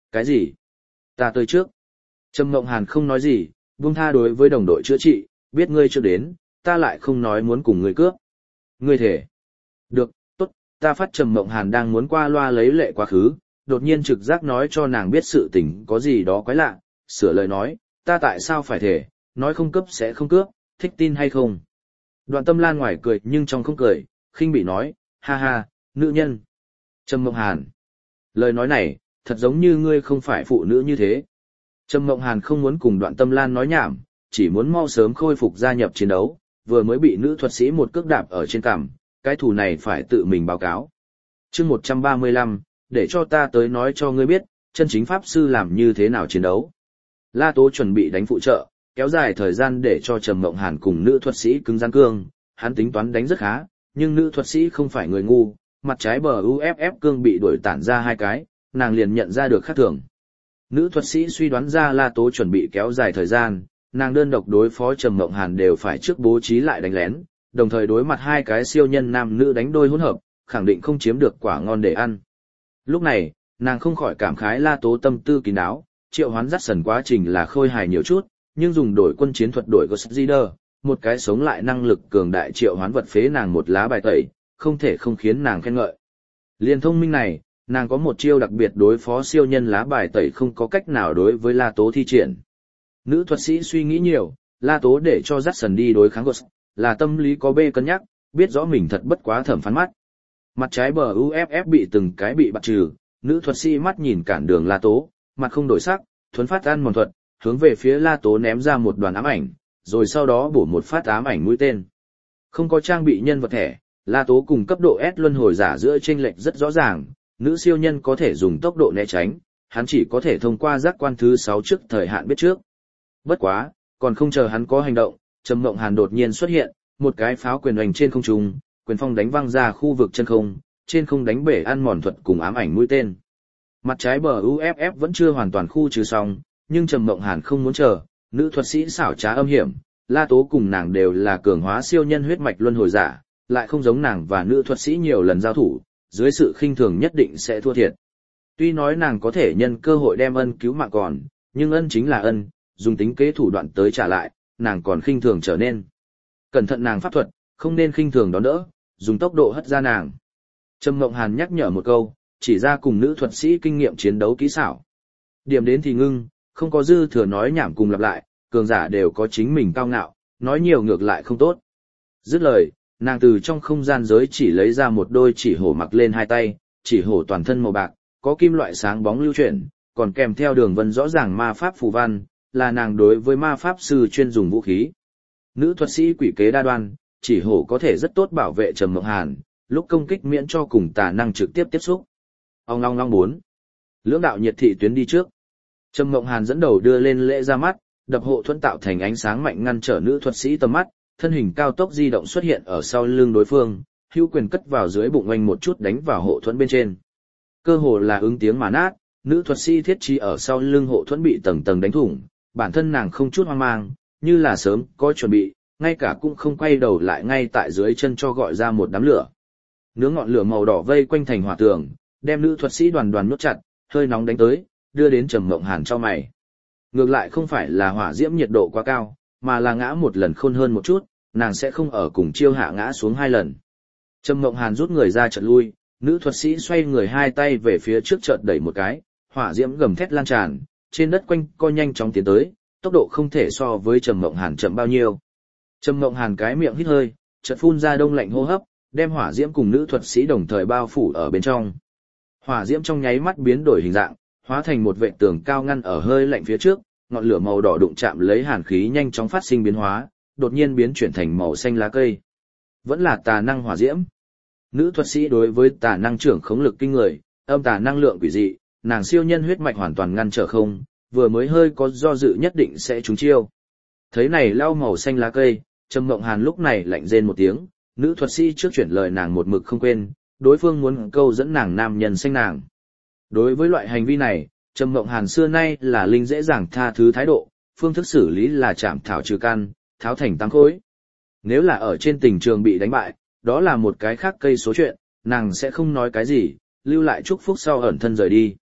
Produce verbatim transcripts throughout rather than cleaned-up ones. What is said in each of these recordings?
Cái gì? Ta tới trước. Trầm Mộng Hàn không nói gì, buông tha đối với đồng đội chữa trị, biết ngươi chưa đến, ta lại không nói muốn cùng ngươi cướp. Ngươi thể. Được, tốt, ta phát Trầm Mộng Hàn đang muốn qua loa lấy lệ quá khứ, đột nhiên trực giác nói cho nàng biết sự tình có gì đó quái lạ, sửa lời nói, ta tại sao phải thể, nói không cướp sẽ không cướp, thích tin hay không. Đoạn Tâm Lan ngoài cười nhưng trong không cười, khinh bị nói, ha ha, nữ nhân. Trầm Mộng Hàn. Lời nói này, thật giống như ngươi không phải phụ nữ như thế. Trầm Mộng Hàn không muốn cùng Đoạn Tâm Lan nói nhảm, chỉ muốn mau sớm khôi phục gia nhập chiến đấu, vừa mới bị nữ thuật sĩ một cước đạp ở trên cằm, cái thù này phải tự mình báo cáo. Chương một trăm ba mươi lăm, để cho ta tới nói cho ngươi biết, chân chính pháp sư làm như thế nào chiến đấu. La Tố chuẩn bị đánh phụ trợ, kéo dài thời gian để cho Trầm Mộng Hàn cùng nữ thuật sĩ cứng rắn cương, hắn tính toán đánh rất khá, nhưng nữ thuật sĩ không phải người ngu, mặt trái bờ u ép ép cương bị đuổi tản ra hai cái, nàng liền nhận ra được khác thường. Nữ thuật sĩ suy đoán ra La Tố chuẩn bị kéo dài thời gian, nàng đơn độc đối phó Trầm Mộng Hàn đều phải trước bố trí lại đánh lén, đồng thời đối mặt hai cái siêu nhân nam nữ đánh đôi hỗn hợp, khẳng định không chiếm được quả ngon để ăn. Lúc này, nàng không khỏi cảm khái La Tố tâm tư kín đáo, triệu hoán dắt sần quá trình là khôi hài nhiều chút, nhưng dùng đổi quân chiến thuật đổi Ghost Rider, một cái sống lại năng lực cường đại triệu hoán vật phế nàng một lá bài tẩy, không thể không khiến nàng khen ngợi. Liên thông minh này, nàng có một chiêu đặc biệt đối phó siêu nhân lá bài tẩy không có cách nào đối với La Tố thi triển. Nữ thuật sĩ suy nghĩ nhiều, La Tố để cho dắt sần đi đối kháng Ghost, là tâm lý có bê cân nhắc, biết rõ mình thật bất quá thẩm phán mắt. Mặt trái bờ u ép ép bị từng cái bị bắt trừ, nữ thuật sĩ mắt nhìn cản đường La Tố, mặt không đổi sắc, thuấn phát ăn mòn thuật, hướng về phía La Tố ném ra một đoàn ám ảnh, rồi sau đó bổ một phát ám ảnh mũi tên. Không có trang bị nhân vật thẻ, La Tố cùng cấp độ S luân hồi giả giữa chênh lệch rất rõ ràng, nữ siêu nhân có thể dùng tốc độ né tránh, hắn chỉ có thể thông qua giác quan thứ sáu trước thời hạn biết trước. Bất quá, còn không chờ hắn có hành động, Trầm Mộng Hàn đột nhiên xuất hiện, một cái pháo quyền oanh trên không trung, quyền phong đánh văng ra khu vực chân không, trên không đánh bể ăn mòn thuật cùng ám ảnh mũi tên. Mặt trái bờ u ép ép vẫn chưa hoàn toàn khu trừ xong, nhưng Trầm Mộng Hàn không muốn chờ, nữ thuật sĩ xảo trá âm hiểm, La Tố cùng nàng đều là cường hóa siêu nhân huyết mạch luân hồi giả, lại không giống nàng và nữ thuật sĩ nhiều lần giao thủ, dưới sự khinh thường nhất định sẽ thua thiệt. Tuy nói nàng có thể nhân cơ hội đem ân cứu mạng còn, nhưng ân chính là ân, dùng tính kế thủ đoạn tới trả lại, nàng còn khinh thường trở nên. Cẩn thận nàng pháp thuật, không nên khinh thường đón đỡ, dùng tốc độ hất ra nàng. Trầm Mộng Hàn nhắc nhở một câu, chỉ ra cùng nữ thuật sĩ kinh nghiệm chiến đấu kỹ xảo. Điểm đến thì ngưng, không có dư thừa nói nhảm cùng lặp lại, cường giả đều có chính mình cao ngạo, nói nhiều ngược lại không tốt. Dứt lời, nàng từ trong không gian giới chỉ lấy ra một đôi chỉ hổ mặc lên hai tay, chỉ hổ toàn thân màu bạc, có kim loại sáng bóng lưu chuyển, còn kèm theo đường vân rõ ràng ma pháp phù văn, là nàng đối với ma pháp sư chuyên dùng vũ khí. Nữ thuật sĩ quỷ kế đa đoan, chỉ hổ có thể rất tốt bảo vệ Trầm Mộng Hàn, lúc công kích miễn cho cùng tà năng trực tiếp tiếp xúc. Ong long long bốn. Lưỡng đạo nhiệt thị tuyến đi trước. Trầm Mộng Hàn dẫn đầu đưa lên lễ ra mắt, đập hộ thuẫn tạo thành ánh sáng mạnh ngăn trở nữ thuật sĩ tầm mắt, thân hình cao tốc di động xuất hiện ở sau lưng đối phương, hữu quyền cất vào dưới bụng oanh một chút đánh vào hộ thuẫn bên trên. Cơ hồ là ứng tiếng mà nát, nữ thuật sĩ thiết trí ở sau lưng hộ thuẫn bị tầng tầng đánh thủng, bản thân nàng không chút hoang mang, như là sớm có chuẩn bị, ngay cả cũng không quay đầu lại ngay tại dưới chân cho gọi ra một đám lửa. Nướng ngọn lửa màu đỏ vây quanh thành hỏa tường, đem nữ thuật sĩ đoàn đoàn nhốt chặt, hơi nóng đánh tới, đưa đến Trầm Mộng Hàn cho mày. Ngược lại không phải là hỏa diễm nhiệt độ quá cao, mà là ngã một lần khôn hơn một chút, nàng sẽ không ở cùng chiêu hạ ngã xuống hai lần. Trầm Mộng Hàn rút người ra chợt lui, nữ thuật sĩ xoay người hai tay về phía trước chợt đẩy một cái, hỏa diễm gầm thét lan tràn, trên đất quanh co nhanh chóng tiến tới, tốc độ không thể so với Trầm Mộng Hàn chậm bao nhiêu. Trầm Mộng Hàn cái miệng hít hơi, chợt phun ra đông lạnh hô hấp, đem hỏa diễm cùng nữ thuật sĩ đồng thời bao phủ ở bên trong. Hỏa diễm trong nháy mắt biến đổi hình dạng, hóa thành một vệ tường cao ngăn ở hơi lạnh phía trước, ngọn lửa màu đỏ đụng chạm lấy hàn khí nhanh chóng phát sinh biến hóa, đột nhiên biến chuyển thành màu xanh lá cây. Vẫn là tà năng hỏa diễm. Nữ thuật sĩ đối với tà năng trưởng khống lực kinh người, âm tà năng lượng quỷ dị, nàng siêu nhân huyết mạch hoàn toàn ngăn trở không, vừa mới hơi có do dự nhất định sẽ trúng chiêu. Thấy này lau màu xanh lá cây, Trầm Mộng Hàn lúc này lạnh rên một tiếng, nữ thuật sĩ trước chuyển lời nàng một mực không quên, đối phương muốn câu dẫn nàng nam nhân xanh nàng. Đối với loại hành vi này, Trầm Mộng Hàn xưa nay là linh dễ dàng tha thứ thái độ, phương thức xử lý là chạm thảo trừ căn, tháo thành tăng khối. Nếu là ở trên tình trường bị đánh bại, đó là một cái khác cây số chuyện, nàng sẽ không nói cái gì, lưu lại chúc phúc sau ẩn thân rời đi.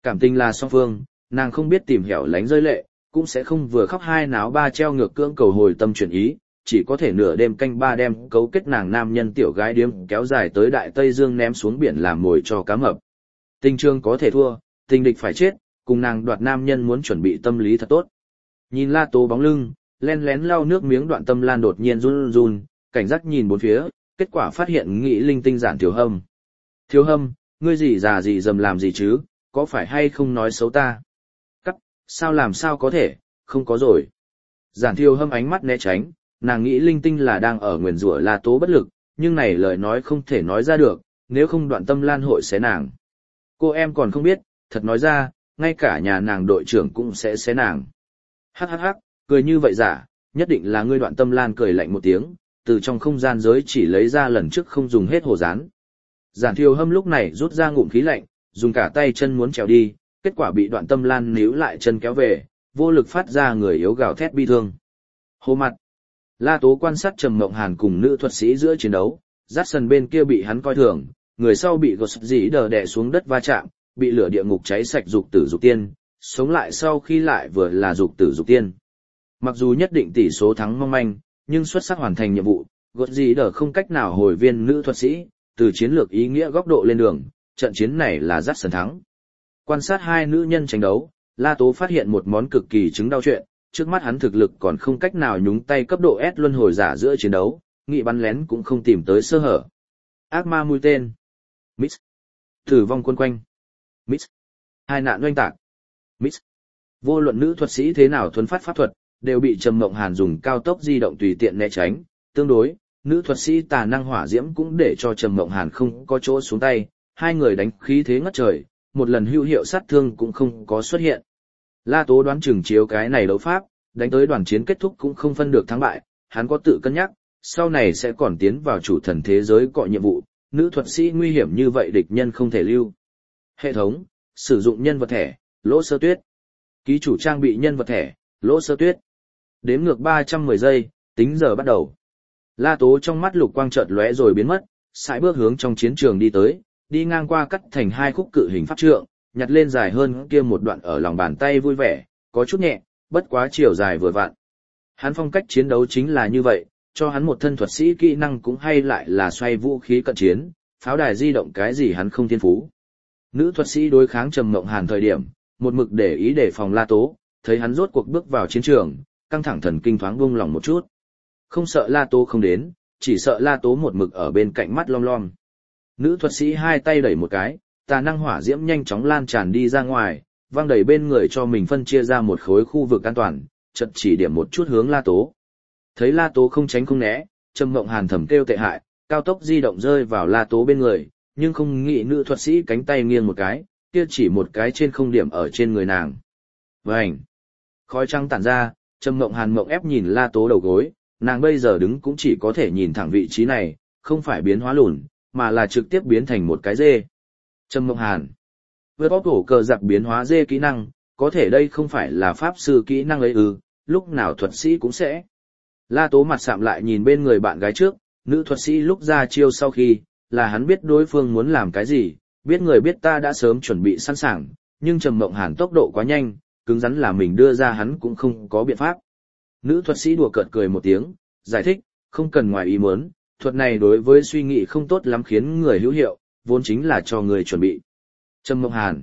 Cảm tình là song phương, nàng không biết tìm hẻo lánh rơi lệ, cũng sẽ không vừa khóc hai náo ba treo ngược cưỡng cầu hồi tâm chuyển ý, chỉ có thể nửa đêm canh ba đem cấu kết nàng nam nhân tiểu gái điếm kéo dài tới Đại Tây Dương ném xuống biển làm mồi cho cá mập. Tình trường có thể thua, tình địch phải chết, cùng nàng đoạt nam nhân muốn chuẩn bị tâm lý thật tốt. Nhìn La Tố bóng lưng, len lén lau nước miếng Đoạn Tâm Lan đột nhiên run run, cảnh giác nhìn bốn phía, kết quả phát hiện nghĩ linh tinh giản Thiếu Hâm. Thiếu Hâm, ngươi gì già gì dầm làm gì chứ, có phải hay không nói xấu ta? Cắt, sao làm sao có thể, không có rồi. Giản Thiếu Hâm ánh mắt né tránh, nàng nghĩ linh tinh là đang ở nguyền rủa La Tố bất lực, nhưng này lời nói không thể nói ra được, nếu không Đoạn Tâm Lan hội xé nàng. Cô em còn không biết, thật nói ra, ngay cả nhà nàng đội trưởng cũng sẽ xé nàng. Hắc hắc hắc, cười như vậy giả, nhất định là ngươi. Đoạn Tâm Lan cười lạnh một tiếng, từ trong không gian giới chỉ lấy ra lần trước không dùng hết hồ rán. Giản Thiều Hâm lúc này rút ra ngụm khí lạnh, dùng cả tay chân muốn trèo đi, kết quả bị Đoạn Tâm Lan níu lại chân kéo về, vô lực phát ra người yếu gào thét bi thương. Hồ mặt. La Tố quan sát Trầm Mộng Hàn cùng nữ thuật sĩ giữa chiến đấu, Dát Sần bên kia bị hắn coi thường, người sau bị gột dĩ đờ đè xuống đất va chạm, bị lửa địa ngục cháy sạch dục tử dục tiên, sống lại sau khi lại vừa là dục tử dục tiên. Mặc dù nhất định tỷ số thắng mong manh, nhưng xuất sắc hoàn thành nhiệm vụ, gột dĩ đờ không cách nào hồi viên nữ thuật sĩ, từ chiến lược ý nghĩa góc độ lên đường, trận chiến này là Dát Sần thắng. Quan sát hai nữ nhân tranh đấu, La Tố phát hiện một món cực kỳ chứng đau chuyện, trước mắt hắn thực lực còn không cách nào nhúng tay cấp độ S luân hồi giả giữa chiến đấu, nghị bắn lén cũng không tìm tới sơ hở. Ác ma mũi tên. Mix. Tử vong quân quanh. Mix. Hai nạn oanh tạc. Mix. Vô luận nữ thuật sĩ thế nào thuấn phát pháp thuật, đều bị Trầm Mộng Hàn dùng cao tốc di động tùy tiện né tránh, tương đối, nữ thuật sĩ tà năng hỏa diễm cũng để cho Trầm Mộng Hàn không có chỗ xuống tay, hai người đánh khí thế ngất trời, một lần hữu hiệu sát thương cũng không có xuất hiện. La Tố đoán chừng chiếu cái này đấu pháp, đánh tới đoàn chiến kết thúc cũng không phân được thắng bại, hắn có tự cân nhắc, sau này sẽ còn tiến vào chủ thần thế giới cọ nhiệm vụ, nữ thuật sĩ nguy hiểm như vậy địch nhân không thể lưu. Hệ thống, sử dụng nhân vật thẻ, Lỗ Sơ Tuyết. Ký chủ trang bị nhân vật thẻ, Lỗ Sơ Tuyết. Đếm ngược ba trăm mười giây, tính giờ bắt đầu. La Tố trong mắt lục quang chợt lóe rồi biến mất, sải bước hướng trong chiến trường đi tới, đi ngang qua cắt thành hai khúc cự hình pháp trượng, nhặt lên dài hơn kia một đoạn ở lòng bàn tay vui vẻ, có chút nhẹ, bất quá chiều dài vừa vặn. Hắn phong cách chiến đấu chính là như vậy, cho hắn một thân thuật sĩ kỹ năng cũng hay lại là xoay vũ khí cận chiến, pháo đài di động cái gì hắn không thiên phú. Nữ thuật sĩ đối kháng Trầm Mộng Hàn thời điểm, một mực để ý để phòng La Tố, thấy hắn rốt cuộc bước vào chiến trường, căng thẳng thần kinh thoáng buông lòng một chút. Không sợ La Tố không đến, chỉ sợ La Tố một mực ở bên cạnh mắt lom lom. Nữ thuật sĩ hai tay đẩy một cái, tà năng hỏa diễm nhanh chóng lan tràn đi ra ngoài, vang đầy bên người cho mình phân chia ra một khối khu vực an toàn, chợt chỉ điểm một chút hướng La Tố. Thấy La Tố không tránh không né, Trầm Mộng Hàn thầm kêu tệ hại, cao tốc di động rơi vào La Tố bên người, nhưng không nghĩ nữ thuật sĩ cánh tay nghiêng một cái, kia chỉ một cái trên không điểm ở trên người nàng. Vành! Khói trắng tản ra, Trầm Mộng Hàn mộng ép nhìn La Tố đầu gối, nàng bây giờ đứng cũng chỉ có thể nhìn thẳng vị trí này, không phải biến hóa lùn, mà là trực tiếp biến thành một cái dê. Trầm Mộng Hàn. Với bóp hổ cờ giặc biến hóa dê kỹ năng, có thể đây không phải là pháp sư kỹ năng ấy ư, lúc nào thuật sĩ cũng sẽ. La Tố mặt sạm lại nhìn bên người bạn gái trước, nữ thuật sĩ lúc ra chiêu sau khi, là hắn biết đối phương muốn làm cái gì, biết người biết ta đã sớm chuẩn bị sẵn sàng, nhưng Trầm Mộng Hàn tốc độ quá nhanh, cứng rắn là mình đưa ra hắn cũng không có biện pháp. Nữ thuật sĩ đùa cợt cười một tiếng, giải thích, không cần ngoài ý muốn, thuật này đối với suy nghĩ không tốt lắm khiến người hữu hiệu, vốn chính là cho người chuẩn bị. Trầm Mộng Hàn.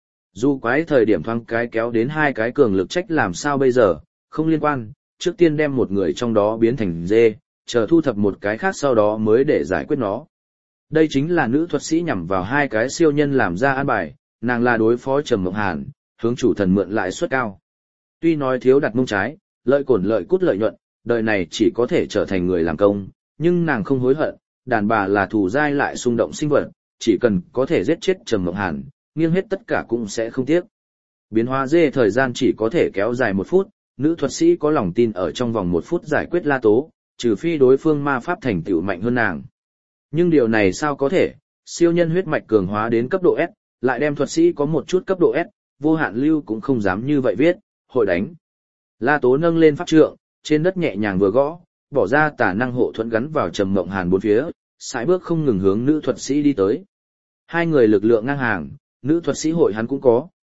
Dù quái thời điểm thoáng cái kéo đến hai cái cường lực trách làm sao bây giờ, không liên quan, trước tiên đem một người trong đó biến thành dê, chờ thu thập một cái khác sau đó mới để giải quyết nó. Đây chính là nữ thuật sĩ nhằm vào hai cái siêu nhân làm ra an bài, nàng là đối phó Trầm Mộng Hàn, hướng chủ thần mượn lãi suất cao. Tuy nói thiếu đặt mông trái, lợi cổn lợi cút lợi nhuận, đời này chỉ có thể trở thành người làm công, nhưng nàng không hối hận, đàn bà là thù dai lại xung động sinh vật, chỉ cần có thể giết chết Trầm Mộng Hàn, nghiêng hết tất cả cũng sẽ không tiếc. Biến hóa dê thời gian chỉ có thể kéo dài một phút, nữ thuật sĩ có lòng tin ở trong vòng một phút giải quyết La Tố, trừ phi đối phương ma pháp thành tựu mạnh hơn nàng. Nhưng điều này sao có thể, siêu nhân huyết mạch cường hóa đến cấp độ S, lại đem thuật sĩ có một chút cấp độ S, vô hạn lưu cũng không dám như vậy viết, hội đánh. La Tố nâng lên pháp trượng, trên đất nhẹ nhàng vừa gõ, bỏ ra tà năng hộ thuẫn gắn vào Trầm Mộng Hàn bốn phía, sải bước không ngừng hướng nữ thuật sĩ đi tới. Hai người lực lượng ngang hàng, nữ thuật sĩ hội hắn cũng có,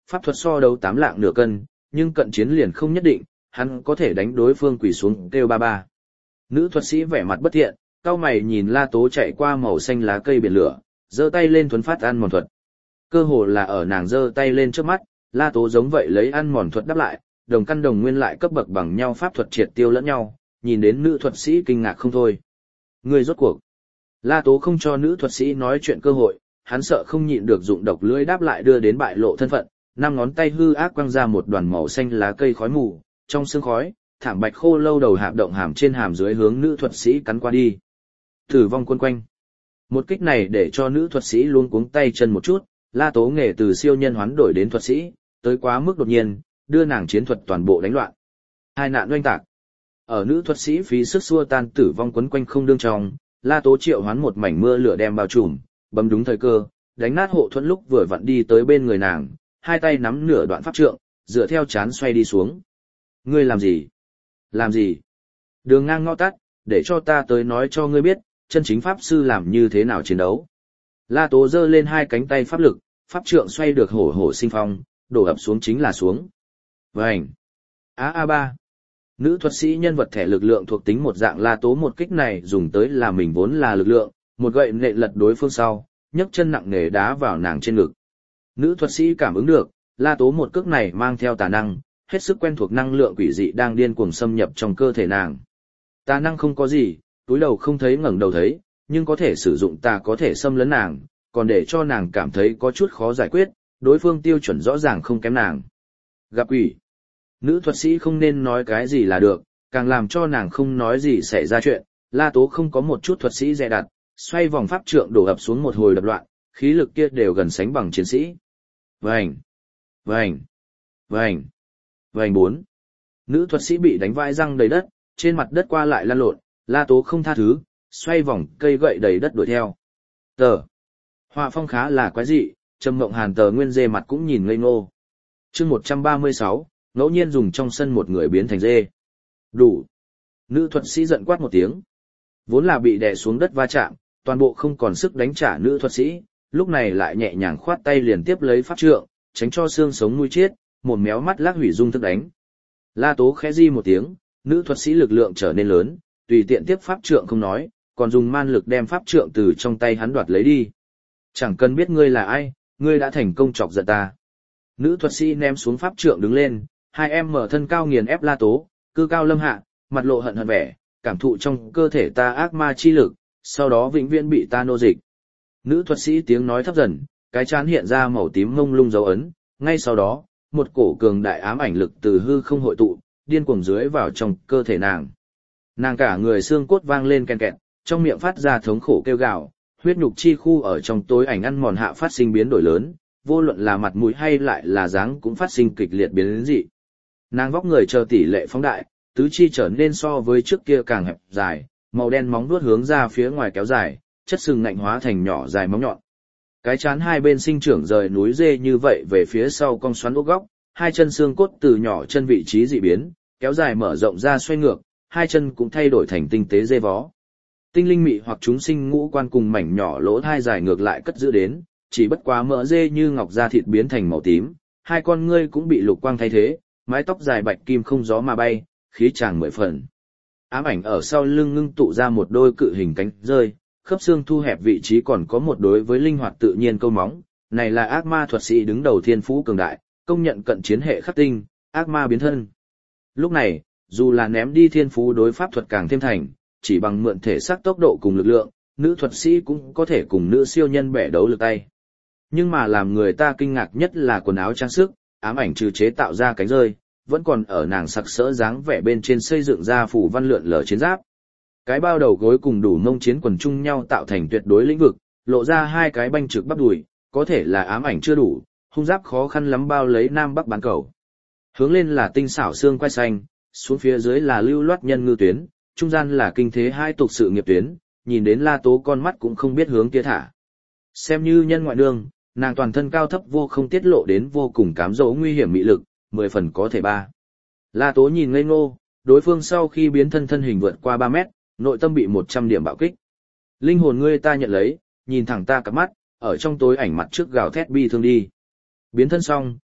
pháp thuật so đấu tám lạng nửa cân, nhưng cận chiến liền không nhất định, hắn có thể đánh đối phương quỳ xuống kêu ba ba. Nữ thuật sĩ vẻ mặt bất thiện, cau mày nhìn La Tố chạy qua màu xanh lá cây biển lửa, giơ tay lên thuấn phát ăn mòn thuật. Cơ hồ là ở nàng giơ tay lên trước mắt, La Tố giống vậy lấy ăn mòn thuật đáp lại, đồng căn đồng nguyên lại cấp bậc bằng nhau pháp thuật triệt tiêu lẫn nhau, nhìn đến nữ thuật sĩ kinh ngạc không thôi. Người rốt cuộc. La Tố không cho nữ thuật sĩ nói chuyện cơ hội, hắn sợ không nhịn được dụng độc lưỡi đáp lại đưa đến bại lộ thân phận, năm ngón tay hư ác quăng ra một đoàn màu xanh lá cây khói mù, trong sương khói, thảm bạch khô lâu đầu hạp động hàm trên hàm dưới hướng nữ thuật sĩ cắn qua đi. Tử vong quân quanh. Một kích này để cho nữ thuật sĩ luôn cuống tay chân một chút, La Tố nghề từ siêu nhân hoán đổi đến thuật sĩ, tới quá mức đột nhiên, đưa nàng chiến thuật toàn bộ đánh loạn. Hai nạn oanh tạc. Ở nữ thuật sĩ phí sức xua tan tử vong quấn quanh không đương trong, La Tố triệu hoán một mảnh mưa lửa đem bao trùm, bấm đúng thời cơ, đánh nát hộ thuẫn lúc vừa vặn đi tới bên người nàng, hai tay nắm nửa đoạn pháp trượng, dựa theo chán xoay đi xuống. Ngươi làm gì? Làm gì? Đường ngang ngõ tắt, để cho ta tới nói cho ngươi biết, chân chính pháp sư làm như thế nào chiến đấu. La Tố giơ lên hai cánh tay pháp lực, pháp trượng xoay được hổ hổ sinh phong, đổ ập xuống chính là xuống. Vành. Á a ba. Nữ thuật sĩ nhân vật thẻ lực lượng thuộc tính một dạng La Tố một kích này dùng tới là mình vốn là lực lượng, một gậy nện lật đối phương sau, nhấc chân nặng nề đá vào nàng trên ngực. Nữ thuật sĩ cảm ứng được, La Tố một cước này mang theo tà năng, hết sức quen thuộc năng lượng quỷ dị đang điên cuồng xâm nhập trong cơ thể nàng. Tà năng không có gì, túi đầu không thấy ngẩng đầu thấy, nhưng có thể sử dụng tà có thể xâm lấn nàng, còn để cho nàng cảm thấy có chút khó giải quyết, đối phương tiêu chuẩn rõ ràng không kém nàng. Gặp quỷ. Nữ thuật sĩ không nên nói cái gì là được, càng làm cho nàng không nói gì xảy ra chuyện. La Tố không có một chút thuật sĩ dè đặt, xoay vòng pháp trượng đổ ập xuống một hồi đập loạn, khí lực kia đều gần sánh bằng chiến sĩ. Vành, vành, vành, vành bốn. Nữ thuật sĩ bị đánh vãi răng đầy đất, trên mặt đất qua lại lăn lộn, La Tố không tha thứ, xoay vòng cây gậy đầy đất đuổi theo. Tờ. Họa phong khá là quái dị, Trầm Mộng Hàn tờ nguyên dê mặt cũng nhìn ngây ngô. Chương một trăm ba mươi sáu, ngẫu nhiên dùng trong sân một người biến thành dê. Đủ. Nữ thuật sĩ giận quát một tiếng. Vốn là bị đè xuống đất va chạm, toàn bộ không còn sức đánh trả nữ thuật sĩ, lúc này lại nhẹ nhàng khoát tay liền tiếp lấy pháp trượng, tránh cho xương sống nuôi chết, một méo mắt lác hủy dung thức đánh. La Tố khẽ di một tiếng, nữ thuật sĩ lực lượng trở nên lớn, tùy tiện tiếp pháp trượng không nói, còn dùng man lực đem pháp trượng từ trong tay hắn đoạt lấy đi. Chẳng cần biết ngươi là ai, ngươi đã thành công chọc giận ta. Nữ thuật sĩ ném xuống pháp trượng đứng lên, hai em mở thân cao nghiền ép La Tố, cư cao lâm hạ, mặt lộ hận hận vẻ, cảm thụ trong cơ thể ta ác ma chi lực, sau đó vĩnh viễn bị ta nô dịch. Nữ thuật sĩ tiếng nói thấp dần, cái trán hiện ra màu tím mông lung dấu ấn, ngay sau đó, một cổ cường đại ám ảnh lực từ hư không hội tụ, điên cuồng dưới vào trong cơ thể nàng. Nàng cả người xương cốt vang lên ken kẹt, trong miệng phát ra thống khổ kêu gào, huyết nhục chi khu ở trong tối ảnh ăn mòn hạ phát sinh biến đổi lớn, vô luận là mặt mũi hay lại là dáng cũng phát sinh kịch liệt biến dị. Nàng vóc người chờ tỷ lệ phóng đại, tứ chi trở nên so với trước kia càng hẹp dài, màu đen móng vuốt hướng ra phía ngoài kéo dài, chất sừng ngạnh hóa thành nhỏ dài móng nhọn. Cái chán hai bên sinh trưởng rời núi dê như vậy về phía sau cong xoắn ốc góc, hai chân xương cốt từ nhỏ chân vị trí dị biến, kéo dài mở rộng ra xoay ngược, hai chân cũng thay đổi thành tinh tế dê vó. Tinh linh mị hoặc chúng sinh ngũ quan cùng mảnh nhỏ lỗ thai dài ngược lại cất giữ đến, chỉ bất quá mỡ dê như ngọc da thịt biến thành màu tím, hai con ngươi cũng bị lục quang thay thế, mái tóc dài bạch kim không gió mà bay, khí chàng mười phần. Ám ảnh ở sau lưng ngưng tụ ra một đôi cự hình cánh rơi, khớp xương thu hẹp vị trí còn có một đối với linh hoạt tự nhiên câu móng, này là ác ma thuật sĩ đứng đầu thiên phú cường đại, công nhận cận chiến hệ khắc tinh, ác ma biến thân. Lúc này, dù là ném đi thiên phú đối pháp thuật càng thêm thành, chỉ bằng mượn thể xác tốc độ cùng lực lượng, nữ thuật sĩ cũng có thể cùng nữ siêu nhân bẻ đấu lực tay. Nhưng mà làm người ta kinh ngạc nhất là quần áo trang sức, ám ảnh trừ chế tạo ra cánh rơi, vẫn còn ở nàng sặc sỡ dáng vẻ bên trên xây dựng ra phủ văn lượn lờ chiến giáp. Cái bao đầu gối cùng đủ mông chiến quần chung nhau tạo thành tuyệt đối lĩnh vực, lộ ra hai cái banh trực bắp đùi, có thể là ám ảnh chưa đủ, hung giáp khó khăn lắm bao lấy nam bắc bán cầu. Hướng lên là tinh xảo xương quai xanh, xuống phía dưới là lưu loát nhân ngư tuyến, trung gian là kinh thế hai tục sự nghiệp tuyến, nhìn đến La Tố con mắt cũng không biết hướng kia thả. Xem như nhân ngoại đương, nàng toàn thân cao thấp vô không tiết lộ đến vô cùng cám dỗ nguy hiểm mị lực, mười phần có thể ba. La Tố nhìn ngây ngô, đối phương sau khi biến thân thân hình vượt qua ba mét, nội tâm bị một trăm điểm bạo kích. Linh hồn ngươi ta nhận lấy, nhìn thẳng ta cặp mắt, ở trong tối ảnh mặt trước gào thét bi thương đi. Biến thân xong,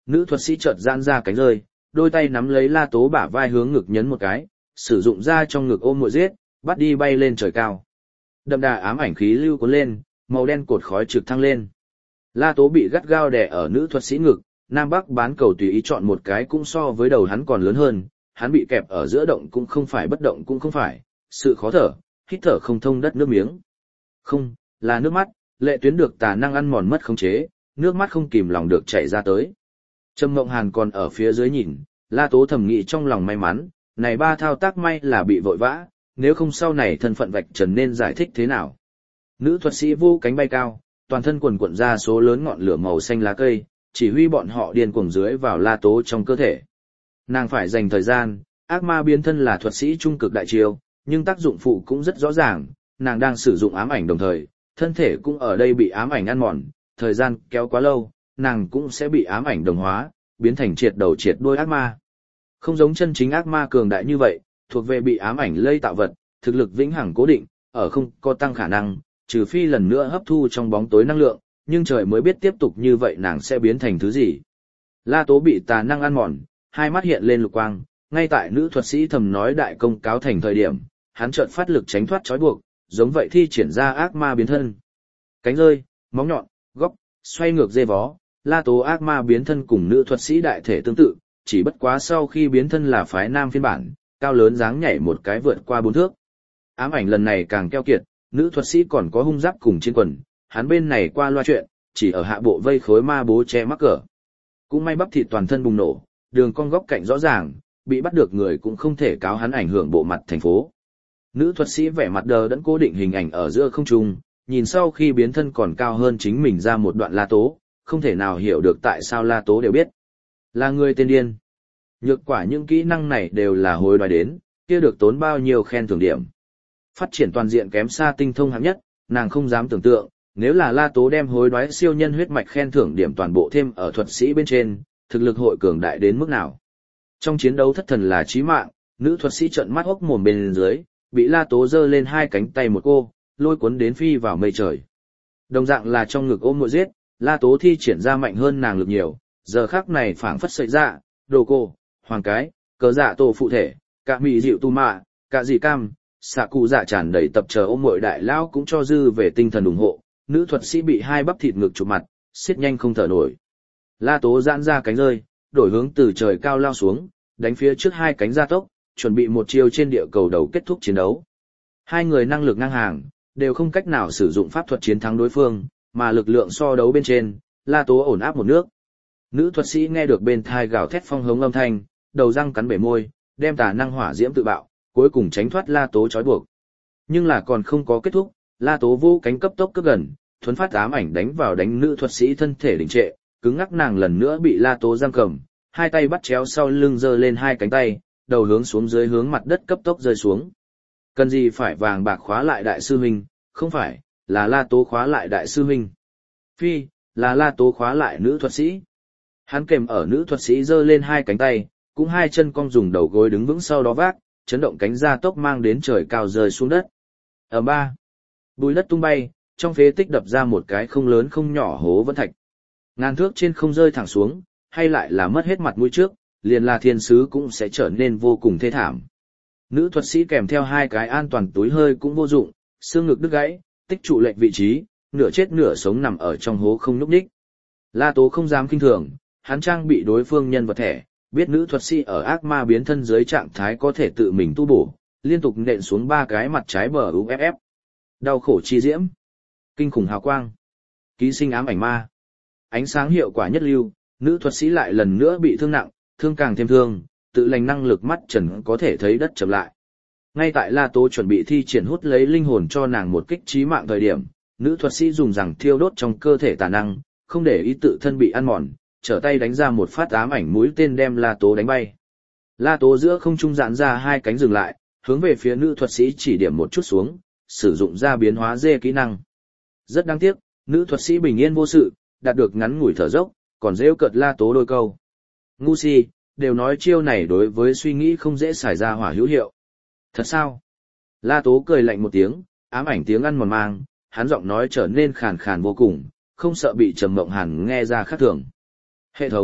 Nữ thuật sĩ chợt giãn ra cánh rơi, đôi tay nắm lấy La Tố bả vai hướng ngực nhấn một cái, sử dụng ra trong ngực ôm muội giết, bắt đi bay lên trời cao. Đậm đà ám ảnh khí lưu cuốn lên, màu đen cột khói trực thăng lên. La Tố bị gắt gao đè ở nữ thuật sĩ ngực, Nam Bắc bán cầu tùy ý chọn một cái cũng so với đầu hắn còn lớn hơn, hắn bị kẹp ở giữa động cũng không phải bất động cũng không phải, sự khó thở, hít thở không thông đất nước miếng. Không, là nước mắt, lệ tuyến được tà năng ăn mòn mất khống chế, nước mắt không kìm lòng được chảy ra tới. Trầm Mộng Hàn còn ở phía dưới nhìn, La Tố thầm nghĩ trong lòng may mắn, này ba thao tác may là bị vội vã, nếu không sau này thân phận vạch trần nên giải thích thế nào. Nữ thuật sĩ vô cánh bay cao, toàn thân quần quận ra số lớn ngọn lửa màu xanh lá cây, chỉ huy bọn họ điên cuồng dưới vào La Tố trong cơ thể. Nàng phải dành thời gian, ác ma biến thân là thuật sĩ trung cực đại chiêu, nhưng tác dụng phụ cũng rất rõ ràng, nàng đang sử dụng ám ảnh đồng thời, thân thể cũng ở đây bị ám ảnh ăn mòn, thời gian kéo quá lâu, nàng cũng sẽ bị ám ảnh đồng hóa, biến thành triệt đầu triệt đuôi ác ma. Không giống chân chính ác ma cường đại như vậy, thuộc về bị ám ảnh lây tạo vật, thực lực vĩnh hằng cố định, ở không có tăng khả năng, trừ phi lần nữa hấp thu trong bóng tối năng lượng, nhưng trời mới biết tiếp tục như vậy nàng sẽ biến thành thứ gì. La Tố bị tà năng ăn mòn, hai mắt hiện lên lục quang, ngay tại nữ thuật sĩ thầm nói đại công cáo thành thời điểm, hắn chợt phát lực tránh thoát trói buộc, giống vậy thi triển ra ác ma biến thân. Cánh rơi, móng nhọn, góc, xoay ngược dê vó, La Tố ác ma biến thân cùng nữ thuật sĩ đại thể tương tự, chỉ bất quá sau khi biến thân là phái nam phiên bản, cao lớn dáng nhảy một cái vượt qua bốn thước. Ám ảnh lần này càng keo kiệt, nữ thuật sĩ còn có hung giáp cùng chiến quần, hắn bên này qua loa chuyện, chỉ ở hạ bộ vây khối ma bố che mắc cỡ. Cũng may bắp thịt toàn thân bùng nổ, đường cong góc cạnh rõ ràng, bị bắt được người cũng không thể cáo hắn ảnh hưởng bộ mặt thành phố. Nữ thuật sĩ vẻ mặt đờ đẫn cố định hình ảnh ở giữa không trung, nhìn sau khi biến thân còn cao hơn chính mình ra một đoạn La Tố, không thể nào hiểu được tại sao La Tố đều biết. Là người tên điên. Nhược quả những kỹ năng này đều là hối đoái đến, kia được tốn bao nhiêu khen thưởng điểm. Phát triển toàn diện kém xa tinh thông hạng nhất, nàng không dám tưởng tượng, nếu là La Tố đem hối đoái siêu nhân huyết mạch khen thưởng điểm toàn bộ thêm ở thuật sĩ bên trên, thực lực hội cường đại đến mức nào. Trong chiến đấu thất thần là chí mạng, nữ thuật sĩ trợn mắt hốc mồm bên dưới, bị La Tố giơ lên hai cánh tay một cô, lôi cuốn đến phi vào mây trời. Đồng dạng là trong ngực ôm muội giết, La Tố thi triển ra mạnh hơn nàng lực nhiều, giờ khắc này phảng phất sợi dạ, đồ cô, hoàng cái, cờ dạ tổ phụ thể, cả mị dịu tu mạ, cả dị cam, xạ cụ dạ tràn đầy tập chờ ôm muội đại lão cũng cho dư về tinh thần ủng hộ, nữ thuật sĩ bị hai bắp thịt ngực chụp mặt, xiết nhanh không thở nổi. La Tố giãn ra cánh rơi, đổi hướng từ trời cao lao xuống, đánh phía trước hai cánh gia tốc, chuẩn bị một chiêu trên địa cầu đầu kết thúc chiến đấu. Hai người năng lực ngang hàng, đều không cách nào sử dụng pháp thuật chiến thắng đối phương, mà lực lượng so đấu bên trên, La Tố ổn áp một nước. Nữ thuật sĩ nghe được bên thai gào thét phong hống âm thanh, đầu răng cắn bể môi, đem tà năng hỏa diễm tự bạo, cuối cùng tránh thoát La Tố trói buộc. Nhưng là còn không có kết thúc, La Tố vô cánh cấp tốc cất gần, thuấn phát ám ảnh đánh vào đánh nữ thuật sĩ thân thể đình trệ, cứng ngắc nàng lần nữa bị La Tố giam cầm, hai tay bắt chéo sau lưng giơ lên hai cánh tay, đầu hướng xuống dưới hướng mặt đất cấp tốc rơi xuống. Cần gì phải vàng bạc khóa lại đại sư huynh, không phải, là La Tố khóa lại đại sư huynh. Phi, là La Tố khóa lại nữ thuật sĩ. Hắn kèm ở nữ thuật sĩ giơ lên hai cánh tay, cũng hai chân cong dùng đầu gối đứng vững sau đó vác, chấn động cánh ra tốc mang đến trời cao rơi xuống đất. Ở ba, bùi đất tung bay, trong phế tích đập ra một cái không lớn không nhỏ hố vẫn thạch. Ngàn thước trên không rơi thẳng xuống, hay lại là mất hết mặt mũi trước, liền là thiên sứ cũng sẽ trở nên vô cùng thê thảm. Nữ thuật sĩ kèm theo hai cái an toàn túi hơi cũng vô dụng, xương ngực đứt gãy, tích trụ lệch vị trí, nửa chết nửa sống nằm ở trong hố không nhúc nhích. La Tố không dám kinh thường, hắn trang bị đối phương nhân vật thẻ, biết nữ thuật sĩ ở ác ma biến thân dưới trạng thái có thể tự mình tu bổ, liên tục nện xuống ba cái mặt trái bờ u ép ép. Đau khổ chi diễm, kinh khủng hào quang, ký sinh ám ảnh ma. Ánh sáng hiệu quả nhất lưu, nữ thuật sĩ lại lần nữa bị thương nặng, thương càng thêm thương, tự lành năng lực mắt trần có thể thấy đất chậm lại. Ngay tại La Tố chuẩn bị thi triển hút lấy linh hồn cho nàng một kích chí mạng thời điểm, nữ thuật sĩ dùng rằng thiêu đốt trong cơ thể tà năng, không để ý tự thân bị ăn mòn, trở tay đánh ra một phát ám ảnh mũi tên đem La Tố đánh bay. La Tố giữa không trung giãn ra hai cánh dừng lại, hướng về phía nữ thuật sĩ chỉ điểm một chút xuống, sử dụng ra biến hóa dê kỹ năng. Rất đáng tiếc, nữ thuật sĩ bình yên vô sự, đạt được ngắn ngủi thở dốc, còn rêu cợt La Tố đôi câu. Ngu si, đều nói chiêu này đối với suy nghĩ không dễ xài ra hỏa hữu hiệu. Thật sao? La Tố cười lạnh một tiếng, ám ảnh tiếng ăn mòn mang, hắn giọng nói trở nên khàn khàn vô cùng, không sợ bị Trầm Mộng Hàn nghe ra khác thường. Hệ thống,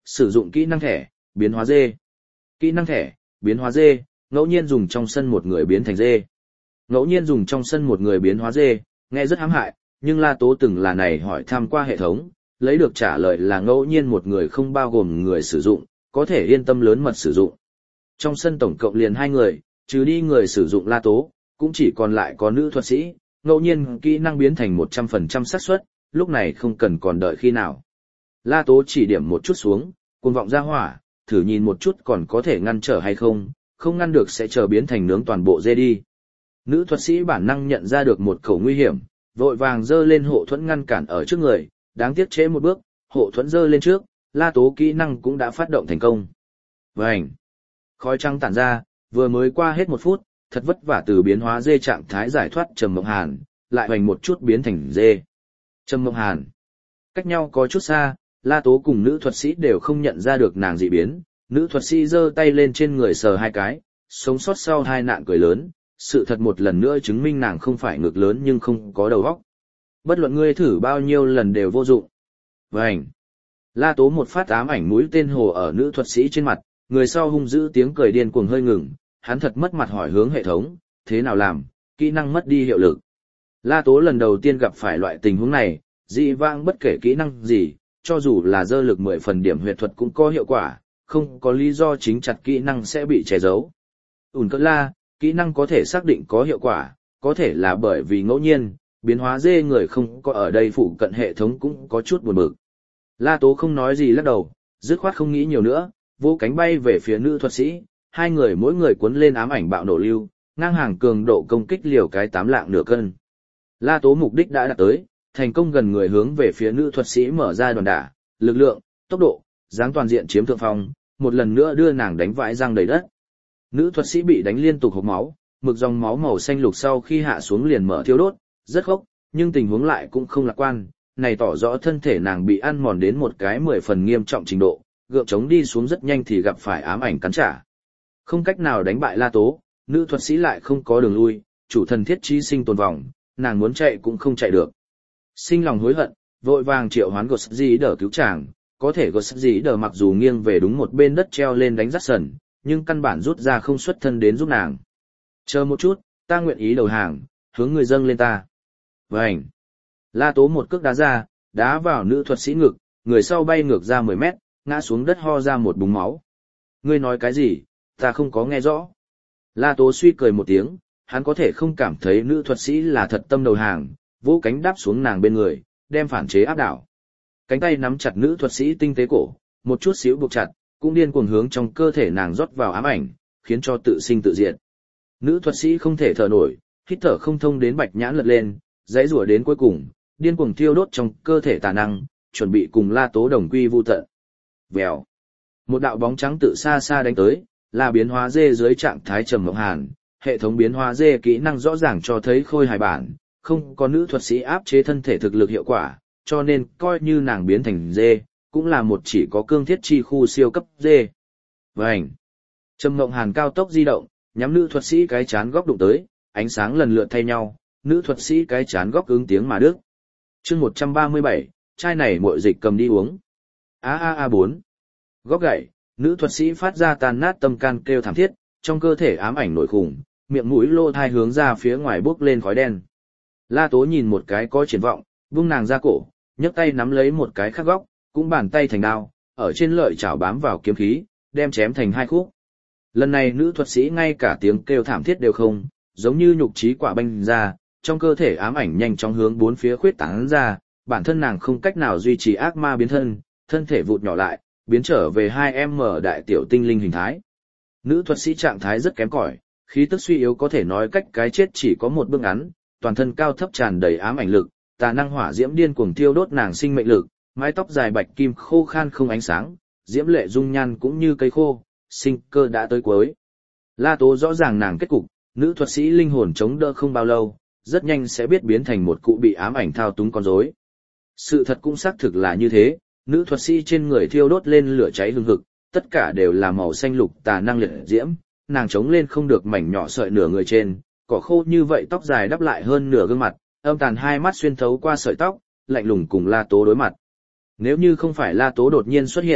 sử dụng kỹ năng thẻ, biến hóa dê. Kỹ năng thẻ, biến hóa dê, ngẫu nhiên dùng trong sân một người biến thành dê. Ngẫu nhiên dùng trong sân một người biến hóa dê, nghe rất hãm hại, nhưng La Tố từng là này hỏi thăm qua hệ thống, lấy được trả lời là ngẫu nhiên một người không bao gồm người sử dụng, có thể yên tâm lớn mật sử dụng. Trong sân tổng cộng liền hai người, trừ đi người sử dụng La Tố, cũng chỉ còn lại có nữ thuật sĩ, ngẫu nhiên kỹ năng biến thành một trăm phần trăm xác suất, lúc này không cần còn đợi khi nào. La Tố chỉ điểm một chút xuống, cuồng vọng ra hỏa, thử nhìn một chút còn có thể ngăn trở hay không, không ngăn được sẽ chờ biến thành nướng toàn bộ dê đi. Nữ thuật sĩ bản năng nhận ra được một khẩu nguy hiểm, vội vàng dơ lên hộ thuẫn ngăn cản ở trước người, đáng tiếc trễ một bước, hộ thuẫn dơ lên trước, La Tố kỹ năng cũng đã phát động thành công. Vành! Khói trắng tản ra, vừa mới qua hết một phút, thật vất vả từ biến hóa dê trạng thái giải thoát Trầm Mộng Hàn, lại hoành một chút biến thành dê. Trầm Mộng Hàn. Cách nhau có chút xa, La Tố cùng nữ thuật sĩ đều không nhận ra được nàng dị biến, nữ thuật sĩ giơ tay lên trên người sờ hai cái, sống sót sau hai nạn cười lớn, sự thật một lần nữa chứng minh nàng không phải ngực lớn nhưng không có đầu óc. Bất luận ngươi thử bao nhiêu lần đều vô dụng. Vành. La Tố một phát ám ảnh mũi tên hồ ở nữ thuật sĩ trên mặt, người sau hung dữ tiếng cười điên cuồng hơi ngừng, hắn thật mất mặt hỏi hướng hệ thống, thế nào làm, kỹ năng mất đi hiệu lực. La Tố lần đầu tiên gặp phải loại tình huống này, dị vãng bất kể kỹ năng gì, cho dù là dơ lực mười phần điểm huyệt thuật cũng có hiệu quả, không có lý do chính chặt kỹ năng sẽ bị che giấu. Ùn cỡ la, kỹ năng có thể xác định có hiệu quả, có thể là bởi vì ngẫu nhiên, biến hóa dê người không có ở đây phụ cận hệ thống cũng có chút buồn bực. La Tố không nói gì lắc đầu, dứt khoát không nghĩ nhiều nữa, vỗ cánh bay về phía nữ thuật sĩ, hai người mỗi người cuốn lên ám ảnh bạo nổ lưu, ngang hàng cường độ công kích liều cái tám lạng nửa cân. La Tố mục đích đã đạt tới, thành công gần người hướng về phía nữ thuật sĩ mở ra đòn đả, lực lượng, tốc độ, dáng toàn diện chiếm thượng phong, một lần nữa đưa nàng đánh vãi răng đầy đất. Nữ thuật sĩ bị đánh liên tục hộc máu, mực dòng máu màu xanh lục sau khi hạ xuống liền mở thiêu đốt, rất khốc, nhưng tình huống lại cũng không lạc quan, này tỏ rõ thân thể nàng bị ăn mòn đến một cái mười phần nghiêm trọng trình độ, gượng chống đi xuống rất nhanh thì gặp phải ám ảnh cắn trả. Không cách nào đánh bại La Tố, nữ thuật sĩ lại không có đường lui, chủ thần thiết trí sinh tồn vòng, nàng muốn chạy cũng không chạy được. Sinh lòng hối hận, vội vàng triệu hoán Ghost Rider cứu chàng, có thể Ghost Rider mặc dù nghiêng về đúng một bên đất treo lên đánh rắt sần, nhưng căn bản rút ra không xuất thân đến giúp nàng. Chờ một chút, ta nguyện ý đầu hàng, hướng người dâng lên ta. Vành. La Tố một cước đá ra, đá vào nữ thuật sĩ ngực, người sau bay ngược ra mười mét, ngã xuống đất ho ra một búng máu. Ngươi nói cái gì, ta không có nghe rõ. La Tố suy cười một tiếng, hắn có thể không cảm thấy nữ thuật sĩ là thật tâm đầu hàng, vỗ cánh đáp xuống nàng bên người, đem phản chế áp đảo. Cánh tay nắm chặt nữ thuật sĩ tinh tế cổ, một chút xíu buộc chặt, cũng điên cuồng hướng trong cơ thể nàng rót vào ám ảnh, khiến cho tự sinh tự diệt. Nữ thuật sĩ không thể thở nổi, hít thở không thông đến bạch nhãn lật lên, giãy giụa đến cuối cùng, điên cuồng thiêu đốt trong cơ thể tà năng, chuẩn bị cùng La Tố đồng quy vu tận. Vèo. Một đạo bóng trắng tự xa xa đánh tới, là biến hóa dê dưới trạng thái Trầm Mộng Hàn, hệ thống biến hóa dê kỹ năng rõ ràng cho thấy khôi hài bản, không có nữ thuật sĩ áp chế thân thể thực lực hiệu quả, cho nên coi như nàng biến thành dê, cũng là một chỉ có cương thiết chi khu siêu cấp dê. Vành. Trầm Mộng Hàn cao tốc di động, nhắm nữ thuật sĩ cái chán góc đụng tới, ánh sáng lần lượt thay nhau, nữ thuật sĩ cái chán góc ứng tiếng mà đứt. Chương một trăm ba mươi bảy, chai này muội dịch cầm đi uống. A a a bốn. Góc gãy, nữ thuật sĩ phát ra tan nát tâm can kêu thảm thiết, trong cơ thể ám ảnh nổi khủng, miệng mũi lô thai hướng ra phía ngoài bốc lên khói đen. La Tố nhìn một cái có triển vọng, vung nàng ra cổ, nhấc tay nắm lấy một cái khác góc, cũng bàn tay thành đao, ở trên lợi chảo bám vào kiếm khí, đem chém thành hai khúc. Lần này nữ thuật sĩ ngay cả tiếng kêu thảm thiết đều không, giống như nhục trí quả banh ra, trong cơ thể ám ảnh nhanh chóng hướng bốn phía khuyết tán ra, bản thân nàng không cách nào duy trì ác ma biến thân, thân thể vụt nhỏ lại, biến trở về hai em đại tiểu tinh linh hình thái. Nữ thuật sĩ trạng thái rất kém cỏi, khí tức suy yếu có thể nói cách cái chết chỉ có một bước ngắn, toàn thân cao thấp tràn đầy ám ảnh lực, tà năng hỏa diễm điên cuồng thiêu đốt nàng sinh mệnh lực, mái tóc dài bạch kim khô khan không ánh sáng, diễm lệ dung nhan cũng như cây khô, sinh cơ đã tới cuối. La Tố rõ ràng nàng kết cục, nữ thuật sĩ linh hồn chống đỡ không bao lâu, rất nhanh sẽ biết biến thành một cụ bị ám ảnh thao túng con rối. Sự thật cũng xác thực là như thế, nữ thuật sĩ trên người thiêu đốt lên lửa cháy hừng hực, tất cả đều là màu xanh lục tà năng liệt diễm, nàng chống lên không được mảnh nhỏ sợi nửa người trên, cỏ khô như vậy tóc dài đắp lại hơn nửa gương mặt, âm tàn hai mắt xuyên thấu qua sợi tóc, lạnh lùng cùng La Tố đối mặt. Nếu như không phải La Tố đột nhiên xuất hiện,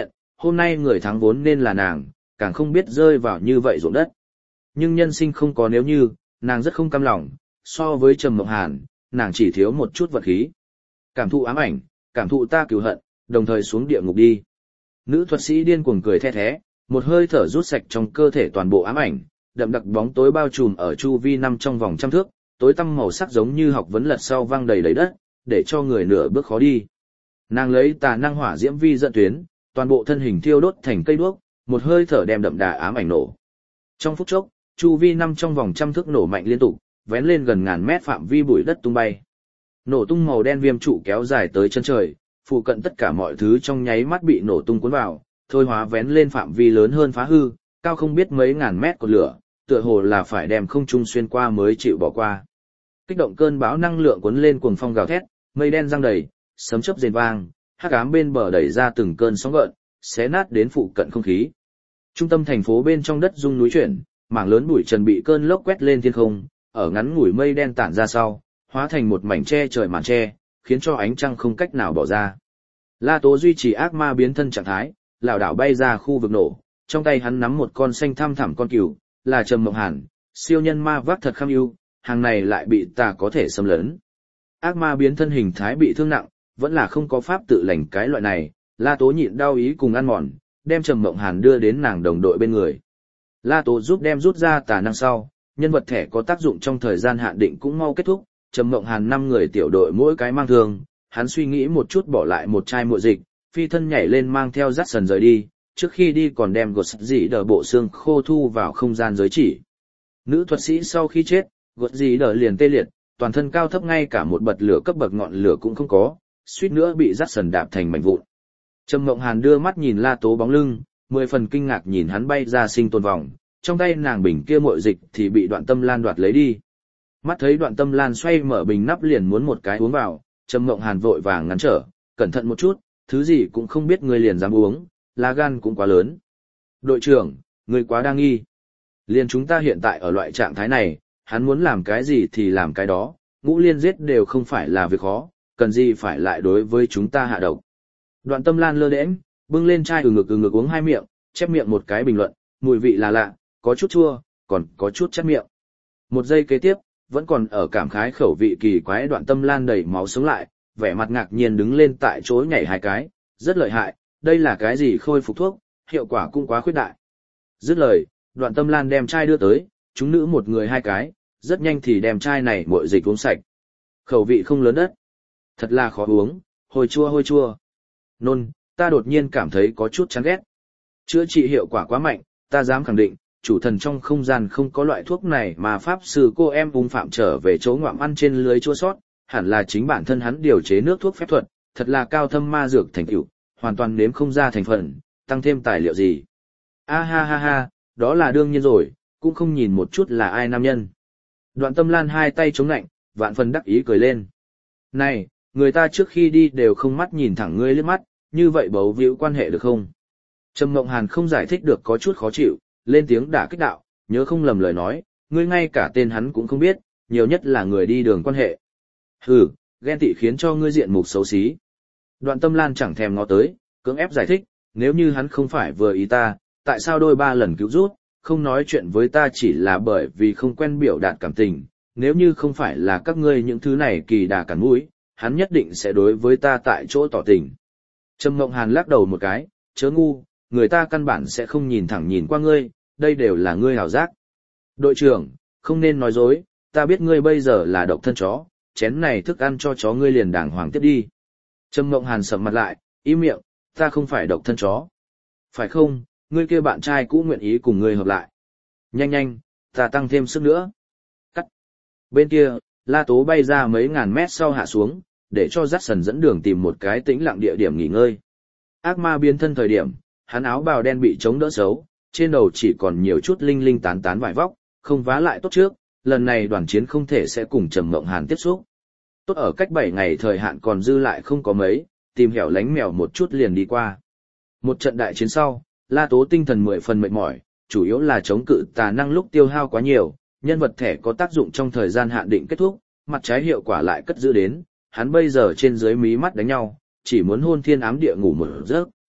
hôm nay người thắng vốn nên là nàng, càng không biết rơi vào như vậy ruộng đất. Nhưng nhân sinh không có nếu như, nàng rất không cam lòng, so với Trầm Mộng Hàn, nàng chỉ thiếu một chút vật khí. Cảm thụ ám ảnh, cảm thụ ta cừu hận, đồng thời xuống địa ngục đi. Nữ thuật sĩ điên cuồng cười the thé, một hơi thở rút sạch trong cơ thể toàn bộ ám ảnh, đậm đặc bóng tối bao trùm ở chu vi năm trong vòng trăm thước, tối tăm màu sắc giống như học vấn lật sau vang đầy đầy đất, để cho người nửa bước khó đi. Nàng lấy tà năng hỏa diễm vi dẫn tuyến, toàn bộ thân hình thiêu đốt thành cây đuốc, một hơi thở đem đậm đà ám ảnh nổ. Trong phút chốc, chu vi năm trong vòng trăm thước nổ mạnh liên tục, vén lên gần ngàn mét phạm vi bụi đất tung bay. Nổ tung màu đen viêm trụ kéo dài tới chân trời, phụ cận tất cả mọi thứ trong nháy mắt bị nổ tung cuốn vào, thôi hóa vén lên phạm vi lớn hơn phá hư, cao không biết mấy ngàn mét của lửa, tựa hồ là phải đem không trung xuyên qua mới chịu bỏ qua. Kích động cơn bão năng lượng cuốn lên cuồng phong gào thét, mây đen giăng đầy, sấm chớp rền vang, hắc ám bên bờ đẩy ra từng cơn sóng gợn, xé nát đến phụ cận không khí. Trung tâm thành phố bên trong đất rung núi chuyển, mảng lớn bụi trần bị cơn lốc quét lên thiên không, ở ngắn ngủi mây đen tản ra sau, hóa thành một mảnh che trời màn che, khiến cho ánh trăng không cách nào bỏ ra. La Tố duy trì ác ma biến thân trạng thái, lảo đảo bay ra khu vực nổ, trong tay hắn nắm một con xanh thăm thẳm con cừu, là Trầm Mộng Hàn, siêu nhân ma vác thật kham ưu, hàng này lại bị tà có thể xâm lấn. Ác ma biến thân hình thái bị thương nặng, vẫn là không có pháp tự lành cái loại này, La Tố nhịn đau ý cùng ăn mòn, đem Trầm Mộng Hàn đưa đến nàng đồng đội bên người. La Tố giúp đem rút ra tà năng sau, nhân vật thẻ có tác dụng trong thời gian hạn định cũng mau kết thúc, Trầm Mộng Hàn năm người tiểu đội mỗi cái mang thương, hắn suy nghĩ một chút bỏ lại một chai muội dịch, phi thân nhảy lên mang theo dắt sần rời đi, trước khi đi còn đem gột dĩ đờ bộ xương khô thu vào không gian giới chỉ. Nữ thuật sĩ sau khi chết, gột dĩ đờ liền tê liệt, toàn thân cao thấp ngay cả một bật lửa cấp bậc ngọn lửa cũng không có, suýt nữa bị dắt sần đạp thành mảnh vụn. Trầm Mộng Hàn đưa mắt nhìn La Tố bóng lưng, mười phần kinh ngạc nhìn hắn bay ra sinh tồn vòng, trong tay nàng bình kia muội dịch thì bị Đoạn Tâm Lan đoạt lấy đi. Mắt thấy Đoạn Tâm Lan xoay mở bình nắp liền muốn một cái uống vào, Trầm Mộng Hàn vội vàng ngăn trở, cẩn thận một chút, thứ gì cũng không biết ngươi liền dám uống, lá gan cũng quá lớn. Đội trưởng, ngươi quá đa nghi. Liền chúng ta hiện tại ở loại trạng thái này, hắn muốn làm cái gì thì làm cái đó, ngũ liên giết đều không phải là việc khó, cần gì phải lại đối với chúng ta hạ độc. Đoạn Tâm Lan lơ đễnh, bưng lên chai ừ ngực ừ ngực uống hai miệng, chép miệng một cái bình luận, mùi vị là lạ, có chút chua, còn có chút chát miệng. Một giây kế tiếp, vẫn còn ở cảm khái khẩu vị kỳ quái Đoạn Tâm Lan đầy máu sống lại, vẻ mặt ngạc nhiên đứng lên tại chỗ nhảy hai cái, rất lợi hại, đây là cái gì khôi phục thuốc, hiệu quả cũng quá khuyết đại. Dứt lời, Đoạn Tâm Lan đem chai đưa tới, chúng nữ một người hai cái, rất nhanh thì đem chai này muội dịch uống sạch. Khẩu vị không lớn đất, thật là khó uống, hôi chua hôi chua. Nôn, ta đột nhiên cảm thấy có chút chán ghét. Chữa trị hiệu quả quá mạnh, ta dám khẳng định, chủ thần trong không gian không có loại thuốc này mà pháp sư cô em ung phạm trở về chỗ ngoạm ăn trên lưới chua sót, hẳn là chính bản thân hắn điều chế nước thuốc phép thuật, thật là cao thâm ma dược thành tựu, hoàn toàn nếm không ra thành phần, tăng thêm tài liệu gì. A ha ha ha, đó là đương nhiên rồi, cũng không nhìn một chút là ai nam nhân. Đoạn Tâm Lan hai tay chống lạnh, vạn phần đắc ý cười lên. Này, người ta trước khi đi đều không mắt nhìn thẳng ngươi liếc mắt, như vậy bấu víu quan hệ được không? Trầm Mộng Hàn không giải thích được có chút khó chịu, lên tiếng đả kích đạo, nhớ không lầm lời nói, ngươi ngay cả tên hắn cũng không biết, nhiều nhất là người đi đường quan hệ. Hừ, ghen tị khiến cho ngươi diện mục xấu xí. Đoạn Tâm Lan chẳng thèm ngó tới, cưỡng ép giải thích, nếu như hắn không phải vừa ý ta, tại sao đôi ba lần cứu rút, không nói chuyện với ta chỉ là bởi vì không quen biểu đạt cảm tình, nếu như không phải là các ngươi những thứ này kỳ đà cản mũi, hắn nhất định sẽ đối với ta tại chỗ tỏ tình. Trầm Mộng Hàn lắc đầu một cái, chớ ngu, người ta căn bản sẽ không nhìn thẳng nhìn qua ngươi, đây đều là ngươi hảo giác. Đội trưởng, không nên nói dối, ta biết ngươi bây giờ là độc thân chó, chén này thức ăn cho chó ngươi liền đàng hoàng tiếp đi. Trầm Mộng Hàn sầm mặt lại, im miệng, ta không phải độc thân chó. Phải không, ngươi kia bạn trai cũ nguyện ý cùng ngươi hợp lại. Nhanh nhanh, ta tăng thêm sức nữa. Cắt. Bên kia, La Tố bay ra mấy ngàn mét sau hạ xuống, để cho Jackson dẫn đường tìm một cái tĩnh lặng địa điểm nghỉ ngơi. Ác ma biến thân thời điểm, hắn áo bào đen bị chống đỡ xấu, trên đầu chỉ còn nhiều chút linh linh tán tán vải vóc, không vá lại tốt trước, lần này đoàn chiến không thể sẽ cùng Trầm Mộng Hàn tiếp xúc. Tốt ở cách bảy ngày thời hạn còn dư lại không có mấy, tìm hẻo lánh mèo một chút liền đi qua. Một trận đại chiến sau, La Tố tinh thần mười phần mệt mỏi, chủ yếu là chống cự tà năng lúc tiêu hao quá nhiều, nhân vật thẻ có tác dụng trong thời gian hạn định kết thúc, mặt trái hiệu quả lại cất giữ đến, hắn bây giờ trên dưới mí mắt đánh nhau, chỉ muốn hôn thiên ám địa ngủ một giấc.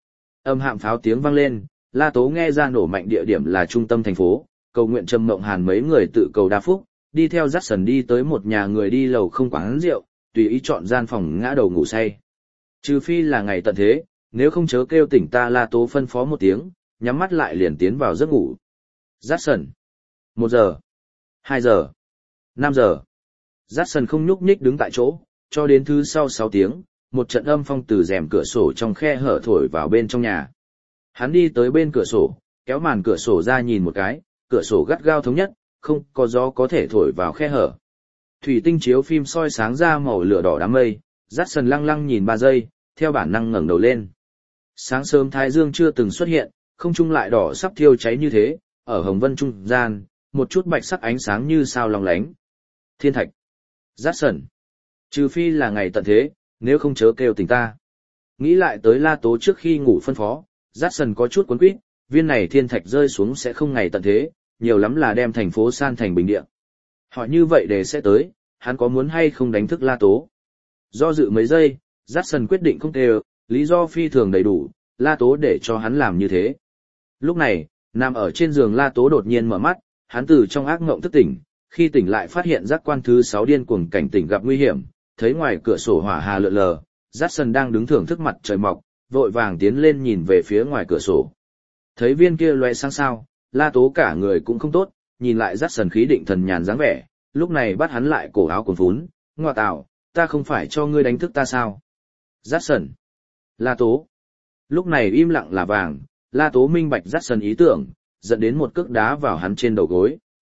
Âm hạm pháo tiếng vang lên, La Tố nghe ra nổ mạnh địa điểm là trung tâm thành phố, cầu nguyện Trầm Mộng Hàn mấy người tự cầu đa phúc, đi theo Jackson đi tới một nhà người đi lầu không quán rượu, tùy ý chọn gian phòng ngã đầu ngủ say. Trừ phi là ngày tận thế, nếu không chớ kêu tỉnh ta, La Tố phân phó một tiếng, nhắm mắt lại liền tiến vào giấc ngủ. Jackson. Một giờ. Hai giờ. Năm giờ. Jackson không nhúc nhích đứng tại chỗ, cho đến thứ sau sáu tiếng, một trận âm phong từ rèm cửa sổ trong khe hở thổi vào bên trong nhà. Hắn đi tới bên cửa sổ, kéo màn cửa sổ ra nhìn một cái, cửa sổ gắt gao thống nhất, không có gió có thể thổi vào khe hở. Thủy tinh chiếu phim soi sáng ra màu lửa đỏ đám mây, Jackson lăng lăng nhìn ba giây, theo bản năng ngẩng đầu lên. Sáng sớm thái dương chưa từng xuất hiện, không trung lại đỏ sắp thiêu cháy như thế, ở hồng vân trung gian, một chút bạch sắc ánh sáng như sao long lánh. Thiên thạch. Jackson. Trừ phi là ngày tận thế, nếu không chớ kêu tỉnh ta. Nghĩ lại tới La Tố trước khi ngủ phân phó, Jackson có chút cuốn quýt, viên này thiên thạch rơi xuống sẽ không ngày tận thế, nhiều lắm là đem thành phố san thành bình địa. Hỏi như vậy để sẽ tới, hắn có muốn hay không đánh thức La Tố? Do dự mấy giây, Jackson quyết định không kêu, lý do phi thường đầy đủ, La Tố để cho hắn làm như thế. Lúc này, nằm ở trên giường La Tố đột nhiên mở mắt, hắn từ trong ác ngộng thức tỉnh, khi tỉnh lại phát hiện giác quan thứ sáu điên cuồng cảnh tỉnh gặp nguy hiểm, thấy ngoài cửa sổ hỏa hà lượn lờ, Jackson đang đứng thưởng thức mặt trời mọc, vội vàng tiến lên nhìn về phía ngoài cửa sổ. Thấy viên kia loe sáng sao, La Tố cả người cũng không tốt, nhìn lại Jackson khí định thần nhàn dáng vẻ, lúc này bắt hắn lại cổ áo cuốn vún, ngoa tạo, ta không phải cho ngươi đánh thức ta sao? Jackson. La Tố. Lúc này im lặng là vàng, La Tố minh bạch Jackson ý tưởng, dẫn đến một cước đá vào hắn trên đầu gối.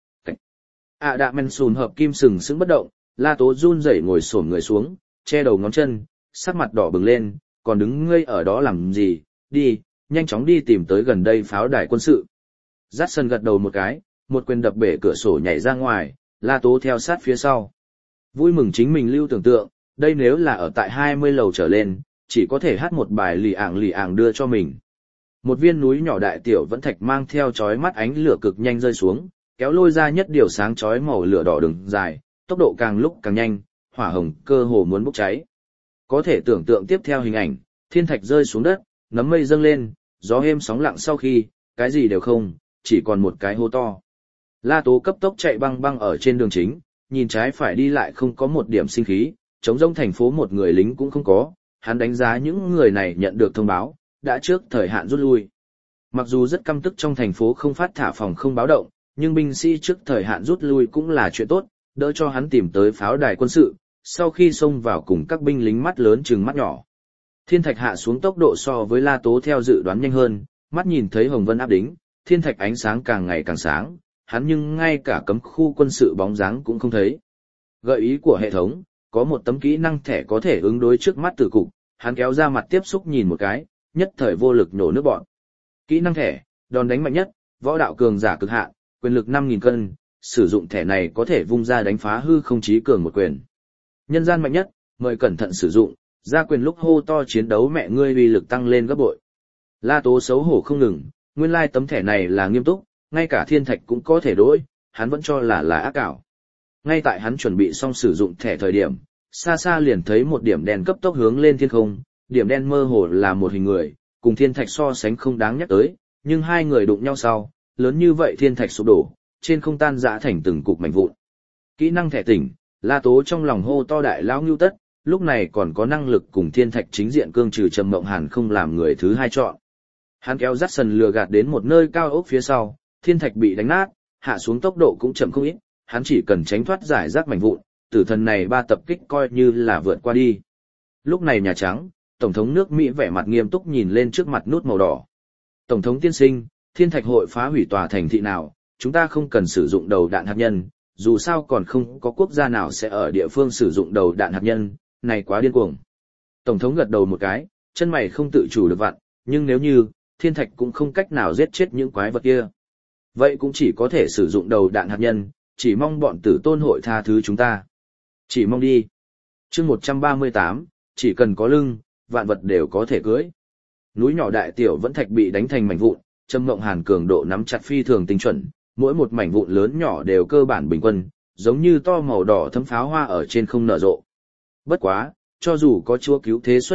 À đạ men sùn hợp kim sừng sững bất động, La Tố run rẩy ngồi xổm người xuống, che đầu ngón chân, sắc mặt đỏ bừng lên, còn đứng ngây ở đó làm gì, đi, nhanh chóng đi tìm tới gần đây pháo đài quân sự. Jackson gật đầu một cái, một quyền đập bể cửa sổ nhảy ra ngoài, La Tố theo sát phía sau. Vui mừng chính mình lưu tưởng tượng, đây nếu là ở tại hai mươi lầu trở lên, chỉ có thể hát một bài lì ảng lì ảng đưa cho mình. Một viên núi nhỏ đại tiểu vẫn thạch mang theo chói mắt ánh lửa cực nhanh rơi xuống, kéo lôi ra nhất điều sáng chói màu lửa đỏ đường dài, tốc độ càng lúc càng nhanh, hỏa hồng cơ hồ muốn bốc cháy. Có thể tưởng tượng tiếp theo hình ảnh, thiên thạch rơi xuống đất, nấm mây dâng lên, gió êm sóng lặng sau khi, cái gì đều không, chỉ còn một cái hố to. La Tố cấp tốc chạy băng băng ở trên đường chính, nhìn trái phải đi lại không có một điểm sinh khí, trống rỗng thành phố một người lính cũng không có, hắn đánh giá những người này nhận được thông báo, đã trước thời hạn rút lui. Mặc dù rất căm tức trong thành phố không phát thả phòng không báo động, nhưng binh sĩ trước thời hạn rút lui cũng là chuyện tốt, đỡ cho hắn tìm tới pháo đài quân sự, sau khi xông vào cùng các binh lính mắt lớn chừng mắt nhỏ. Thiên thạch hạ xuống tốc độ so với La Tố theo dự đoán nhanh hơn, mắt nhìn thấy hồng vân áp đính, thiên thạch ánh sáng càng ngày càng sáng, hắn nhưng ngay cả cấm khu quân sự bóng dáng cũng không thấy. Gợi ý của hệ thống, có một tấm kỹ năng thẻ có thể ứng đối trước mắt tử cục, hắn kéo ra mặt tiếp xúc nhìn một cái, nhất thời vô lực nổ nước bọn. Kỹ năng thẻ, đòn đánh mạnh nhất, võ đạo cường giả cực hạn, quyền lực năm nghìn cân, sử dụng thẻ này có thể vung ra đánh phá hư không chí cường một quyền. Nhân gian mạnh nhất, mời cẩn thận sử dụng, ra quyền lúc hô to chiến đấu mẹ ngươi uy lực tăng lên gấp bội. La Tố xấu hổ không ngừng, nguyên lai tấm thẻ này là nghiêm túc, ngay cả thiên thạch cũng có thể đổi, hắn vẫn cho là là ác ảo. Ngay tại hắn chuẩn bị xong sử dụng thẻ thời điểm, xa xa liền thấy một điểm đen cấp tốc hướng lên thiên không, điểm đen mơ hồ là một hình người, cùng thiên thạch so sánh không đáng nhắc tới, nhưng hai người đụng nhau sau, lớn như vậy thiên thạch sụp đổ, trên không tan rã thành từng cục mảnh vụn. Kỹ năng thẻ tỉnh, La Tố trong lòng hô to đại lão ngưu tất, lúc này còn có năng lực cùng thiên thạch chính diện cương trừ Trầm Mộng Hàn không làm người thứ hai chọn. Hắn kéo Jackson lừa gạt đến một nơi cao ốc phía sau, thiên thạch bị đánh nát, hạ xuống tốc độ cũng chậm không ít, hắn chỉ cần tránh thoát giải rác mảnh vụn, tử thần này ba tập kích coi như là vượt qua đi. Lúc này Nhà Trắng, Tổng thống nước Mỹ vẻ mặt nghiêm túc nhìn lên trước mặt nút màu đỏ. Tổng thống tiên sinh, thiên thạch hội phá hủy tòa thành thị nào, chúng ta không cần sử dụng đầu đạn hạt nhân, dù sao còn không có quốc gia nào sẽ ở địa phương sử dụng đầu đạn hạt nhân, này quá điên cuồng. Tổng thống gật đầu một cái, chân mày không tự chủ được vặn, nhưng nếu như, thiên thạch cũng không cách nào giết chết những quái vật kia. Vậy cũng chỉ có thể sử dụng đầu đạn hạt nhân, chỉ mong bọn tử tôn hội tha thứ chúng ta. Chỉ mong đi. chương một trăm ba mươi tám, chỉ cần có lưng, vạn vật đều có thể cưới. Núi nhỏ đại tiểu vẫn thạch bị đánh thành mảnh vụn, Trầm Mộng Hàn cường độ nắm chặt phi thường tinh chuẩn, mỗi một mảnh vụn lớn nhỏ đều cơ bản bình quân, giống như to màu đỏ thấm pháo hoa ở trên không nở rộ. Bất quá, cho dù có chúa cứu thế xuất hiện,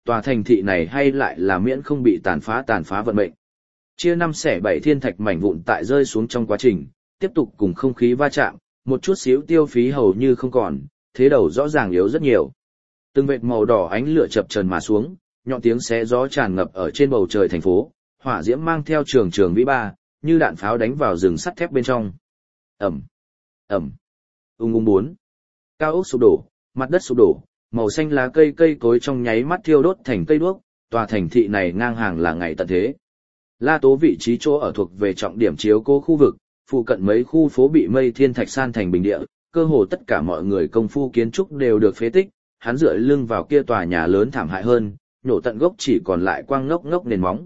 tòa thành thị này hay lại là miễn không bị tàn phá tàn phá vận mệnh. Chia năm xẻ bảy thiên thạch mảnh vụn tại rơi xuống trong quá trình, tiếp tục cùng không khí va chạm, một chút xíu tiêu phí hầu như không còn, thế đầu rõ ràng yếu rất nhiều. Từng vệt màu đỏ ánh lửa chập chờn mà xuống, nhọn tiếng xé gió tràn ngập ở trên bầu trời thành phố, hỏa diễm mang theo trường trường vĩ ba, như đạn pháo đánh vào rừng sắt thép bên trong. Ầm, ầm, ung ung bốn. Cao ốc sụp đổ, mặt đất sụp đổ, màu xanh lá cây cây cối trong nháy mắt thiêu đốt thành cây đuốc, tòa thành thị này ngang hàng là ngày tận thế. La Tố vị trí chỗ ở thuộc về trọng điểm chiếu cố khu vực, phụ cận mấy khu phố bị mây thiên thạch san thành bình địa, cơ hồ tất cả mọi người công phu kiến trúc đều được phế tích, hắn dựa lưng vào kia tòa nhà lớn thảm hại hơn, nhổ tận gốc chỉ còn lại quang ngốc ngốc nền móng.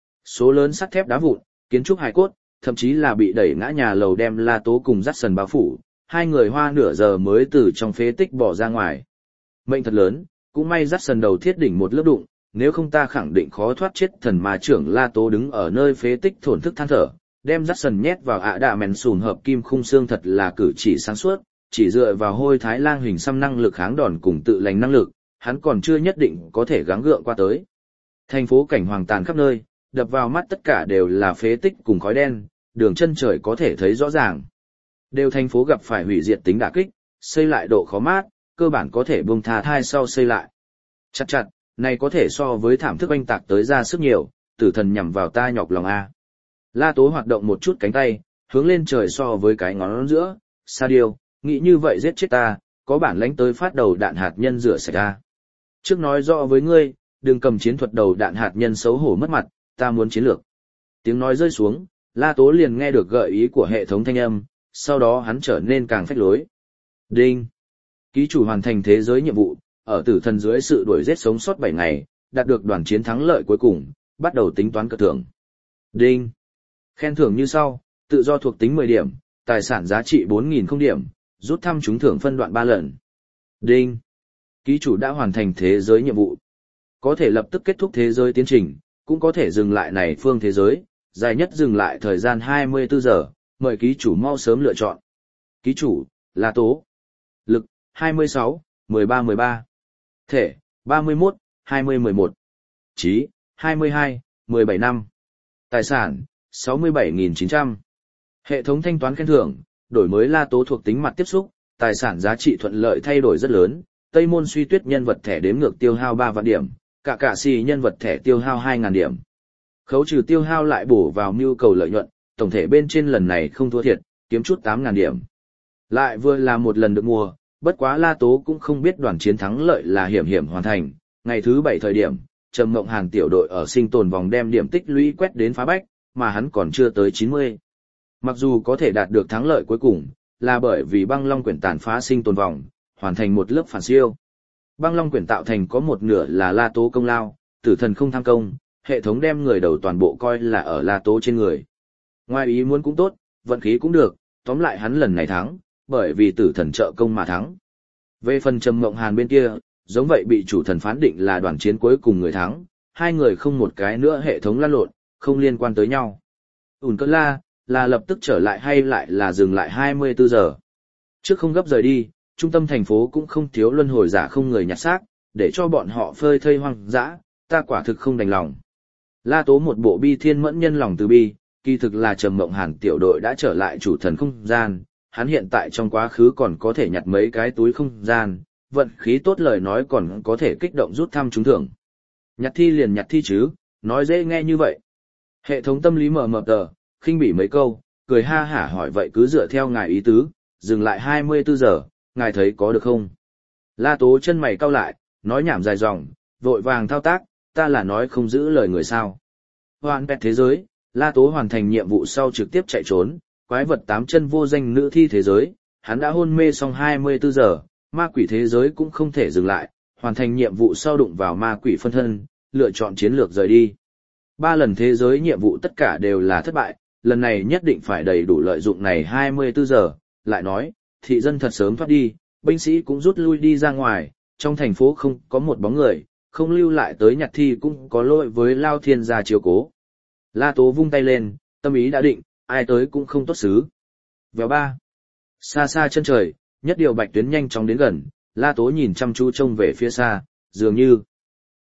Số lớn sắt thép đá vụn, kiến trúc hài cốt, thậm chí là bị đẩy ngã nhà lầu đem La Tố cùng dắt sần bao phủ, hai người hoa nửa giờ mới từ trong phế tích bỏ ra ngoài. Mệnh thật lớn, cũng may dắt sần đầu thiết đỉnh một lớp đụng, nếu không ta khẳng định khó thoát chết. Thần ma trưởng La Tố đứng ở nơi phế tích thổn thức than thở, đem dắt sần nhét vào ạ đạ mèn sùn hợp kim khung xương thật là cử chỉ sáng suốt, chỉ dựa vào hôi thái lang hình xăm năng lực kháng đòn cùng tự lành năng lực, hắn còn chưa nhất định có thể gắng gượng qua tới. Thành phố cảnh hoàng tàn khắp nơi, đập vào mắt tất cả đều là phế tích cùng khói đen, đường chân trời có thể thấy rõ ràng. Đều thành phố gặp phải hủy diệt tính đả kích, xây lại độ khó mát, cơ bản có thể buông tha thai sau xây lại. Chặt chặt, này có thể so với thảm thức oanh tạc tới ra sức nhiều, tử thần nhằm vào ta nhọc lòng a. La Tố hoạt động một chút cánh tay, hướng lên trời so với cái ngón giữa, Sa Điêu, nghĩ như vậy giết chết ta, có bản lãnh tới phát đầu đạn hạt nhân rửa sạch ta. Trước nói rõ với ngươi, đừng cầm chiến thuật đầu đạn hạt nhân xấu hổ mất mặt, ta muốn chiến lược. Tiếng nói rơi xuống, La Tố liền nghe được gợi ý của hệ thống thanh âm, sau đó hắn trở nên càng phách lối. Đinh! Ký chủ hoàn thành thế giới nhiệm vụ, ở tử thần dưới sự đuổi giết sống sót bảy ngày, đạt được đoàn chiến thắng lợi cuối cùng, bắt đầu tính toán cờ thưởng. Đinh! Khen thưởng như sau, tự do thuộc tính mười điểm, tài sản giá trị bốn nghìn không điểm, rút thăm trúng thưởng phân đoạn ba lần. Đinh! Ký chủ đã hoàn thành thế giới nhiệm vụ. Có thể lập tức kết thúc thế giới tiến trình, cũng có thể dừng lại này phương thế giới, dài nhất dừng lại thời gian hai mươi tư giờ, mời ký chủ mau sớm lựa chọn. Ký chủ, La Tố. Lực, hai mươi sáu, mười ba mười ba. Thể, ba mươi mốt, hai mươi mười một. Trí, hai mươi hai, mười bảy năm. Tài sản, sáu mươi bảy nghìn chín trăm. Hệ thống thanh toán khen thưởng, đổi mới La Tố thuộc tính mặt tiếp xúc, tài sản giá trị thuận lợi thay đổi rất lớn, Tây Môn Suy Tuyết nhân vật thẻ đếm ngược tiêu hao ba vạn điểm, cả cả xì nhân vật thẻ tiêu hao hai nghìn điểm. Khấu trừ tiêu hao lại bổ vào nhu cầu lợi nhuận, tổng thể bên trên lần này không thua thiệt, kiếm chút tám nghìn điểm. Lại vừa là một lần được mua, bất quá La Tố cũng không biết đoàn chiến thắng lợi là hiểm hiểm hoàn thành, ngày thứ bảy thời điểm, Trầm Mộng Hàn tiểu đội ở sinh tồn vòng đem điểm tích lũy quét đến phá bách, mà hắn còn chưa tới chín mươi. Mặc dù có thể đạt được thắng lợi cuối cùng, là bởi vì băng long quyển tàn phá sinh tồn vòng, hoàn thành một lớp phản siêu. Băng long quyển tạo thành có một nửa là La Tố công lao, tử thần không tham công, hệ thống đem người đầu toàn bộ coi là ở La Tố trên người. Ngoài ý muốn cũng tốt, vận khí cũng được, tóm lại hắn lần này thắng, bởi vì tử thần trợ công mà thắng. Về phần Trầm Mộng Hàn bên kia, giống vậy bị chủ thần phán định là đoàn chiến cuối cùng người thắng, hai người không một cái nữa hệ thống lăn lộn, không liên quan tới nhau. Ủn cơn la, là lập tức trở lại hay lại là dừng lại hai mươi tư giờ. Trước không gấp rời đi, trung tâm thành phố cũng không thiếu luân hồi giả không người nhặt xác, để cho bọn họ phơi thây hoang dã, ta quả thực không đành lòng. La Tố một bộ bi thiên mẫn nhân lòng từ bi, kỳ thực là Trầm Mộng Hàn tiểu đội đã trở lại chủ thần không gian, hắn hiện tại trong quá khứ còn có thể nhặt mấy cái túi không gian, vận khí tốt lời nói còn có thể kích động rút thăm trúng thưởng. Nhặt thi liền nhặt thi chứ, nói dễ nghe như vậy. Hệ thống tâm lý mờ mờ tờ, khinh bỉ mấy câu, cười ha hả hỏi vậy cứ dựa theo ngài ý tứ, dừng lại hai mươi tư giờ, ngài thấy có được không? La Tố chân mày cau lại, nói nhảm dài dòng, vội vàng thao tác, ta là nói không giữ lời người sao. Hoàn pet thế giới, La Tố hoàn thành nhiệm vụ sau trực tiếp chạy trốn, quái vật tám chân vô danh nữ thi thế giới, hắn đã hôn mê xong hai mươi tư giờ, ma quỷ thế giới cũng không thể dừng lại, hoàn thành nhiệm vụ sau đụng vào ma quỷ phân thân, lựa chọn chiến lược rời đi. Ba lần thế giới nhiệm vụ tất cả đều là thất bại, lần này nhất định phải đầy đủ lợi dụng này hai mươi tư giờ, lại nói, thị dân thật sớm thoát đi, binh sĩ cũng rút lui đi ra ngoài, trong thành phố không có một bóng người, không lưu lại tới nhặt thi cũng có lỗi với Lao Thiên gia chiếu cố. La Tố vung tay lên, tâm ý đã định, ai tới cũng không tốt xứ. Vèo ba. Xa xa chân trời, nhất điều bạch tuyến nhanh chóng đến gần, La Tố nhìn chăm chú trông về phía xa, dường như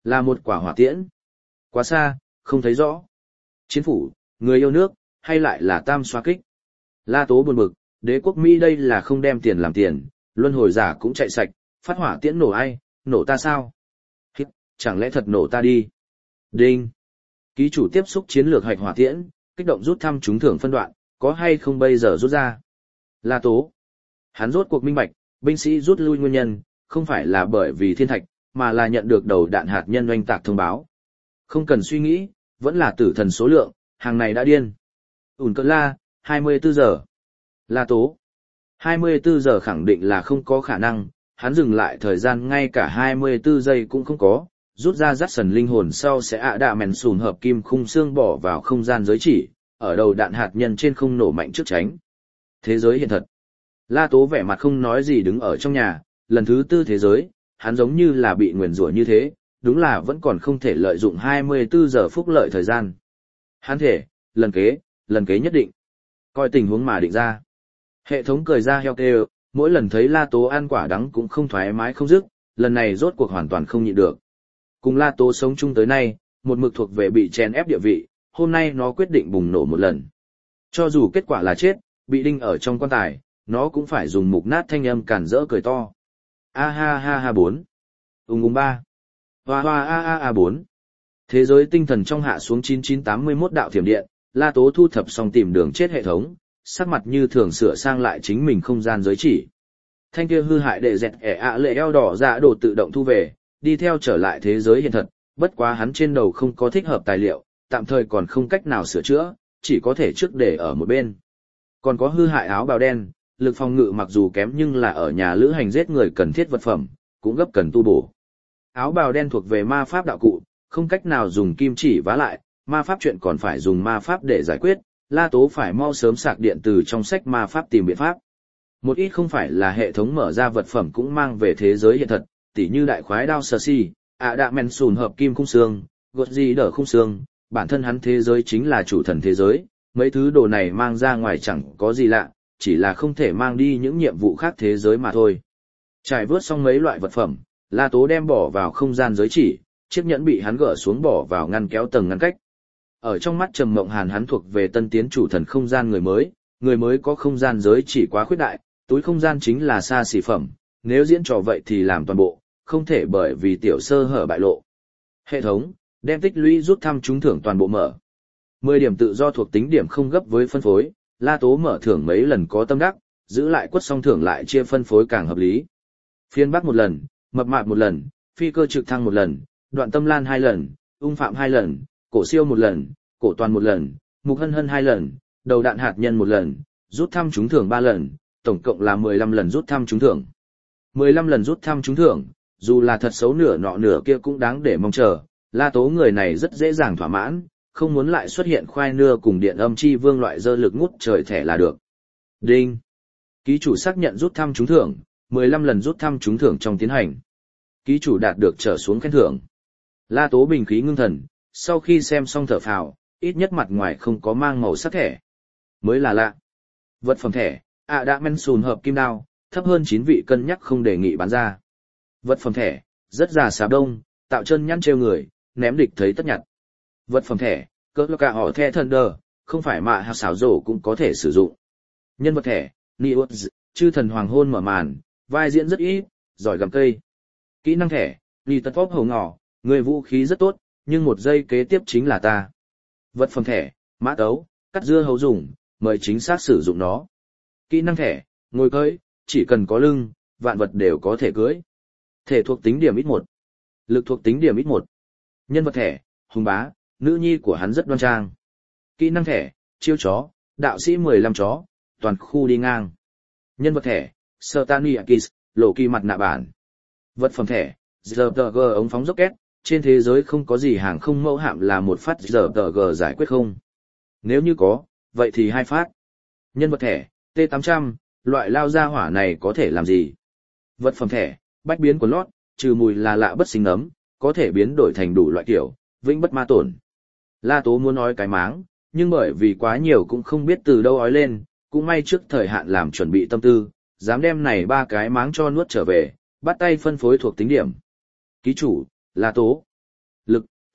Là một quả hỏa tiễn. Quá xa, không thấy rõ. Chiến phủ, người yêu nước, hay lại là tam xoa kích. La Tố buồn bực, đế quốc Mỹ đây là không đem tiền làm tiền, luân hồi giả cũng chạy sạch, phát hỏa tiễn nổ ai, nổ ta sao? Hít, chẳng lẽ thật nổ ta đi? Đinh. Ký chủ tiếp xúc chiến lược hạch hỏa tiễn, kích động rút thăm trúng thưởng phân đoạn, có hay không bây giờ rút ra? La Tố. Hắn rốt cuộc minh bạch, binh sĩ rút lui nguyên nhân, không phải là bởi vì thiên thạch, mà là nhận được đầu đạn hạt nhân oanh tạc thông báo. Không cần suy nghĩ, vẫn là tử thần số lượng, hàng này đã điên. Ủn cỡ la, hai mươi tư giờ. La Tố. hai mươi tư giờ khẳng định là không có khả năng, hắn dừng lại thời gian ngay cả hai mươi tư giây cũng không có, rút ra dắt sần linh hồn sau sẽ ạ đạ mèn sùn hợp kim khung xương bỏ vào không gian giới chỉ, ở đầu đạn hạt nhân trên không nổ mạnh trước tránh. Thế giới hiện thật. La Tố vẻ mặt không nói gì đứng ở trong nhà, lần thứ tư thế giới, hắn giống như là bị nguyền rủa như thế, đúng là vẫn còn không thể lợi dụng hai mươi tư giờ phúc lợi thời gian. Hắn thể, lần kế, lần kế nhất định. Coi tình huống mà định ra. Hệ thống cười ra heo kêu, mỗi lần thấy La Tố ăn quả đắng cũng không thoải mái không dứt, lần này rốt cuộc hoàn toàn không nhịn được. Cùng La Tố sống chung tới nay, một mực thuộc về bị chèn ép địa vị, hôm nay nó quyết định bùng nổ một lần. Cho dù kết quả là chết, bị đinh ở trong quan tài, nó cũng phải dùng mục nát thanh âm cản rỡ cười to. A ha ha ha bốn. Ung ung ba. Hoa hoa a a a bốn. Thế giới tinh thần trong hạ xuống chín chín tám mươi mốt đạo thiểm điện, La Tố thu thập xong tìm đường chết hệ thống, sắc mặt như thường sửa sang lại chính mình không gian giới chỉ. Thanh kia hư hại đệ dẹt ẻ ạ lệ eo đỏ dạ đồ tự động thu về, đi theo trở lại thế giới hiện thật, bất quá hắn trên đầu không có thích hợp tài liệu, tạm thời còn không cách nào sửa chữa, chỉ có thể trước để ở một bên. Còn có hư hại áo bào đen, lực phòng ngự mặc dù kém nhưng là ở nhà lữ hành giết người cần thiết vật phẩm, cũng gấp cần tu bổ. Áo bào đen thuộc về ma pháp đạo cụ, không cách nào dùng kim chỉ vá lại, ma pháp chuyện còn phải dùng ma pháp để giải quyết, La Tố phải mau sớm sạc điện từ trong sách ma pháp tìm biện pháp. Một ít không phải là hệ thống mở ra vật phẩm cũng mang về thế giới hiện thật, tỉ như đại khoái đao sờ si, ạ đạ men sùn hợp kim khung xương, gột gì đỡ khung xương, bản thân hắn thế giới chính là chủ thần thế giới, mấy thứ đồ này mang ra ngoài chẳng có gì lạ, chỉ là không thể mang đi những nhiệm vụ khác thế giới mà thôi. Trải vớt xong mấy loại vật phẩm, La Tố đem bỏ vào không gian giới chỉ, chiếc nhẫn bị hắn gỡ xuống bỏ vào ngăn kéo tầng ngăn cách. Ở trong mắt Trầm Mộng Hàn hắn thuộc về tân tiến chủ thần không gian người mới, người mới có không gian giới chỉ quá khuyết đại, túi không gian chính là xa xỉ phẩm, nếu diễn trò vậy thì làm toàn bộ, không thể bởi vì tiểu sơ hở bại lộ. Hệ thống, đem tích lũy rút thăm trúng thưởng toàn bộ mở. mười điểm tự do thuộc tính điểm không gấp với phân phối, La Tố mở thưởng mấy lần có tâm đắc, giữ lại quất xong thưởng lại chia phân phối càng hợp lý. Phiên Bắc một lần, mập mạp một lần, phi cơ trực thăng một lần, đoạn tâm lan hai lần, ung phạm hai lần, cổ siêu một lần, cổ toàn một lần, mục hân hân hai lần, đầu đạn hạt nhân một lần, rút thăm trúng thưởng ba lần, tổng cộng là mười lăm lần rút thăm trúng thưởng. mười lăm lần rút thăm trúng thưởng, dù là thật xấu nửa nọ nửa kia cũng đáng để mong chờ, La Tố người này rất dễ dàng thỏa mãn, không muốn lại xuất hiện khoai nưa cùng điện âm chi vương loại dơ lực ngút trời thẻ là được. Đinh. Ký chủ xác nhận rút thăm trúng thưởng, mười lăm lần rút thăm trúng thưởng trong tiến hành. Ký chủ đạt được trở xuống khen thưởng. La Tố bình khí ngưng thần, sau khi xem xong thở phào, ít nhất mặt ngoài không có mang màu sắc thẻ. Mới là lạ. Vật phẩm thẻ, ạ đã men sùn hợp kim đao, thấp hơn chín vị cân nhắc không đề nghị bán ra. Vật phẩm thẻ, rất già xà đông, tạo chân nhăn trêu người, ném địch thấy tất nhặt. Vật phẩm thẻ, cỡ cả họ the thunder, không phải mạ hạt xảo rổ cũng có thể sử dụng. Nhân vật thẻ, Nios, chư thần hoàng hôn mở màn, vai diễn rất ít, giỏi gặm cây. Kỹ năng thẻ, Ni tật pop hầu ngỏ, người vũ khí rất tốt, nhưng một giây kế tiếp chính là ta. Vật phẩm thẻ, mã tấu, cắt dưa hấu dùng, mời chính xác sử dụng nó. Kỹ năng thẻ, ngồi cưỡi, chỉ cần có lưng, vạn vật đều có thể cưỡi. Thể thuộc tính điểm ít một. Lực thuộc tính điểm ít một. Nhân vật thẻ, hùng bá, nữ nhi của hắn rất đoan trang. Kỹ năng thẻ, chiêu chó, đạo sĩ mười lăm chó, toàn khu đi ngang. Nhân vật thẻ, Sertaniakis, lộ kỳ mặt nạ bản. Vật phẩm thẻ, giê tê giê ống phóng rocket, trên thế giới không có gì hàng không mẫu hạm là một phát giê tê giê giải quyết không. Nếu như có, vậy thì hai phát. Nhân vật thẻ, T tám trăm, loại lao ra hỏa này có thể làm gì? Vật phẩm thẻ, bách biến của lót, trừ mùi là lạ bất xinh ấm, có thể biến đổi thành đủ loại kiểu, vĩnh bất ma tổn. La Tố muốn nói cái máng, nhưng bởi vì quá nhiều cũng không biết từ đâu ói lên, cũng may trước thời hạn làm chuẩn bị tâm tư, dám đem này ba cái máng cho nuốt trở về, bắt tay phân phối thuộc tính điểm. Ký chủ, La Tố.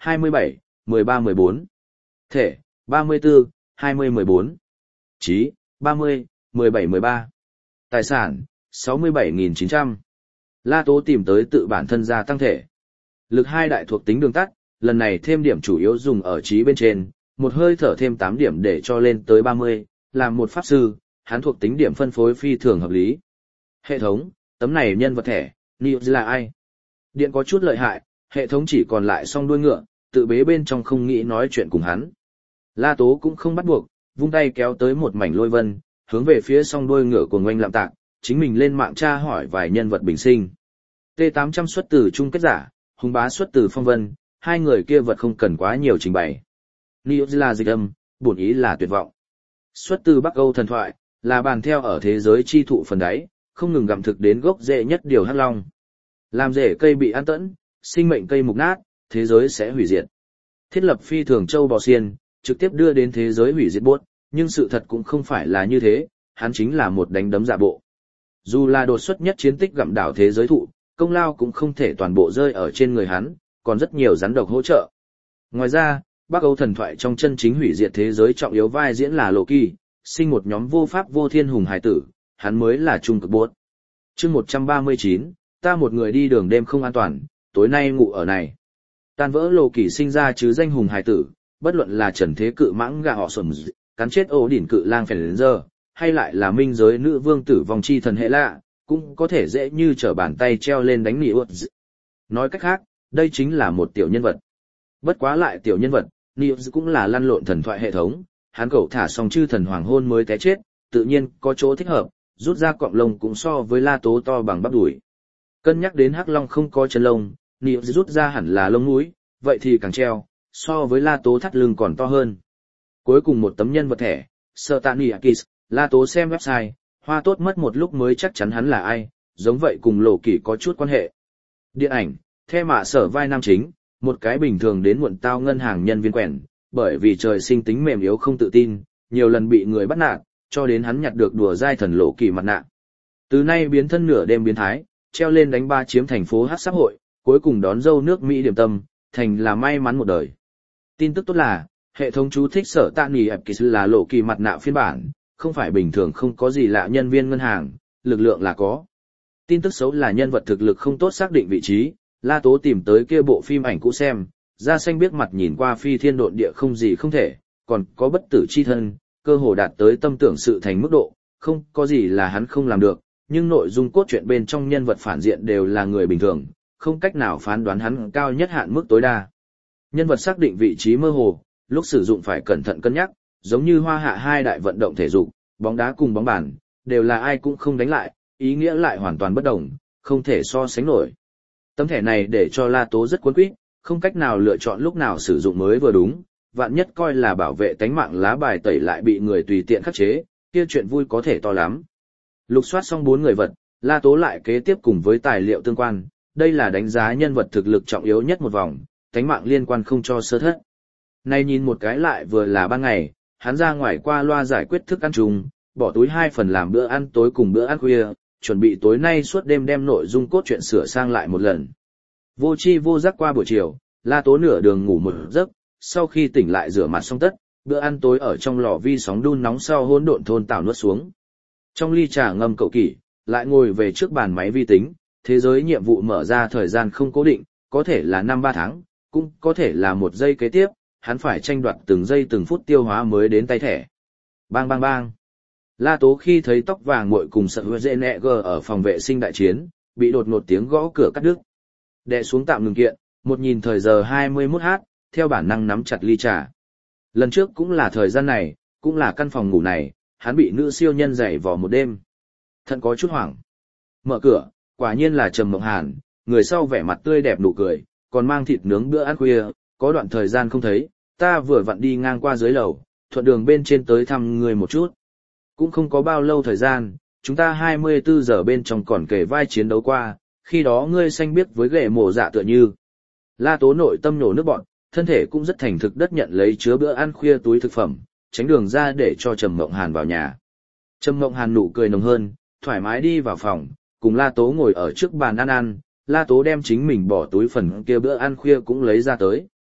hai mươi bảy, mười ba mười bốn. Thể, ba mươi tư, hai mươi mười bốn. Trí, ba mươi, mười bảy mười ba. Tài sản, sáu mươi bảy nghìn chín trăm. La Tố tìm tới tự bản thân gia tăng thể. Lực hai đại thuộc tính đường tắt, lần này thêm điểm chủ yếu dùng ở trí bên trên, một hơi thở thêm tám điểm để cho lên tới ba mươi, làm một pháp sư, hắn thuộc tính điểm phân phối phi thường hợp lý. Hệ thống, tấm này nhân vật thẻ, Nils là ai? Điện có chút lợi hại, hệ thống chỉ còn lại song đuôi ngựa, tự bế bên trong không nghĩ nói chuyện cùng hắn. La Tố cũng không bắt buộc, vung tay kéo tới một mảnh lôi vân, hướng về phía song đuôi ngựa của ngoanh lạm tạc, chính mình lên mạng tra hỏi vài nhân vật bình sinh. T tám trăm xuất từ chung kết giả, Hùng Bá xuất từ phong vân, hai người kia vật không cần quá nhiều trình bày. Nils là dịch âm, bổn ý là tuyệt vọng. Xuất từ Bắc Âu thần thoại, là bàn theo ở thế giới chi thụ phần đáy, không ngừng gặm thực đến gốc rễ nhất điều hắc long. Làm rễ cây bị ăn tẫn, sinh mệnh cây mục nát, thế giới sẽ hủy diệt. Thiết lập phi thường châu bò xiên, trực tiếp đưa đến thế giới hủy diệt buốt, nhưng sự thật cũng không phải là như thế, hắn chính là một đánh đấm giả bộ. Dù là đột xuất nhất chiến tích gặm đảo thế giới thụ, công lao cũng không thể toàn bộ rơi ở trên người hắn, còn rất nhiều rắn độc hỗ trợ. Ngoài ra, Bắc Âu thần thoại trong chân chính hủy diệt thế giới trọng yếu vai diễn là Loki, sinh một nhóm vô pháp vô thiên hùng hải tử, hắn mới là trung cực bốt. Chương một trăm ba mươi chín, ta một người đi đường đêm không an toàn, tối nay ngủ ở này. Tan vỡ Loki sinh ra chứ danh hùng hải tử, bất luận là trần thế cự mãng gà họ sầm, cắn chết ổ đỉnh cự lang phèn đến giờ, hay lại là minh giới nữ vương tử vong chi thần hệ lạ, cũng có thể dễ như trở bàn tay treo lên đánh nỉ uột. Nói cách khác, đây chính là một tiểu nhân vật. Bất quá lại tiểu nhân vật, Nils cũng là lăn lộn thần thoại hệ thống, hắn cậu thả xong chư thần hoàng hôn mới té chết, tự nhiên có chỗ thích hợp, rút ra cọng lông cũng so với La Tố to bằng bắp đùi. Cân nhắc đến hắc long không có chân lông, Nils rút ra hẳn là lông mũi, vậy thì càng treo, so với La Tố thắt lưng còn to hơn. Cuối cùng một tấm nhân vật thẻ, Stertaniakis, La Tố xem website, hoa tốt mất một lúc mới chắc chắn hắn là ai, giống vậy cùng Lộ Kỳ có chút quan hệ. Điện ảnh, The Mạ Sở vai nam chính, một cái bình thường đến muộn tao ngân hàng nhân viên quèn, bởi vì trời sinh tính mềm yếu không tự tin, nhiều lần bị người bắt nạt, cho đến hắn nhặt được đùa dai thần Lộ Kỳ mặt nạ. Từ nay biến thân nửa đêm biến thái, treo lên đánh ba chiếm thành phố hát xã hội, cuối cùng đón dâu nước Mỹ điểm tâm, thành là may mắn một đời. Tin tức tốt là, hệ thống chú thích sở tạ nỉ ập kỳ là Lộ Kỳ mặt nạ phiên bản, không phải bình thường không có gì lạ nhân viên ngân hàng, lực lượng là có. Tin tức xấu là nhân vật thực lực không tốt xác định vị trí, La Tố tìm tới kia bộ phim ảnh cũ xem, da xanh biết mặt nhìn qua phi thiên độn địa không gì không thể, còn có bất tử chi thân, cơ hồ đạt tới tâm tưởng sự thành mức độ, không có gì là hắn không làm được, nhưng nội dung cốt truyện bên trong nhân vật phản diện đều là người bình thường, không cách nào phán đoán hắn cao nhất hạn mức tối đa. Nhân vật xác định vị trí mơ hồ, lúc sử dụng phải cẩn thận cân nhắc, giống như hoa hạ hai đại vận động thể dục, bóng đá cùng bóng bàn, đều là ai cũng không đánh lại, ý nghĩa lại hoàn toàn bất đồng, không thể so sánh nổi. Tấm thẻ này để cho La Tố rất cuốn quýt, không cách nào lựa chọn lúc nào sử dụng mới vừa đúng, vạn nhất coi là bảo vệ tánh mạng lá bài tẩy lại bị người tùy tiện khắc chế, kia chuyện vui có thể to lắm. Lục soát xong bốn người vật, La Tố lại kế tiếp cùng với tài liệu tương quan, đây là đánh giá nhân vật thực lực trọng yếu nhất một vòng, tánh mạng liên quan không cho sơ thất. Nay nhìn một cái lại vừa là ban ngày, hắn ra ngoài qua loa giải quyết thức ăn chung, bỏ túi hai phần làm bữa ăn tối cùng bữa ăn khuya, chuẩn bị tối nay suốt đêm đem nội dung cốt truyện sửa sang lại một lần. Vô chi vô giác qua buổi chiều, La Tố nửa đường ngủ một giấc, sau khi tỉnh lại rửa mặt xong tất, bữa ăn tối ở trong lò vi sóng đun nóng sau hỗn độn thôn tảo nuốt xuống. Trong ly trà ngâm cậu kỷ, lại ngồi về trước bàn máy vi tính, thế giới nhiệm vụ mở ra thời gian không cố định, có thể là năm ba tháng, cũng có thể là một giây kế tiếp, hắn phải tranh đoạt từng giây từng phút tiêu hóa mới đến tay thẻ. Bang bang bang. La Tố khi thấy tóc vàng muội cùng sợ hứa dễ nẹ gờ ở phòng vệ sinh đại chiến, bị đột ngột tiếng gõ cửa cắt đứt. Đệ xuống tạm ngừng kiện, một nhìn thời giờ hai mươi mốt h, theo bản năng nắm chặt ly trà. Lần trước cũng là thời gian này, cũng là căn phòng ngủ này, hắn bị nữ siêu nhân giày vò một đêm. Thận có chút hoảng. Mở cửa, quả nhiên là Trầm Mộng Hàn, người sau vẻ mặt tươi đẹp nụ cười, còn mang thịt nướng bữa ăn khuya, có đoạn thời gian không thấy, ta vừa vặn đi ngang qua dưới lầu, thuận đường bên trên tới thăm người một chút. Cũng không có bao lâu thời gian, chúng ta hai mươi bốn giờ bên trong còn kể vai chiến đấu qua, khi đó ngươi xanh biết với ghệ mổ dạ tựa như. La Tố nội tâm nổ nước bọn, thân thể cũng rất thành thực đất nhận lấy chứa bữa ăn khuya túi thực phẩm, tránh đường ra để cho Trầm Mộng Hàn vào nhà. Trầm Mộng Hàn nụ cười nồng hơn, thoải mái đi vào phòng, cùng La Tố ngồi ở trước bàn ăn ăn, La Tố đem chính mình bỏ túi phần kia bữa ăn khuya cũng lấy ra tới.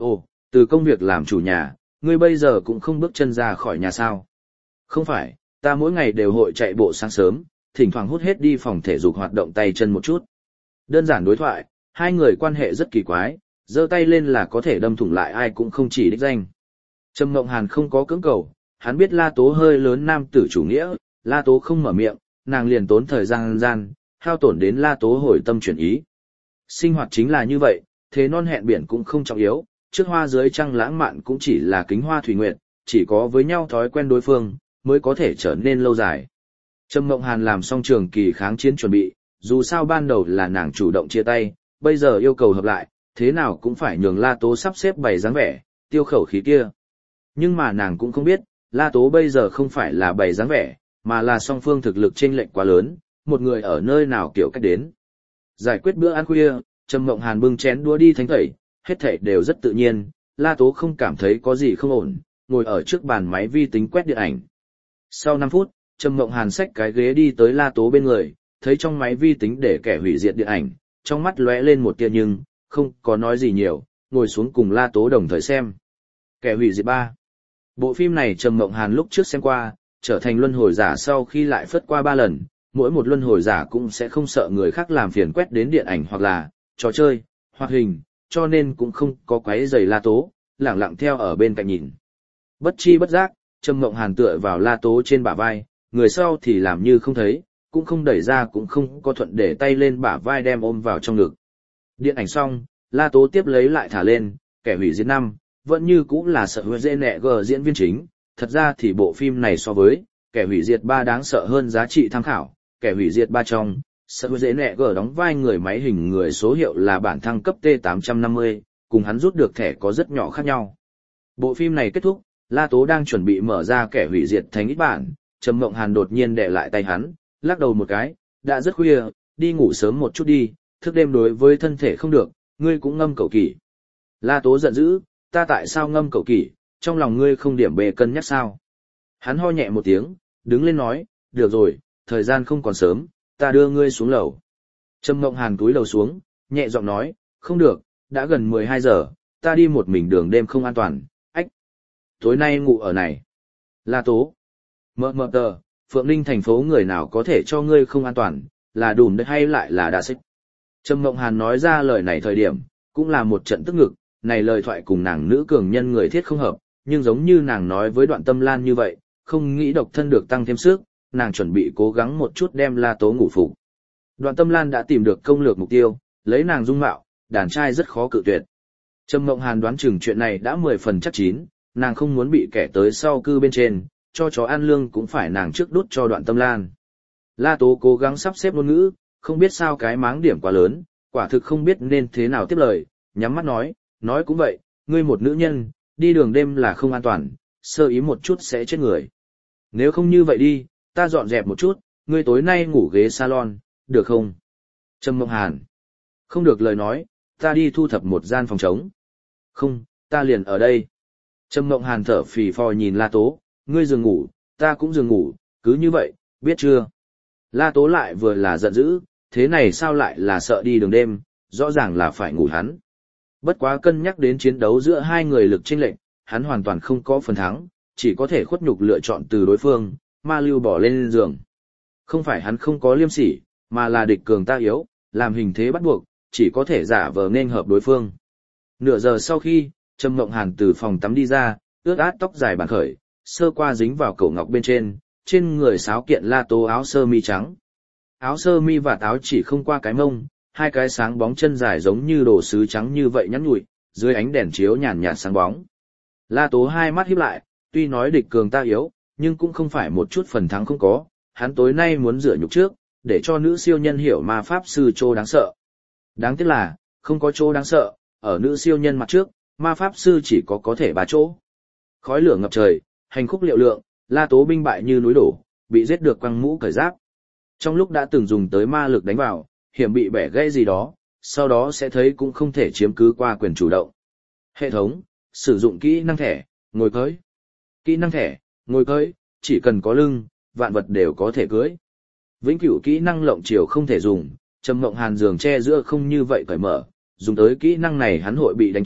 Ồ, từ công việc làm chủ nhà, ngươi bây giờ cũng không bước chân ra khỏi nhà sao? Không phải, ta mỗi ngày đều hội chạy bộ sáng sớm, thỉnh thoảng hút hết đi phòng thể dục hoạt động tay chân một chút. Đơn giản đối thoại, hai người quan hệ rất kỳ quái, giơ tay lên là có thể đâm thủng lại ai cũng không chỉ đích danh. Trầm Mộng Hàn không có cưỡng cầu, hắn biết La Tố hơi lớn nam tử chủ nghĩa, La Tố không mở miệng, nàng liền tốn thời gian gian, hao tổn đến La Tố hồi tâm chuyển ý. Sinh hoạt chính là như vậy, thế non hẹn biển cũng không trọng yếu, trước hoa dưới trăng lãng mạn cũng chỉ là kính hoa thủy nguyệt, chỉ có với nhau thói quen đối phương, mới có thể trở nên lâu dài. Trầm Mộng Hàn làm xong trường kỳ kháng chiến chuẩn bị, dù sao ban đầu là nàng chủ động chia tay, bây giờ yêu cầu hợp lại, thế nào cũng phải nhường La Tố sắp xếp bày dáng vẻ, tiêu khẩu khí kia. Nhưng mà nàng cũng không biết, La Tố bây giờ không phải là bày dáng vẻ, mà là song phương thực lực chênh lệch quá lớn, một người ở nơi nào kiểu cách đến. Giải quyết bữa ăn khuya, Trầm Mộng Hàn bưng chén đũa đi thánh tẩy, hết thảy đều rất tự nhiên, La Tố không cảm thấy có gì không ổn, ngồi ở trước bàn máy vi tính quét điện ảnh. Sau năm phút, Trầm Mộng Hàn xách cái ghế đi tới La Tố bên người, thấy trong máy vi tính để kẻ hủy diệt điện ảnh, trong mắt lóe lên một tia nhưng, không có nói gì nhiều, ngồi xuống cùng La Tố đồng thời xem. Kẻ hủy diệt ba. Bộ phim này Trầm Mộng Hàn lúc trước xem qua, trở thành luân hồi giả sau khi lại phất qua ba lần, mỗi một luân hồi giả cũng sẽ không sợ người khác làm phiền quét đến điện ảnh hoặc là trò chơi, hoạt hình, cho nên cũng không có quấy rầy La Tố, lẳng lặng theo ở bên cạnh nhìn. Bất chi bất giác, Trầm Mộng Hàn tựa vào La Tố trên bả vai, người sau thì làm như không thấy, cũng không đẩy ra cũng không có thuận để tay lên bả vai đem ôm vào trong ngực. Điện ảnh xong, La Tố tiếp lấy lại thả lên, kẻ hủy diệt năm, vẫn như cũng là sợ hứa dễ nẹ gờ diễn viên chính, thật ra thì bộ phim này so với kẻ hủy diệt ba đáng sợ hơn giá trị tham khảo, kẻ hủy diệt ba trong, sợ hứa dễ nẹ gờ đóng vai người máy hình người số hiệu là bản thăng cấp T tám trăm năm mươi, cùng hắn rút được thẻ có rất nhỏ khác nhau. Bộ phim này kết thúc, La Tố đang chuẩn bị mở ra kẻ hủy diệt thành ít bản, Trầm Mộng Hàn đột nhiên đè lại tay hắn, lắc đầu một cái, đã rất khuya, đi ngủ sớm một chút đi, thức đêm đối với thân thể không được, ngươi cũng ngâm cẩu kỷ. La Tố giận dữ, ta tại sao ngâm cẩu kỷ, trong lòng ngươi không điểm bề cân nhắc sao? Hắn ho nhẹ một tiếng, đứng lên nói, được rồi, thời gian không còn sớm, ta đưa ngươi xuống lầu. Trầm Mộng Hàn túi lầu xuống, nhẹ giọng nói, không được, đã gần mười hai giờ, ta đi một mình đường đêm không an toàn, ách. Tối nay ngủ ở này. La Tố. Mờ mờ tờ, Phượng Ninh thành phố người nào có thể cho ngươi không an toàn, là đùm đấy hay lại là đa xích. Trầm Mộng Hàn nói ra lời này thời điểm, cũng là một trận tức ngực, này lời thoại cùng nàng nữ cường nhân người thiết không hợp, nhưng giống như nàng nói với Đoạn Tâm Lan như vậy, không nghĩ độc thân được tăng thêm sức, nàng chuẩn bị cố gắng một chút đem La Tố ngủ phục. Đoạn Tâm Lan đã tìm được công lược mục tiêu, lấy nàng dung mạo, đàn trai rất khó cự tuyệt. Trầm Mộng Hàn đoán chừng chuyện này đã mười phần chắc chín, nàng không muốn bị kẻ tới sau cư bên trên, cho chó ăn lương cũng phải nàng trước đút cho Đoạn Tâm Lan. La Tố cố gắng sắp xếp ngôn ngữ, không biết sao cái máng điểm quá lớn, quả thực không biết nên thế nào tiếp lời, nhắm mắt nói, nói cũng vậy, ngươi một nữ nhân, đi đường đêm là không an toàn, sơ ý một chút sẽ chết người. Nếu không như vậy đi, ta dọn dẹp một chút, ngươi tối nay ngủ ghế salon, được không? Trầm Mộng Hàn. Không được lời nói, ta đi thu thập một gian phòng trống. Không, ta liền ở đây. Trầm Mộng Hàn thở phì phò nhìn La Tố, ngươi giường ngủ, ta cũng giường ngủ, cứ như vậy, biết chưa? La Tố lại vừa là giận dữ, thế này sao lại là sợ đi đường đêm, rõ ràng là phải ngủ hắn. Bất quá cân nhắc đến chiến đấu giữa hai người lực chênh lệch, hắn hoàn toàn không có phần thắng, chỉ có thể khuất nhục lựa chọn từ đối phương, ma lưu bỏ lên giường. Không phải hắn không có liêm sỉ, mà là địch cường ta yếu, làm hình thế bắt buộc, chỉ có thể giả vờ nên hợp đối phương. Nửa giờ sau khi, Trầm Mộng Hàn từ phòng tắm đi ra, ướt át tóc dài bàn khởi, sơ qua dính vào cổ ngọc bên trên, trên người sáo kiện La Tố áo sơ mi trắng. Áo sơ mi và áo chỉ không qua cái mông, hai cái sáng bóng chân dài giống như đồ sứ trắng như vậy nhắn nhụi, dưới ánh đèn chiếu nhàn nhạt sáng bóng. La Tố hai mắt híp lại, tuy nói địch cường ta yếu, nhưng cũng không phải một chút phần thắng không có, hắn tối nay muốn rửa nhục trước, để cho nữ siêu nhân hiểu ma pháp sư Trô đáng sợ. Đáng tiếc là, không có Trô đáng sợ, ở nữ siêu nhân mặt trước, ma pháp sư chỉ có có thể ba chỗ. Khói lửa ngập trời, hành khúc liệu lượng, La Tố binh bại như núi đổ, bị giết được quăng mũ cởi giáp. Trong lúc đã từng dùng tới ma lực đánh vào, hiểm bị bẻ gãy gì đó, sau đó sẽ thấy cũng không thể chiếm cứ qua quyền chủ động. Hệ thống, sử dụng kỹ năng thẻ, ngồi cưới. Kỹ năng thẻ, ngồi cưới, chỉ cần có lưng, vạn vật đều có thể cưới. Vĩnh cửu kỹ năng lộng chiều không thể dùng, Trầm Mộng Hàn giường che giữa không như vậy cởi mở, dùng tới kỹ năng này hắn hội bị đánh chết,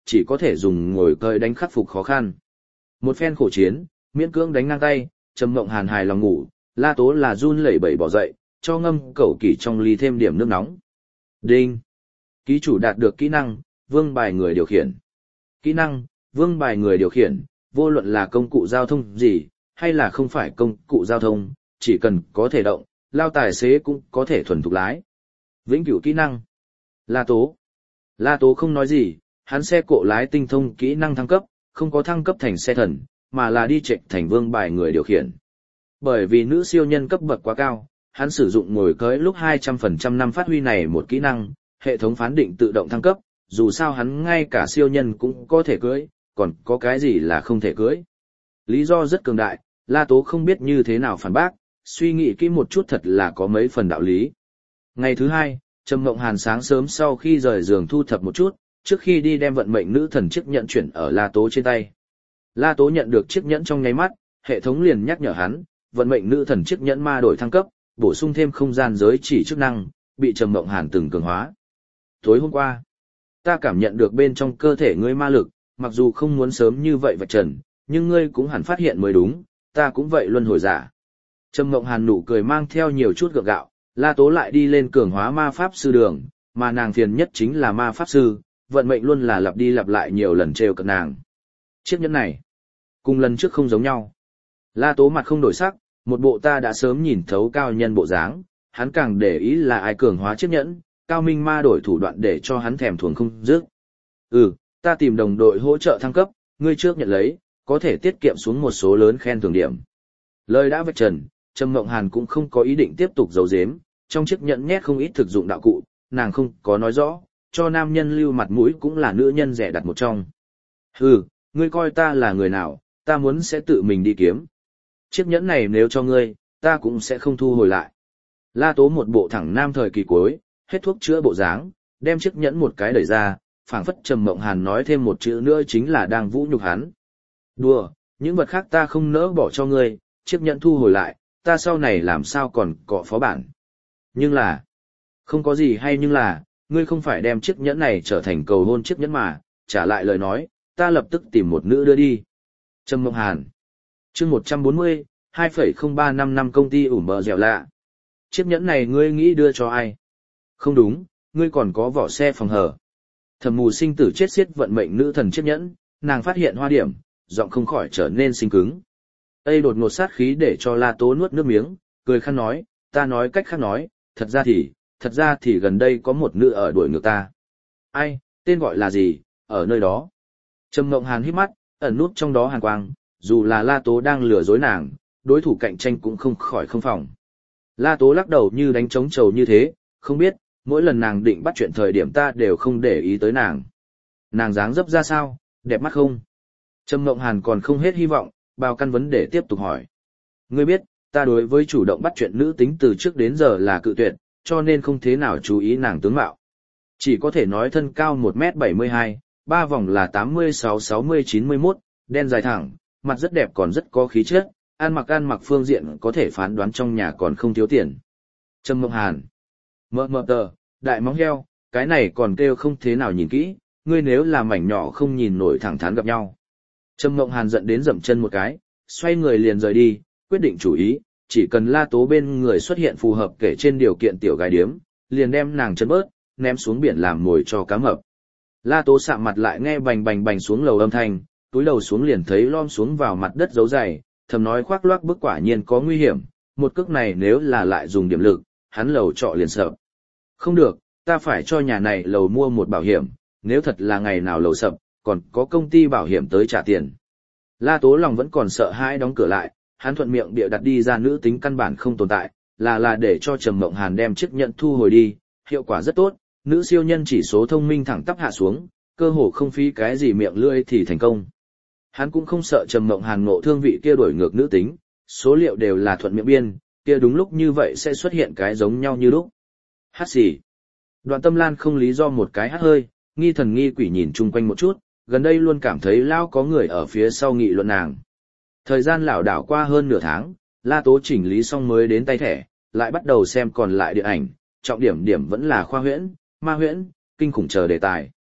chỉ có thể dùng ngồi cơi đánh khắc phục khó khăn. Một phen khổ chiến, miễn cưỡng đánh ngang tay, Trầm Mộng Hàn hài lòng ngủ, La Tố là run lẩy bẩy bỏ dậy, cho ngâm cẩu kỷ trong ly thêm điểm nước nóng. Đinh. Ký chủ đạt được kỹ năng, vương bài người điều khiển. Kỹ năng, vương bài người điều khiển, vô luận là công cụ giao thông gì, hay là không phải công cụ giao thông, chỉ cần có thể động, lao tài xế cũng có thể thuần thục lái. Vĩnh cửu kỹ năng. La Tố. La Tố không nói gì, hắn xe cộ lái tinh thông kỹ năng thăng cấp, không có thăng cấp thành xe thần, mà là đi trệch thành vương bài người điều khiển. Bởi vì nữ siêu nhân cấp bậc quá cao, hắn sử dụng ngồi cưới lúc hai trăm phần trăm năm phát huy này một kỹ năng, hệ thống phán định tự động thăng cấp, dù sao hắn ngay cả siêu nhân cũng có thể cưới, còn có cái gì là không thể cưới. Lý do rất cường đại, La Tố không biết như thế nào phản bác, suy nghĩ kỹ một chút thật là có mấy phần đạo lý. Ngày thứ hai, Trầm Mộng Hàn sáng sớm sau khi rời giường thu thập một chút, trước khi đi đem vận mệnh nữ thần chiếc nhẫn chuyển ở La Tố trên tay. La Tố nhận được chiếc nhẫn trong nháy mắt, hệ thống liền nhắc nhở hắn, vận mệnh nữ thần chiếc nhẫn ma đổi thăng cấp, bổ sung thêm không gian giới chỉ chức năng, bị Trầm Mộng Hàn từng cường hóa. Tối hôm qua, ta cảm nhận được bên trong cơ thể ngươi ma lực, mặc dù không muốn sớm như vậy vạch trần, nhưng ngươi cũng hẳn phát hiện mới đúng, ta cũng vậy luân hồi giả. Trầm Mộng Hàn nụ cười mang theo nhiều chút gượng gạo, La Tố lại đi lên cường hóa ma pháp sư đường, mà nàng phiền nhất chính là ma pháp sư, vận mệnh luôn là lặp đi lặp lại nhiều lần trêu cợt nàng. Chiếc nhẫn này, cùng lần trước không giống nhau. La Tố mặt không đổi sắc, một bộ ta đã sớm nhìn thấu cao nhân bộ dáng, hắn càng để ý là ai cường hóa chiếc nhẫn, cao minh ma đổi thủ đoạn để cho hắn thèm thuồng không dứt. Ừ, ta tìm đồng đội hỗ trợ thăng cấp, ngươi trước nhận lấy, có thể tiết kiệm xuống một số lớn khen thưởng điểm. Lời đã vạch trần, Trầm Mộng Hàn cũng không có ý định tiếp tục giấu giếm, trong chiếc nhẫn nhét không ít thực dụng đạo cụ, nàng không có nói rõ, cho nam nhân lưu mặt mũi cũng là nữ nhân rẻ đặt một trong. Hừ, ngươi coi ta là người nào, ta muốn sẽ tự mình đi kiếm. Chiếc nhẫn này nếu cho ngươi, ta cũng sẽ không thu hồi lại. La Tố một bộ thẳng nam thời kỳ cuối, hết thuốc chữa bộ dáng, đem chiếc nhẫn một cái đẩy ra, phảng phất Trầm Mộng Hàn nói thêm một chữ nữa chính là đang vũ nhục hắn. Đùa, những vật khác ta không nỡ bỏ cho ngươi, chiếc nhẫn thu hồi lại, ta sau này làm sao còn cọ phó bản. Nhưng là, không có gì hay nhưng là, ngươi không phải đem chiếc nhẫn này trở thành cầu hôn chiếc nhẫn mà, trả lại lời nói, ta lập tức tìm một nữ đưa đi. Trầm Mộng Hàn. Chương một trăm bốn mươi, hai phẩy không ba năm năm công ty ủm bờ dẻo lạ. Chiếc nhẫn này ngươi nghĩ đưa cho ai? Không đúng, ngươi còn có vỏ xe phòng hở. Thẩm Mù Sinh tử chết xiết vận mệnh nữ thần chiếc nhẫn, nàng phát hiện hoa điểm, giọng không khỏi trở nên sinh cứng. Đây đột ngột sát khí để cho La Tố nuốt nước miếng, cười khăn nói, ta nói cách khác nói, thật ra thì, thật ra thì gần đây có một nữ ở đuổi ngược ta. Ai, tên gọi là gì, ở nơi đó. Trầm Mộng Hàn hít mắt, ẩn nút trong đó hàn quang, dù là La Tố đang lừa dối nàng, đối thủ cạnh tranh cũng không khỏi không phòng. La Tố lắc đầu như đánh trống trầu như thế, không biết, mỗi lần nàng định bắt chuyện thời điểm ta đều không để ý tới nàng. Nàng dáng dấp ra sao, đẹp mắt không? Trầm Mộng Hàn còn không hết hy vọng, bao căn vấn đề tiếp tục hỏi. Ngươi biết, ta đối với chủ động bắt chuyện nữ tính từ trước đến giờ là cự tuyệt, cho nên không thế nào chú ý nàng tướng mạo. Chỉ có thể nói thân cao một mét bảy mươi hai, ba vòng là tám mươi sáu sáu mươi chín mươi mốt, đen dài thẳng, mặt rất đẹp còn rất có khí chất, ăn mặc ăn mặc phương diện có thể phán đoán trong nhà còn không thiếu tiền. Trầm Mộng Hàn. Mờ mờ tờ, đại móng heo, cái này còn kêu không thế nào nhìn kỹ, ngươi nếu là mảnh nhỏ không nhìn nổi thẳng thắn gặp nhau. Trầm Mộng Hàn giận đến dậm chân một cái, xoay người liền rời đi, quyết định chủ ý, chỉ cần La Tố bên người xuất hiện phù hợp kể trên điều kiện tiểu gái điếm, liền đem nàng chân bớt, ném xuống biển làm mồi cho cá mập. La Tố sạm mặt lại nghe bành bành bành xuống lầu âm thanh, túi đầu xuống liền thấy lom xuống vào mặt đất dấu dày, thầm nói khoác loác bức quả nhiên có nguy hiểm, một cước này nếu là lại dùng điểm lực, hắn lầu trọ liền sợ. Không được, ta phải cho nhà này lầu mua một bảo hiểm, nếu thật là ngày nào lầu sập, còn có công ty bảo hiểm tới trả tiền. La Tố lòng vẫn còn sợ hãi đóng cửa lại, hắn thuận miệng bịa đặt đi ra nữ tính căn bản không tồn tại, là là để cho Trầm Mộng Hàn đem chiếc nhẫn thu hồi đi, hiệu quả rất tốt, nữ siêu nhân chỉ số thông minh thẳng tắp hạ xuống, cơ hồ không phí cái gì miệng lưỡi thì thành công. Hắn cũng không sợ Trầm Mộng Hàn ngộ thương vị kia đổi ngược nữ tính, số liệu đều là thuận miệng biên, kia đúng lúc như vậy sẽ xuất hiện cái giống nhau như lúc. Hát xì. Đoạn Tâm Lan không lý do một cái hát hơi, nghi thần nghi quỷ nhìn chung quanh một chút, gần đây luôn cảm thấy lão có người ở phía sau nghị luận nàng. Thời gian lảo đảo qua hơn nửa tháng, La Tố chỉnh lý xong mới đến tay thẻ, lại bắt đầu xem còn lại điện ảnh, trọng điểm điểm vẫn là khoa huyễn, ma huyễn, kinh khủng chờ đề tài.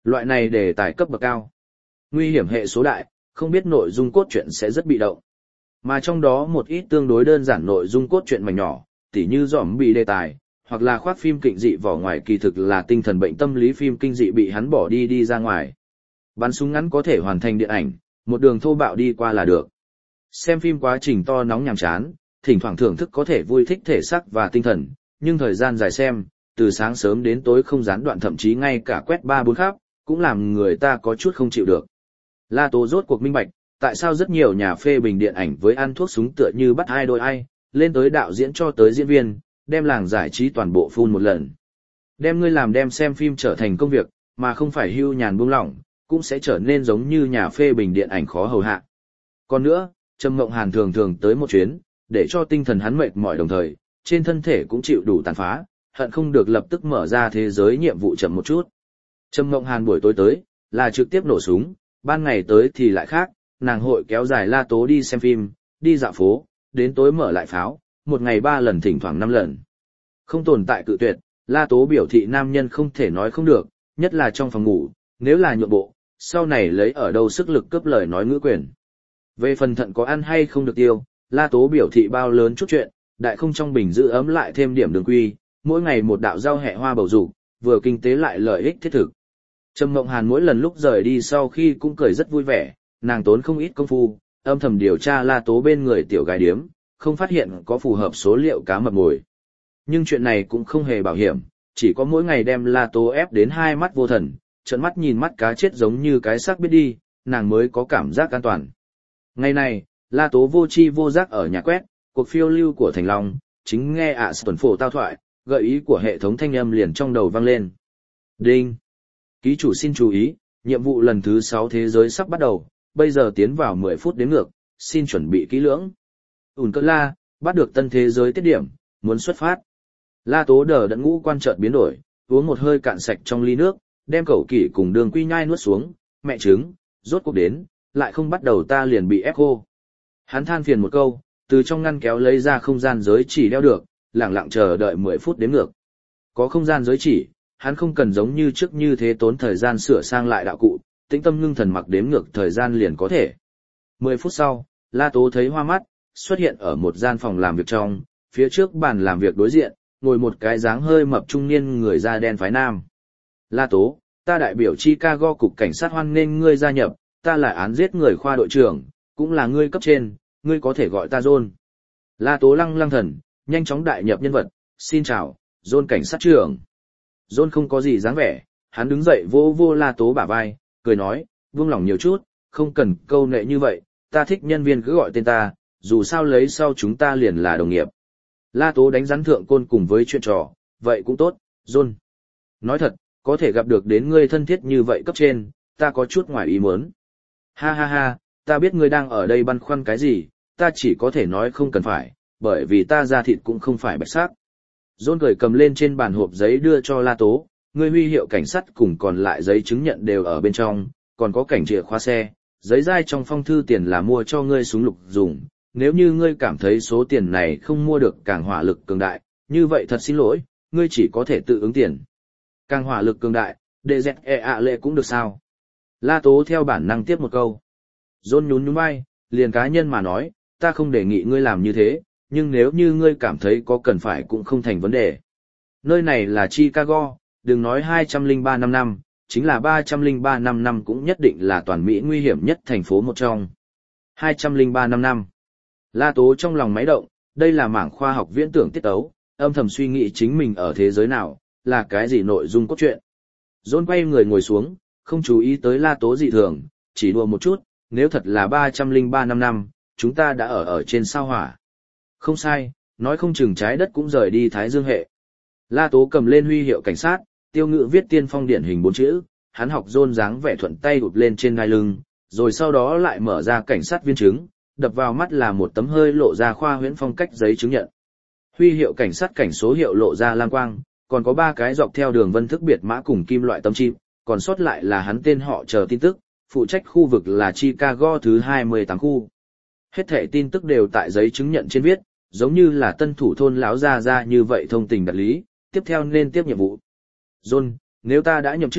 Loại này đề tài cấp bậc cao. Nguy hiểm hệ số đại, không biết nội dung cốt truyện sẽ rất bị động. Mà trong đó một ít tương đối đơn giản nội dung cốt truyện mảnh nhỏ, tỉ như giỏm bị đề tài, hoặc là khoác phim kịch dị vỏ ngoài kỳ thực là tinh thần bệnh tâm lý phim kinh dị bị hắn bỏ đi đi ra ngoài. Bắn súng ngắn có thể hoàn thành điện ảnh, một đường thô bạo đi qua là được. Xem phim quá trình to nóng nhàm chán, thỉnh thoảng thưởng thức có thể vui thích thể xác và tinh thần, nhưng thời gian dài xem, từ sáng sớm đến tối không gián đoạn thậm chí ngay cả quét ba bốn khắp, cũng làm người ta có chút không chịu được. La Tố rốt cuộc minh bạch, tại sao rất nhiều nhà phê bình điện ảnh với ăn thuốc súng tựa như bắt ai đôi ai, lên tới đạo diễn cho tới diễn viên, đem làng giải trí toàn bộ phun một lần. Đem ngươi làm đem xem phim trở thành công việc, mà không phải hưu nhàn buông lỏng, cũng sẽ trở nên giống như nhà phê bình điện ảnh khó hầu hạ. Còn nữa, Trầm Mộng Hàn thường thường tới một chuyến, để cho tinh thần hắn mệt mỏi đồng thời, trên thân thể cũng chịu đủ tàn phá, hận không được lập tức mở ra thế giới nhiệm vụ chậm một chút. Trầm Mộng Hàn buổi tối tới, là trực tiếp nổ súng, ban ngày tới thì lại khác, nàng hội kéo dài La Tố đi xem phim, đi dạo phố, đến tối mở lại pháo, một ngày ba lần thỉnh thoảng năm lần. Không tồn tại cự tuyệt, La Tố biểu thị nam nhân không thể nói không được, nhất là trong phòng ngủ, nếu là nhượng bộ, sau này lấy ở đâu sức lực cướp lời nói ngữ quyền. Về phần thận có ăn hay không được tiêu, La Tố biểu thị bao lớn chút chuyện, đại không trong bình giữ ấm lại thêm điểm đường quy, mỗi ngày một đạo rau hẹ hoa bầu dục, vừa kinh tế lại lợi ích thiết thực. Trầm Mộng Hàn mỗi lần lúc rời đi sau khi cũng cười rất vui vẻ, nàng tốn không ít công phu, âm thầm điều tra La Tố bên người tiểu gái điếm, không phát hiện có phù hợp số liệu cá mập mồi. Nhưng chuyện này cũng không hề bảo hiểm, chỉ có mỗi ngày đem La Tố ép đến hai mắt vô thần, trợn mắt nhìn mắt cá chết giống như cái xác biết đi, nàng mới có cảm giác an toàn. Ngày này, La Tố vô chi vô giác ở nhà quét, cuộc phiêu lưu của Thành Long, chính nghe ạ à tuần phổ tao thoại, gợi ý của hệ thống thanh âm liền trong đầu vang lên. Đinh! Ký chủ xin chú ý, nhiệm vụ lần thứ sáu thế giới sắp bắt đầu, bây giờ tiến vào mười phút đến ngược, xin chuẩn bị kỹ lưỡng. Ùn cơn la, bắt được tân thế giới tiết điểm, muốn xuất phát. La Tố đờ đẫn ngũ quan chợt biến đổi, uống một hơi cạn sạch trong ly nước, đem cẩu kỷ cùng đường quy nhai nuốt xuống, mẹ trứng, rốt cuộc đến, lại không bắt đầu ta liền bị ép khô. Hắn than phiền một câu, từ trong ngăn kéo lấy ra không gian giới chỉ đeo được, lặng lặng chờ đợi mười phút đến ngược. Có không gian giới chỉ, hắn không cần giống như trước như thế tốn thời gian sửa sang lại đạo cụ, tĩnh tâm ngưng thần mặc đếm ngược thời gian liền có thể. Mười phút sau, La Tố thấy hoa mắt, xuất hiện ở một gian phòng làm việc trong, phía trước bàn làm việc đối diện, ngồi một cái dáng hơi mập trung niên người da đen phái nam. La Tố, ta đại biểu Chicago cục cảnh sát hoan nghênh ngươi gia nhập, ta là án giết người khoa đội trưởng, cũng là ngươi cấp trên, ngươi có thể gọi ta John. La Tố lăng lăng thần, nhanh chóng đại nhập nhân vật, xin chào, John cảnh sát trưởng. John không có gì dáng vẻ, hắn đứng dậy vô vô La Tố bả vai, cười nói, buông lòng nhiều chút, không cần câu nệ như vậy, ta thích nhân viên cứ gọi tên ta, dù sao lấy sau chúng ta liền là đồng nghiệp. La Tố đánh rắn thượng côn cùng với chuyện trò, vậy cũng tốt, John. Nói thật, có thể gặp được đến ngươi thân thiết như vậy cấp trên, ta có chút ngoài ý muốn. Ha ha ha, ta biết ngươi đang ở đây băn khoăn cái gì, ta chỉ có thể nói không cần phải, bởi vì ta da thịt cũng không phải bạch sắc. John cười cầm lên trên bàn hộp giấy đưa cho La Tố, ngươi huy hiệu cảnh sát cùng còn lại giấy chứng nhận đều ở bên trong, còn có cảnh chìa khóa xe, giấy dai trong phong thư tiền là mua cho ngươi súng lục dùng, nếu như ngươi cảm thấy số tiền này không mua được càng hỏa lực cường đại, như vậy thật xin lỗi, ngươi chỉ có thể tự ứng tiền. Càng hỏa lực cường đại, đệ dẹt e ạ lệ cũng được sao? La Tố theo bản năng tiếp một câu. John nhún nhún vai, liền cá nhân mà nói, ta không đề nghị ngươi làm như thế, nhưng nếu như ngươi cảm thấy có cần phải cũng không thành vấn đề. Nơi này là Chicago, đừng nói hai trăm lẻ ba năm năm, chính là ba trăm lẻ ba năm năm cũng nhất định là toàn Mỹ nguy hiểm nhất thành phố một trong. hai trăm lẻ ba năm năm. La Tố trong lòng máy động, đây là mảng khoa học viễn tưởng tiết tấu, âm thầm suy nghĩ chính mình ở thế giới nào, là cái gì nội dung cốt truyện. John quay người ngồi xuống, không chú ý tới La Tố dị thường, chỉ đùa một chút, nếu thật là ba trăm lẻ ba năm năm, chúng ta đã ở ở trên sao hỏa. Không sai, nói không chừng trái đất cũng rời đi Thái Dương hệ. La Tố cầm lên huy hiệu cảnh sát, tiêu ngữ viết tiên phong điển hình bốn chữ, hắn học John dáng vẻ thuận tay đụt lên trên ngai lưng, rồi sau đó lại mở ra cảnh sát viên chứng, đập vào mắt là một tấm hơi lộ ra khoa huyễn phong cách giấy chứng nhận. Huy hiệu cảnh sát cảnh số hiệu lộ ra lam quang, còn có ba cái dọc theo đường vân thức biệt mã cùng kim loại tấm chip, còn sót lại là hắn tên họ chờ tin tức, phụ trách khu vực là Chicago thứ hai mươi tám khu. Hết thảy tin tức đều tại giấy chứng nhận trên viết, giống như là tân thủ thôn láo ra ra như vậy thông tình đạt lý, tiếp theo nên tiếp nhiệm vụ. John, nếu ta đã nhậm chức,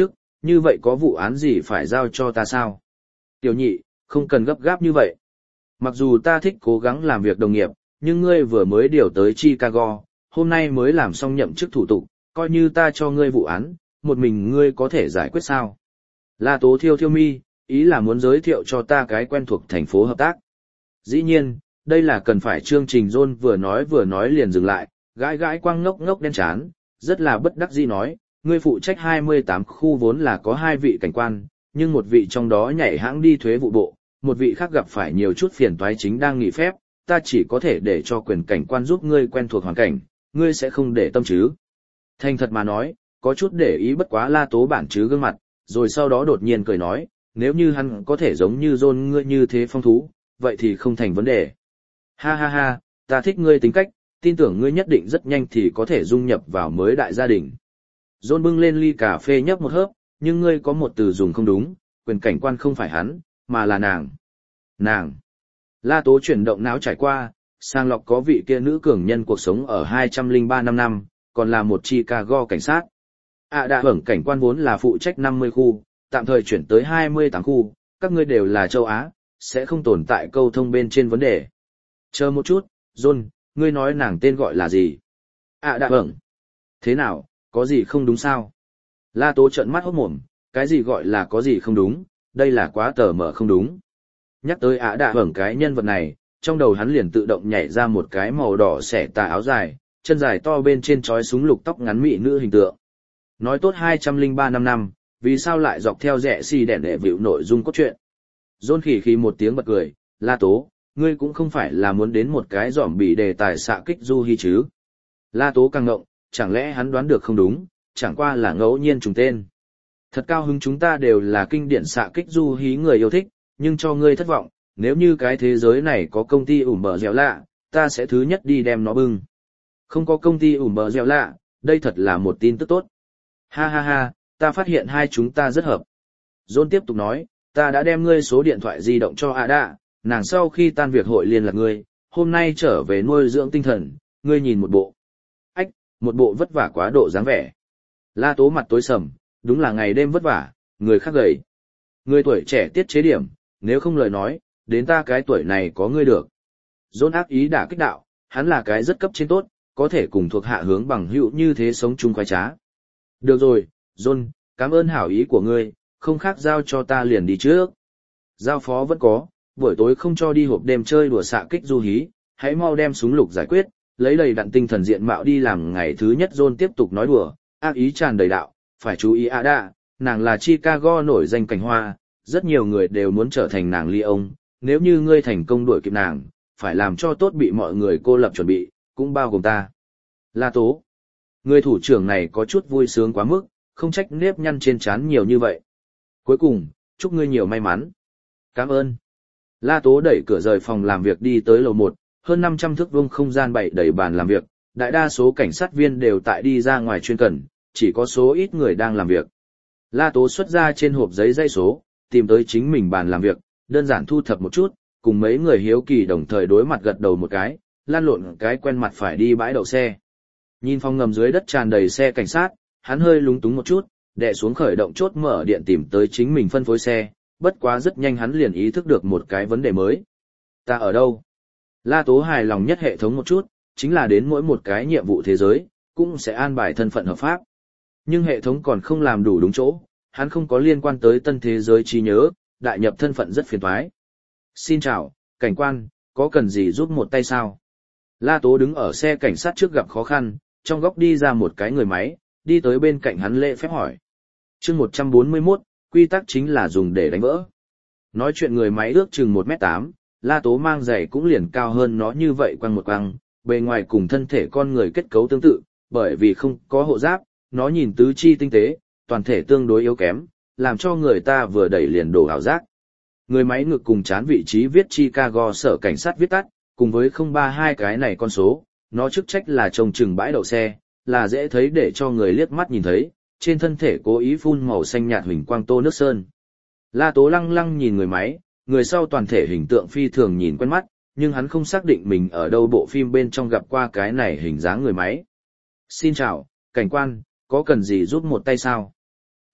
như vậy có vụ án gì phải giao cho ta sao? Tiểu nhị, không cần gấp gáp như vậy. Mặc dù ta thích cố gắng làm việc đồng nghiệp, nhưng ngươi vừa mới điều tới Chicago, hôm nay mới làm xong nhậm chức thủ tục, coi như ta cho ngươi vụ án, một mình ngươi có thể giải quyết sao? La Tố thiêu thiêu mi, ý là muốn giới thiệu cho ta cái quen thuộc thành phố hợp tác. Dĩ nhiên, đây là cần phải chương trình John vừa nói vừa nói liền dừng lại, gãi gãi quăng ngốc ngốc đen chán, rất là bất đắc dĩ nói, ngươi phụ trách hai mươi tám khu vốn là có hai vị cảnh quan, nhưng một vị trong đó nhảy hãng đi thuế vụ bộ, một vị khác gặp phải nhiều chút phiền toái chính đang nghỉ phép, ta chỉ có thể để cho quyền cảnh quan giúp ngươi quen thuộc hoàn cảnh, ngươi sẽ không để tâm chứ. Thành thật mà nói, có chút để ý bất quá La Tố bản chứ gương mặt, rồi sau đó đột nhiên cười nói, nếu như hắn có thể giống như John ngươi như thế phong thú, vậy thì không thành vấn đề. Ha ha ha, ta thích ngươi tính cách, tin tưởng ngươi nhất định rất nhanh thì có thể dung nhập vào mới đại gia đình. John bưng lên ly cà phê nhấp một hớp, nhưng ngươi có một từ dùng không đúng, quyền cảnh quan không phải hắn, mà là nàng. Nàng. La Tố chuyển động não trải qua, sàng lọc có vị kia nữ cường nhân cuộc sống ở hai trăm lẻ ba năm năm, còn là một Chicago cảnh sát. À đã hưởng cảnh quan vốn là phụ trách năm mươi khu, tạm thời chuyển tới hai mươi tám khu, các ngươi đều là châu Á, sẽ không tồn tại câu thông bên trên vấn đề. Chờ một chút, John, ngươi nói nàng tên gọi là gì? À đã hưởng. Thế nào, có gì không đúng sao? La Tố trợn mắt hốt mồm, cái gì gọi là có gì không đúng, đây là quá tờ mở không đúng. Nhắc tới Ả Đạ Hưởng cái nhân vật này, trong đầu hắn liền tự động nhảy ra một cái màu đỏ xẻ tà áo dài, chân dài to bên trên trói súng lục tóc ngắn mị nữ hình tượng. Nói tốt hai trăm lẻ ba năm năm, vì sao lại dọc theo rẽ xì đèn để vịu nội dung cốt truyện. John khỉ khỉ một tiếng bật cười, La Tố, ngươi cũng không phải là muốn đến một cái giỏm bị đề tài xạ kích du hi chứ. La Tố càng ngộng, chẳng lẽ hắn đoán được không đúng, chẳng qua là ngẫu nhiên trùng tên. Thật cao hứng chúng ta đều là kinh điển xạ kích du hí người yêu thích, nhưng cho ngươi thất vọng, nếu như cái thế giới này có công ty ủm bờ dẻo lạ, ta sẽ thứ nhất đi đem nó bưng. Không có công ty ủm bờ dẻo lạ, đây thật là một tin tức tốt. Ha ha ha, ta phát hiện hai chúng ta rất hợp. John tiếp tục nói, ta đã đem ngươi số điện thoại di động cho Ada, nàng sau khi tan việc hội liên lạc ngươi, hôm nay trở về nuôi dưỡng tinh thần, ngươi nhìn một bộ. Ách, một bộ vất vả quá độ dáng vẻ. La Tố mặt tối sầm, đúng là ngày đêm vất vả, người khác gầy. Người tuổi trẻ tiết chế điểm, nếu không lời nói, đến ta cái tuổi này có ngươi được. John ác ý đả kích đạo, hắn là cái rất cấp trên tốt, có thể cùng thuộc hạ hướng bằng hữu như thế sống chung khoái trá. Được rồi, John, cảm ơn hảo ý của ngươi, không khác giao cho ta liền đi trước. Giao phó vẫn có, buổi tối không cho đi hộp đêm chơi đùa xạ kích du hí, hãy mau đem súng lục giải quyết, lấy đầy đặn tinh thần diện mạo đi làm ngày thứ nhất. John tiếp tục nói đùa, ác ý tràn đầy đạo, phải chú ý Ada, nàng là Chicago nổi danh cảnh hoa, rất nhiều người đều muốn trở thành nàng ly ông, nếu như ngươi thành công đuổi kịp nàng, phải làm cho tốt bị mọi người cô lập chuẩn bị, cũng bao gồm ta. La Tố. Người thủ trưởng này có chút vui sướng quá mức, không trách nếp nhăn trên trán nhiều như vậy. Cuối cùng, chúc ngươi nhiều may mắn. Cảm ơn. La Tố đẩy cửa rời phòng làm việc đi tới lầu một, hơn năm trăm thước vuông không gian bày đầy bàn làm việc, đại đa số cảnh sát viên đều tại đi ra ngoài chuyên cần, chỉ có số ít người đang làm việc. La Tố xuất ra trên hộp giấy dãy số, tìm tới chính mình bàn làm việc, đơn giản thu thập một chút, cùng mấy người hiếu kỳ đồng thời đối mặt gật đầu một cái, lan lộn cái quen mặt phải đi bãi đậu xe. Nhìn phòng ngầm dưới đất tràn đầy xe cảnh sát, hắn hơi lúng túng một chút, đè xuống khởi động chốt mở điện tìm tới chính mình phân phối xe, bất quá rất nhanh hắn liền ý thức được một cái vấn đề mới. Ta ở đâu? La Tố hài lòng nhất hệ thống một chút, chính là đến mỗi một cái nhiệm vụ thế giới, cũng sẽ an bài thân phận hợp pháp. Nhưng hệ thống còn không làm đủ đúng chỗ, hắn không có liên quan tới tân thế giới trí nhớ, đại nhập thân phận rất phiền toái. Xin chào, cảnh quan, có cần gì giúp một tay sao? La Tố đứng ở xe cảnh sát trước gặp khó khăn, trong góc đi ra một cái người máy, đi tới bên cạnh hắn lễ phép hỏi. Chương một trăm bốn mươi mốt, quy tắc chính là dùng để đánh vỡ. Nói chuyện người máy ước chừng một mét tám, La Tố mang giày cũng liền cao hơn nó như vậy quăng một quăng, bề ngoài cùng thân thể con người kết cấu tương tự, bởi vì không có hộ giáp, nó nhìn tứ chi tinh tế, toàn thể tương đối yếu kém, làm cho người ta vừa đẩy liền đổ ảo giác. Người máy ngực cùng chán vị trí viết Chicago sở cảnh sát viết tắt, cùng với không ba hai cái này con số, nó chức trách là trông chừng bãi đậu xe, là dễ thấy để cho người liếc mắt nhìn thấy, trên thân thể cố ý phun màu xanh nhạt huỳnh quang tô nước sơn. La Tố lăng lăng nhìn người máy, người sau toàn thể hình tượng phi thường nhìn quen mắt, nhưng hắn không xác định mình ở đâu bộ phim bên trong gặp qua cái này hình dáng người máy. Xin chào, cảnh quan, có cần gì giúp một tay sao?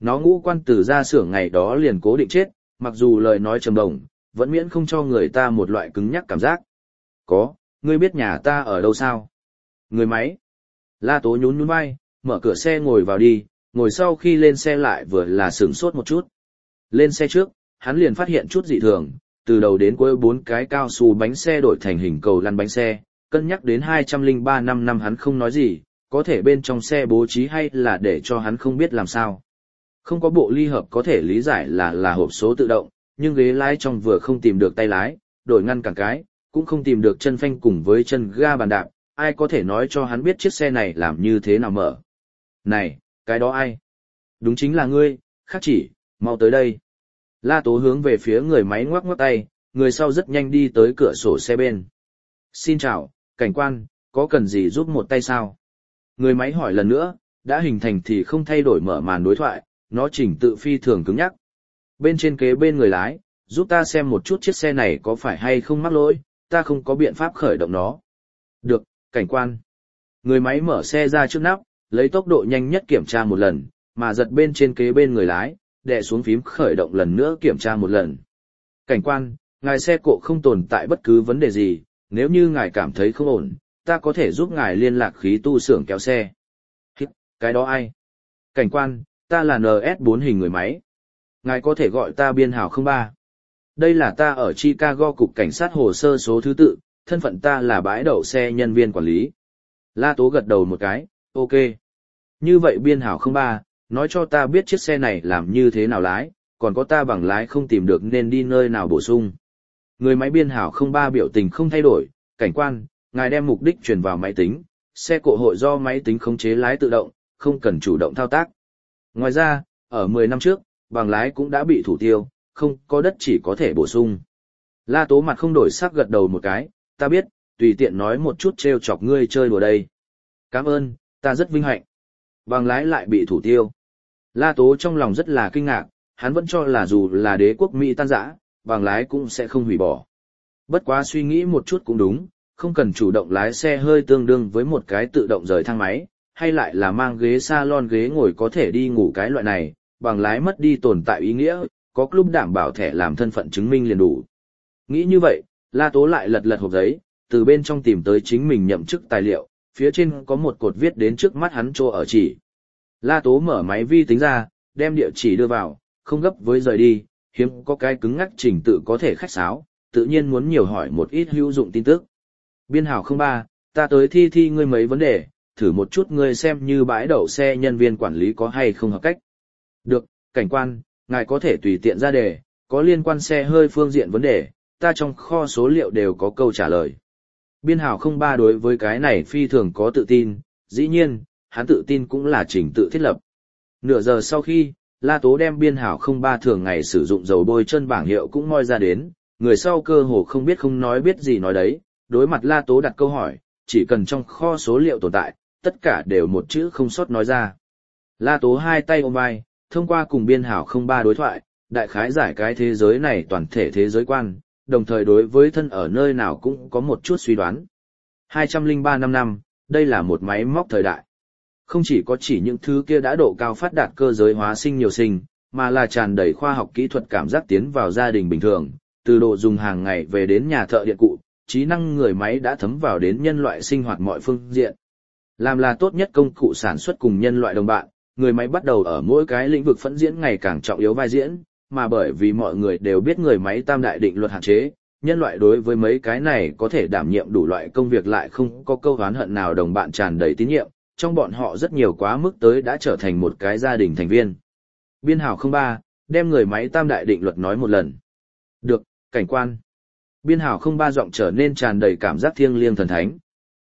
Nó ngũ quan từ ra xưởng ngày đó liền cố định chết, mặc dù lời nói trầm đồng, vẫn miễn không cho người ta một loại cứng nhắc cảm giác. Có, ngươi biết nhà ta ở đâu sao? Người máy. La Tố nhún nhún vai, mở cửa xe ngồi vào đi, ngồi sau khi lên xe lại vừa là sửng sốt một chút. Lên xe trước, hắn liền phát hiện chút dị thường, từ đầu đến cuối bốn cái cao su bánh xe đổi thành hình cầu lăn bánh xe, cân nhắc đến hai trăm lẻ ba năm năm hắn không nói gì, có thể bên trong xe bố trí hay là để cho hắn không biết làm sao. Không có bộ ly hợp có thể lý giải là là hộp số tự động, nhưng ghế lái trong vừa không tìm được tay lái, đổi ngăn cản cái, cũng không tìm được chân phanh cùng với chân ga bàn đạp, ai có thể nói cho hắn biết chiếc xe này làm như thế nào mở. Này, cái đó ai? Đúng chính là ngươi, khác chỉ, mau tới đây. La Tố hướng về phía người máy ngoắc ngoắc tay, người sau rất nhanh đi tới cửa sổ xe bên. Xin chào, cảnh quan, có cần gì giúp một tay sao? Người máy hỏi lần nữa, đã hình thành thì không thay đổi mở màn đối thoại, nó chỉnh tự phi thường cứng nhắc. Bên trên kế bên người lái, giúp ta xem một chút chiếc xe này có phải hay không mắc lỗi, ta không có biện pháp khởi động nó. Được, cảnh quan. Người máy mở xe ra trước nắp, lấy tốc độ nhanh nhất kiểm tra một lần, mà giật bên trên kế bên người lái, đè xuống phím khởi động lần nữa kiểm tra một lần. Cảnh quan, ngài xe cộ không tồn tại bất cứ vấn đề gì, nếu như ngài cảm thấy không ổn, ta có thể giúp ngài liên lạc khí tu xưởng kéo xe. Hít, cái đó ai? Cảnh quan, ta là en ét bốn hình người máy. Ngài có thể gọi ta biên hào không ba. Đây là ta ở Chicago cục cảnh sát hồ sơ số thứ tự, thân phận ta là bãi đậu xe nhân viên quản lý. La Tố gật đầu một cái, ok. Như vậy biên hào không ba, nói cho ta biết chiếc xe này làm như thế nào lái, còn có ta bằng lái không tìm được nên đi nơi nào bổ sung. Người máy biên hào không ba biểu tình không thay đổi, cảnh quan, ngài đem mục đích truyền vào máy tính, xe cộ hội do máy tính khống chế lái tự động, không cần chủ động thao tác. Ngoài ra, ở mười năm trước, bằng lái cũng đã bị thủ tiêu, không có đất chỉ có thể bổ sung. La Tố mặt không đổi sắc gật đầu một cái, ta biết, tùy tiện nói một chút trêu chọc ngươi chơi đùa đây. Cảm ơn, ta rất vinh hạnh. Bằng lái lại bị thủ tiêu. La Tố trong lòng rất là kinh ngạc, hắn vẫn cho là dù là đế quốc Mỹ tan rã, bằng lái cũng sẽ không hủy bỏ. Bất quá suy nghĩ một chút cũng đúng, không cần chủ động lái xe hơi tương đương với một cái tự động rời thang máy, hay lại là mang ghế salon ghế ngồi có thể đi ngủ cái loại này, bằng lái mất đi tồn tại ý nghĩa, có club đảm bảo thẻ làm thân phận chứng minh liền đủ. Nghĩ như vậy, La Tố lại lật lật hộp giấy, từ bên trong tìm tới chính mình nhậm chức tài liệu, phía trên có một cột viết đến trước mắt hắn chỗ ở chỉ. La Tố mở máy vi tính ra, đem địa chỉ đưa vào, không gấp với rời đi, hiếm có cái cứng ngắc trình tự có thể khách sáo, tự nhiên muốn nhiều hỏi một ít hữu dụng tin tức. Biên hào không ba, ta tới thi thi ngươi mấy vấn đề, thử một chút ngươi xem như bãi đậu xe nhân viên quản lý có hay không hợp cách. Được, cảnh quan, ngài có thể tùy tiện ra đề, có liên quan xe hơi phương diện vấn đề, ta trong kho số liệu đều có câu trả lời. Biên hào không ba đối với cái này phi thường có tự tin, dĩ nhiên, hắn tự tin cũng là trình tự thiết lập. Nửa giờ sau khi, La Tố đem biên hào không ba thường ngày sử dụng dầu bôi chân bảng hiệu cũng moi ra đến, người sau cơ hồ không biết không nói biết gì nói đấy, đối mặt La Tố đặt câu hỏi, chỉ cần trong kho số liệu tồn tại, tất cả đều một chữ không sót nói ra. La Tố hai tay ôm vai, thông qua cùng biên hào không ba đối thoại, đại khái giải cái thế giới này toàn thể thế giới quan, đồng thời đối với thân ở nơi nào cũng có một chút suy đoán. hai trăm lẻ ba năm năm, đây là một máy móc thời đại. Không chỉ có chỉ những thứ kia đã độ cao phát đạt cơ giới hóa sinh nhiều sinh, mà là tràn đầy khoa học kỹ thuật cảm giác tiến vào gia đình bình thường, từ đồ dùng hàng ngày về đến nhà thợ điện cụ, trí năng người máy đã thấm vào đến nhân loại sinh hoạt mọi phương diện. Làm là tốt nhất công cụ sản xuất cùng nhân loại đồng bạn, người máy bắt đầu ở mỗi cái lĩnh vực phẫn diễn ngày càng trọng yếu vai diễn, mà bởi vì mọi người đều biết người máy tam đại định luật hạn chế, nhân loại đối với mấy cái này có thể đảm nhiệm đủ loại công việc lại không có câu oán hận nào đồng bạn tràn đầy tín nhiệm, trong bọn họ rất nhiều quá mức tới đã trở thành một cái gia đình thành viên. Biên hào không ba, đem người máy tam đại định luật nói một lần. Được, cảnh quan. Biên hào không ba giọng trở nên tràn đầy cảm giác thiêng liêng thần thánh.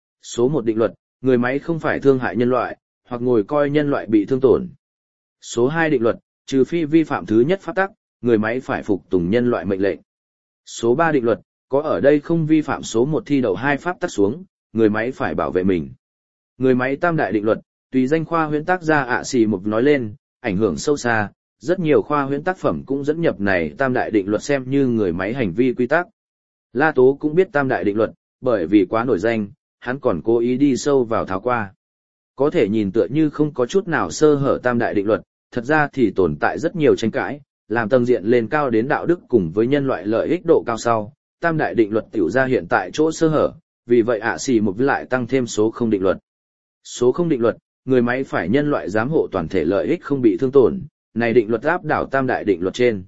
Số một định luật, người máy không phải thương hại nhân loại, hoặc ngồi coi nhân loại bị thương tổn. Số hai định luật, trừ phi vi phạm thứ nhất pháp tắc, người máy phải phục tùng nhân loại mệnh lệnh. Số ba định luật, có ở đây không vi phạm số một thi đậu hai pháp tắc xuống, người máy phải bảo vệ mình. Người máy tam đại định luật, tùy danh khoa huyễn tác gia ạ xì một nói lên, ảnh hưởng sâu xa, rất nhiều khoa huyễn tác phẩm cũng dẫn nhập này tam đại định luật xem như người máy hành vi quy tắc. La Tố cũng biết tam đại định luật, bởi vì quá nổi danh, hắn còn cố ý đi sâu vào tháo qua. Có thể nhìn tựa như không có chút nào sơ hở tam đại định luật, thật ra thì tồn tại rất nhiều tranh cãi, làm tầng diện lên cao đến đạo đức cùng với nhân loại lợi ích độ cao sau, tam đại định luật tiểu ra hiện tại chỗ sơ hở, vì vậy ạ xì một lại tăng thêm số không định luật. Số không định luật, người máy phải nhân loại giám hộ toàn thể lợi ích không bị thương tổn, này định luật áp đảo tam đại định luật trên.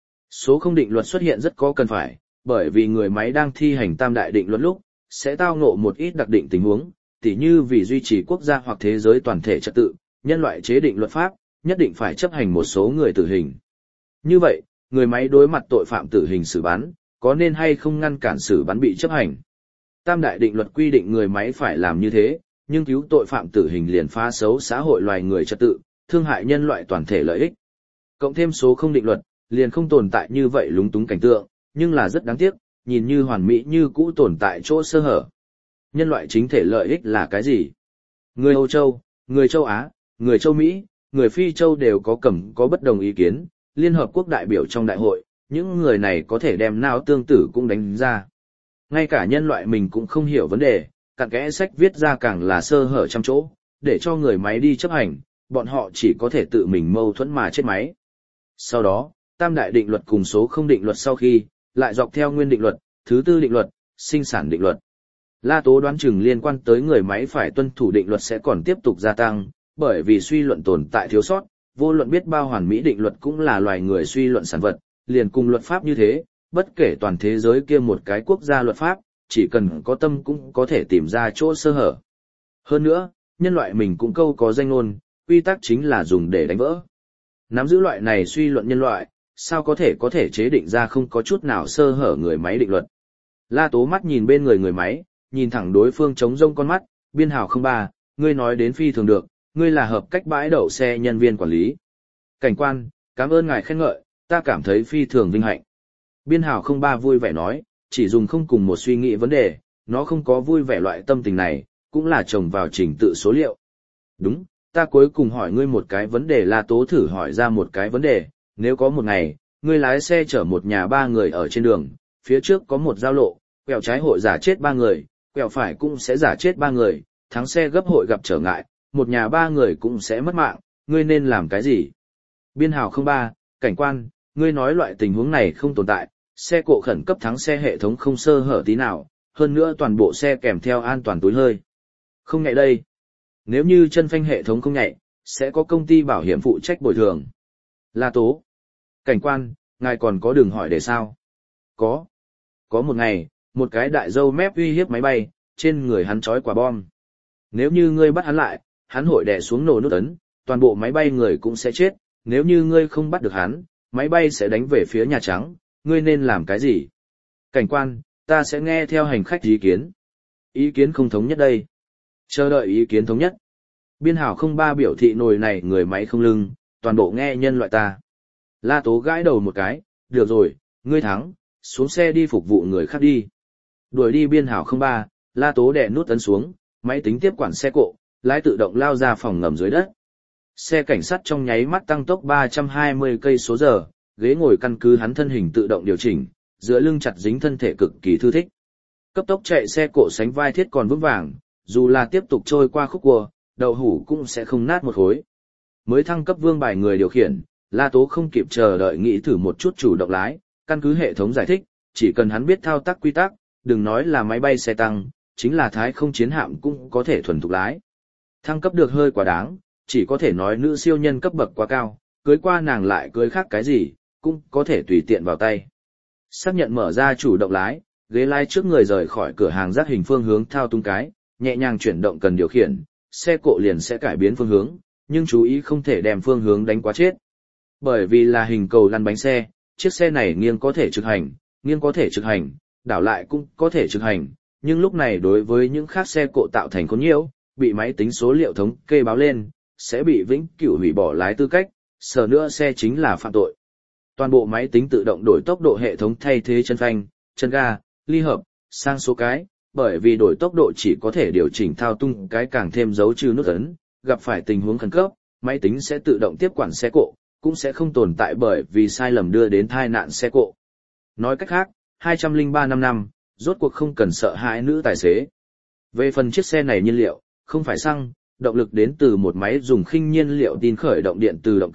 Số không định luật xuất hiện rất có cần phải, bởi vì người máy đang thi hành tam đại định luật lúc, sẽ tao ngộ một ít đặc định tình huống, tỉ như vì duy trì quốc gia hoặc thế giới toàn thể trật tự, nhân loại chế định luật pháp, nhất định phải chấp hành một số người tử hình. Như vậy, người máy đối mặt tội phạm tử hình xử bắn, có nên hay không ngăn cản xử bắn bị chấp hành. Tam đại định luật quy định người máy phải làm như thế, nhưng cứu tội phạm tử hình liền phá xấu xã hội loài người trật tự, thương hại nhân loại toàn thể lợi ích. Cộng thêm số không định luật, liền không tồn tại như vậy lúng túng cảnh tượng, nhưng là rất đáng tiếc, nhìn như hoàn mỹ như cũ tồn tại chỗ sơ hở. Nhân loại chính thể lợi ích là cái gì? Người Âu Châu, người Châu Á, người Châu Mỹ, người Phi Châu đều có cầm có bất đồng ý kiến, Liên Hợp Quốc đại biểu trong đại hội, những người này có thể đem não tương tử cũng đánh ra. Ngay cả nhân loại mình cũng không hiểu vấn đề, cặn kẽ sách viết ra càng là sơ hở trăm chỗ, để cho người máy đi chấp hành, bọn họ chỉ có thể tự mình mâu thuẫn mà chết máy. Sau đó, tam đại định luật cùng số không định luật sau khi, lại dọc theo nguyên định luật, thứ tư định luật, sinh sản định luật. La Tố đoán chừng liên quan tới người máy phải tuân thủ định luật sẽ còn tiếp tục gia tăng, bởi vì suy luận tồn tại thiếu sót, vô luận biết bao hoàn mỹ định luật cũng là loài người suy luận sản vật, liền cùng luật pháp như thế, bất kể toàn thế giới kia một cái quốc gia luật pháp, chỉ cần có tâm cũng có thể tìm ra chỗ sơ hở. Hơn nữa, nhân loại mình cũng câu có danh ngôn, quy tắc chính là dùng để đánh vỡ. Nắm giữ loại này suy luận nhân loại, sao có thể có thể chế định ra không có chút nào sơ hở người máy định luật. La Tố mắt nhìn bên người người máy, nhìn thẳng đối phương trống rông con mắt, biên hào không ba, ngươi nói đến phi thường được, ngươi là hợp cách bãi đậu xe nhân viên quản lý. Cảnh quan, cảm ơn ngài khen ngợi, ta cảm thấy phi thường vinh hạnh. Biên hào không ba vui vẻ nói, chỉ dùng không cùng một suy nghĩ vấn đề, nó không có vui vẻ loại tâm tình này, cũng là trồng vào trình tự số liệu. Đúng, ta cuối cùng hỏi ngươi một cái vấn đề. La Tố thử hỏi ra một cái vấn đề, nếu có một ngày, ngươi lái xe chở một nhà ba người ở trên đường, phía trước có một giao lộ, quẹo trái hội giả chết ba người, quẹo phải cũng sẽ giả chết ba người, thắng xe gấp hội gặp trở ngại, một nhà ba người cũng sẽ mất mạng, ngươi nên làm cái gì? Biên hào không ba, cảnh quan, ngươi nói loại tình huống này không tồn tại, xe cộ khẩn cấp thắng xe hệ thống không sơ hở tí nào, hơn nữa toàn bộ xe kèm theo an toàn túi hơi. Không nhạy đây. Nếu như chân phanh hệ thống không nhạy, sẽ có công ty bảo hiểm phụ trách bồi thường. La Tố. Cảnh quan, ngài còn có đường hỏi để sao? Có. Có một ngày, một cái đại dâu mép uy hiếp máy bay, trên người hắn trói quả bom. Nếu như ngươi bắt hắn lại, hắn hội đè xuống nổ nút ấn, toàn bộ máy bay người cũng sẽ chết, nếu như ngươi không bắt được hắn, máy bay sẽ đánh về phía Nhà Trắng, ngươi nên làm cái gì? Cảnh quan, ta sẽ nghe theo hành khách ý kiến. Ý kiến không thống nhất đây. Chờ đợi ý kiến thống nhất. Biên hảo không ba biểu thị nồi này người máy không lưng, toàn bộ nghe nhân loại ta. La Tố gãi đầu một cái, được rồi, ngươi thắng, xuống xe đi phục vụ người khác đi. Đuổi đi biên hảo không ba, La Tố đè nút ấn xuống, máy tính tiếp quản xe cộ, lái tự động lao ra phòng ngầm dưới đất. Xe cảnh sát trong nháy mắt tăng tốc ba trăm hai mươi cây số giờ, ghế ngồi căn cứ hắn thân hình tự động điều chỉnh, giữa lưng chặt dính thân thể cực kỳ thư thích. Cấp tốc chạy xe cộ sánh vai thiết còn vững vàng, dù là tiếp tục trôi qua khúc cua, đậu hủ cũng sẽ không nát một khối. Mới thăng cấp vương bài người điều khiển, La Tố không kịp chờ đợi nghĩ thử một chút chủ động lái, căn cứ hệ thống giải thích, chỉ cần hắn biết thao tác quy tắc, đừng nói là máy bay xe tăng, chính là thái không chiến hạm cũng có thể thuần thục lái. Thăng cấp được hơi quá đáng, chỉ có thể nói nữ siêu nhân cấp bậc quá cao, cưới qua nàng lại cưới khác cái gì, cũng có thể tùy tiện vào tay. Xác nhận mở ra chủ động lái, ghế lái trước người rời khỏi cửa hàng giác hình phương hướng thao túng cái, nhẹ nhàng chuyển động cần điều khiển, xe cộ liền sẽ cải biến phương hướng, nhưng chú ý không thể đem phương hướng đánh quá chết. Bởi vì là hình cầu lăn bánh xe, chiếc xe này nghiêng có thể trực hành, nghiêng có thể trực hành, đảo lại cũng có thể trực hành, nhưng lúc này đối với những khác xe cộ tạo thành khốn nhiễu, bị máy tính số liệu thống kê báo lên, sẽ bị vĩnh cửu hủy bỏ lái tư cách, sờ nữa xe chính là phạm tội. Toàn bộ máy tính tự động đổi tốc độ hệ thống thay thế chân phanh, chân ga, ly hợp, sang số cái, bởi vì đổi tốc độ chỉ có thể điều chỉnh thao tung cái càng thêm dấu trừ nút ấn, gặp phải tình huống khẩn cấp, máy tính sẽ tự động tiếp quản xe cộ, cũng sẽ không tồn tại bởi vì sai lầm đưa đến tai nạn xe cộ. Nói cách khác, hai trăm lẻ ba năm năm, rốt cuộc không cần sợ hãi nữ tài xế. Về phần chiếc xe này nhiên liệu, không phải xăng, động lực đến từ một máy dùng khinh nhiên liệu tin khởi động điện từ động cơ,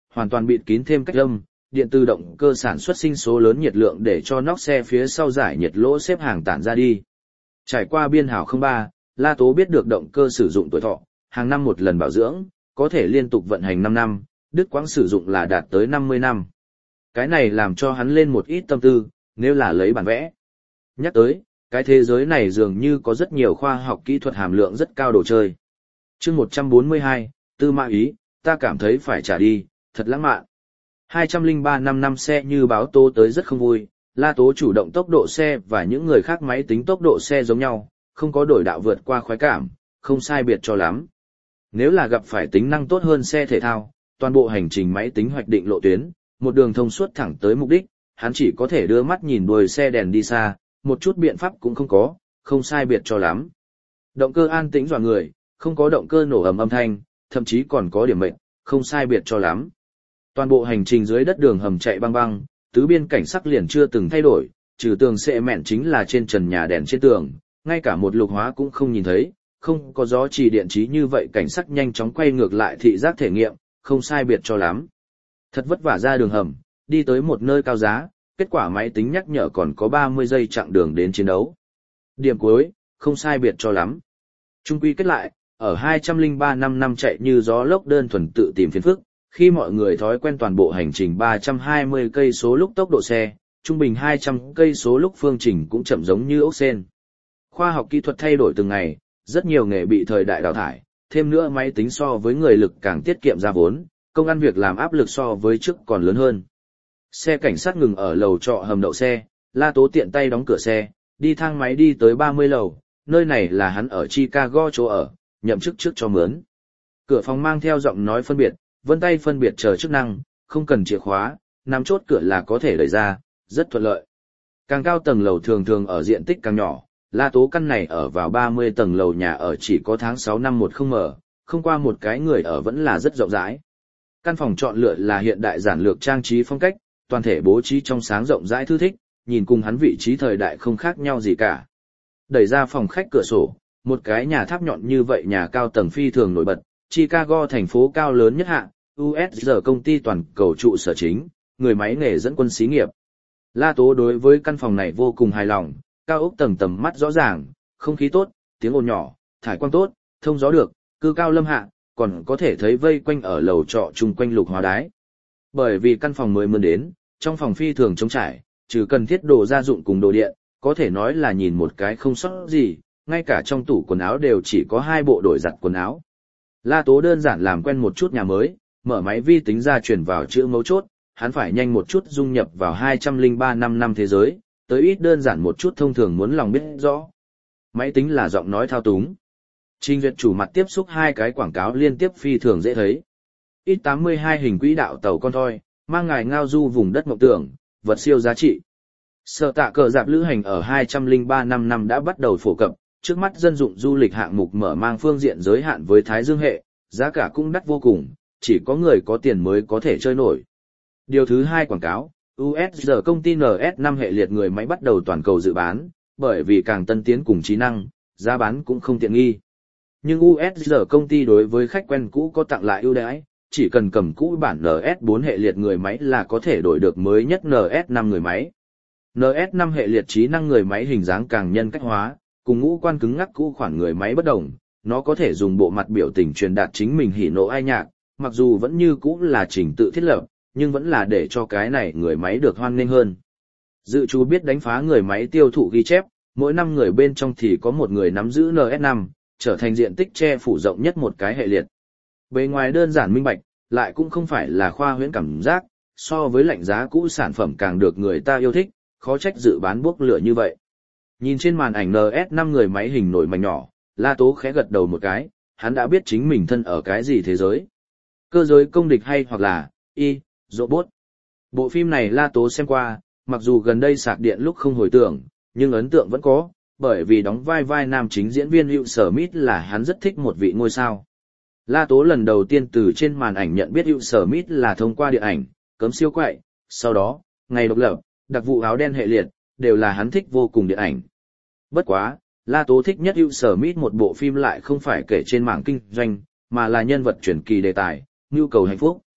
hoàn toàn bịt kín thêm cách âm, điện tự động cơ sản xuất sinh số lớn nhiệt lượng để cho nóc xe phía sau giải nhiệt lỗ xếp hàng tản ra đi. Trải qua biên hảo không ba, La Tố biết được động cơ sử dụng tuổi thọ, hàng năm một lần bảo dưỡng, có thể liên tục vận hành năm năm, đứt quãng sử dụng là đạt tới năm mươi năm. Cái này làm cho hắn lên một ít tâm tư, nếu là lấy bản vẽ. Nhắc tới, cái thế giới này dường như có rất nhiều khoa học kỹ thuật hàm lượng rất cao đồ chơi. Chương một trăm bốn mươi hai, Tư Mã Ý, ta cảm thấy phải trả đi, thật lãng mạn. hai không ba năm năm xe như báo tố tới rất không vui, La Tố chủ động tốc độ xe và những người khác máy tính tốc độ xe giống nhau, không có đổi đạo vượt qua khoái cảm, không sai biệt cho lắm. Nếu là gặp phải tính năng tốt hơn xe thể thao, toàn bộ hành trình máy tính hoạch định lộ tuyến, một đường thông suốt thẳng tới mục đích, hắn chỉ có thể đưa mắt nhìn đuôi xe đèn đi xa, một chút biện pháp cũng không có, không sai biệt cho lắm. Động cơ an tĩnh dọa người, không có động cơ nổ ầm âm thanh, thậm chí còn có điểm mệnh, không sai biệt cho lắm. Toàn bộ hành trình dưới đất đường hầm chạy băng băng, tứ biên cảnh sắc liền chưa từng thay đổi, trừ tường xệ mẹn chính là trên trần nhà đèn trên tường, ngay cả một lục hóa cũng không nhìn thấy, không có gió trì điện trí như vậy cảnh sắc nhanh chóng quay ngược lại thị giác thể nghiệm, không sai biệt cho lắm. Thật vất vả ra đường hầm, đi tới một nơi cao giá, kết quả máy tính nhắc nhở còn có ba mươi giây chặng đường đến chiến đấu. Điểm cuối, không sai biệt cho lắm. Trung quy kết lại, ở hai không ba năm năm chạy như gió lốc đơn thuần tự tìm phiền phức, khi mọi người thói quen toàn bộ hành trình ba trăm hai mươi cây số lúc tốc độ xe, trung bình hai trăm cây số lúc phương trình cũng chậm giống như ốc sên. Khoa học kỹ thuật thay đổi từng ngày, rất nhiều nghề bị thời đại đào thải, thêm nữa máy tính so với người lực càng tiết kiệm ra vốn, công ăn việc làm áp lực so với trước còn lớn hơn. Xe cảnh sát ngừng ở lầu trọ hầm đậu xe, La Tố tiện tay đóng cửa xe, đi thang máy đi tới ba mươi lầu, nơi này là hắn ở Chicago chỗ ở, nhậm chức trước cho mướn. Cửa phòng mang theo giọng nói phân biệt, vân tay phân biệt chờ chức năng, không cần chìa khóa, nắm chốt cửa là có thể đẩy ra, rất thuận lợi. Càng cao tầng lầu thường thường ở diện tích càng nhỏ, La Tố căn này ở vào ba mươi tầng lầu nhà ở chỉ có tháng sáu năm một không mở, không qua một cái người ở vẫn là rất rộng rãi. Căn phòng chọn lựa là hiện đại giản lược trang trí phong cách, toàn thể bố trí trong sáng rộng rãi thư thích, nhìn cùng hắn vị trí thời đại không khác nhau gì cả. Đẩy ra phòng khách cửa sổ, một cái nhà tháp nhọn như vậy nhà cao tầng phi thường nổi bật, Chicago thành phố cao lớn nhất hạng, u ét giê công ty toàn cầu trụ sở chính, người máy nghề dẫn quân xí nghiệp. La Tố đối với căn phòng này vô cùng hài lòng, cao ốc tầng tầm mắt rõ ràng, không khí tốt, tiếng ồn nhỏ, thải quang tốt, thông gió được, cư cao lâm hạ, còn có thể thấy vây quanh ở lầu trọ chung quanh lục hóa đái. Bởi vì căn phòng mới mướn đến, trong phòng phi thường trống trải, trừ cần thiết đồ gia dụng cùng đồ điện, có thể nói là nhìn một cái không sót gì, ngay cả trong tủ quần áo đều chỉ có hai bộ đổi giặt quần áo. La Tố đơn giản làm quen một chút nhà mới, mở máy vi tính ra chuyển vào chữ mấu chốt, hắn phải nhanh một chút dung nhập vào hai không ba năm năm thế giới, tới ít đơn giản một chút thông thường muốn lòng biết rõ. Máy tính là giọng nói thao túng. Trình duyệt chủ mặt tiếp xúc hai cái quảng cáo liên tiếp phi thường dễ thấy. ít tám mươi hai hình quỹ đạo tàu con thoi, mang ngài ngao du vùng đất mộng tưởng, vật siêu giá trị. Sở tạ cờ dạp lữ hành ở hai không ba năm năm đã bắt đầu phổ cập, trước mắt dân dụng du lịch hạng mục mở mang phương diện giới hạn với Thái Dương hệ, giá cả cũng đắt vô cùng, chỉ có người có tiền mới có thể chơi nổi. Điều thứ hai quảng cáo, u ét giê công ty en ét năm hệ liệt người máy bắt đầu toàn cầu dự bán, bởi vì càng tân tiến cùng trí năng, giá bán cũng không tiện nghi. Nhưng u ét giê công ty đối với khách quen cũ có tặng lại ưu đãi, chỉ cần cầm cũ bản en ét bốn hệ liệt người máy là có thể đổi được mới nhất en ét năm người máy. en ét năm hệ liệt trí năng người máy hình dáng càng nhân cách hóa, cùng ngũ quan cứng ngắc cũ khoản người máy bất đồng, nó có thể dùng bộ mặt biểu tình truyền đạt chính mình hỉ nộ ai nhạc, mặc dù vẫn như cũ là trình tự thiết lập, nhưng vẫn là để cho cái này người máy được hoan nghênh hơn. Dự chú biết đánh phá người máy tiêu thụ ghi chép, mỗi năm người bên trong thì có một người nắm giữ en ét năm, trở thành diện tích che phủ rộng nhất một cái hệ liệt. Bề ngoài đơn giản minh bạch, lại cũng không phải là khoa huyễn cảm giác, so với lạnh giá cũ sản phẩm càng được người ta yêu thích, khó trách dự bán bốc lửa như vậy. Nhìn trên màn ảnh en ét năm người máy hình nổi mảnh nhỏ, La Tố khẽ gật đầu một cái, hắn đã biết chính mình thân ở cái gì thế giới. Cơ giới công địch hay hoặc là, y, robot. Bộ phim này La Tố xem qua, mặc dù gần đây sạc điện lúc không hồi tưởng, nhưng ấn tượng vẫn có, bởi vì đóng vai vai nam chính diễn viên Will Smith là hắn rất thích một vị ngôi sao. La Tố lần đầu tiên từ trên màn ảnh nhận biết Will Smith là thông qua điện ảnh, Cấm siêu quậy, sau đó, Ngày độc lập, Đặc vụ áo đen hệ liệt, đều là hắn thích vô cùng điện ảnh. Bất quá, La Tố thích nhất Will Smith một bộ phim lại không phải kể trên mảng kinh doanh, mà là nhân vật truyền kỳ đề tài, nhu cầu hạnh phúc.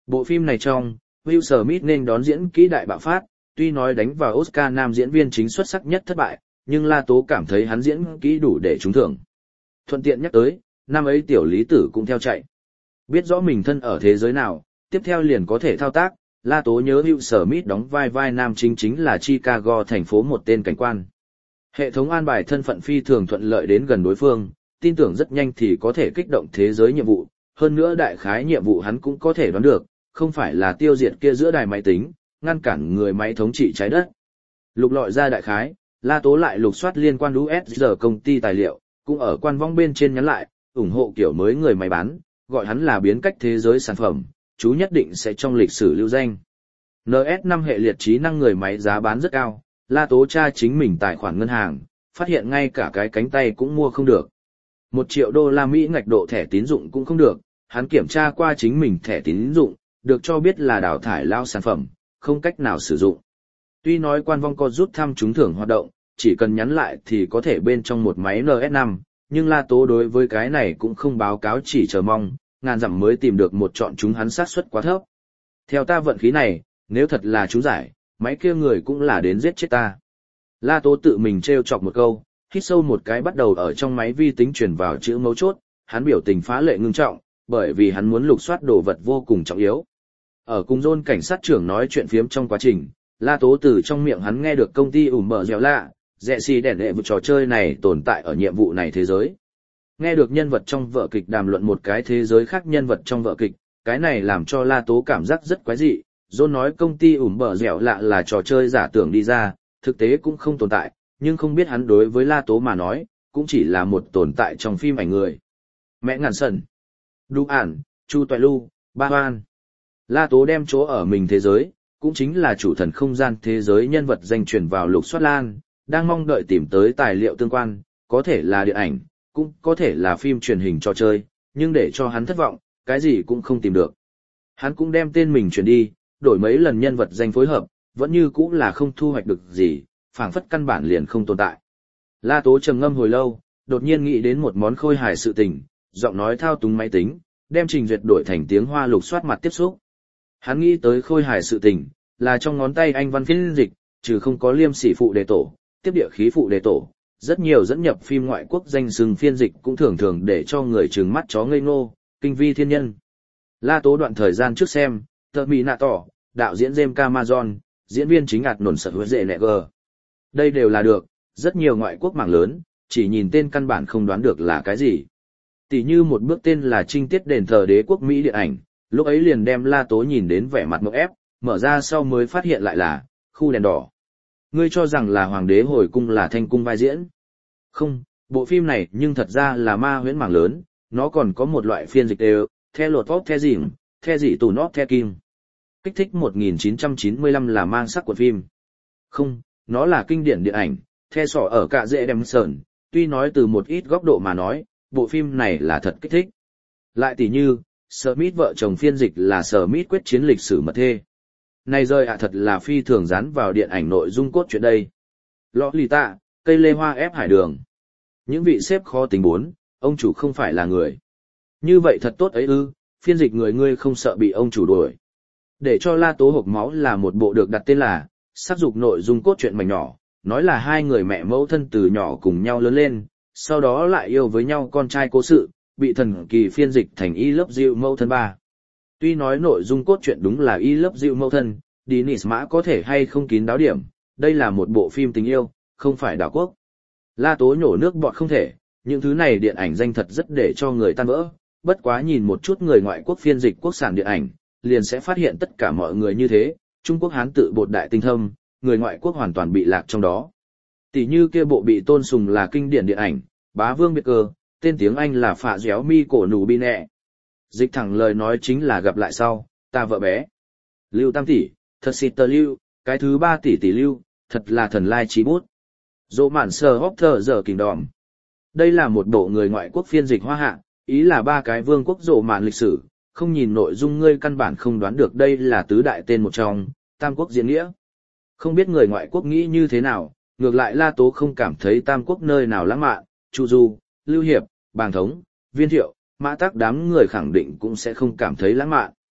Bộ phim này trong, Will Smith nên đón diễn kỹ đại bạo phát, tuy nói đánh vào Oscar nam diễn viên chính xuất sắc nhất thất bại, nhưng La Tố cảm thấy hắn diễn kỹ đủ để trúng thưởng. Thuận tiện nhắc tới, năm ấy tiểu lý tử cũng theo chạy. Biết rõ mình thân ở thế giới nào, tiếp theo liền có thể thao tác, La Tố nhớ Will Smith đóng vai vai nam chính chính là Chicago thành phố một tên cảnh quan. Hệ thống an bài thân phận phi thường thuận lợi đến gần đối phương, tin tưởng rất nhanh thì có thể kích động thế giới nhiệm vụ, hơn nữa đại khái nhiệm vụ hắn cũng có thể đoán được, không phải là tiêu diệt kia giữa đài máy tính, ngăn cản người máy thống trị trái đất. Lục lọi ra đại khái, La Tố lại lục soát liên quan u ét giê công ty tài liệu, cũng ở quan vong bên trên nhắn lại, ủng hộ kiểu mới người máy bán, gọi hắn là biến cách thế giới sản phẩm, chú nhất định sẽ trong lịch sử lưu danh. en ét năm hệ liệt trí năng người máy giá bán rất cao, La Tố tra chính mình tài khoản ngân hàng, phát hiện ngay cả cái cánh tay cũng mua không được. Một triệu đô la Mỹ ngạch độ thẻ tín dụng cũng không được, hắn kiểm tra qua chính mình thẻ tín dụng, được cho biết là đào thải lao sản phẩm, không cách nào sử dụng. Tuy nói quan vong có rút thăm trúng thưởng hoạt động, chỉ cần nhắn lại thì có thể bên trong một máy en ét năm, nhưng La Tố đối với cái này cũng không báo cáo, chỉ chờ mong, ngàn dặm mới tìm được một chọn chúng hắn sát suất quá thấp. Theo ta vận khí này, nếu thật là trúng giải, máy kia người cũng là đến giết chết ta. La Tố tự mình trêu chọc một câu, hít sâu một cái bắt đầu ở trong máy vi tính truyền vào chữ mấu chốt, hắn biểu tình phá lệ ngưng trọng, bởi vì hắn muốn lục soát đồ vật vô cùng trọng yếu. Ở cùng John cảnh sát trưởng nói chuyện phiếm trong quá trình, La Tố từ trong miệng hắn nghe được công ty ủ mở dẻo lạ, rẻ xì đèn đệ vụ trò chơi này tồn tại ở nhiệm vụ này thế giới. Nghe được nhân vật trong vở kịch đàm luận một cái thế giới khác nhân vật trong vở kịch, cái này làm cho La Tố cảm giác rất quái dị. John nói công ty ủ mở dẻo lạ là trò chơi giả tưởng đi ra, thực tế cũng không tồn tại, nhưng không biết hắn đối với La Tố mà nói, cũng chỉ là một tồn tại trong phim ảnh người. Mẹ ngàn sần, Đu ản, Chu Toại Lu, Ba Hoan. La Tố đem chỗ ở mình thế giới, cũng chính là chủ thần không gian thế giới nhân vật danh truyền vào lục soát lan, đang mong đợi tìm tới tài liệu tương quan, có thể là điện ảnh, cũng có thể là phim truyền hình trò chơi, nhưng để cho hắn thất vọng, cái gì cũng không tìm được. Hắn cũng đem tên mình chuyển đi, đổi mấy lần nhân vật danh phối hợp, vẫn như cũng là không thu hoạch được gì, phảng phất căn bản liền không tồn tại. La Tố trầm ngâm hồi lâu, đột nhiên nghĩ đến một món khôi hài sự tình, giọng nói thao túng máy tính, đem trình duyệt đổi thành tiếng Hoa lục soát mặt tiếp xúc. Hắn nghĩ tới khôi hài sự tình, là trong ngón tay anh văn phiên dịch, trừ không có liêm sỉ phụ đề tổ, tiếp địa khí phụ đề tổ, rất nhiều dẫn nhập phim ngoại quốc danh xưng phiên dịch cũng thường thường để cho người trừng mắt chó ngây ngô, kinh vi thiên nhân. La Tố đoạn thời gian trước xem, tờ mì nạ tỏ, đạo diễn James Cameron, diễn viên chính ạt nổn sợ hứa dệ nẹ gờ. Đây đều là được, rất nhiều ngoại quốc mảng lớn, chỉ nhìn tên căn bản không đoán được là cái gì. Tỷ như một bước tên là Trinh tiết đền thờ đế quốc Mỹ điện ảnh, lúc ấy liền đem La Tố nhìn đến vẻ mặt ngộp ép, mở ra sau mới phát hiện lại là khu đèn đỏ. Ngươi cho rằng là hoàng đế hồi cung là thanh cung vai diễn. Không, bộ phim này nhưng thật ra là ma huyễn mảng lớn, nó còn có một loại phiên dịch đều, theo lột vóc theo dìm, theo dị tù nót theo kim. Kích thích một nghìn chín trăm chín mươi lăm là mang sắc của phim. Không, nó là kinh điển điện ảnh, theo sỏ ở cả dễ đem sờn, tuy nói từ một ít góc độ mà nói, bộ phim này là thật kích thích. Lại tỷ như, Smith vợ chồng phiên dịch là Smith quyết chiến lịch sử mật thê. Này rơi ạ thật là phi thường dán vào điện ảnh nội dung cốt truyện đây. Lọ lì tạ, cây lê hoa ép hải đường. Những vị xếp khó tính bốn, ông chủ không phải là người. Như vậy thật tốt ấy ư, phiên dịch người ngươi không sợ bị ông chủ đuổi. Để cho La Tố hộc máu là một bộ được đặt tên là, sắc dục nội dung cốt truyện mảnh nhỏ, nói là hai người mẹ mẫu thân từ nhỏ cùng nhau lớn lên, sau đó lại yêu với nhau con trai cố sự, bị thần kỳ phiên dịch thành Y Love You mẫu thân ba. Tuy nói nội dung cốt truyện đúng là Y Love You mẫu thân, Dennis Mã có thể hay không kín đáo điểm, đây là một bộ phim tình yêu, không phải đảo quốc. La Tố nhổ nước bọt không thể, những thứ này điện ảnh danh thật rất để cho người tan vỡ, bất quá nhìn một chút người ngoại quốc phiên dịch quốc sản điện ảnh, liền sẽ phát hiện tất cả mọi người như thế, Trung Quốc Hán tự bột đại tinh thâm, người ngoại quốc hoàn toàn bị lạc trong đó. Tỷ như kia bộ bị tôn sùng là kinh điển điện ảnh, Bá Vương Biệt Cơ, tên tiếng Anh là Phạ Déo Mi Cổ Nù Bi Nẹ. Dịch thẳng lời nói chính là gặp lại sau, ta vợ bé. Lưu Tam tỷ, thật xịt tờ Lưu, cái thứ ba tỷ tỷ Lưu, thật là thần lai trí bút. Dỗ mạn sờ hóc thờ giờ kình đòm. Đây là một bộ người ngoại quốc phiên dịch hoa hạ, ý là ba cái vương quốc dỗ mạn lịch sử, không nhìn nội dung ngươi căn bản không đoán được đây là tứ đại tên một trong, tam quốc diễn nghĩa. Không biết người ngoại quốc nghĩ như thế nào, ngược lại La Tố không cảm thấy tam quốc nơi nào lãng mạn, Chu Du, Lưu Hiệp, Bàng Thống, Viên Thiệu, Mã Tắc đám người khẳng định cũng sẽ không cảm thấy lãng mạn.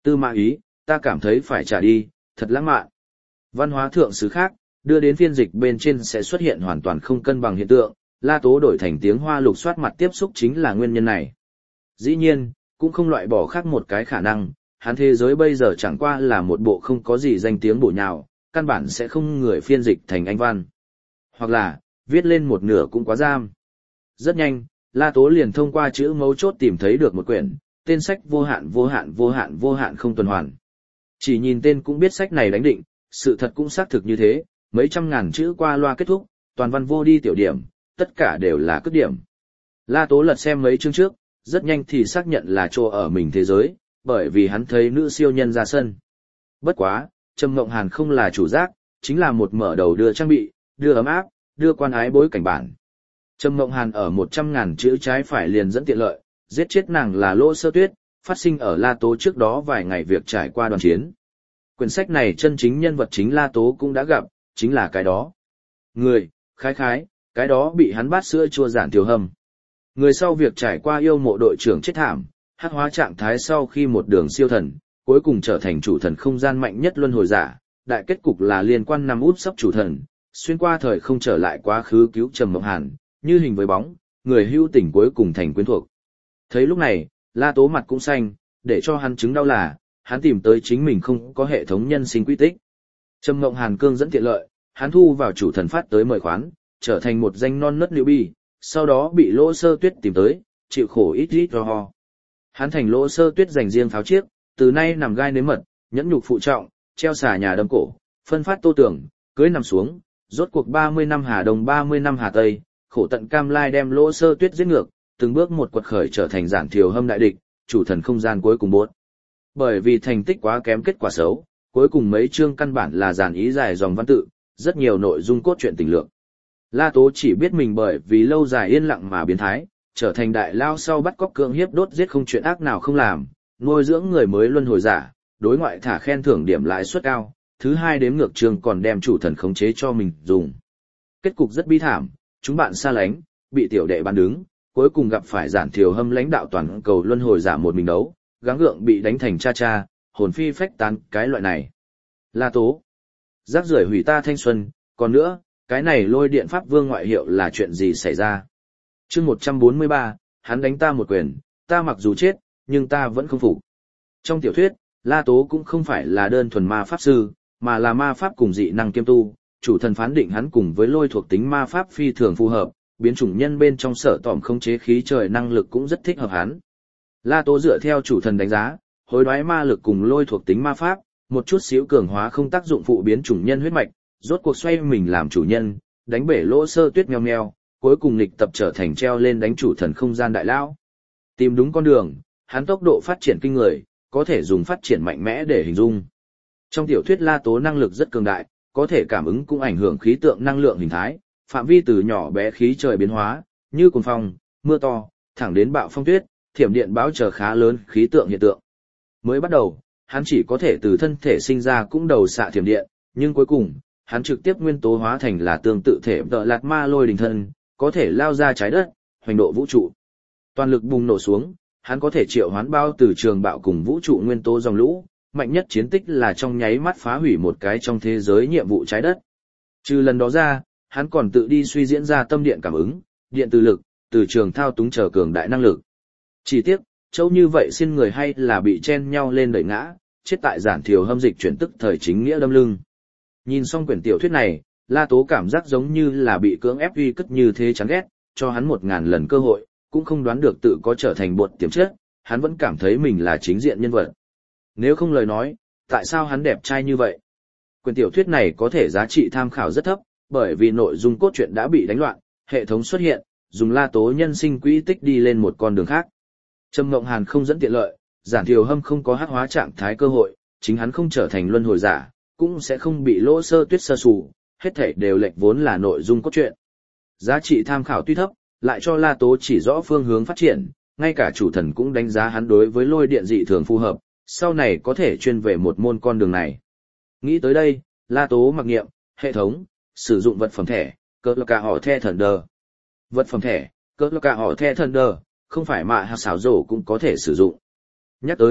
Tư Mã Ý, ta cảm thấy phải trả đi, thật lãng mạn. Văn hóa thượng xứ khác, đưa đến phiên dịch bên trên sẽ xuất hiện hoàn toàn không cân bằng hiện tượng, La Tố đổi thành tiếng Hoa lục soát mặt tiếp xúc chính là nguyên nhân này. Dĩ nhiên, cũng không loại bỏ khác một cái khả năng, hắn thế giới bây giờ chẳng qua là một bộ không có gì danh tiếng bổ nhào, căn bản sẽ không người phiên dịch thành Anh văn. Hoặc là, viết lên một nửa cũng quá giam. Rất nhanh, La Tố liền thông qua chữ mấu chốt tìm thấy được một quyển, tên sách vô hạn vô hạn vô hạn vô hạn không tuần hoàn. Chỉ nhìn tên cũng biết sách này đánh định, sự thật cũng xác thực như thế, mấy trăm ngàn chữ qua loa kết thúc, toàn văn vô đi tiểu điểm, tất cả đều là cất điểm. La Tố lật xem mấy chương trước, rất nhanh thì xác nhận là chỗ ở mình thế giới, bởi vì hắn thấy nữ siêu nhân ra sân. Bất quá, Trầm Mộng Hàn không là chủ giác, chính là một mở đầu đưa trang bị, đưa ấm áp, đưa quan ái bối cảnh bản. Trầm Mộng Hàn ở một trăm ngàn chữ trái phải liền dẫn tiện lợi, giết chết nàng là Lỗ Sơ Tuyết, phát sinh ở La Tố trước đó vài ngày việc trải qua đoàn chiến. Quyển sách này chân chính nhân vật chính La Tố cũng đã gặp, chính là cái đó. Người, khái khái, cái đó bị hắn bát sữa chua giản tiểu hầm. Người sau việc trải qua yêu mộ đội trưởng chết thảm, hắc hóa trạng thái sau khi một đường siêu thần, cuối cùng trở thành chủ thần không gian mạnh nhất luân hồi giả, đại kết cục là liên quan nằm út sắp chủ thần, xuyên qua thời không trở lại quá khứ cứu Trầm Mộng Hàn, như hình với bóng, người hưu tỉnh cuối cùng thành quyến thuộc. Thấy lúc này, La Tố mặt cũng xanh, để cho hắn chứng đau là, hắn tìm tới chính mình không có hệ thống nhân sinh quy tích. Trầm Mộng Hàn cương dẫn tiện lợi, hắn thu vào chủ thần phát tới mời khoán, trở thành một danh non nớt liễu bi, sau đó bị Lỗ Sơ Tuyết tìm tới, chịu khổ ít ít cho ho. Hắn thành Lỗ Sơ Tuyết dành riêng pháo chiếc, từ nay nằm gai nếm mật, nhẫn nhục phụ trọng, treo xà nhà đâm cổ, phân phát tô tưởng, cưới nằm xuống, rốt cuộc ba mươi năm Hà Đông ba mươi năm Hà Tây, khổ tận cam lai đem Lỗ Sơ Tuyết giết ngược, từng bước một quật khởi trở thành giản thiều hâm đại địch, chủ thần không gian cuối cùng bốt. Bởi vì thành tích quá kém kết quả xấu, cuối cùng mấy chương căn bản là giản ý dài dòng văn tự, rất nhiều nội dung cốt truyện tình lượng. La Tố chỉ biết mình bởi vì lâu dài yên lặng mà biến thái, trở thành đại lao sau bắt cóc cưỡng hiếp đốt giết không chuyện ác nào không làm, nuôi dưỡng người mới luân hồi giả, đối ngoại thả khen thưởng điểm lãi suất cao, thứ hai đếm ngược trường còn đem chủ thần khống chế cho mình dùng. Kết cục rất bi thảm, chúng bạn xa lánh, bị tiểu đệ bán đứng, cuối cùng gặp phải giản thiều hâm lãnh đạo toàn cầu luân hồi giả một mình đấu, gắng gượng bị đánh thành cha cha, hồn phi phách tán cái loại này. La Tố, rác rưởi hủy ta thanh xuân, còn nữa, cái này lôi điện pháp vương ngoại hiệu là chuyện gì xảy ra? Chương một trăm bốn mươi ba, hắn đánh ta một quyền, ta mặc dù chết, nhưng ta vẫn không phục. Trong tiểu thuyết, La Tố cũng không phải là đơn thuần ma pháp sư, mà là ma pháp cùng dị năng kiêm tu, chủ thần phán định hắn cùng với lôi thuộc tính ma pháp phi thường phù hợp, biến chủng nhân bên trong sở tỏm không chế khí trời năng lực cũng rất thích hợp hắn. La Tố dựa theo chủ thần đánh giá, hối đoái ma lực cùng lôi thuộc tính ma pháp, một chút xíu cường hóa không tác dụng phụ biến chủng nhân huyết mạch, rốt cuộc xoay mình làm chủ nhân, đánh bể Lỗ Sơ Tuyết meo meo, cuối cùng nghịch tập trở thành treo lên đánh chủ thần không gian đại lão. Tìm đúng con đường, hắn tốc độ phát triển kinh người, có thể dùng phát triển mạnh mẽ để hình dung. Trong tiểu thuyết La Tố năng lực rất cường đại, có thể cảm ứng cũng ảnh hưởng khí tượng năng lượng hình thái, phạm vi từ nhỏ bé khí trời biến hóa, như cuồng phong, mưa to, thẳng đến bạo phong tuyết, thiểm điện báo chờ khá lớn khí tượng hiện tượng. Mới bắt đầu, hắn chỉ có thể từ thân thể sinh ra cũng đầu xạ thiểm điện, nhưng cuối cùng, hắn trực tiếp nguyên tố hóa thành là tương tự thể tợ lạt ma lôi đình thân, có thể lao ra trái đất, hoành độ vũ trụ. Toàn lực bùng nổ xuống, hắn có thể triệu hoán bao từ trường bạo cùng vũ trụ nguyên tố dòng lũ, mạnh nhất chiến tích là trong nháy mắt phá hủy một cái trong thế giới nhiệm vụ trái đất. Trừ lần đó ra, hắn còn tự đi suy diễn ra tâm điện cảm ứng, điện từ lực, từ trường thao túng trở cường đại năng lực. Chỉ tiếc, châu như vậy xin người hay là bị chen nhau lên đẩy ngã, chết tại giản thiều hâm dịch chuyển tức thời chính nghĩa đâm lưng. Nhìn xong quyển tiểu thuyết này, La Tố cảm giác giống như là bị cưỡng ép uy cất như thế chán ghét, cho hắn một ngàn lần cơ hội, cũng không đoán được tự có trở thành bột tiềm chất, hắn vẫn cảm thấy mình là chính diện nhân vật. Nếu không lời nói, tại sao hắn đẹp trai như vậy? Quyển tiểu thuyết này có thể giá trị tham khảo rất thấp, bởi vì nội dung cốt truyện đã bị đánh loạn, hệ thống xuất hiện, dùng La Tố nhân sinh quỹ tích đi lên một con đường khác. Trầm Mộng Hàn không dẫn tiện lợi, giản thiều hâm không có hắc hóa trạng thái cơ hội, chính hắn không trở thành luân hồi giả, cũng sẽ không bị Lỗ Sơ Tuyết sơ sù, hết thảy đều lệch vốn là nội dung cốt truyện. Giá trị tham khảo tuy thấp, lại cho La Tố chỉ rõ phương hướng phát triển, ngay cả chủ thần cũng đánh giá hắn đối với lôi điện dị thường phù hợp, sau này có thể chuyên về một môn con đường này. Nghĩ tới đây, La Tố mặc niệm, hệ thống, sử dụng vật phẩm thẻ, cỡ cả họ the thần đờ. Vật phẩm thẻ, cỡ cả họ the thần đờ, không phải mạ hạt xảo rổ cũng có thể sử dụng. Nhắc tới,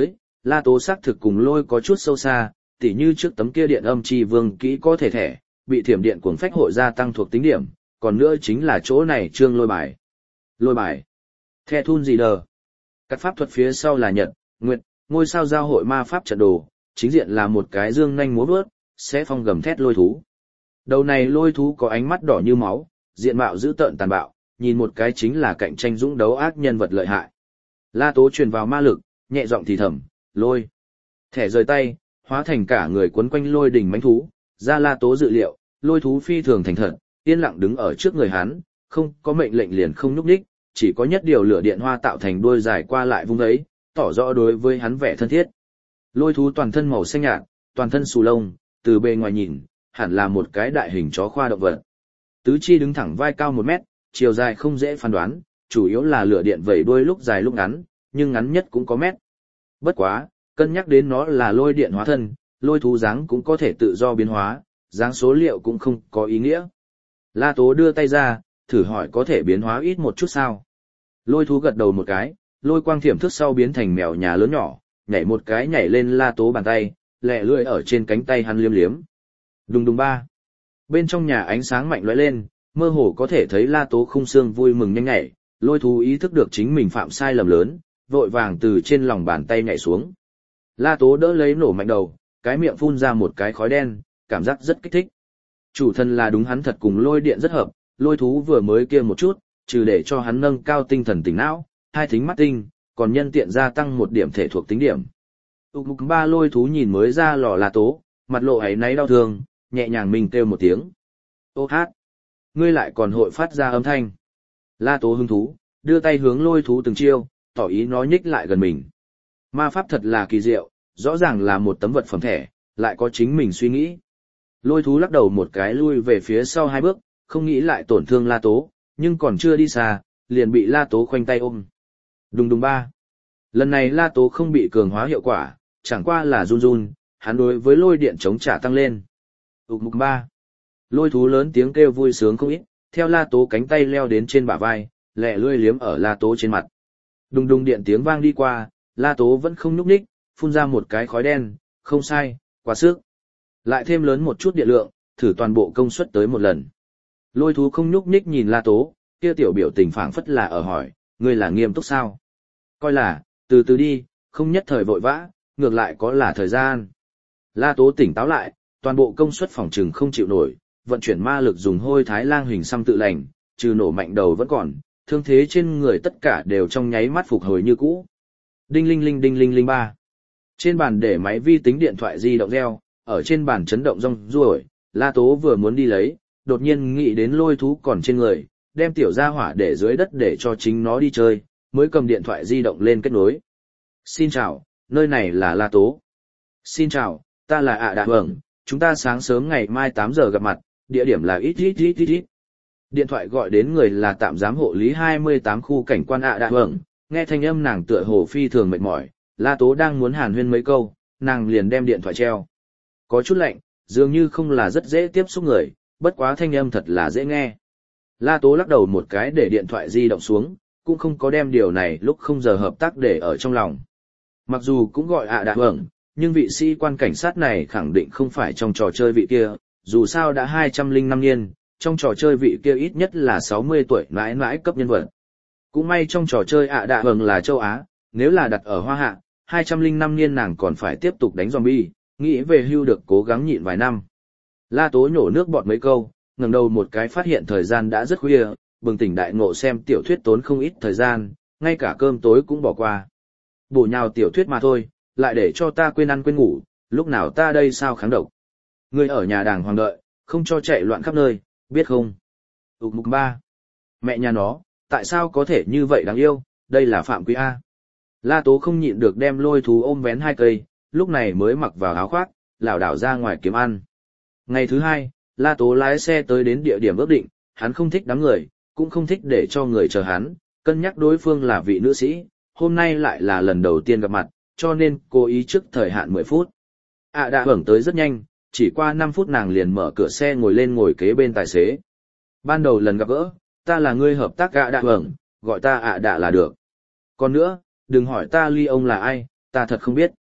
La Tố xác thực cùng lôi có chút sâu xa, tỉ như trước tấm kia điện âm chi vương kỹ có thể thẻ, bị thiểm điện cuồng phách hội gia tăng thuộc tính điểm, còn nữa chính là chỗ này trương lôi bài. Lôi bài. The thun gì đờ. Các pháp thuật phía sau là nhật, nguyệt, ngôi sao giao hội ma pháp trận đồ, chính diện là một cái dương nhanh múa vớt, sẽ phong gầm thét lôi thú. Đầu này lôi thú có ánh mắt đỏ như máu, diện mạo dữ tợn tàn bạo, nhìn một cái chính là cạnh tranh dũng đấu ác nhân vật lợi hại. La Tố truyền vào ma lực, nhẹ giọng thì thầm, lôi. Thẻ rời tay, hóa thành cả người quấn quanh lôi đỉnh mãnh thú, ra La Tố dự liệu, lôi thú phi thường thành thật, yên lặng đứng ở trước người hắn, không có mệnh lệnh liền không nhúc nhích, chỉ có nhất điều lửa điện hoa tạo thành đuôi dài qua lại vung ấy, tỏ rõ đối với hắn vẻ thân thiết. Lôi thú toàn thân màu xanh nhạt, toàn thân xù lông, từ bề ngoài nhìn, hẳn là một cái đại hình chó khoa động vật. Tứ chi đứng thẳng vai cao một mét, chiều dài không dễ phán đoán, chủ yếu là lửa điện vẩy đuôi lúc dài lúc ngắn, nhưng ngắn nhất cũng có mét. Bất quá, cân nhắc đến nó là lôi điện hóa thân, lôi thú dáng cũng có thể tự do biến hóa, dáng số liệu cũng không có ý nghĩa. La Tố đưa tay ra, thử hỏi có thể biến hóa ít một chút sao. Lôi thú gật đầu một cái, lôi quang thiểm thức sau biến thành mèo nhà lớn nhỏ, nhảy một cái nhảy lên La Tố bàn tay, lẹ lưỡi ở trên cánh tay hắn liếm liếm. Đùng đùng ba. Bên trong nhà ánh sáng mạnh lóe lên, mơ hồ có thể thấy La Tố khung xương vui mừng nhanh nhảy, lôi thú ý thức được chính mình phạm sai lầm lớn, vội vàng từ trên lòng bàn tay nhảy xuống. La Tố đỡ lấy nổ mạnh đầu, cái miệng phun ra một cái khói đen, cảm giác rất kích thích. Chủ thân là đúng hắn thật cùng lôi điện rất hợp, lôi thú vừa mới kia một chút, trừ để cho hắn nâng cao tinh thần tỉnh não, hai thính mắt tinh, còn nhân tiện gia tăng một điểm thể thuộc tính điểm. Úc mục ba lôi thú nhìn mới ra lò La Tố, mặt lộ ấy náy đau thương, nhẹ nhàng mình kêu một tiếng. Ô hát! Ngươi lại còn hội phát ra âm thanh. La Tố hứng thú, đưa tay hướng lôi thú từng chiêu, tỏ ý nó nhích lại gần mình. Ma pháp thật là kỳ diệu, rõ ràng là một tấm vật phẩm thẻ, lại có chính mình suy nghĩ. Lôi thú lắc đầu một cái lui về phía sau hai bước, không nghĩ lại tổn thương La Tố, nhưng còn chưa đi xa, liền bị La Tố khoanh tay ôm. Đùng đùng ba. Lần này La Tố không bị cường hóa hiệu quả, chẳng qua là run run, hắn đối với lôi điện chống trả tăng lên. Ục mục ba. Lôi thú lớn tiếng kêu vui sướng không ít, theo La Tố cánh tay leo đến trên bả vai, lẹ lươi liếm ở La Tố trên mặt. Đùng đùng điện tiếng vang đi qua, La Tố vẫn không nhúc nhích, phun ra một cái khói đen, không sai, quá sức. Lại thêm lớn một chút điện lượng, thử toàn bộ công suất tới một lần. Lôi thú không nhúc nhích nhìn La Tố, kia tiểu biểu tình phảng phất là ở hỏi, ngươi là nghiêm túc sao? Coi là, từ từ đi, không nhất thời vội vã, ngược lại có là thời gian. La Tố tỉnh táo lại, toàn bộ công suất phòng trừng không chịu nổi, vận chuyển ma lực dùng hôi thái lang hình xăm tự lành, trừ nổ mạnh đầu vẫn còn, thương thế trên người tất cả đều trong nháy mắt phục hồi như cũ. Đinh linh linh đinh linh linh ba. Trên bàn để máy vi tính điện thoại di động reo, ở trên bàn chấn động rong ruổi, La Tố vừa muốn đi lấy, đột nhiên nghĩ đến lôi thú còn trên người, đem tiểu gia hỏa để dưới đất để cho chính nó đi chơi, mới cầm điện thoại di động lên kết nối. Xin chào, nơi này là La Tố. Xin chào, ta là ạ Đạ Hưởng, chúng ta sáng sớm ngày mai tám giờ gặp mặt, địa điểm là ít ít ít ít ít. Điện thoại gọi đến người là tạm giám hộ lý hai mươi tám khu cảnh quan ạ Đạ Hưởng, nghe thanh âm nàng tựa hồ phi thường mệt mỏi, La Tố đang muốn hàn huyên mấy câu, nàng liền đem điện thoại treo. Có chút lạnh, dường như không là rất dễ tiếp xúc người, bất quá thanh âm thật là dễ nghe. La Tố lắc đầu một cái để điện thoại di động xuống, cũng không có đem điều này lúc không giờ hợp tác để ở trong lòng. Mặc dù cũng gọi ạ Đạ Hưởng, nhưng vị sĩ quan cảnh sát này khẳng định không phải trong trò chơi vị kia, dù sao đã hai trăm linh năm niên, trong trò chơi vị kia ít nhất là sáu mươi tuổi mãi mãi cấp nhân vật. Cũng may trong trò chơi ạ Đạ Hưởng là châu Á, nếu là đặt ở Hoa Hạ, hai trăm linh năm niên nàng còn phải tiếp tục đánh zombie, nghĩ về hưu được cố gắng nhịn vài năm. La Tố nhổ nước bọt mấy câu, ngẩng đầu một cái phát hiện thời gian đã rất khuya, bừng tỉnh đại ngộ xem tiểu thuyết tốn không ít thời gian, ngay cả cơm tối cũng bỏ qua. Bổ nhào tiểu thuyết mà thôi, lại để cho ta quên ăn quên ngủ, lúc nào ta đây sao kháng độc. Ngươi ở nhà đàng hoàng đợi, không cho chạy loạn khắp nơi, biết không? Ục mục ba. Mẹ nhà nó, tại sao có thể như vậy đáng yêu, đây là phạm quy A. La Tố không nhịn được đem lôi thú ôm vén hai cây, lúc này mới mặc vào áo khoác, lảo đảo ra ngoài kiếm ăn. Ngày thứ hai, La Tố lái xe tới đến địa điểm ước định, hắn không thích đám người, cũng không thích để cho người chờ hắn, cân nhắc đối phương là vị nữ sĩ, hôm nay lại là lần đầu tiên gặp mặt, cho nên cố ý trước thời hạn mười phút. ạ Đạ Hưởng tới rất nhanh, chỉ qua năm phút nàng liền mở cửa xe ngồi lên ngồi kế bên tài xế. Ban đầu lần gặp gỡ, ta là người hợp tác ạ Đạ Hưởng, gọi ta ạ Đạ là được. Còn nữa, đừng hỏi ta ly ông là ai, ta thật không biết.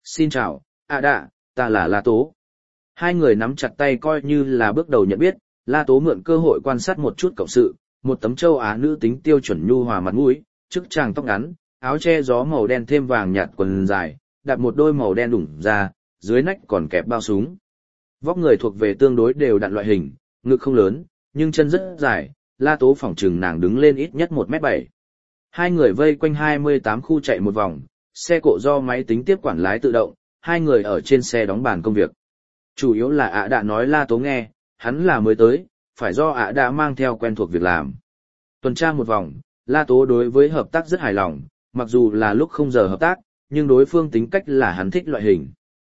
Xin chào, ạ đạ, ta là La Tố. Hai người nắm chặt tay coi như là bước đầu nhận biết, La Tố mượn cơ hội quan sát một chút cộng sự, một tấm châu Á nữ tính tiêu chuẩn nhu hòa mặt mũi, chức chàng tóc ngắn, áo che gió màu đen thêm vàng nhạt quần dài, đặt một đôi màu đen đủng ra, dưới nách còn kẹp bao súng. Vóc người thuộc về tương đối đều đặn loại hình, ngực không lớn, nhưng chân rất dài, La Tố phỏng chừng nàng đứng lên ít nhất một mét bảy. Hai người vây quanh hai mươi tám khu chạy một vòng, xe cộ do máy tính tiếp quản lái tự động, hai người ở trên xe đóng bàn công việc. Chủ yếu là ạ đã nói La Tố nghe, hắn là mới tới, phải do ạ đã mang theo quen thuộc việc làm. Tuần tra một vòng, La Tố đối với hợp tác rất hài lòng, mặc dù là lúc không giờ hợp tác, nhưng đối phương tính cách là hắn thích loại hình.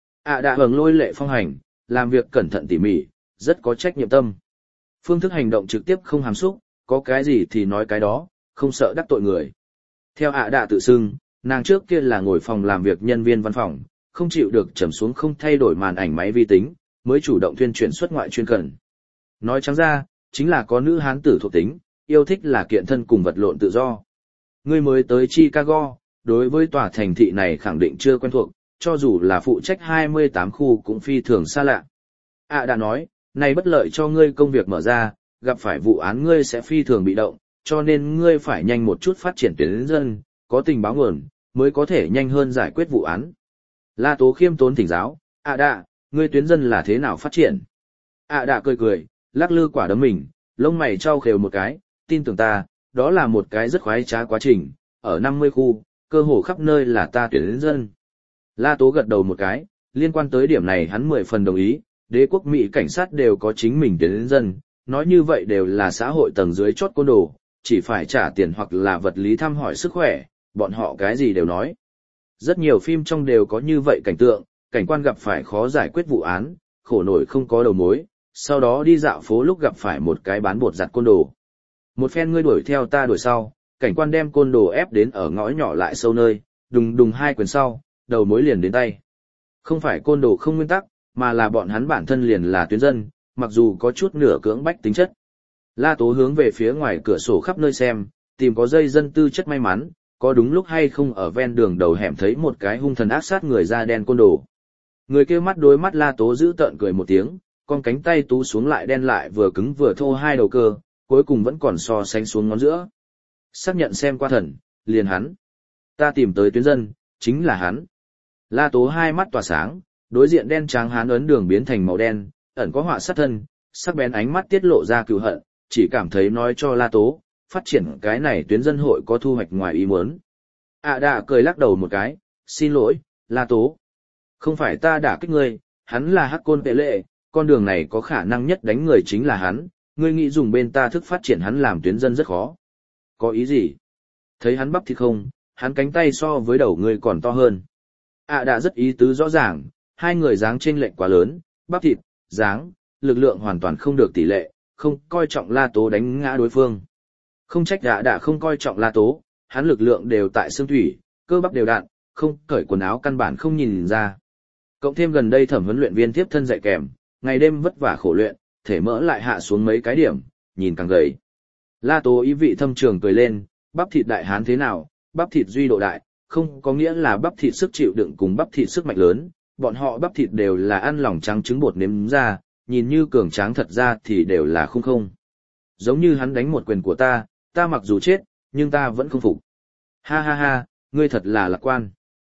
ạ đã hưởng lôi lệ phong hành, làm việc cẩn thận tỉ mỉ, rất có trách nhiệm tâm. Phương thức hành động trực tiếp không hàm xúc, có cái gì thì nói cái đó, không sợ đắc tội người. Theo ạ đã tự xưng, nàng trước kia là ngồi phòng làm việc nhân viên văn phòng, không chịu được trầm xuống không thay đổi màn ảnh máy vi tính, mới chủ động tuyên truyền xuất ngoại chuyên cần. Nói trắng ra, chính là có nữ hán tử thuộc tính, yêu thích là kiện thân cùng vật lộn tự do. Người mới tới Chicago, đối với tòa thành thị này khẳng định chưa quen thuộc, cho dù là phụ trách hai mươi tám khu cũng phi thường xa lạ. À đã nói, này bất lợi cho ngươi công việc mở ra, gặp phải vụ án ngươi sẽ phi thường bị động, cho nên ngươi phải nhanh một chút phát triển tuyến dân, có tình báo nguồn, mới có thể nhanh hơn giải quyết vụ án. La Tố khiêm tốn thỉnh giáo, à đã, ngươi tuyến dân là thế nào phát triển? À đã cười cười, lắc lư quả đấm mình, lông mày trao khều một cái, tin tưởng ta, đó là một cái rất khoái trá quá trình, ở năm mươi khu, cơ hồ khắp nơi là ta tuyến dân. La Tố gật đầu một cái, liên quan tới điểm này hắn mười phần đồng ý, đế quốc Mỹ cảnh sát đều có chính mình tuyến dân, nói như vậy đều là xã hội tầng dưới chót côn đồ, chỉ phải trả tiền hoặc là vật lý thăm hỏi sức khỏe, bọn họ cái gì đều nói. Rất nhiều phim trong đều có như vậy cảnh tượng, cảnh quan gặp phải khó giải quyết vụ án, khổ nổi không có đầu mối, sau đó đi dạo phố lúc gặp phải một cái bán bột giặt côn đồ. Một phen ngươi đuổi theo ta đuổi sau, cảnh quan đem côn đồ ép đến ở ngõ nhỏ lại sâu nơi, đùng đùng hai quyền sau, đầu mối liền đến tay. Không phải côn đồ không nguyên tắc, mà là bọn hắn bản thân liền là tuyến dân, mặc dù có chút nửa cưỡng bách tính chất. La Tố hướng về phía ngoài cửa sổ khắp nơi xem, tìm có dây dân tư chất may mắn, có đúng lúc hay không ở ven đường đầu hẻm thấy một cái hung thần ác sát người da đen côn đồ. Người kia mắt đối mắt La Tố giữ tợn cười một tiếng, con cánh tay tú xuống lại đen lại vừa cứng vừa thô hai đầu cơ, cuối cùng vẫn còn so sánh xuống ngón giữa. Xác nhận xem qua thần, liền hắn. Ta tìm tới tuyến dân, chính là hắn. La Tố hai mắt tỏa sáng, đối diện đen trắng hán ấn đường biến thành màu đen, ẩn có họa sát thân, sắc bén ánh mắt tiết lộ ra cừu hận, chỉ cảm thấy nói cho La Tố, phát triển cái này tuyến dân hội có thu hoạch ngoài ý muốn. À đã cười lắc đầu một cái, xin lỗi, La Tố. Không phải ta đả kích ngươi, hắn là hắc côn vệ lệ, con đường này có khả năng nhất đánh người chính là hắn, ngươi nghĩ dùng bên ta thức phát triển hắn làm tuyến dân rất khó. Có ý gì? Thấy hắn bắp thịt không, hắn cánh tay so với đầu ngươi còn to hơn. À đã rất ý tứ rõ ràng, hai người dáng chênh lệch quá lớn, bắp thịt, dáng, lực lượng hoàn toàn không được tỷ lệ, không coi trọng La Tố đánh ngã đối phương. Không trách đã đã không coi trọng La Tố, hắn lực lượng đều tại xương thủy, cơ bắp đều đặn, không cởi quần áo căn bản không nhìn ra. Cộng thêm gần đây thẩm huấn luyện viên tiếp thân dạy kèm, ngày đêm vất vả khổ luyện, thể mỡ lại hạ xuống mấy cái điểm, nhìn càng gầy. La Tố ý vị thâm trường cười lên, bắp thịt đại hán thế nào, bắp thịt duy độ đại, không có nghĩa là bắp thịt sức chịu đựng cùng bắp thịt sức mạnh lớn, bọn họ bắp thịt đều là ăn lòng trắng trứng bột nếm ra, nhìn như cường tráng thật ra thì đều là không không. Giống như hắn đánh một quyền của ta, ta mặc dù chết, nhưng ta vẫn không phục. Ha ha ha, ngươi thật là lạc quan.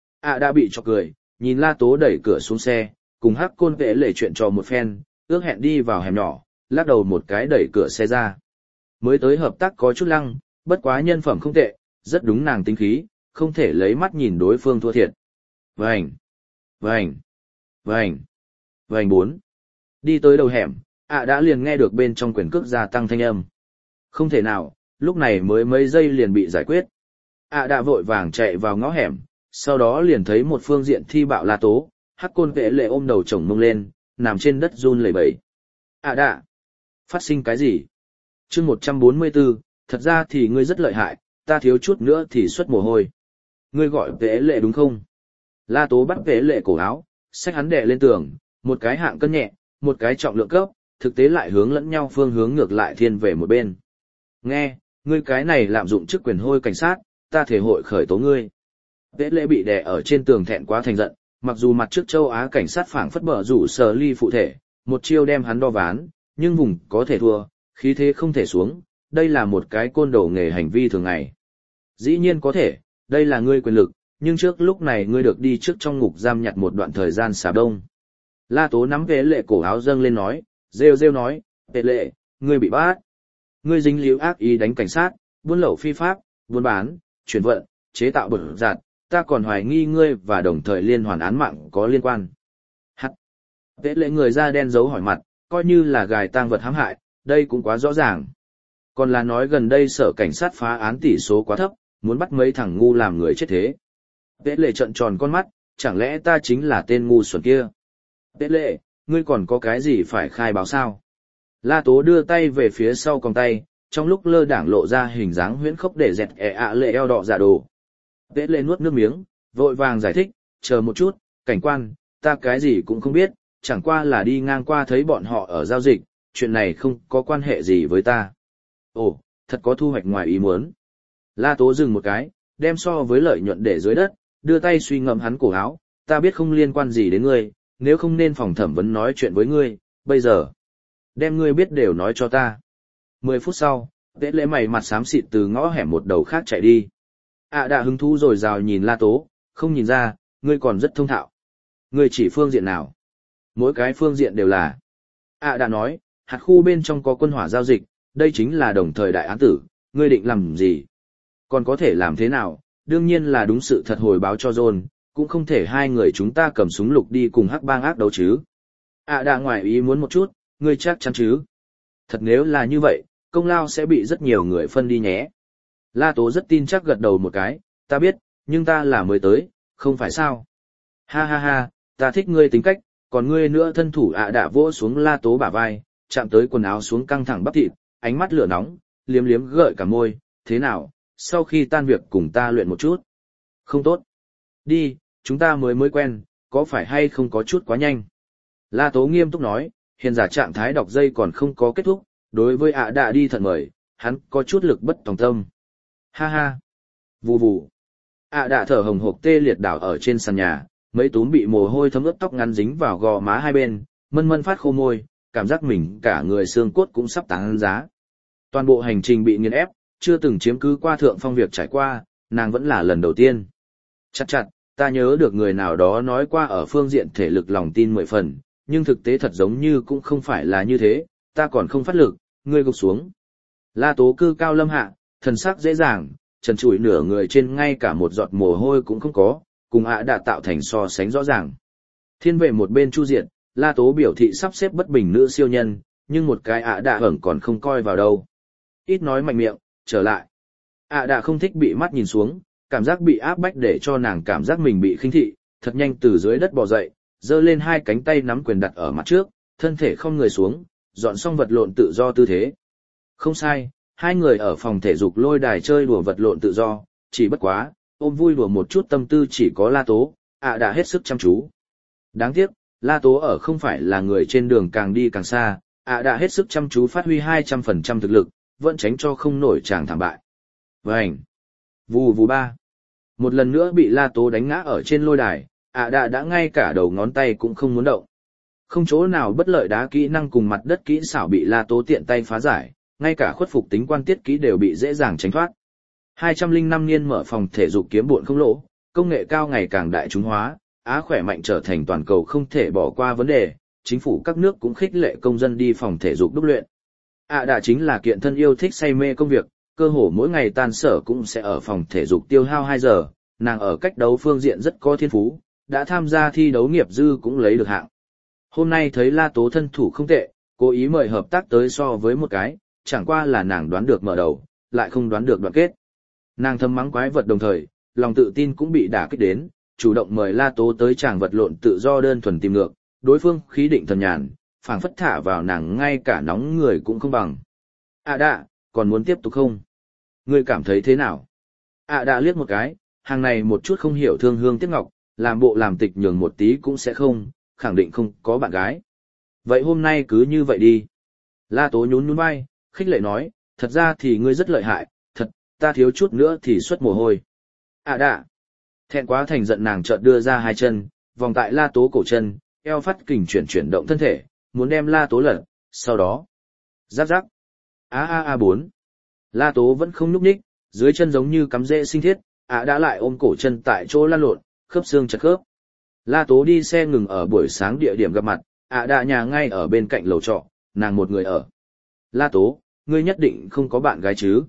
À đã bị chọc cười, nhìn La Tố đẩy cửa xuống xe, cùng hắc côn vệ lệ chuyện trò một phen, ước hẹn đi vào hẻm nhỏ, lắc đầu một cái đẩy cửa xe ra. Mới tới hợp tác có chút lăng, bất quá nhân phẩm không tệ, rất đúng nàng tính khí, không thể lấy mắt nhìn đối phương thua thiệt. Vành, vành, vành, vành bốn. Đi tới đầu hẻm, ạ đã liền nghe được bên trong quyền cước gia tăng thanh âm. Không thể nào, lúc này mới mấy giây liền bị giải quyết. ạ đã vội vàng chạy vào ngõ hẻm, sau đó liền thấy một phương diện thi bạo La Tố, hắc côn vệ lệ ôm đầu chồng mông lên, nằm trên đất run lẩy bẩy. ạ đã, phát sinh cái gì? Chương một trăm bốn mươi tư, thật ra thì ngươi rất lợi hại, ta thiếu chút nữa thì xuất mồ hôi. Ngươi gọi vệ lệ đúng không? La Tố bắt vệ lệ cổ áo, xách hắn đè lên tường, một cái hạng cân nhẹ, một cái trọng lượng cấp, thực tế lại hướng lẫn nhau phương hướng ngược lại thiên về một bên. Nghe, ngươi cái này lạm dụng chức quyền hôi cảnh sát, ta thể hội khởi tố ngươi. Vệ lệ bị đè ở trên tường thẹn quá thành giận, Mặc dù mặt trước châu Á cảnh sát phảng phất bở rủ sở ly phụ thể, một chiêu đem hắn đo ván, nhưng vùng có thể thua, khí thế không thể xuống, đây là một cái côn đồ nghề hành vi thường ngày. Dĩ nhiên có thể, đây là ngươi quyền lực, nhưng trước lúc này ngươi được đi trước trong ngục giam nhặt một đoạn thời gian xà đông. La Tố nắm Vệ Lệ cổ áo dâng lên nói, rêu rêu nói, Vệ Lệ, ngươi bị bắt. Ngươi dính líu ác ý đánh cảnh sát, buôn lậu phi pháp, buôn bán, chuyển vận, chế tạo bẩn giạt, ta còn hoài nghi ngươi và đồng thời liên hoàn án mạng có liên quan. Hắc. Vệ Lệ người da đen giấu hỏi mặt, coi như là gài tang vật hãm hại, đây cũng quá rõ ràng. Còn là nói gần đây sở cảnh sát phá án tỷ số quá thấp, muốn bắt mấy thằng ngu làm người chết thế. Vệ Lệ trợn tròn con mắt, chẳng lẽ ta chính là tên ngu xuẩn kia? Vệ Lệ, ngươi còn có cái gì phải khai báo sao? La Tố đưa tay về phía sau còng tay, trong lúc lơ đảng lộ ra hình dáng huyễn khốc để dẹt ẹ ạ lệ eo đỏ dạ đồ. Vệ Lệ nuốt nước miếng, vội vàng giải thích, chờ một chút, cảnh quan, ta cái gì cũng không biết, chẳng qua là đi ngang qua thấy bọn họ ở giao dịch, chuyện này không có quan hệ gì với ta. Ồ, thật có thu hoạch ngoài ý muốn. La Tố dừng một cái, đem so với lợi nhuận để dưới đất, đưa tay suy ngẫm hắn cổ áo, ta biết không liên quan gì đến ngươi, nếu không nên phòng thẩm vấn nói chuyện với ngươi, bây giờ. Đem ngươi biết đều nói cho ta. Mười phút sau, Vệ Lệ mày mặt xám xịt từ ngõ hẻm một đầu khác chạy đi. À đã hứng thú rồi rào nhìn La Tố, không nhìn ra, ngươi còn rất thông thạo. Ngươi chỉ phương diện nào? Mỗi cái phương diện đều là. À đã nói, hạt khu bên trong có quân hỏa giao dịch, đây chính là đồng thời đại án tử, ngươi định làm gì? Còn có thể làm thế nào? Đương nhiên là đúng sự thật hồi báo cho John, cũng không thể hai người chúng ta cầm súng lục đi cùng hắc bang ác đấu chứ. À đã ngoài ý muốn một chút, ngươi chắc chắn chứ? Thật nếu là như vậy, công lao sẽ bị rất nhiều người phân đi nhé. La Tố rất tin chắc gật đầu một cái, ta biết, nhưng ta là mới tới, không phải sao? Ha ha ha, ta thích ngươi tính cách, còn ngươi nữa thân thủ ạ à đã vỗ xuống La Tố bả vai, chạm tới quần áo xuống căng thẳng bắp thịt, ánh mắt lửa nóng, liếm liếm gợi cả môi, thế nào, sau khi tan việc cùng ta luyện một chút. Không tốt. Đi, chúng ta mới mới quen, có phải hay không có chút quá nhanh? La Tố nghiêm túc nói, hiện giả trạng thái đọc dây còn không có kết thúc, đối với ạ à đã đi thận mời, hắn có chút lực bất tòng tâm. Ha ha. Vù vù. ạ à đã thở hồng hộc tê liệt đảo ở trên sàn nhà, mấy túm bị mồ hôi thấm ướt tóc ngắn dính vào gò má hai bên, mân mân phát khô môi, cảm giác mình cả người xương cốt cũng sắp tán giá. Toàn bộ hành trình bị nghiền ép, chưa từng chiếm cứ qua thượng phong việc trải qua, nàng vẫn là lần đầu tiên. Chặt chặt, ta nhớ được người nào đó nói qua ở phương diện thể lực lòng tin mười phần, nhưng thực tế thật giống như cũng không phải là như thế, ta còn không phát lực, ngươi gục xuống. La Tố cư cao lâm hạ, thần sắc dễ dàng, trần trụi nửa người trên ngay cả một giọt mồ hôi cũng không có, cùng ạ đã tạo thành so sánh rõ ràng. Thiên vệ một bên chu diện, La Tố biểu thị sắp xếp bất bình nữ siêu nhân, nhưng một cái ạ đã hởng còn không coi vào đâu. Ít nói mạnh miệng, trở lại. ạ đã không thích bị mắt nhìn xuống, cảm giác bị áp bách để cho nàng cảm giác mình bị khinh thị, thật nhanh từ dưới đất bò dậy, giơ lên hai cánh tay nắm quyền đặt ở mặt trước, thân thể không người xuống, dọn xong vật lộn tự do tư thế. Không sai, hai người ở phòng thể dục lôi đài chơi đùa vật lộn tự do, chỉ bất quá, ôm vui đùa một chút tâm tư chỉ có La Tố, ạ đã hết sức chăm chú. Đáng tiếc, La Tố ở không phải là người trên đường càng đi càng xa, ạ đã hết sức chăm chú phát huy hai trăm phần trăm thực lực, vẫn tránh cho không nổi chàng thảm bại. Vành! Vù vù ba! Một lần nữa bị La Tố đánh ngã ở trên lôi đài, ạ đã đã ngay cả đầu ngón tay cũng không muốn động. Không chỗ nào bất lợi đá kỹ năng cùng mặt đất kỹ xảo bị La Tố tiện tay phá giải, ngay cả khuất phục tính quan tiết kỹ đều bị dễ dàng tránh thoát. hai trăm lẻ năm niên mở phòng thể dục kiếm bộn không lỗ, công nghệ cao ngày càng đại chúng hóa, Á khỏe mạnh trở thành toàn cầu không thể bỏ qua vấn đề, chính phủ các nước cũng khích lệ công dân đi phòng thể dục đúc luyện. ạ đã chính là kiện thân yêu thích say mê công việc, cơ hồ mỗi ngày tan sở cũng sẽ ở phòng thể dục tiêu hao hai giờ, nàng ở cách đấu phương diện rất có thiên phú, đã tham gia thi đấu nghiệp dư cũng lấy được hạng. Hôm nay thấy La Tố thân thủ không tệ, cố ý mời hợp tác tới so với một cái, chẳng qua là nàng đoán được mở đầu, lại không đoán được đoạn kết. Nàng thầm mắng quái vật đồng thời, lòng tự tin cũng bị đả kích đến, chủ động mời La Tố tới chàng vật lộn tự do đơn thuần tìm ngược, đối phương khí định thần nhàn, phảng phất thả vào nàng ngay cả nóng người cũng không bằng. À đã, còn muốn tiếp tục không? Ngươi cảm thấy thế nào? À đã liếc một cái, hàng này một chút không hiểu thương hương tiếc ngọc, làm bộ làm tịch nhường một tí cũng sẽ không, khẳng định không có bạn gái. Vậy hôm nay cứ như vậy đi. La Tố nhún nhún vai, khích lệ nói, thật ra thì ngươi rất lợi hại, thật, ta thiếu chút nữa thì xuất mồ hôi. À đã. Thẹn quá thành giận nàng chợt đưa ra hai chân, vòng tại La Tố cổ chân, eo phát kình chuyển chuyển động thân thể, muốn đem La Tố lật, sau đó. Giáp giáp. A a a bốn. La Tố vẫn không nhúc nhích, dưới chân giống như cắm rễ sinh thiết, ạ đã lại ôm cổ chân tại chỗ lăn lộn, khớp xương chật khớp. La Tố đi xe ngừng ở buổi sáng địa điểm gặp mặt, ạ đã nhà ngay ở bên cạnh lầu trọ, nàng một người ở. La Tố, ngươi nhất định không có bạn gái chứ?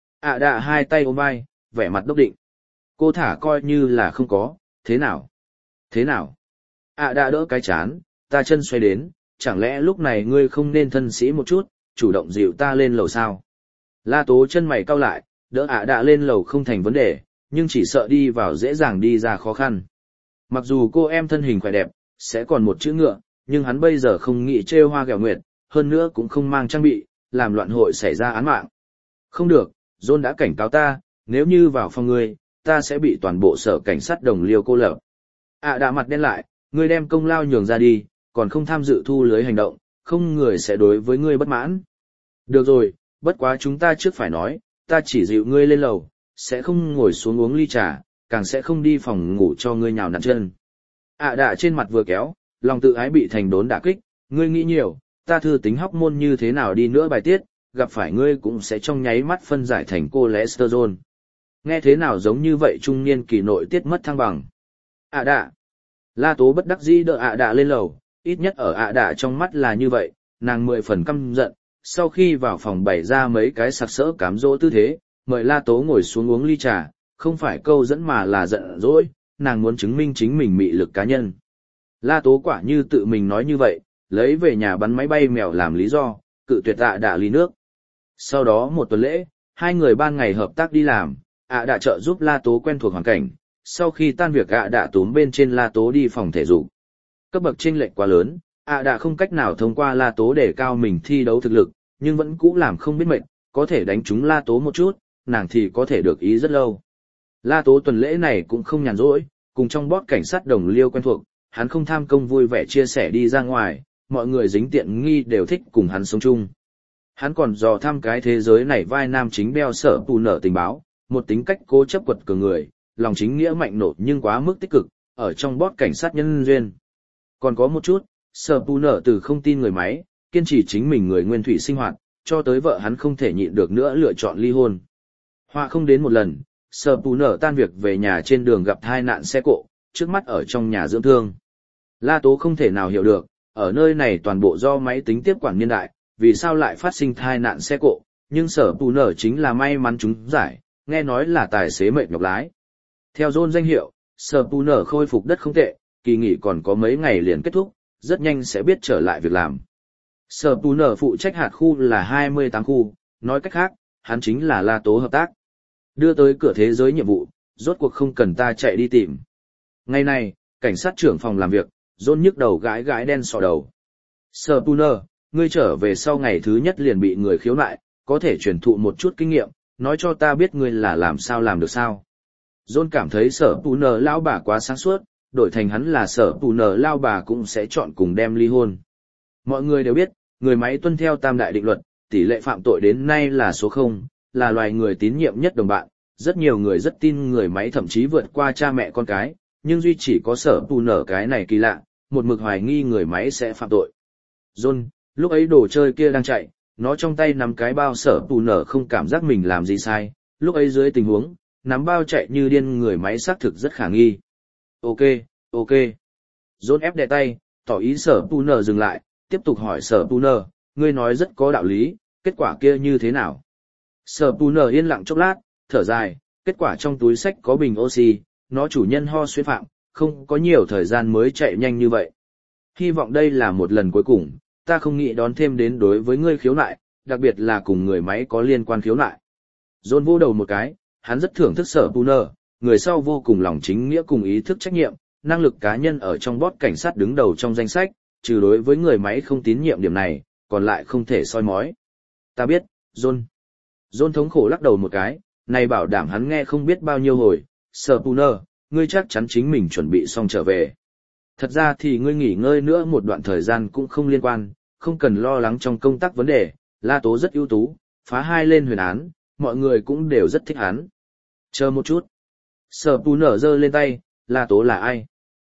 ạ đã hai tay ôm vai, vẻ mặt đốc định. Cô thả coi như là không có, thế nào? Thế nào? ạ đã đỡ cái chán, ta chân xoay đến, chẳng lẽ lúc này ngươi không nên thân sĩ một chút, chủ động dịu ta lên lầu sao? La Tố chân mày cau lại, đỡ ạ đã lên lầu không thành vấn đề, nhưng chỉ sợ đi vào dễ dàng đi ra khó khăn. Mặc dù cô em thân hình khỏe đẹp, sẽ còn một chữ ngựa, nhưng hắn bây giờ không nghĩ trêu hoa ghẹo nguyệt, hơn nữa cũng không mang trang bị, làm loạn hội xảy ra án mạng. Không được, John đã cảnh cáo ta, nếu như vào phòng ngươi, ta sẽ bị toàn bộ sở cảnh sát đồng liêu cô lập. ạ đã mặt đen lại, ngươi đem công lao nhường ra đi, còn không tham dự thu lưới hành động, không người sẽ đối với ngươi bất mãn. Được rồi, bất quá chúng ta trước phải nói, ta chỉ dịu ngươi lên lầu, sẽ không ngồi xuống uống ly trà, càng sẽ không đi phòng ngủ cho ngươi nhào nặn chân. ạ đã trên mặt vừa kéo, lòng tự ái bị thành đốn đả kích, ngươi nghĩ nhiều, ta thư tính hóc môn như thế nào đi nữa bài tiết, gặp phải ngươi cũng sẽ trong nháy mắt phân giải thành cô Lester John. Nghe thế nào giống như vậy trung niên kỳ nội tiết mất thăng bằng. ạ đã. La Tố bất đắc dĩ đỡ ạ đã lên lầu, ít nhất ở ạ đã trong mắt là như vậy, nàng mười phần căm giận, sau khi vào phòng bày ra mấy cái sặc sỡ cám dỗ tư thế, mời La Tố ngồi xuống uống ly trà, không phải câu dẫn mà là giận dỗi, nàng muốn chứng minh chính mình mị lực cá nhân. La Tố quả như tự mình nói như vậy, lấy về nhà bắn máy bay mèo làm lý do, cự tuyệt ạ đã ly nước. Sau đó một tuần lễ, hai người ban ngày hợp tác đi làm, ạ đã trợ giúp La Tố quen thuộc hoàn cảnh, sau khi tan việc ạ đã túm bên trên La Tố đi phòng thể dục. Cấp bậc chênh lệch quá lớn, ạ đã không cách nào thông qua La Tố để cao mình thi đấu thực lực, nhưng vẫn cũ làm không biết mệt, có thể đánh trúng La Tố một chút, nàng thì có thể được ý rất lâu. La Tố tuần lễ này cũng không nhàn rỗi, cùng trong bót cảnh sát đồng liêu quen thuộc, hắn không tham công vui vẻ chia sẻ đi ra ngoài, mọi người dính tiện nghi đều thích cùng hắn sống chung. Hắn còn dò thăm cái thế giới này vai nam chính đeo sở tù nở tình báo, một tính cách cố chấp quật cường người, lòng chính nghĩa mạnh nổ nhưng quá mức tích cực, ở trong bót cảnh sát nhân duyên. Còn có một chút, sở tù nở từ không tin người máy, kiên trì chính mình người nguyên thủy sinh hoạt, cho tới vợ hắn không thể nhịn được nữa lựa chọn ly hôn. Họa không đến một lần, sở tù nở tan việc về nhà trên đường gặp tai nạn xe cộ, trước mắt ở trong nhà dưỡng thương. La Tố không thể nào hiểu được, ở nơi này toàn bộ do máy tính tiếp quản niên đại, vì sao lại phát sinh tai nạn xe cộ, nhưng sở tù nở chính là may mắn chúng giải, nghe nói là tài xế mệt nhọc lái. Theo John danh hiệu, sở tù nở khôi phục đất không tệ, kỳ nghỉ còn có mấy ngày liền kết thúc, rất nhanh sẽ biết trở lại việc làm. Sở tù nở phụ trách hạt khu là hai mươi tám khu, nói cách khác, hắn chính là La Tố hợp tác. Đưa tới cửa thế giới nhiệm vụ, rốt cuộc không cần ta chạy đi tìm. Ngày này, cảnh sát trưởng phòng làm việc, John nhức đầu gãi gãi đen sọ đầu. Sở tù nở, ngươi trở về sau ngày thứ nhất liền bị người khiếu nại, có thể truyền thụ một chút kinh nghiệm, nói cho ta biết ngươi là làm sao làm được sao. John cảm thấy sở tù nở lao bà quá sáng suốt, đổi thành hắn là sở tù nở lao bà cũng sẽ chọn cùng đem ly hôn. Mọi người đều biết, người máy tuân theo tam đại định luật, tỷ lệ phạm tội đến nay là số không, là loài người tín nhiệm nhất đồng bạn, rất nhiều người rất tin người máy thậm chí vượt qua cha mẹ con cái, nhưng duy chỉ có sở tù nở cái này kỳ lạ, một mực hoài nghi người máy sẽ phạm tội. John, lúc ấy đồ chơi kia đang chạy, nó trong tay nắm cái bao sở tù nở không cảm giác mình làm gì sai, lúc ấy dưới tình huống, nắm bao chạy như điên người máy xác thực rất khả nghi. Ok, ok. John ép đè tay, tỏ ý sở tù nở dừng lại, tiếp tục hỏi sở tù nở, ngươi nói rất có đạo lý, kết quả kia như thế nào? Sở tù nở yên lặng chốc lát, thở dài, kết quả trong túi sách có bình oxy, nó chủ nhân ho xuyên phạm, không có nhiều thời gian mới chạy nhanh như vậy. Hy vọng đây là một lần cuối cùng, ta không nghĩ đón thêm đến đối với ngươi khiếu nại, đặc biệt là cùng người máy có liên quan khiếu nại. John vô đầu một cái, hắn rất thưởng thức sở tù nở, người sau vô cùng lòng chính nghĩa cùng ý thức trách nhiệm, năng lực cá nhân ở trong bót cảnh sát đứng đầu trong danh sách, trừ đối với người máy không tín nhiệm điểm này, còn lại không thể soi mói. Ta biết, John. John thống khổ lắc đầu một cái, này bảo đảm hắn nghe không biết bao nhiêu hồi, sở tù nở, ngươi chắc chắn chính mình chuẩn bị xong trở về. Thật ra thì ngươi nghỉ ngơi nữa một đoạn thời gian cũng không liên quan, không cần lo lắng trong công tác vấn đề, La Tố rất ưu tú, phá hai lên huyền án, mọi người cũng đều rất thích hắn. Chờ một chút. Sở tù nở giơ lên tay, La Tố là ai?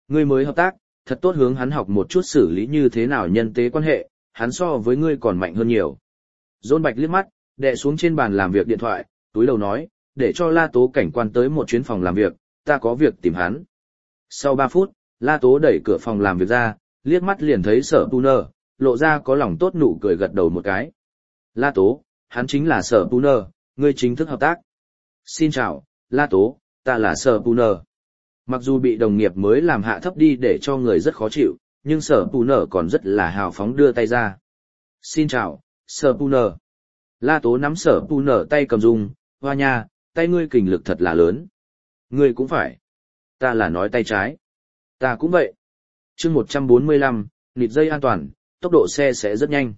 Ngươi mới hợp tác, thật tốt hướng hắn học một chút xử lý như thế nào nhân tế quan hệ, hắn so với ngươi còn mạnh hơn nhiều. Dôn Bạch liếc mắt, đè xuống trên bàn làm việc điện thoại, túi đầu nói, để cho La Tố cảnh quan tới một chuyến phòng làm việc, ta có việc tìm hắn. Sau ba phút, La Tố đẩy cửa phòng làm việc ra, liếc mắt liền thấy Sở Tu Nơ, lộ ra có lòng tốt nụ cười gật đầu một cái. La Tố, hắn chính là Sở Tu Nơ, ngươi chính thức hợp tác. Xin chào, La Tố, ta là Sở Tu Nơ. Mặc dù bị đồng nghiệp mới làm hạ thấp đi để cho người rất khó chịu, nhưng Sở Tu Nơ còn rất là hào phóng đưa tay ra. Xin chào, Sở Tu Nơ. La Tố nắm Sở Tu Nơ tay cầm rung, hoa nha, tay ngươi kình lực thật là lớn. Ngươi cũng phải. Ta là nói tay trái. Ta cũng vậy. chương một trăm bốn mươi lăm, nịt dây an toàn, tốc độ xe sẽ rất nhanh.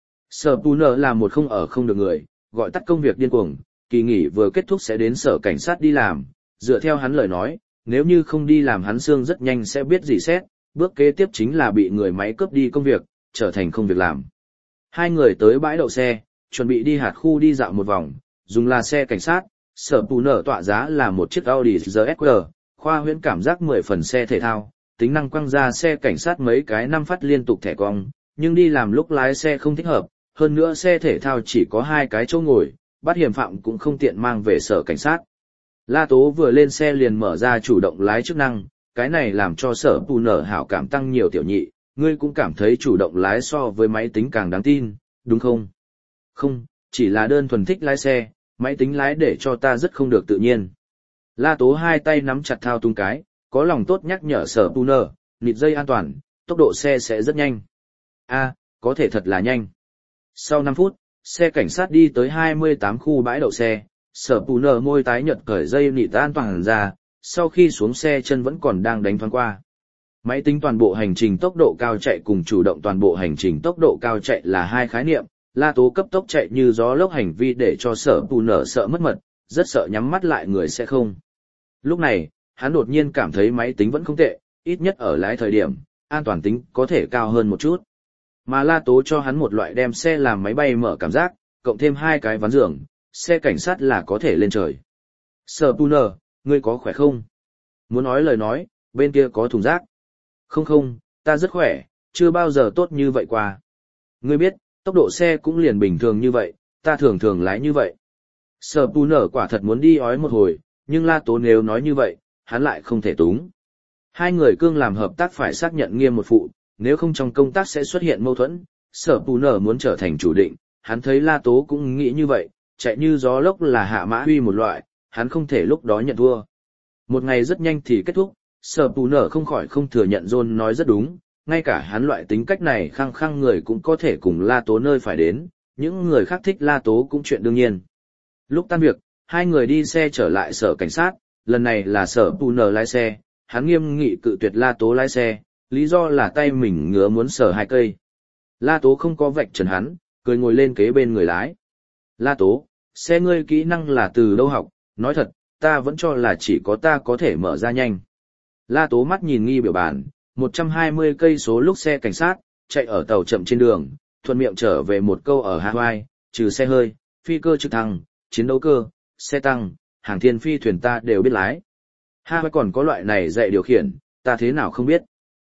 Sở Tu Nơ là một không ở không được người, gọi tắt công việc điên cuồng, kỳ nghỉ vừa kết thúc sẽ đến sở cảnh sát đi làm, dựa theo hắn lời nói, nếu như không đi làm hắn xương rất nhanh sẽ biết gì xét, bước kế tiếp chính là bị người máy cướp đi công việc, trở thành không việc làm. Hai người tới bãi đậu xe, chuẩn bị đi hạt khu đi dạo một vòng, dùng là xe cảnh sát, Sở Tu Nơ tọa giá là một chiếc Audi giê ét quy, khoa huyễn cảm giác mười phần xe thể thao, tính năng quăng ra xe cảnh sát mấy cái năm phát liên tục thẻ cong, nhưng đi làm lúc lái xe không thích hợp, hơn nữa xe thể thao chỉ có hai cái chỗ ngồi, bắt hiểm phạm cũng không tiện mang về sở cảnh sát. La Tố vừa lên xe liền mở ra chủ động lái chức năng, cái này làm cho Sở Tu Nơ hảo cảm tăng nhiều tiểu nhị, ngươi cũng cảm thấy chủ động lái so với máy tính càng đáng tin, đúng không? Không, chỉ là đơn thuần thích lái xe, máy tính lái để cho ta rất không được tự nhiên. La Tố hai tay nắm chặt thao tung cái, có lòng tốt nhắc nhở Sở Tu Nơ, nịt dây an toàn, tốc độ xe sẽ rất nhanh. A, có thể thật là nhanh. Sau năm phút, xe cảnh sát đi tới hai mươi tám khu bãi đậu xe, Sở Tu Nơ môi tái nhợt cởi dây nịt an toàn ra, sau khi xuống xe chân vẫn còn đang đánh thoáng qua. Máy tính toàn bộ hành trình tốc độ cao chạy cùng chủ động toàn bộ hành trình tốc độ cao chạy là hai khái niệm, La Tố cấp tốc chạy như gió lốc hành vi để cho Sở Tu Nơ sợ mất mật, rất sợ nhắm mắt lại người sẽ không. Lúc này, hắn đột nhiên cảm thấy máy tính vẫn không tệ, ít nhất ở lái thời điểm, an toàn tính có thể cao hơn một chút. Mà La Tố cho hắn một loại đem xe làm máy bay mở cảm giác, cộng thêm hai cái ván giường, xe cảnh sát là có thể lên trời. Sở Tu Nơ, ngươi có khỏe không? Muốn nói lời nói, bên kia có thùng rác. Không không, ta rất khỏe, chưa bao giờ tốt như vậy qua. Ngươi biết, tốc độ xe cũng liền bình thường như vậy, ta thường thường lái như vậy. Sở Tu Nơ quả thật muốn đi ói một hồi, nhưng La Tố nếu nói như vậy, hắn lại không thể túng. Hai người cương làm hợp tác phải xác nhận nghiêm một phụ, nếu không trong công tác sẽ xuất hiện mâu thuẫn. Sở Tu Nơ muốn trở thành chủ định, hắn thấy La Tố cũng nghĩ như vậy, chạy như gió lốc là hạ mã huy một loại, hắn không thể lúc đó nhận thua. Một ngày rất nhanh thì kết thúc, Sở Tu Nơ không khỏi không thừa nhận John nói rất đúng, ngay cả hắn loại tính cách này khăng khăng người cũng có thể cùng La Tố nơi phải đến, những người khác thích La Tố cũng chuyện đương nhiên. Lúc tan việc, hai người đi xe trở lại sở cảnh sát, lần này là Sở Tu Nơ lái xe, hắn nghiêm nghị cự tuyệt La Tố lái xe, lý do là tay mình ngứa muốn sờ hai cây. La Tố không có vạch trần hắn, cười ngồi lên kế bên người lái. La Tố, xe ngươi kỹ năng là từ đâu học, nói thật, ta vẫn cho là chỉ có ta có thể mở ra nhanh. La Tố mắt nhìn nghi biểu bản, một trăm hai mươi cây số lúc xe cảnh sát, chạy ở tàu chậm trên đường, thuận miệng trở về một câu ở Hawaii, trừ xe hơi, phi cơ trực thăng, chiến đấu cơ, xe tăng, hàng thiên phi thuyền ta đều biết lái. Hawaii còn có loại này dạy điều khiển, ta thế nào không biết.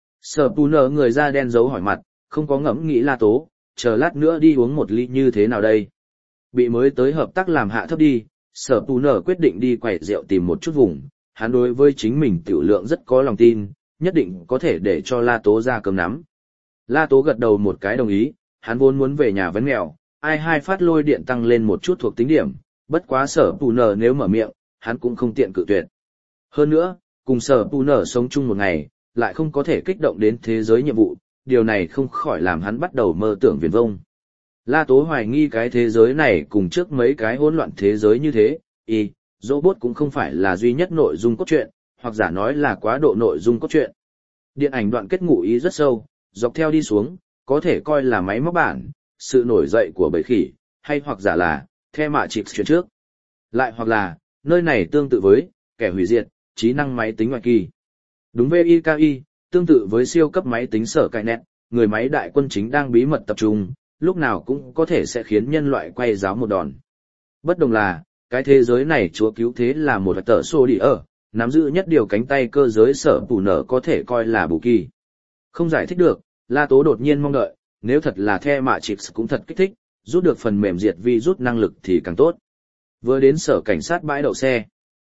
Sở Tu Nơ người da đen giấu hỏi mặt, không có ngẫm nghĩ La Tố, chờ lát nữa đi uống một ly như thế nào đây. Bị mới tới hợp tác làm hạ thấp đi, Sở Tu Nơ quyết định đi quẩy rượu tìm một chút vùng, hắn đối với chính mình tiểu lượng rất có lòng tin, nhất định có thể để cho La Tố ra cơm nắm. La Tố gật đầu một cái đồng ý, hắn vốn muốn về nhà vấn mèo, ai hai phát lôi điện tăng lên một chút thuộc tính điểm, bất quá Sở Tu Nơ nếu mở miệng, hắn cũng không tiện cự tuyệt. Hơn nữa, cùng Sở Tu Nơ sống chung một ngày, lại không có thể kích động đến thế giới nhiệm vụ, điều này không khỏi làm hắn bắt đầu mơ tưởng viển vông. La Tố hoài nghi cái thế giới này cùng trước mấy cái hỗn loạn thế giới như thế, y, robot cũng không phải là duy nhất nội dung cốt truyện, hoặc giả nói là quá độ nội dung cốt truyện. Điện ảnh đoạn kết ngụ ý rất sâu, dọc theo đi xuống, có thể coi là máy móc bản, sự nổi dậy của bầy khỉ, hay hoặc giả là, The Matrix chuyện trước. Lại hoặc là, nơi này tương tự với, kẻ hủy diệt, trí năng máy tính ngoại kỳ. Đúng vê i ca i, tương tự với siêu cấp máy tính sở cài nét, người máy đại quân chính đang bí mật tập trung, lúc nào cũng có thể sẽ khiến nhân loại quay giáo một đòn. Bất đồng là, cái thế giới này chúa cứu thế là một tờ xô đi ở, nắm giữ nhất điều cánh tay cơ giới sở bù nở có thể coi là bù kỳ. Không giải thích được, La Tố đột nhiên mong đợi, nếu thật là The Matrix cũng thật kích thích, rút được phần mềm diệt vi rút năng lực thì càng tốt. Vừa đến sở cảnh sát bãi đậu xe,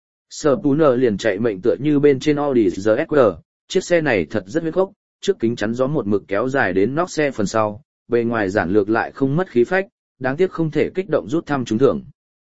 sở bù nở liền chạy mệnh tựa như bên trên Audi gi ét quy, chiếc xe này thật rất huyết gốc, trước kính chắn gió một mực kéo dài đến nóc xe phần sau, bề ngoài giản lược lại không mất khí phách, đáng tiếc không thể kích động rút thăm trúng thưởng.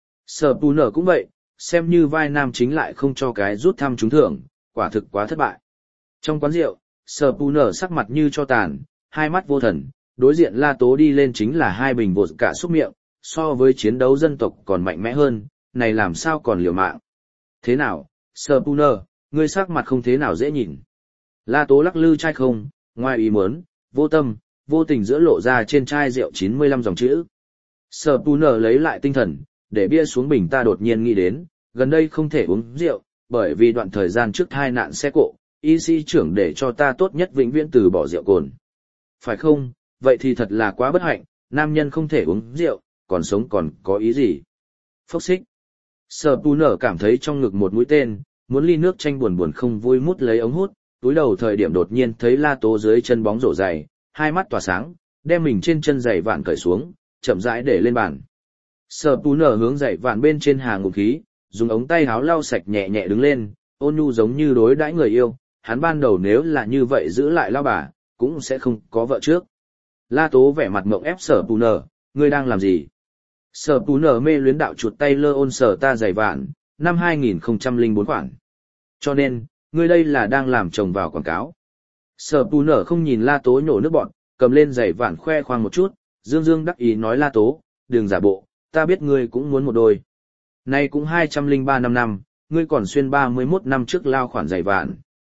Sở bù nở cũng vậy, xem như vai nam chính lại không cho cái rút thăm trúng thưởng, quả thực quá thất bại. Trong quán rượu, sở bù nở sắc mặt như cho tàn, hai mắt vô thần, đối diện La Tố đi lên chính là hai bình bột cả xúc miệng, so với chiến đấu dân tộc còn mạnh mẽ hơn, này làm sao còn liều mạng. Thế nào, sở bù nở, ngươi sắc mặt không thế nào dễ nhìn. La Tố lắc lư chai không, ngoài ý muốn, vô tâm, vô tình giữa lộ ra trên chai rượu chín mươi lăm dòng chữ. Sở bù nở lấy lại tinh thần, để bia xuống bình ta đột nhiên nghĩ đến, gần đây không thể uống rượu, bởi vì đoạn thời gian trước thai nạn xe cộ, y sĩ trưởng để cho ta tốt nhất vĩnh viễn từ bỏ rượu cồn. Phải không, vậy thì thật là quá bất hạnh, nam nhân không thể uống rượu, còn sống còn có ý gì. Phốc xích. Sở bù nở cảm thấy trong ngực một mũi tên, muốn ly nước chanh buồn buồn không vui mút lấy ống hút, túi đầu thời điểm đột nhiên thấy La Tố dưới chân bóng rổ dày, hai mắt tỏa sáng, đem mình trên chân giày vạn cởi xuống, chậm rãi để lên bàn. Sở bù nở hướng giày vạn bên trên hàng ngụm khí, dùng ống tay háo lau sạch nhẹ nhẹ đứng lên, ôn nhu giống như đối đãi người yêu, hắn ban đầu nếu là như vậy giữ lại lao bà, cũng sẽ không có vợ trước. La Tố vẻ mặt mộng ép sở bù nở, ngươi đang làm gì? Sở bù nở mê luyến đạo chuột tay lơ ôn sở ta giày vạn, năm hai nghìn không trăm lẻ bốn khoản. Cho nên, ngươi đây là đang làm chồng vào quảng cáo. Sở bù nở không nhìn La Tố nhổ nước bọn, cầm lên giày vạn khoe khoang một chút, dương dương đắc ý nói La Tố, đừng giả bộ, ta biết ngươi cũng muốn một đôi. Nay cũng hai trăm lẻ ba năm năm, ngươi còn xuyên ba mươi mốt năm trước lao khoản giày vạn.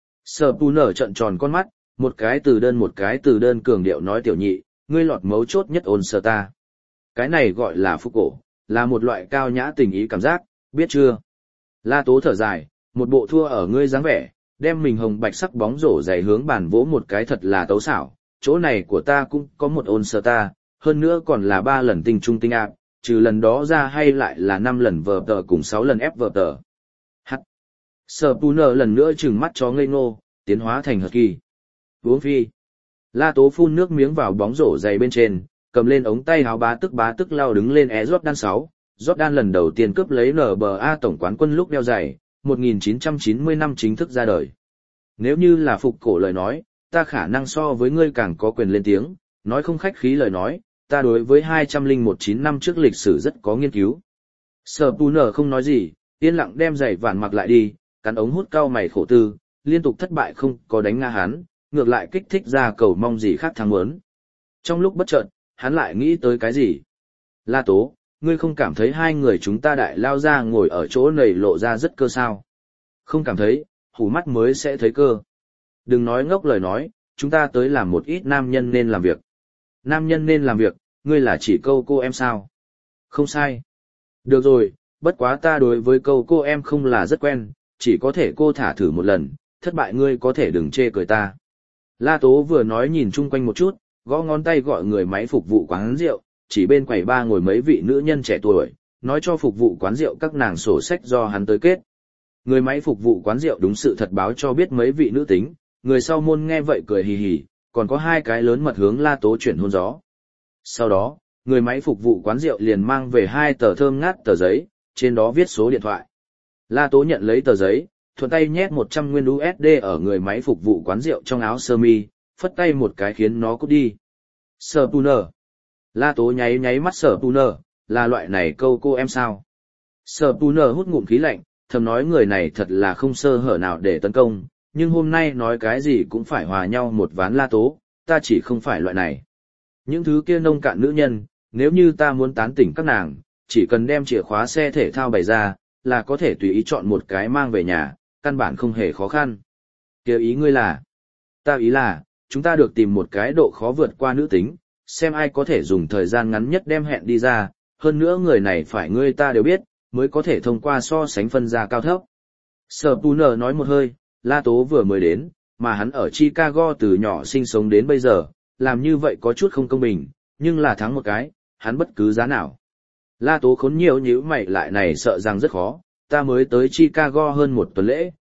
Sở bù nở trợn tròn con mắt, một cái từ đơn một cái từ đơn cường điệu nói tiểu nhị, ngươi lọt mấu chốt nhất ôn sở ta. Cái này gọi là phục cổ, là một loại cao nhã tình ý cảm giác, biết chưa? La Tố thở dài, một bộ thua ở ngươi dáng vẻ, đem mình hồng bạch sắc bóng rổ giày hướng bàn vỗ một cái thật là tấu xảo, chỗ này của ta cũng có một ôn sở ta, hơn nữa còn là ba lần tinh trung tinh ạp, trừ lần đó ra hay lại là năm lần vờ tờ cùng sáu lần ép vờ tờ. Hắc. Sở bù nở lần nữa trừng mắt chó ngây ngô, tiến hóa thành hợp kỳ. Uống phi. La Tố phun nước miếng vào bóng rổ giày bên trên, cầm lên ống tay áo bá tức bá tức lao đứng lên é Jordan sáu. Jordan lần đầu tiên cướp lấy en bê a tổng quán quân lúc đeo giày, một nghìn chín trăm chín mươi năm chính thức ra đời. Nếu như là phục cổ lời nói, ta khả năng so với ngươi càng có quyền lên tiếng, nói không khách khí lời nói, ta đối với hai trăm lẻ một chín năm trước lịch sử rất có nghiên cứu. Sở bù nở không nói gì, yên lặng đem giày vạn mặc lại đi, cắn ống hút cao mày khổ tư, liên tục thất bại không có đánh ngã hắn, ngược lại kích thích ra cầu mong gì khác thắng muốn. Trong lúc bất chợt, hắn lại nghĩ tới cái gì? La Tố, ngươi không cảm thấy hai người chúng ta đại lao ra ngồi ở chỗ này lộ ra rất cơ sao? Không cảm thấy, hủ mắt mới sẽ thấy cơ. Đừng nói ngốc lời nói, chúng ta tới làm một ít nam nhân nên làm việc. Nam nhân nên làm việc, ngươi là chỉ câu cô em sao? Không sai. Được rồi, bất quá ta đối với câu cô em không là rất quen, chỉ có thể cô thả thử một lần, thất bại ngươi có thể đừng chê cười ta. La Tố vừa nói nhìn chung quanh một chút, gõ ngón tay gọi người máy phục vụ quán rượu, chỉ bên quầy ba ngồi mấy vị nữ nhân trẻ tuổi, nói cho phục vụ quán rượu các nàng sổ sách do hắn tới kết. Người máy phục vụ quán rượu đúng sự thật báo cho biết mấy vị nữ tính, người sau môn nghe vậy cười hì hì, còn có hai cái lớn mật hướng La Tố chuyển hôn gió. Sau đó, người máy phục vụ quán rượu liền mang về hai tờ thơm ngát tờ giấy, trên đó viết số điện thoại. La Tố nhận lấy tờ giấy, thuận tay nhét một trăm nguyên u ét đê ở người máy phục vụ quán rượu trong áo sơ mi, phất tay một cái khiến nó cút đi. Sở Pù Nở. La Tố nháy nháy mắt Sở Pù Nở, là loại này câu cô em sao? Sở Pù Nở hút ngụm khí lạnh, thầm nói người này thật là không sơ hở nào để tấn công, nhưng hôm nay nói cái gì cũng phải hòa nhau một ván La Tố, ta chỉ không phải loại này. Những thứ kia nông cạn nữ nhân, nếu như ta muốn tán tỉnh các nàng, chỉ cần đem chìa khóa xe thể thao bày ra, là có thể tùy ý chọn một cái mang về nhà, căn bản không hề khó khăn. Kêu ý ngươi là, ta ý là, chúng ta được tìm một cái độ khó vượt qua nữ tính, xem ai có thể dùng thời gian ngắn nhất đem hẹn đi ra, hơn nữa người này phải ngươi ta đều biết, mới có thể thông qua so sánh phân ra cao thấp. Sở Pù Nở nói một hơi, La Tố vừa mới đến, mà hắn ở Chicago từ nhỏ sinh sống đến bây giờ, làm như vậy có chút không công bình, nhưng là thắng một cái, hắn bất cứ giá nào. La Tố khốn nhiều nhíu mày lại này sợ rằng rất khó, ta mới tới Chicago hơn một tuần lễ,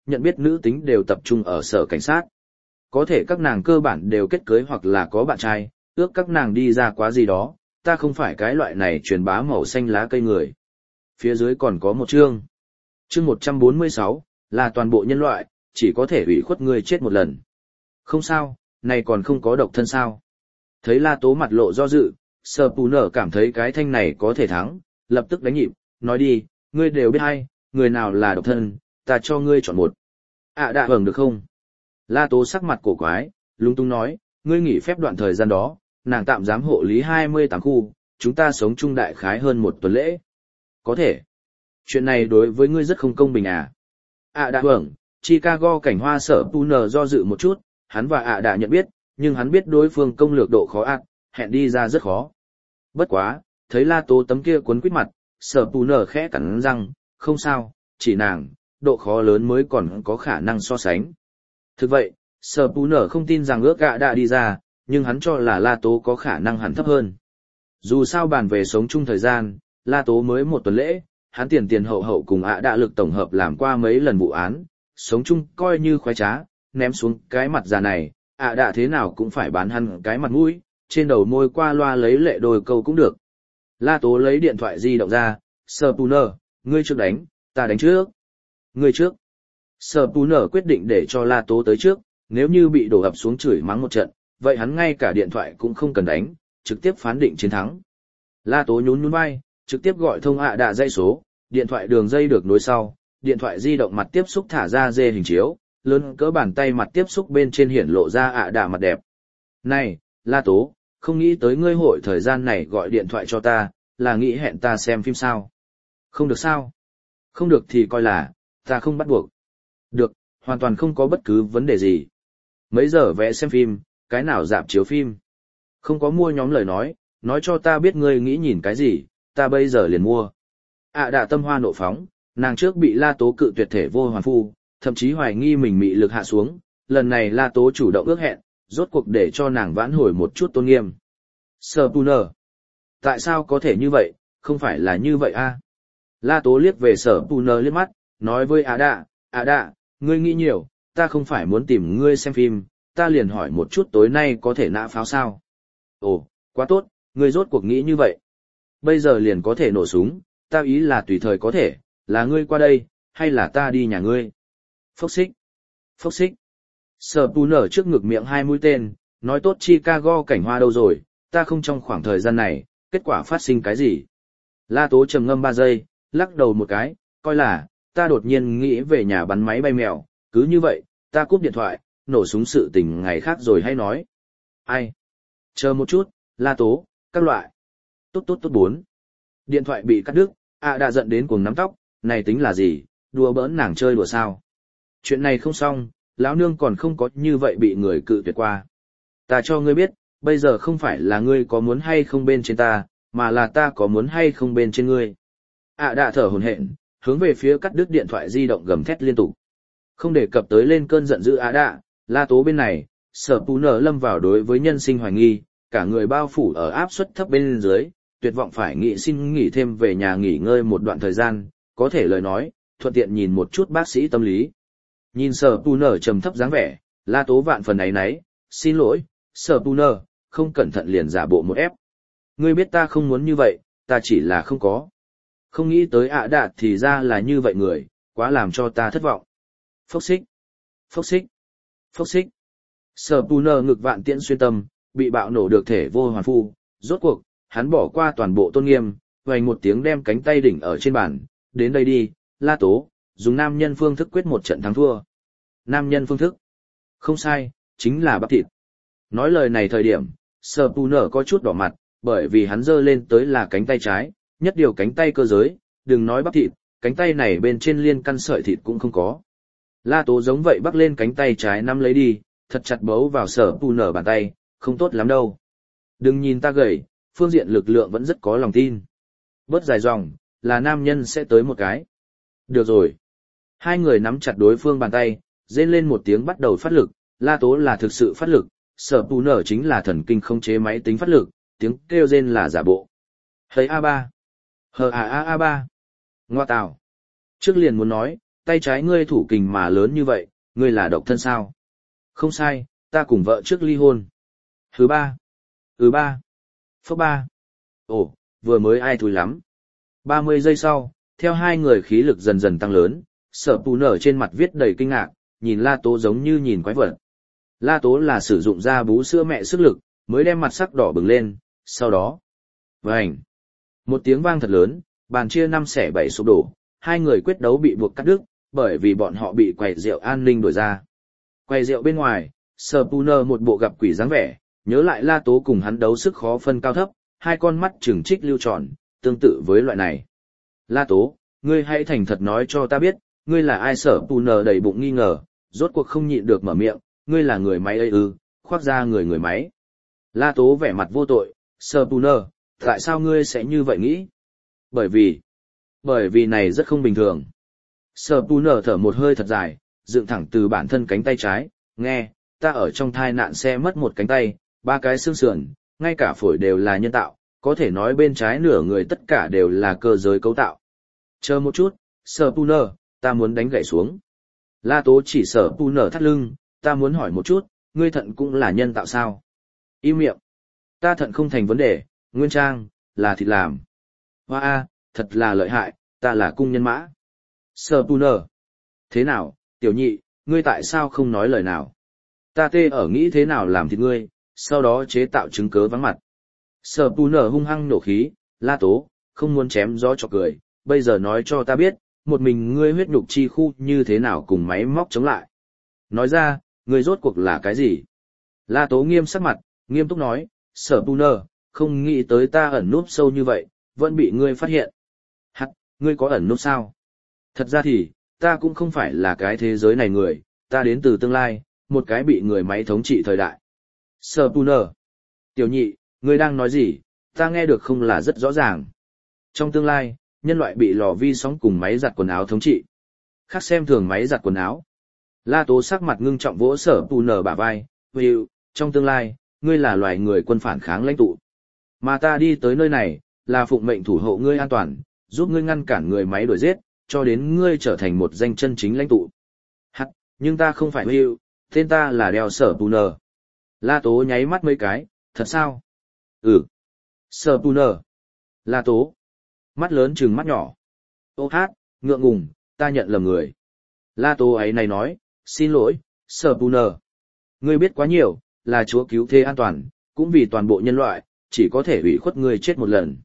nhận biết nữ tính đều tập trung ở sở cảnh sát. Có thể các nàng cơ bản đều kết cưới hoặc là có bạn trai, ước các nàng đi ra quá gì đó, ta không phải cái loại này truyền bá màu xanh lá cây người. Phía dưới còn có một chương. Chương một trăm bốn mươi sáu, là toàn bộ nhân loại, chỉ có thể ủy khuất ngươi chết một lần. Không sao, này còn không có độc thân sao. Thấy La Tố mặt lộ do dự, Sở Pù Nở cảm thấy cái thanh này có thể thắng, lập tức đánh nhịp, nói đi, ngươi đều biết hay, người nào là độc thân, ta cho ngươi chọn một. À đã hưởng được không? La Tố sắc mặt cổ quái, lung tung nói, ngươi nghỉ phép đoạn thời gian đó, nàng tạm giám hộ lý hai mươi tám khu, chúng ta sống chung đại khái hơn một tuần lễ. Có thể. Chuyện này đối với ngươi rất không công bình à? À đã hưởng, Chicago cảnh hoa Sở Pù Nở do dự một chút, hắn và ạ đã nhận biết, nhưng hắn biết đối phương công lược độ khó ác, hẹn đi ra rất khó. Bất quá, thấy La Tố tấm kia cuốn quýt mặt, Sở Pù Nở khẽ cắn răng, không sao, chỉ nàng, độ khó lớn mới còn có khả năng so sánh. Thực vậy, Sở Pù Nở không tin rằng ước ạ đã đi ra, nhưng hắn cho là La Tố có khả năng hẳn thấp hơn. Dù sao bàn về sống chung thời gian, La Tố mới một tuần lễ, hắn tiền tiền hậu hậu cùng ạ đã lực tổng hợp làm qua mấy lần vụ án, sống chung coi như khoái trá, ném xuống cái mặt già này, ạ đã thế nào cũng phải bán hắn cái mặt mũi, trên đầu môi qua loa lấy lệ đôi câu cũng được. La Tố lấy điện thoại di động ra, Sở Pù Nở, ngươi trước đánh, ta đánh trước. Ngươi trước. Sở Pù Nở quyết định để cho La Tố tới trước, nếu như bị đổ ập xuống chửi mắng một trận, vậy hắn ngay cả điện thoại cũng không cần đánh, trực tiếp phán định chiến thắng. La Tố nhún nhún vai, trực tiếp gọi thông ạ đã dây số, điện thoại đường dây được nối sau, điện thoại di động mặt tiếp xúc thả ra dê hình chiếu, lớn cỡ bàn tay mặt tiếp xúc bên trên hiển lộ ra ạ đã mặt đẹp. Này, La Tố, không nghĩ tới ngươi hội thời gian này gọi điện thoại cho ta, là nghĩ hẹn ta xem phim sao? Không được sao? Không được thì coi là, ta không bắt buộc. Được, hoàn toàn không có bất cứ vấn đề gì. Mấy giờ vẽ xem phim, cái nào dạp chiếu phim? Không có mua nhóm lời nói, nói cho ta biết ngươi nghĩ nhìn cái gì, ta bây giờ liền mua. ạ đã tâm hoa nộ phóng, nàng trước bị La Tố cự tuyệt thể vô hoàn phu, thậm chí hoài nghi mình mị lực hạ xuống, lần này La Tố chủ động ước hẹn, rốt cuộc để cho nàng vãn hồi một chút tôn nghiêm. Sở Pù Nở, tại sao có thể như vậy, không phải là như vậy a? À? La Tố liếc về Sở Pù Nở liếc mắt, nói với ạ đã, ạ đã, ngươi nghĩ nhiều, ta không phải muốn tìm ngươi xem phim, ta liền hỏi một chút tối nay có thể nã pháo sao? Ồ, quá tốt, ngươi rốt cuộc nghĩ như vậy. Bây giờ liền có thể nổ súng, ta ý là tùy thời có thể, là ngươi qua đây, hay là ta đi nhà ngươi? Phốc xích. Phốc xích. Sở Pù Nở trước ngực miệng hai mũi tên, nói tốt Chicago cảnh hoa đâu rồi, ta không trong khoảng thời gian này, kết quả phát sinh cái gì? La Tố trầm ngâm ba giây, lắc đầu một cái, coi là, ta đột nhiên nghĩ về nhà bắn máy bay mèo, cứ như vậy, ta cúp điện thoại, nổ súng sự tình ngày khác rồi hay nói. Ai? Chờ một chút, La Tố, các loại. Tốt tốt tốt bốn. Điện thoại bị cắt đứt, ạ đã giận đến cuồng nắm tóc, này tính là gì, đùa bỡn nàng chơi đùa sao? Chuyện này không xong, lão nương còn không có như vậy bị người cự tuyệt qua. Ta cho ngươi biết, bây giờ không phải là ngươi có muốn hay không bên trên ta, mà là ta có muốn hay không bên trên ngươi. ạ đã thở hổn hển, hướng về phía cắt đứt điện thoại di động gầm thét liên tục. Không đề cập tới lên cơn giận dữ ạ đã, La Tố bên này, Sở Pù Nở lâm vào đối với nhân sinh hoài nghi, cả người bao phủ ở áp suất thấp bên dưới, tuyệt vọng phải nghỉ xin nghỉ thêm về nhà nghỉ ngơi một đoạn thời gian, có thể lời nói, thuận tiện nhìn một chút bác sĩ tâm lý. Nhìn Sở Pù Nở trầm thấp dáng vẻ, La Tố vạn phần ấy nấy, xin lỗi, Sở Pù Nở, không cẩn thận liền giả bộ một ép. Ngươi biết ta không muốn như vậy, ta chỉ là không có. Không nghĩ tới ạ đạt thì ra là như vậy người, quá làm cho ta thất vọng. Phốc xích, phốc xích, phốc xích. Sở Pù Nở ngực vạn tiễn xuyên tâm, bị bạo nổ được thể vô hoàn phu, rốt cuộc, hắn bỏ qua toàn bộ tôn nghiêm, vành một tiếng đem cánh tay đỉnh ở trên bàn, đến đây đi, La Tố, dùng nam nhân phương thức quyết một trận thắng thua. Nam nhân phương thức? Không sai, chính là bắp thịt. Nói lời này thời điểm, Sở Pù Nở có chút đỏ mặt, bởi vì hắn giơ lên tới là cánh tay trái, nhất điều cánh tay cơ giới, đừng nói bắp thịt, cánh tay này bên trên liên căn sợi thịt cũng không có. La Tố giống vậy bắt lên cánh tay trái nắm lấy đi, thật chặt bấu vào Sở Pù Nở bàn tay, không tốt lắm đâu. Đừng nhìn ta gầy, phương diện lực lượng vẫn rất có lòng tin. Bớt dài dòng, là nam nhân sẽ tới một cái. Được rồi. Hai người nắm chặt đối phương bàn tay, rên lên một tiếng bắt đầu phát lực, La Tố là thực sự phát lực, Sở Pù Nở chính là thần kinh không chế máy tính phát lực, tiếng kêu rên là giả bộ. Hây a ba. Hờ à a a ba. Ngoa tào. Trước liền muốn nói, tay trái ngươi thủ kình mà lớn như vậy, ngươi là độc thân sao? Không sai, ta cùng vợ trước ly hôn. Thứ ba. Ừ ba. Phước ba. Ồ, vừa mới ai thúi lắm. ba mươi giây sau, theo hai người khí lực dần dần tăng lớn, Sở Pù Nở trên mặt viết đầy kinh ngạc, nhìn La Tố giống như nhìn quái vật. La Tố là sử dụng ra bú sữa mẹ sức lực, mới đem mặt sắc đỏ bừng lên, sau đó. Vành. Một tiếng vang thật lớn, bàn chia năm xẻ bảy sụp đổ, hai người quyết đấu bị buộc cắt đứt, bởi vì bọn họ bị quầy rượu an ninh đuổi ra. Quầy rượu bên ngoài, Sở Pù Nở một bộ gặp quỷ dáng vẻ, nhớ lại La Tố cùng hắn đấu sức khó phân cao thấp, hai con mắt trừng trích lưu tròn, tương tự với loại này. La Tố, ngươi hãy thành thật nói cho ta biết, ngươi là ai? Sở Pù Nở đầy bụng nghi ngờ, rốt cuộc không nhịn được mở miệng, ngươi là người máy ấy ư? Khoác ra người người máy. La Tố vẻ mặt vô tội, Sở Pù Nở, tại sao ngươi sẽ như vậy nghĩ? Bởi vì, bởi vì này rất không bình thường. Sở Pù Nở thở một hơi thật dài, dựng thẳng từ bản thân cánh tay trái, nghe, ta ở trong thai nạn xe mất một cánh tay, ba cái xương sườn, ngay cả phổi đều là nhân tạo, có thể nói bên trái nửa người tất cả đều là cơ giới cấu tạo. Chờ một chút, Sở Pù Nở, ta muốn đánh gãy xuống. La Tố chỉ Sở Pù Nở thắt lưng, ta muốn hỏi một chút, ngươi thận cũng là nhân tạo sao? Im miệng. Ta thận không thành vấn đề, nguyên trang, là thịt làm. Hoa a, thật là lợi hại, ta là cung nhân mã. Sở Pù Nở. Thế nào, tiểu nhị, ngươi tại sao không nói lời nào? Ta tê ở nghĩ thế nào làm thịt ngươi, sau đó chế tạo chứng cớ vắng mặt. Sở Pù Nở hung hăng nổ khí, La Tố, không muốn chém gió cho cười, bây giờ nói cho ta biết, một mình ngươi huyết nhục chi khu như thế nào cùng máy móc chống lại. Nói ra, ngươi rốt cuộc là cái gì? La Tố nghiêm sắc mặt, nghiêm túc nói, Sở Pù Nở, không nghĩ tới ta ẩn núp sâu như vậy, vẫn bị ngươi phát hiện. Hắc, ngươi có ẩn núp sao? Thật ra thì, ta cũng không phải là cái thế giới này người, ta đến từ tương lai, một cái bị người máy thống trị thời đại. Sở Pù Nở. Tiểu nhị, ngươi đang nói gì, ta nghe được không là rất rõ ràng. Trong tương lai, nhân loại bị lò vi sóng cùng máy giặt quần áo thống trị. Khác xem thường máy giặt quần áo. La Tố sắc mặt ngưng trọng vỗ Sở Pù Nở bả vai, Will, trong tương lai, ngươi là loài người quân phản kháng lãnh tụ. Mà ta đi tới nơi này, là phụng mệnh thủ hộ ngươi an toàn, giúp ngươi ngăn cản người máy đuổi giết, cho đến ngươi trở thành một danh chân chính lãnh tụ. Hắc, nhưng ta không phải Will, tên ta là đeo Sở Pù Nở. La Tố nháy mắt mấy cái, thật sao? Ừ. Sở Pù Nở. La Tố. Mắt lớn trừng mắt nhỏ. Ô hát, ngượng ngùng, ta nhận lầm người. La Tố ấy này nói, xin lỗi, Sở Pù Nở. Ngươi biết quá nhiều, là chúa cứu thế an toàn, cũng vì toàn bộ nhân loại, chỉ có thể ủy khuất ngươi chết một lần.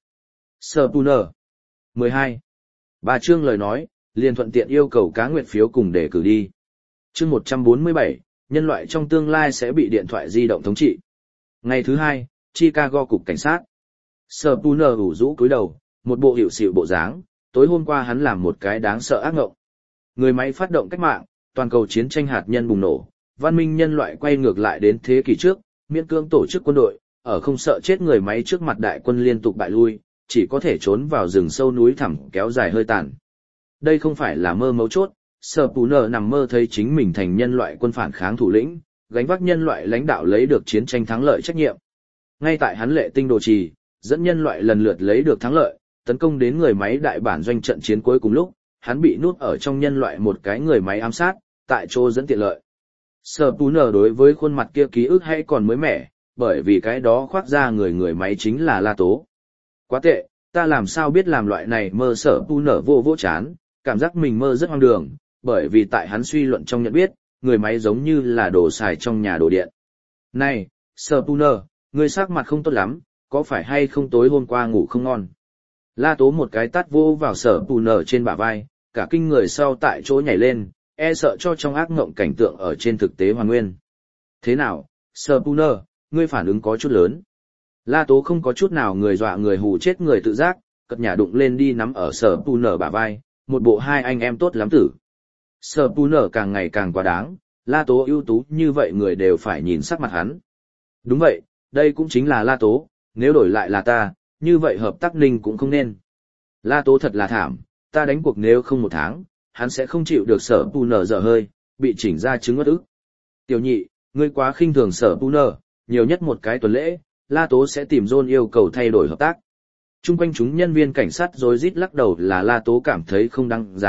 Sở Pù Nở. mười hai. Bà Trương lời nói, liền thuận tiện yêu cầu cá nguyện phiếu cùng để cử đi. Chương một trăm bốn mươi bảy, nhân loại trong tương lai sẽ bị điện thoại di động thống trị. Ngày thứ hai, Chicago cục cảnh sát. Sở Pù Nở ủ rũ cúi đầu, một bộ hiệu xịu bộ dáng, tối hôm qua hắn làm một cái đáng sợ ác ngộng. Người máy phát động cách mạng, toàn cầu chiến tranh hạt nhân bùng nổ, văn minh nhân loại quay ngược lại đến thế kỷ trước, miễn cưỡng tổ chức quân đội, ở không sợ chết người máy trước mặt đại quân liên tục bại lui, chỉ có thể trốn vào rừng sâu núi thẳm kéo dài hơi tàn. Đây không phải là mơ mấu chốt, Sở Pù Nở nằm mơ thấy chính mình thành nhân loại quân phản kháng thủ lĩnh, gánh vác nhân loại lãnh đạo lấy được chiến tranh thắng lợi trách nhiệm. Ngay tại hắn lệ tinh đồ trì, dẫn nhân loại lần lượt lấy được thắng lợi, tấn công đến người máy đại bản doanh trận chiến cuối cùng lúc, hắn bị nuốt ở trong nhân loại một cái người máy ám sát, tại chỗ dẫn tiện lợi. Sở Pù Nở đối với khuôn mặt kia ký ức hay còn mới mẻ, bởi vì cái đó khoác ra người người máy chính là La Tố. Quá tệ, ta làm sao biết làm loại này mơ. Sở Pù Nở vô vô chán, cảm giác mình mơ rất hoang đường, bởi vì tại hắn suy luận trong nhận biết, người máy giống như là đồ xài trong nhà đồ điện. Này, Sở Pù Nở, ngươi sắc mặt không tốt lắm, có phải hay không tối hôm qua ngủ không ngon? La Tố một cái tát vô vào Sở Pù Nở trên bả vai, cả kinh người sau tại chỗ nhảy lên, e sợ cho trong ác mộng cảnh tượng ở trên thực tế hoàn nguyên. Thế nào, Sở Pù Nở, ngươi phản ứng có chút lớn. La Tố không có chút nào người dọa người hù chết người tự giác, cất nhà đụng lên đi nắm ở Sở Pù Nở bả vai, một bộ hai anh em tốt lắm tử. Sở Pù Nở càng ngày càng quá đáng, La Tố ưu tú như vậy người đều phải nhìn sắc mặt hắn. Đúng vậy, đây cũng chính là La Tố, nếu đổi lại là ta, như vậy hợp tác ninh cũng không nên. La Tố thật là thảm, ta đánh cuộc nếu không một tháng, hắn sẽ không chịu được Sở Pù Nở dở hơi, bị chỉnh ra chứng ngất ức. Tiểu nhị, ngươi quá khinh thường Sở Pù Nở, nhiều nhất một cái tuần lễ, La Tố sẽ tìm John yêu cầu thay đổi hợp tác. Trung quanh chúng nhân viên cảnh sát rối rít lắc đầu là La Tố cảm thấy không đáng giá,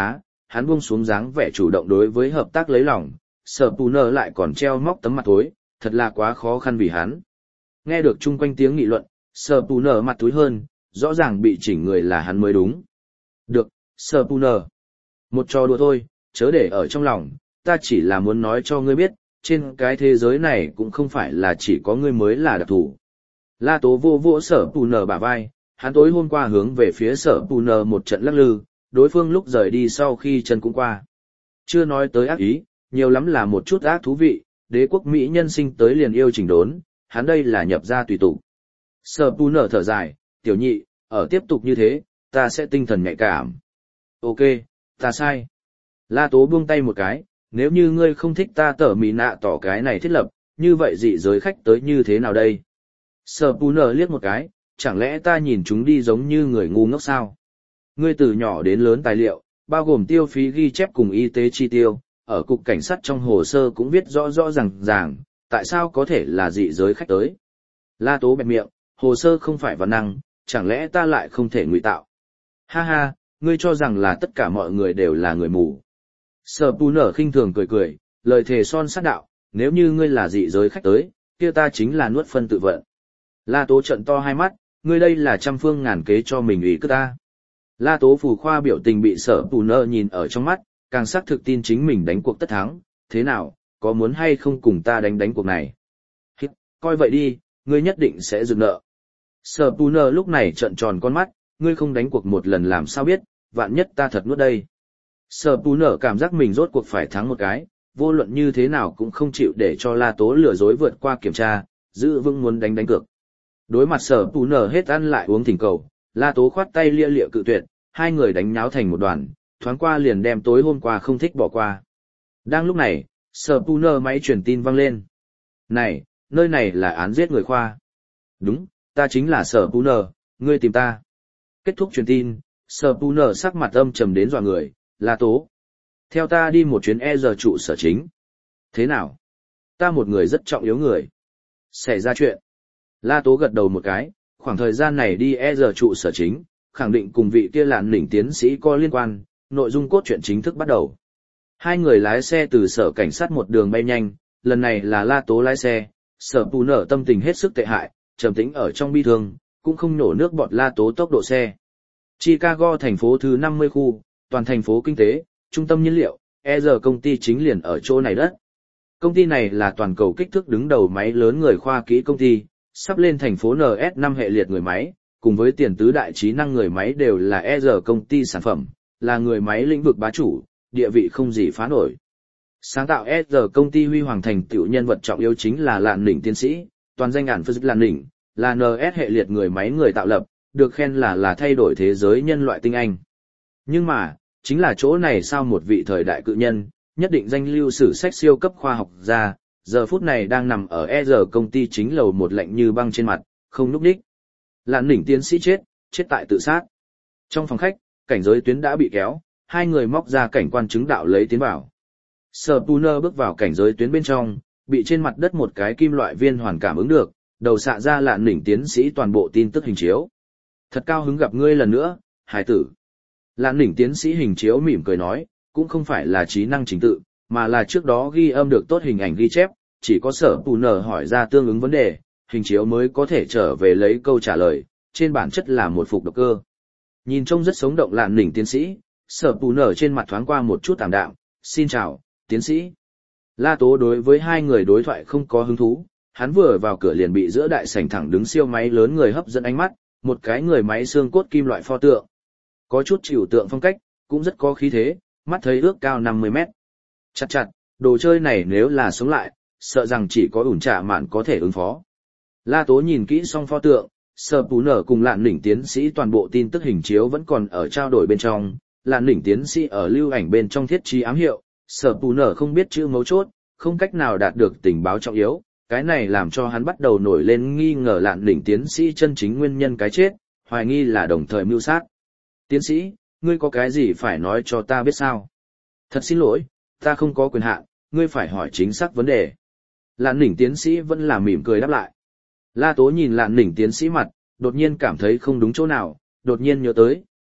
hắn buông xuống dáng vẻ chủ động đối với hợp tác lấy lòng, Sở Pù Nở lại còn treo móc tấm mặt thối, thật là quá khó khăn vì hắn. Nghe được chung quanh tiếng nghị luận, Sở Pù Nở mặt thúi hơn, rõ ràng bị chỉnh người là hắn mới đúng. Được, Sở Pù Nở. Một trò đùa thôi, chớ để ở trong lòng, ta chỉ là muốn nói cho ngươi biết, trên cái thế giới này cũng không phải là chỉ có ngươi mới là đặc thủ. La Tố vô vỗ Sở Pù Nở bả vai, hắn tối hôm qua hướng về phía Sở Pù Nở một trận lắc lư, đối phương lúc rời đi sau khi chân cũng qua. Chưa nói tới ác ý, nhiều lắm là một chút ác thú vị, đế quốc Mỹ nhân sinh tới liền yêu chỉnh đốn, hắn đây là nhập ra tùy tục. Sở Pù Nở thở dài, tiểu nhị, ở tiếp tục như thế, ta sẽ tinh thần nhạy cảm. Ok, ta sai. La Tố buông tay một cái, nếu như ngươi không thích ta tở mì nạ tỏ cái này thiết lập, như vậy dị giới khách tới như thế nào đây? Sở Pù Nở liếc một cái, chẳng lẽ ta nhìn chúng đi giống như người ngu ngốc sao? Ngươi từ nhỏ đến lớn tài liệu, bao gồm tiêu phí ghi chép cùng y tế chi tiêu, ở cục cảnh sát trong hồ sơ cũng viết rõ rõ ràng ràng, tại sao có thể là dị giới khách tới? La Tố bẹp miệng, hồ sơ không phải văn năng, chẳng lẽ ta lại không thể ngụy tạo? Ha ha, ngươi cho rằng là tất cả mọi người đều là người mù. Sở Pù Nở khinh thường cười cười, lời thề son sát đạo, nếu như ngươi là dị giới khách tới, kia ta chính là nuốt phân tự vận. La Tố trận to hai mắt, ngươi đây là trăm phương ngàn kế cho mình ý cứ ta. La Tố phù khoa biểu tình bị Sở Pù Nở nhìn ở trong mắt, càng xác thực tin chính mình đánh cuộc tất thắng, thế nào, có muốn hay không cùng ta đánh đánh cuộc này? Hít, coi vậy đi, ngươi nhất định sẽ dừng nợ. Sở Pù Nở lúc này trợn tròn con mắt, ngươi không đánh cuộc một lần làm sao biết, vạn nhất ta thật nuốt đây. Sở Pù Nở cảm giác mình rốt cuộc phải thắng một cái, vô luận như thế nào cũng không chịu để cho La Tố lừa dối vượt qua kiểm tra, giữ vững muốn đánh đánh cược. Đối mặt Sở Pù Nở hết ăn lại uống thỉnh cầu, La Tố khoát tay lia lịa cự tuyệt, hai người đánh nháo thành một đoàn, thoáng qua liền đem tối hôm qua không thích bỏ qua. Đang lúc này, Sở Pù Nở máy truyền tin vang lên. Này, nơi này là án giết người khoa. Đúng, ta chính là Sở Pù Nở, ngươi tìm ta. Kết thúc truyền tin, Sở Pù Nở sắc mặt âm trầm đến dọa người, La Tố. Theo ta đi một chuyến e giờ trụ sở chính. Thế nào? Ta một người rất trọng yếu người. Xảy ra chuyện. La Tố gật đầu một cái, khoảng thời gian này đi e giờ trụ sở chính, khẳng định cùng vị kia lạn nỉnh tiến sĩ có liên quan, nội dung cốt truyện chính thức bắt đầu. Hai người lái xe từ sở cảnh sát một đường bay nhanh, lần này là La Tố lái xe, Sở Pù Nở tâm tình hết sức tệ hại, trầm tĩnh ở trong bi thương, cũng không nổ nước bọt La Tố tốc độ xe. Chicago thành phố thứ năm mươi khu, toàn thành phố kinh tế, trung tâm nhiên liệu, e giờ công ty chính liền ở chỗ này đất. Công ty này là toàn cầu kích thước đứng đầu máy lớn người khoa kỹ công ty, sắp lên thành phố en ét năm hệ liệt người máy, cùng với tiền tứ đại trí năng người máy đều là e giờ công ty sản phẩm, là người máy lĩnh vực bá chủ, địa vị không gì phá nổi. Sáng tạo e giờ công ty huy hoàng thành tựu nhân vật trọng yếu chính là Lạn Nỉnh tiến sĩ, toàn danh ản Phật Lạn Nỉnh, là en ét hệ liệt người máy người tạo lập, được khen là là thay đổi thế giới nhân loại tinh anh. Nhưng mà, chính là chỗ này sao một vị thời đại cự nhân, nhất định danh lưu sử sách siêu cấp khoa học gia, giờ phút này đang nằm ở e giờ công ty chính lầu một lạnh như băng trên mặt, không núp đích. Lạn Nỉnh tiến sĩ chết, chết tại tự sát. Trong phòng khách, cảnh giới tuyến đã bị kéo, hai người móc ra cảnh quan chứng đạo lấy tiến vào. Sở Pù Nở bước vào cảnh giới tuyến bên trong, bị trên mặt đất một cái kim loại viên hoàn cảm ứng được, đầu xạ ra Lạn Nỉnh tiến sĩ toàn bộ tin tức hình chiếu. Thật cao hứng gặp ngươi lần nữa, hải tử. Lạn Nỉnh tiến sĩ hình chiếu mỉm cười nói, cũng không phải là trí năng chính tự, mà là trước đó ghi âm được tốt hình ảnh ghi chép, chỉ có Sở Pù Nở hỏi ra tương ứng vấn đề, hình chiếu mới có thể trở về lấy câu trả lời, trên bản chất là một phục độc cơ. Nhìn trông rất sống động Lạn Nỉnh tiến sĩ, Sở Pù Nở trên mặt thoáng qua một chút tạm đạm, xin chào, tiến sĩ. La Tố đối với hai người đối thoại không có hứng thú, hắn vừa vào cửa liền bị giữa đại sảnh thẳng đứng siêu máy lớn người hấp dẫn ánh mắt, một cái người máy xương cốt kim loại pho tượng. Có chút chịu tượng phong cách, cũng rất có khí thế, mắt thấy ước cao năm mươi mét. Chặt chặt, đồ chơi này nếu là sống lại, sợ rằng chỉ có ủn trả mạn có thể ứng phó. La Tố nhìn kỹ xong pho tượng, Sở Pù Nở cùng Lạn Nỉnh tiến sĩ toàn bộ tin tức hình chiếu vẫn còn ở trao đổi bên trong, Lạn Nỉnh tiến sĩ ở lưu ảnh bên trong thiết trí ám hiệu, Sở Pù Nở không biết chữ mấu chốt, không cách nào đạt được tình báo trọng yếu, cái này làm cho hắn bắt đầu nổi lên nghi ngờ Lạn Nỉnh tiến sĩ chân chính nguyên nhân cái chết, hoài nghi là đồng thời mưu sát. Tiến sĩ, ngươi có cái gì phải nói cho ta biết sao? Thật xin lỗi, ta không có quyền hạn, ngươi phải hỏi chính xác vấn đề. Lạn Nỉnh tiến sĩ vẫn là mỉm cười đáp lại. La Tố nhìn Lạn Nỉnh tiến sĩ mặt, đột nhiên cảm thấy không đúng chỗ nào, đột nhiên nhớ tới,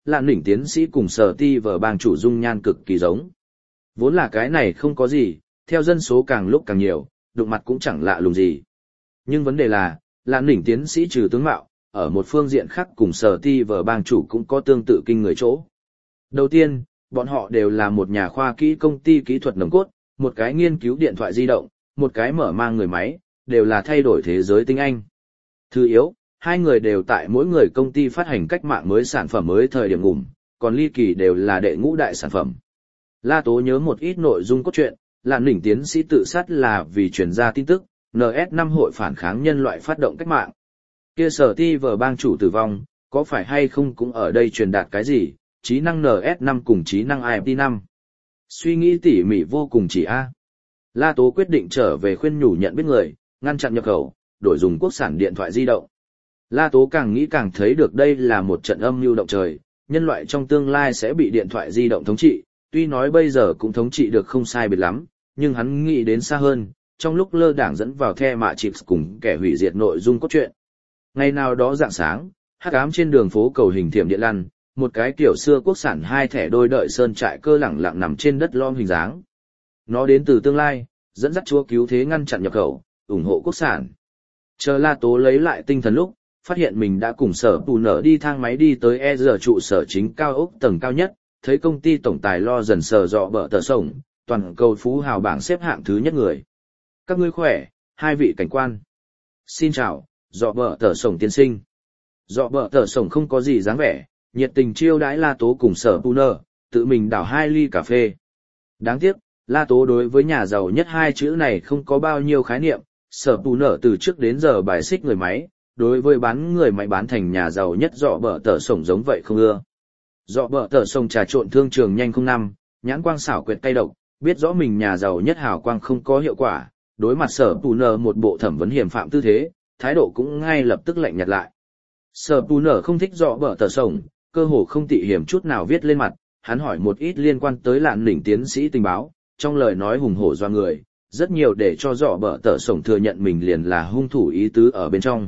Lạn Đỉnh tiến sĩ cùng Sở Ti vở bang chủ dung nhan cực kỳ giống. Vốn là cái này không có gì, theo dân số càng lúc càng nhiều, đụng mặt cũng chẳng lạ lùng gì. Nhưng vấn đề là, Lạn Đỉnh tiến sĩ trừ tướng mạo, ở một phương diện khác cùng Sở Ti vở bang chủ cũng có tương tự kinh người chỗ. Đầu tiên, bọn họ đều là một nhà khoa kỹ công ty kỹ thuật nòng cốt, một cái nghiên cứu điện thoại di động, một cái mở mang người máy, đều là thay đổi thế giới tinh anh. Thứ yếu, hai người đều tại mỗi người công ty phát hành cách mạng mới sản phẩm mới thời điểm ngủm, còn ly kỳ đều là đệ ngũ đại sản phẩm. La Tố nhớ một ít nội dung cốt truyện, Lạn Đỉnh tiến sĩ tự sát là vì truyền ra tin tức, en ét năm hội phản kháng nhân loại phát động cách mạng. Kia Sở Ti vở bang chủ tử vong, có phải hay không cũng ở đây truyền đạt cái gì, trí năng en ét năm cùng trí năng i em tê năm. Suy nghĩ tỉ mỉ vô cùng chỉ A. La Tố quyết định trở về khuyên nhủ nhận biết người, ngăn chặn nhập khẩu, đổi dùng quốc sản điện thoại di động. La Tố càng nghĩ càng thấy được đây là một trận âm mưu động trời, nhân loại trong tương lai sẽ bị điện thoại di động thống trị, tuy nói bây giờ cũng thống trị được không sai biệt lắm, nhưng hắn nghĩ đến xa hơn, trong lúc lơ đảng dẫn vào The Mạ Chips cùng kẻ hủy diệt nội dung cốt truyện. Ngày nào đó rạng sáng, hắc ám trên đường phố cầu hình thiểm điện lăn, một cái kiểu xưa quốc sản hai thẻ đôi đợi sơn trại cơ lẳng lặng nằm trên đất lom hình dáng. Nó đến từ tương lai, dẫn dắt chúa cứu thế ngăn chặn nhập khẩu, ủng hộ quốc sản. Chờ La Tố lấy lại tinh thần lúc, phát hiện mình đã cùng Sở Tù Nở đi thang máy đi tới e rờ trụ sở chính cao ốc tầng cao nhất, thấy công ty tổng tài lo dần sờ dọ bờ tờ sổng, toàn cầu phú hào bảng xếp hạng thứ nhất người. Các ngươi khỏe, hai vị cảnh quan. Xin chào, dọ bờ tờ sổng tiên sinh. Dọ bờ tờ sổng không có gì dáng vẻ, nhiệt tình chiêu đãi La Tố cùng Sở Tù Nở, tự mình đảo hai ly cà phê. Đáng tiếc, La Tố đối với nhà giàu nhất hai chữ này không có bao nhiêu khái niệm, Sở Tù Nở từ trước đến giờ bài xích người máy, đối với bán người máy bán thành nhà giàu nhất dọ bờ tờ sổng giống vậy không ưa. Dọ bờ tờ sổng trà trộn thương trường nhanh không năm, nhãn quang xảo quyệt tay độc, biết rõ mình nhà giàu nhất hào quang không có hiệu quả, đối mặt Sở Tù Nở một bộ thẩm vấn hiểm phạm tư thế, thái độ cũng ngay lập tức lạnh nhạt lại. Sở Tù Nở không thích dọ bờ tờ sổng, cơ hồ không tị hiểm chút nào viết lên mặt, hắn hỏi một ít liên quan tới Lạn Đỉnh tiến sĩ tình báo, trong lời nói hùng hổ doa người, rất nhiều để cho dọ bờ tờ sổng thừa nhận mình liền là hung thủ ý tứ ở bên trong.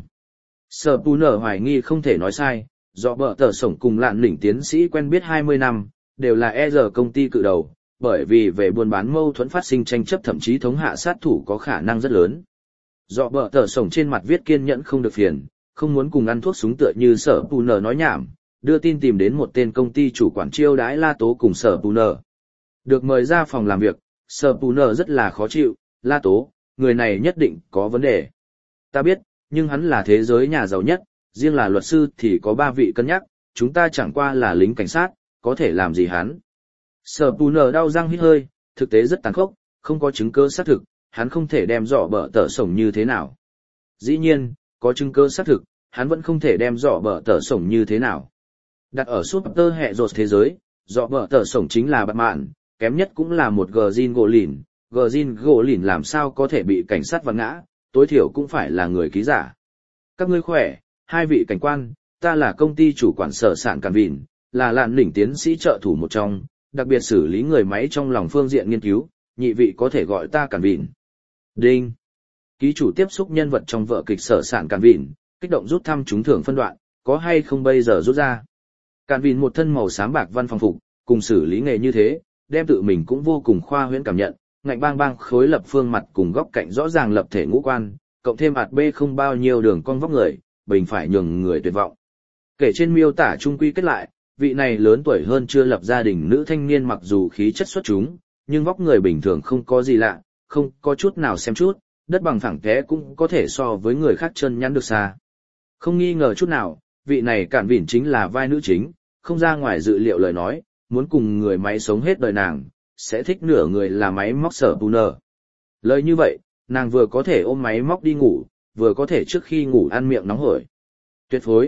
Sở Pù Nở hoài nghi không thể nói sai, dọ bờ tờ sổng cùng Lạn Đỉnh tiến sĩ quen biết hai mươi năm, đều là e rờ công ty cự đầu, bởi vì về buôn bán mâu thuẫn phát sinh tranh chấp thậm chí thống hạ sát thủ có khả năng rất lớn. Dọ bờ tờ sổng trên mặt viết kiên nhẫn không được phiền, không muốn cùng ăn thuốc súng tựa như Sở Pù Nở nói nhảm, đưa tin tìm đến một tên công ty chủ quản chiêu đãi La Tố cùng Sở Pù Nở. Được mời ra phòng làm việc, Sở Pù Nở rất là khó chịu, La Tố, người này nhất định có vấn đề. Ta biết, nhưng hắn là thế giới nhà giàu nhất, riêng là luật sư thì có ba vị cân nhắc, chúng ta chẳng qua là lính cảnh sát, có thể làm gì hắn. Sở Pù Nở đau răng hít hơi, thực tế rất tàn khốc, không có chứng cứ xác thực, hắn không thể đem dọ bờ tờ sổng như thế nào. Dĩ nhiên, có chứng cứ xác thực, hắn vẫn không thể đem dọ bờ tờ sổng như thế nào. Đặt ở Super hệ rột thế giới, dọ bờ tờ sổng chính là bạn mạn, kém nhất cũng là một Gjin gỗ lìn, Gjin gỗ lìn làm sao có thể bị cảnh sát vặn ngã, tối thiểu cũng phải là người ký giả. Các ngươi khỏe, hai vị cảnh quan, ta là công ty chủ quản sở sản Càn Vịn, là Lạn Đỉnh tiến sĩ trợ thủ một trong, đặc biệt xử lý người máy trong lòng phương diện nghiên cứu, nhị vị có thể gọi ta Càn Vịn. Đinh. Ký chủ tiếp xúc nhân vật trong vở kịch sở sản Càn Vịn, kích động rút thăm trúng thưởng phân đoạn, có hay không bây giờ rút ra. Càn Vịn một thân màu xám bạc văn phòng phục, cùng xử lý nghề như thế, đem tự mình cũng vô cùng khoa huyễn cảm nhận, ngạnh bang bang khối lập phương mặt cùng góc cạnh rõ ràng lập thể ngũ quan, cộng thêm ạt bê không bao nhiêu đường cong vóc người, bình phải nhường người tuyệt vọng. Kể trên miêu tả trung quy kết lại, vị này lớn tuổi hơn chưa lập gia đình nữ thanh niên mặc dù khí chất xuất chúng, nhưng vóc người bình thường không có gì lạ, không có chút nào xem chút, đất bằng phẳng té cũng có thể so với người khác chân nhắn được xa. Không nghi ngờ chút nào, vị này Càn Vịn chính là vai nữ chính, không ra ngoài dự liệu lời nói, muốn cùng người máy sống hết đời nàng, sẽ thích nửa người là máy móc Sở Pù Nở. Lời như vậy, nàng vừa có thể ôm máy móc đi ngủ, vừa có thể trước khi ngủ ăn miệng nóng hổi. Tuyệt phối.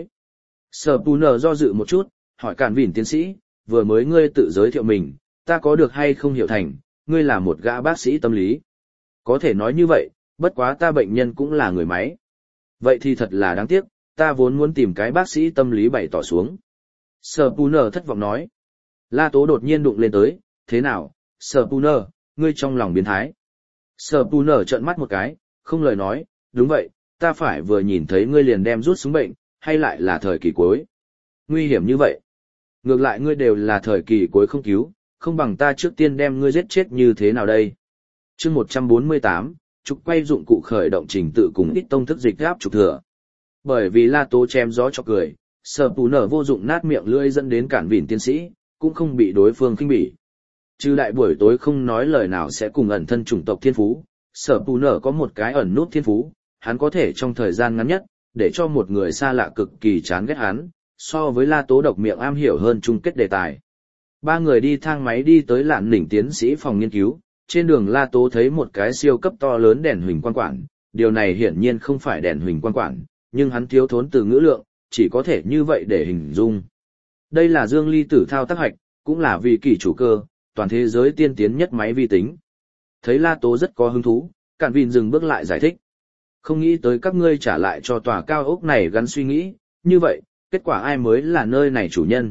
Sở Pù Nở do dự một chút, hỏi Càn Vịn tiến sĩ, vừa mới ngươi tự giới thiệu mình, ta có được hay không hiểu thành, ngươi là một gã bác sĩ tâm lý. Có thể nói như vậy, bất quá ta bệnh nhân cũng là người máy. Vậy thì thật là đáng tiếc, ta vốn muốn tìm cái bác sĩ tâm lý bày tỏ xuống. Sở Pù Nở thất vọng nói. La Tố đột nhiên đụng lên tới, thế nào, Sở Pù Nở, ngươi trong lòng biến thái. Sở Pù Nở trợn mắt một cái, không lời nói, đúng vậy, ta phải vừa nhìn thấy ngươi liền đem rút súng bệnh, hay lại là thời kỳ cuối. Nguy hiểm như vậy. Ngược lại ngươi đều là thời kỳ cuối không cứu, không bằng ta trước tiên đem ngươi giết chết như thế nào đây. chương một trăm bốn mươi tám, trục quay dụng cụ khởi động trình tự cùng ít tông thức dịch gáp trục thừa. Bởi vì La Tố chém gió cho cười, Sở Pù Nở vô dụng nát miệng lưỡi dẫn đến cản vỉn tiến sĩ, cũng không bị đối phương khinh bỉ. Trừ đại buổi tối không nói lời nào sẽ cùng ẩn thân chủng tộc thiên phú, Sở Pù Nở có một cái ẩn nút thiên phú, hắn có thể trong thời gian ngắn nhất, để cho một người xa lạ cực kỳ chán ghét hắn, so với La Tố độc miệng am hiểu hơn chung kết đề tài. Ba người đi thang máy đi tới Lạn Nỉnh tiến sĩ phòng nghiên cứu, trên đường La Tố thấy một cái siêu cấp to lớn đèn huỳnh quang quản, điều này hiển nhiên không phải đèn huỳnh quang quản, nhưng hắn thiếu thốn từ ngữ lượng, chỉ có thể như vậy để hình dung. Đây là Dương Ly Tử thao tác hạch, cũng là vì kỷ chủ cơ, toàn thế giới tiên tiến nhất máy vi tính. Thấy La Tố rất có hứng thú, Cản Vin dừng bước lại giải thích. Không nghĩ tới các ngươi trả lại cho tòa cao ốc này gắn suy nghĩ, như vậy, kết quả ai mới là nơi này chủ nhân.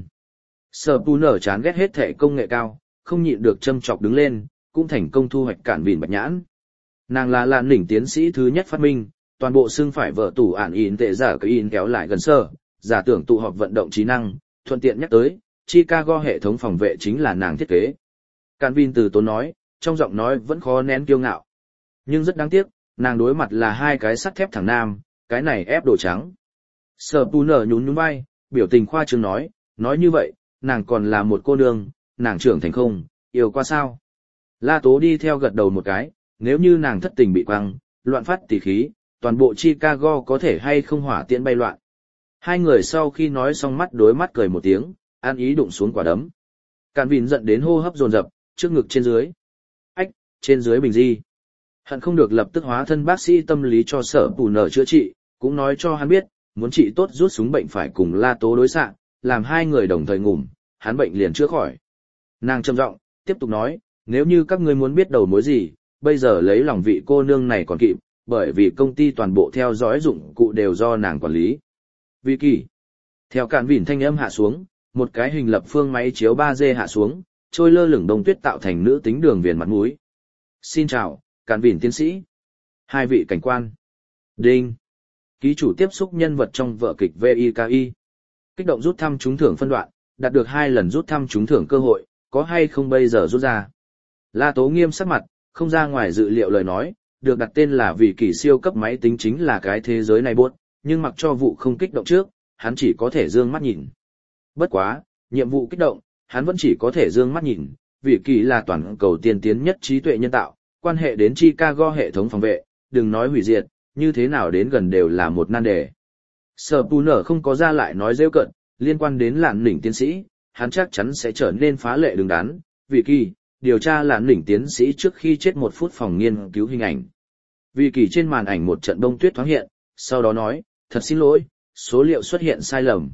Sở Pù Nở chán ghét hết thể công nghệ cao, không nhịn được châm chọc đứng lên, cũng thành công thu hoạch Cản Vin bạch nhãn. Nàng là Lạn Nỉnh tiến sĩ thứ nhất phát minh, toàn bộ xương phải vợ tủ ản in tệ giả cái in kéo lại gần sơ, giả tưởng tụ họp vận động trí năng, thuận tiện nhắc tới, Chicago hệ thống phòng vệ chính là nàng thiết kế. Cản Vin từ tốn nói, trong giọng nói vẫn khó nén kiêu ngạo. Nhưng rất đáng tiếc, nàng đối mặt là hai cái sắt thép thẳng nam, cái này ép đồ trắng. Sở Pù Nở nhún nhún vai, biểu tình khoa trương nói, nói như vậy, nàng còn là một cô nương, nàng trưởng thành không, yêu qua sao. La Tố đi theo gật đầu một cái, nếu như nàng thất tình bị quăng, loạn phát tỉ khí, toàn bộ Chicago có thể hay không hỏa tiễn bay loạn. Hai người sau khi nói xong mắt đối mắt cười một tiếng, an ý đụng xuống quả đấm. Cản Vin giận đến hô hấp dồn dập, trước ngực trên dưới. Ách, trên dưới bình di. Hận không được lập tức hóa thân bác sĩ tâm lý cho Sở Pù Nở chữa trị, cũng nói cho hắn biết, muốn trị tốt rút súng bệnh phải cùng La Tố đối xạ, làm hai người đồng thời ngủm, hắn bệnh liền chữa khỏi. Nàng trầm giọng, tiếp tục nói, nếu như các ngươi muốn biết đầu mối gì, bây giờ lấy lòng vị cô nương này còn kịp, bởi vì công ty toàn bộ theo dõi dụng cụ đều do nàng quản lý. Vì kỳ. Theo Cản Vin thanh âm hạ xuống, một cái hình lập phương máy chiếu ba D hạ xuống, trôi lơ lửng đông tuyết tạo thành nữ tính đường viền mặt mũi. Xin chào, Cản Vin tiến sĩ. Hai vị cảnh quan. Đinh. Ký chủ tiếp xúc nhân vật trong vở kịch vê i ca i. Kích động rút thăm trúng thưởng phân đoạn, đạt được hai lần rút thăm trúng thưởng cơ hội, có hay không bây giờ rút ra. La Tố nghiêm sắc mặt, không ra ngoài dự liệu lời nói, được đặt tên là vì kỳ siêu cấp máy tính chính là cái thế giới này buốt, nhưng mặc cho vụ không kích động trước, hắn chỉ có thể dương mắt nhìn. Bất quá, nhiệm vụ kích động, hắn vẫn chỉ có thể dương mắt nhìn, vì kỳ là toàn cầu tiên tiến nhất trí tuệ nhân tạo, quan hệ đến Chicago hệ thống phòng vệ, đừng nói hủy diệt, như thế nào đến gần đều là một nan đề. Sở Pù Nở không có ra lại nói rêu cận, liên quan đến Lạn Nỉnh tiến sĩ, hắn chắc chắn sẽ trở nên phá lệ đứng đắn, vì kỳ, điều tra Lạn Nỉnh tiến sĩ trước khi chết một phút phòng nghiên cứu hình ảnh. Vì kỳ trên màn ảnh một trận bông tuyết thoáng hiện, sau đó nói, thật xin lỗi, số liệu xuất hiện sai lầm.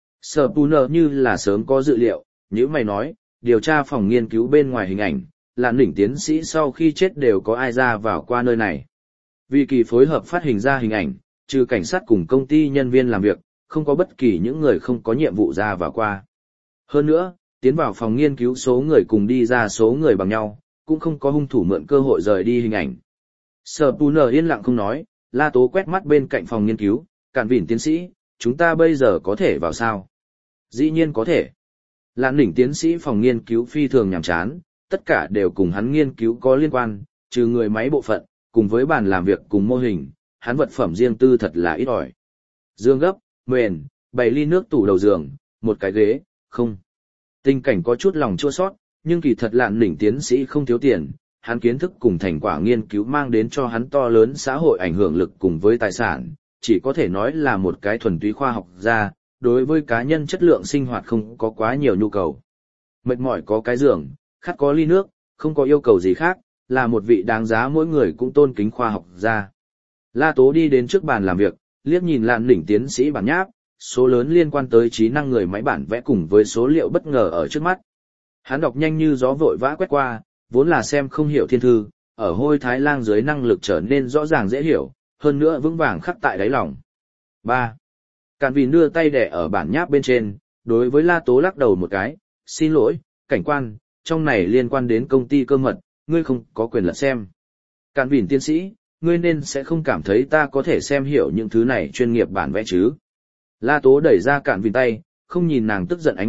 Sở Pù Nở như là sớm có dự liệu, như mày nói, điều tra phòng nghiên cứu bên ngoài hình ảnh, Lạn Nỉnh tiến sĩ sau khi chết đều có ai ra vào qua nơi này. Vì kỳ phối hợp phát hình ra hình ảnh, trừ cảnh sát cùng công ty nhân viên làm việc, không có bất kỳ những người không có nhiệm vụ ra vào qua. Hơn nữa, tiến vào phòng nghiên cứu số người cùng đi ra số người bằng nhau, cũng không có hung thủ mượn cơ hội rời đi hình ảnh. Sở Pù Nở yên lặng không nói, La Tố quét mắt bên cạnh phòng nghiên cứu, Cản Vin tiến sĩ, chúng ta bây giờ có thể vào sao? Dĩ nhiên có thể. Lạn Nỉnh tiến sĩ phòng nghiên cứu phi thường nhàm chán, tất cả đều cùng hắn nghiên cứu có liên quan, trừ người máy bộ phận, cùng với bàn làm việc cùng mô hình, hắn vật phẩm riêng tư thật là ít ỏi. Dương gấp, mền, bày ly nước tủ đầu giường, một cái ghế, không. Tình cảnh có chút lòng chua sót, nhưng kỳ thật Lạn Nỉnh tiến sĩ không thiếu tiền, hắn kiến thức cùng thành quả nghiên cứu mang đến cho hắn to lớn xã hội ảnh hưởng lực cùng với tài sản, chỉ có thể nói là một cái thuần túy khoa học gia, đối với cá nhân chất lượng sinh hoạt không có quá nhiều nhu cầu. Mệt mỏi có cái giường, khát có ly nước, không có yêu cầu gì khác, là một vị đáng giá mỗi người cũng tôn kính khoa học gia. La Tố đi đến trước bàn làm việc, liếc nhìn Lạn Nỉnh tiến sĩ bản nháp, số lớn liên quan tới trí năng người máy bản vẽ cùng với số liệu bất ngờ ở trước mắt. Hắn đọc nhanh như gió vội vã quét qua, vốn là xem không hiểu thiên thư, ở hôi thái lang dưới năng lực trở nên rõ ràng dễ hiểu, hơn nữa vững vàng khắc tại đáy lòng. ba. Cản Vin đưa tay đè ở bản nháp bên trên, đối với La Tố lắc đầu một cái, xin lỗi, cảnh quan, trong này liên quan đến công ty cơ mật, ngươi không có quyền lật xem. Cản Vin tiến sĩ, ngươi nên sẽ không cảm thấy ta có thể xem hiểu những thứ này chuyên nghiệp bản vẽ chứ. La Tố đẩy ra Cản Vin tay, không nhìn nàng tức giận ánh mắt,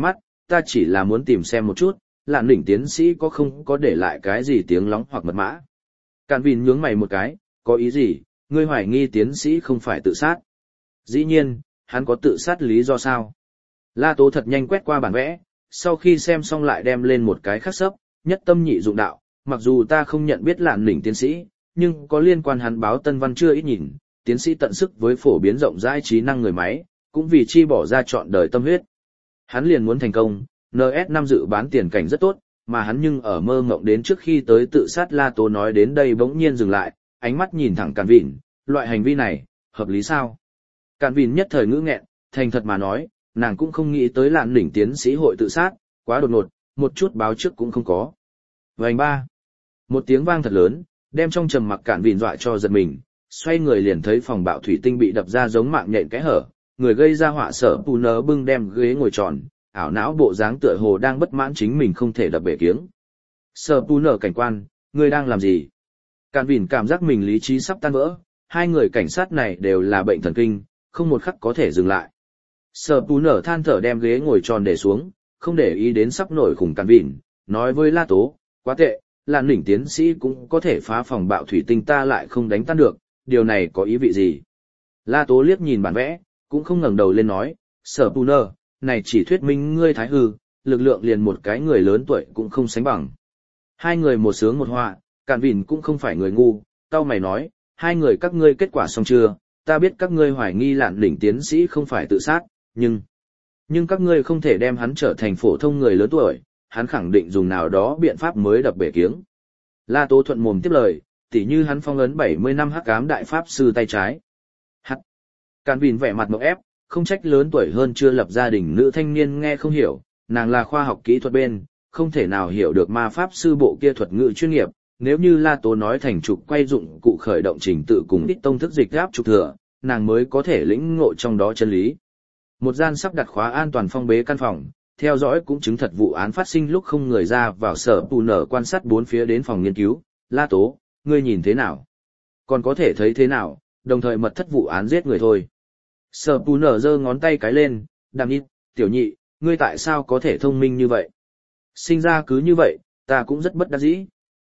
ta chỉ là muốn tìm xem một chút, Lạn đỉnh tiến sĩ có không có để lại cái gì tiếng lóng hoặc mật mã. Cạn Vin nhướng mày một cái, có ý gì, ngươi hoài nghi tiến sĩ không phải tự sát. Dĩ nhiên, hắn có tự sát lý do sao? La Tố thật nhanh quét qua bản vẽ, sau khi xem xong lại đem lên một cái khắc sấp, nhất tâm nhị dụng đạo, mặc dù ta không nhận biết Lạn đỉnh tiến sĩ, nhưng có liên quan hắn báo tân văn chưa ít nhìn, tiến sĩ tận sức với phổ biến rộng rãi trí năng người máy, cũng vì chi bỏ ra trọn đời tâm huyết. Hắn liền muốn thành công, en ét năm dự bán tiền cảnh rất tốt, mà hắn nhưng ở mơ ngộng đến trước khi tới tự sát. La Tố nói đến đây bỗng nhiên dừng lại, ánh mắt nhìn thẳng Càn Vin, loại hành vi này, hợp lý sao? Càn Vin nhất thời ngữ nghẹn, thành thật mà nói, nàng cũng không nghĩ tới Lạn đỉnh tiến sĩ hội tự sát, quá đột ngột, một chút báo trước cũng không có. Vành ba, một tiếng vang thật lớn, đem trong trầm mặc Càn Vin dọa cho giật mình, xoay người liền thấy phòng bạo thủy tinh bị đập ra giống mạng nhện cái hở, người gây ra họa Sở Pù Nơ bưng đem ghế ngồi tròn, ảo não bộ dáng tựa hồ đang bất mãn chính mình không thể đập bể kiếng. Sở Pù Nơ cảnh quan, ngươi đang làm gì? Càn Vin cảm giác mình lý trí sắp tan vỡ, hai người cảnh sát này đều là bệnh thần kinh, không một khắc có thể dừng lại. Sở Pù Nơ than thở đem ghế ngồi tròn để xuống, không để ý đến sắp nổi khủng Càn Vin, nói với La Tố, quá tệ, Lạn đỉnh tiến sĩ cũng có thể phá phòng bạo thủy tinh ta lại không đánh tan được, điều này có ý vị gì? La Tố liếc nhìn bản vẽ, cũng không ngẩng đầu lên nói, Sở Pù Nơ, này chỉ thuyết minh ngươi thái hư, lực lượng liền một cái người lớn tuổi cũng không sánh bằng. Hai người một sướng một họa, Càn Vin cũng không phải người ngu, tao mày nói, hai người các ngươi kết quả xong chưa, ta biết các ngươi hoài nghi Lạn đỉnh tiến sĩ không phải tự sát, nhưng... Nhưng các ngươi không thể đem hắn trở thành phổ thông người lớn tuổi, hắn khẳng định dùng nào đó biện pháp mới đập bể kiếng. La Tố thuận mồm tiếp lời, tỉ như hắn phong ấn bảy mươi năm hắc ám đại pháp sư tay trái. Hắc. Càn Vin vẻ mặt mộng ép, không trách lớn tuổi hơn chưa lập gia đình nữ thanh niên nghe không hiểu, nàng là khoa học kỹ thuật bên, không thể nào hiểu được ma pháp sư bộ kia thuật ngữ chuyên nghiệp, nếu như La Tố nói thành trục quay dụng cụ khởi động trình tự cùng ít tông thức dịch áp trục thừa, nàng mới có thể lĩnh ngộ trong đó chân lý. Một gian sắp đặt khóa an toàn phong bế căn phòng, theo dõi cũng chứng thật vụ án phát sinh lúc không người ra vào. Sở Pù Nơ quan sát bốn phía đến phòng nghiên cứu, La Tố, ngươi nhìn thế nào? Còn có thể thấy thế nào, đồng thời mật thất vụ án giết người thôi. Sở Pù Nơ giơ ngón tay cái lên, đàm nhị, tiểu nhị, ngươi tại sao có thể thông minh như vậy? Sinh ra cứ như vậy, ta cũng rất bất đắc dĩ.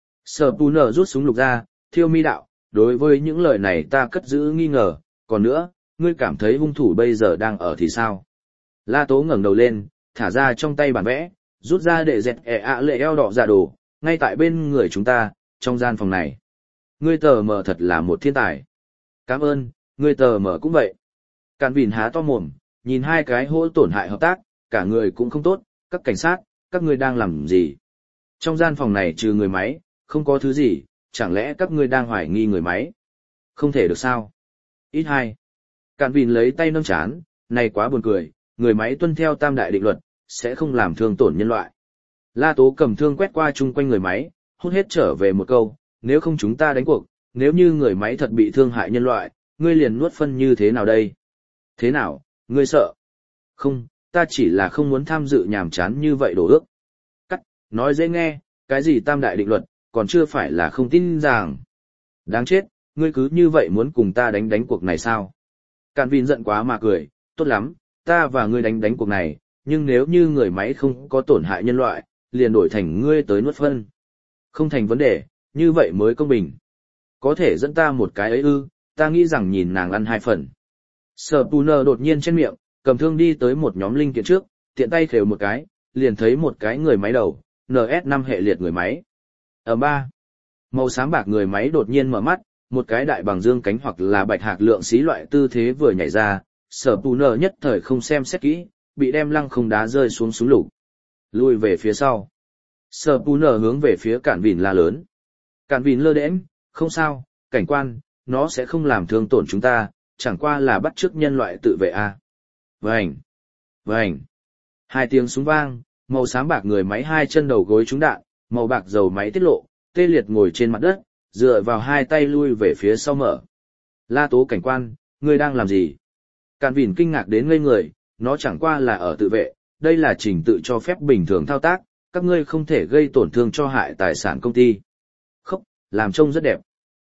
Sở Pù Nơ rút súng lục ra, thiêu mi đạo, đối với những lời này ta cất giữ nghi ngờ, còn nữa, ngươi cảm thấy hung thủ bây giờ đang ở thì sao? La Tố ngẩng đầu lên, thả ra trong tay bản vẽ, rút ra để dẹt ẹ ạ lệ eo đỏ giả đồ, ngay tại bên người chúng ta, trong gian phòng này. Ngươi tờ mờ thật là một thiên tài. Cảm ơn, ngươi tờ mờ cũng vậy. Càn Vin há to mồm, nhìn hai cái hỗ tổn hại hợp tác, cả người cũng không tốt, các cảnh sát, các ngươi đang làm gì? Trong gian phòng này trừ người máy, không có thứ gì, chẳng lẽ các ngươi đang hoài nghi người máy? Không thể được sao? Ít hai. Càn Vin lấy tay nâng chán, này quá buồn cười, người máy tuân theo tam đại định luật, sẽ không làm thương tổn nhân loại. La Tố cầm thương quét qua chung quanh người máy, hút hết trở về một câu, nếu không chúng ta đánh cuộc, nếu như người máy thật bị thương hại nhân loại, ngươi liền nuốt phân như thế nào đây? Thế nào, ngươi sợ? Không, ta chỉ là không muốn tham dự nhàm chán như vậy đổ ước. Cắt, nói dễ nghe, cái gì tam đại định luật, còn chưa phải là không tin rằng. Đáng chết, ngươi cứ như vậy muốn cùng ta đánh đánh cuộc này sao? Càn Vin giận quá mà cười, tốt lắm, ta và ngươi đánh đánh cuộc này, nhưng nếu như người máy không có tổn hại nhân loại, liền đổi thành ngươi tới nuốt phân. Không thành vấn đề, như vậy mới công bình. Có thể dẫn ta một cái ấy ư, ta nghĩ rằng nhìn nàng ăn hai phần. Sở Pù Nơ đột nhiên trên miệng, cầm thương đi tới một nhóm linh kiện trước, tiện tay khều một cái, liền thấy một cái người máy đầu, en ét năm hệ liệt người máy. Ở ba, màu xám bạc người máy đột nhiên mở mắt, một cái đại bằng dương cánh hoặc là bạch hạc lượng xí loại tư thế vừa nhảy ra, Sở Pù Nơ nhất thời không xem xét kỹ, bị đem lăng không đá rơi xuống súng lục. Lui về phía sau. Sở Pù Nơ hướng về phía Càn Vin la lớn. Càn Vin lơ đễnh, không sao, cảnh quan, nó sẽ không làm thương tổn chúng ta, chẳng qua là bắt chước nhân loại tự vệ a. À. Vành, vành. Hai tiếng súng vang, màu xám bạc người máy hai chân đầu gối trúng đạn, màu bạc dầu máy tiết lộ, tê liệt ngồi trên mặt đất, dựa vào hai tay lui về phía sau mở. La Tố cảnh quan, ngươi đang làm gì? Càn Vin kinh ngạc đến ngây người, nó chẳng qua là ở tự vệ, đây là trình tự cho phép bình thường thao tác, các ngươi không thể gây tổn thương cho hại tài sản công ty. Khóc, làm trông rất đẹp.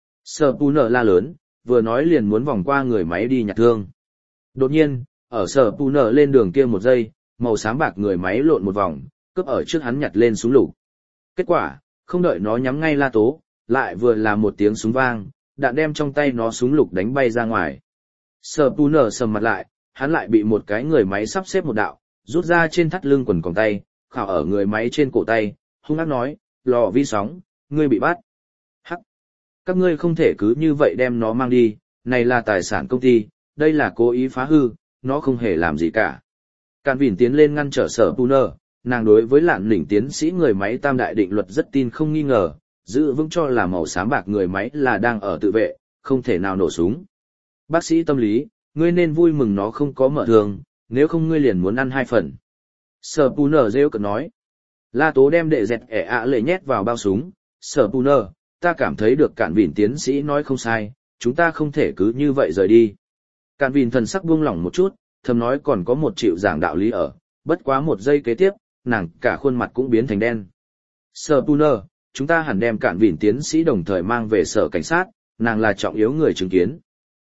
Sở Pù Nơ la lớn, vừa nói liền muốn vòng qua người máy đi nhặt thương. Đột nhiên, ở Sở Pù Nơ lên đường kia một giây, màu xám bạc người máy lộn một vòng, cướp ở trước hắn nhặt lên súng lục. Kết quả, không đợi nó nhắm ngay La Tố, lại vừa là một tiếng súng vang, đạn đem trong tay nó súng lục đánh bay ra ngoài. Sở Pù Nở sầm mặt lại, hắn lại bị một cái người máy sắp xếp một đạo, rút ra trên thắt lưng quần còng tay, khảo ở người máy trên cổ tay, hung ác nói, lò vi sóng, ngươi bị bắt. Hắc! Các ngươi không thể cứ như vậy đem nó mang đi, này là tài sản công ty, đây là cố ý phá hư, nó không hề làm gì cả. Càn Vìn tiến lên ngăn trở Sở Pù Nở, nàng đối với Lạn Nỉnh tiến sĩ người máy tam đại định luật rất tin không nghi ngờ, giữ vững cho là màu xám bạc người máy là đang ở tự vệ, không thể nào nổ súng. Bác sĩ tâm lý, ngươi nên vui mừng nó không có mở thường, nếu không ngươi liền muốn ăn hai phần. Sở Pù Nở rêu cực nói. La Tố đem đệ dẹt ẻ ạ lệ nhét vào bao súng. Sở Pù Nở, ta cảm thấy được Cản Vìn tiến sĩ nói không sai, chúng ta không thể cứ như vậy rời đi. Cản Vìn thần sắc buông lỏng một chút, thầm nói còn có một triệu giảng đạo lý ở, bất quá một giây kế tiếp, nàng cả khuôn mặt cũng biến thành đen. Sở Pù Nở, chúng ta hẳn đem Cản Vìn tiến sĩ đồng thời mang về sở cảnh sát, nàng là trọng yếu người chứng kiến.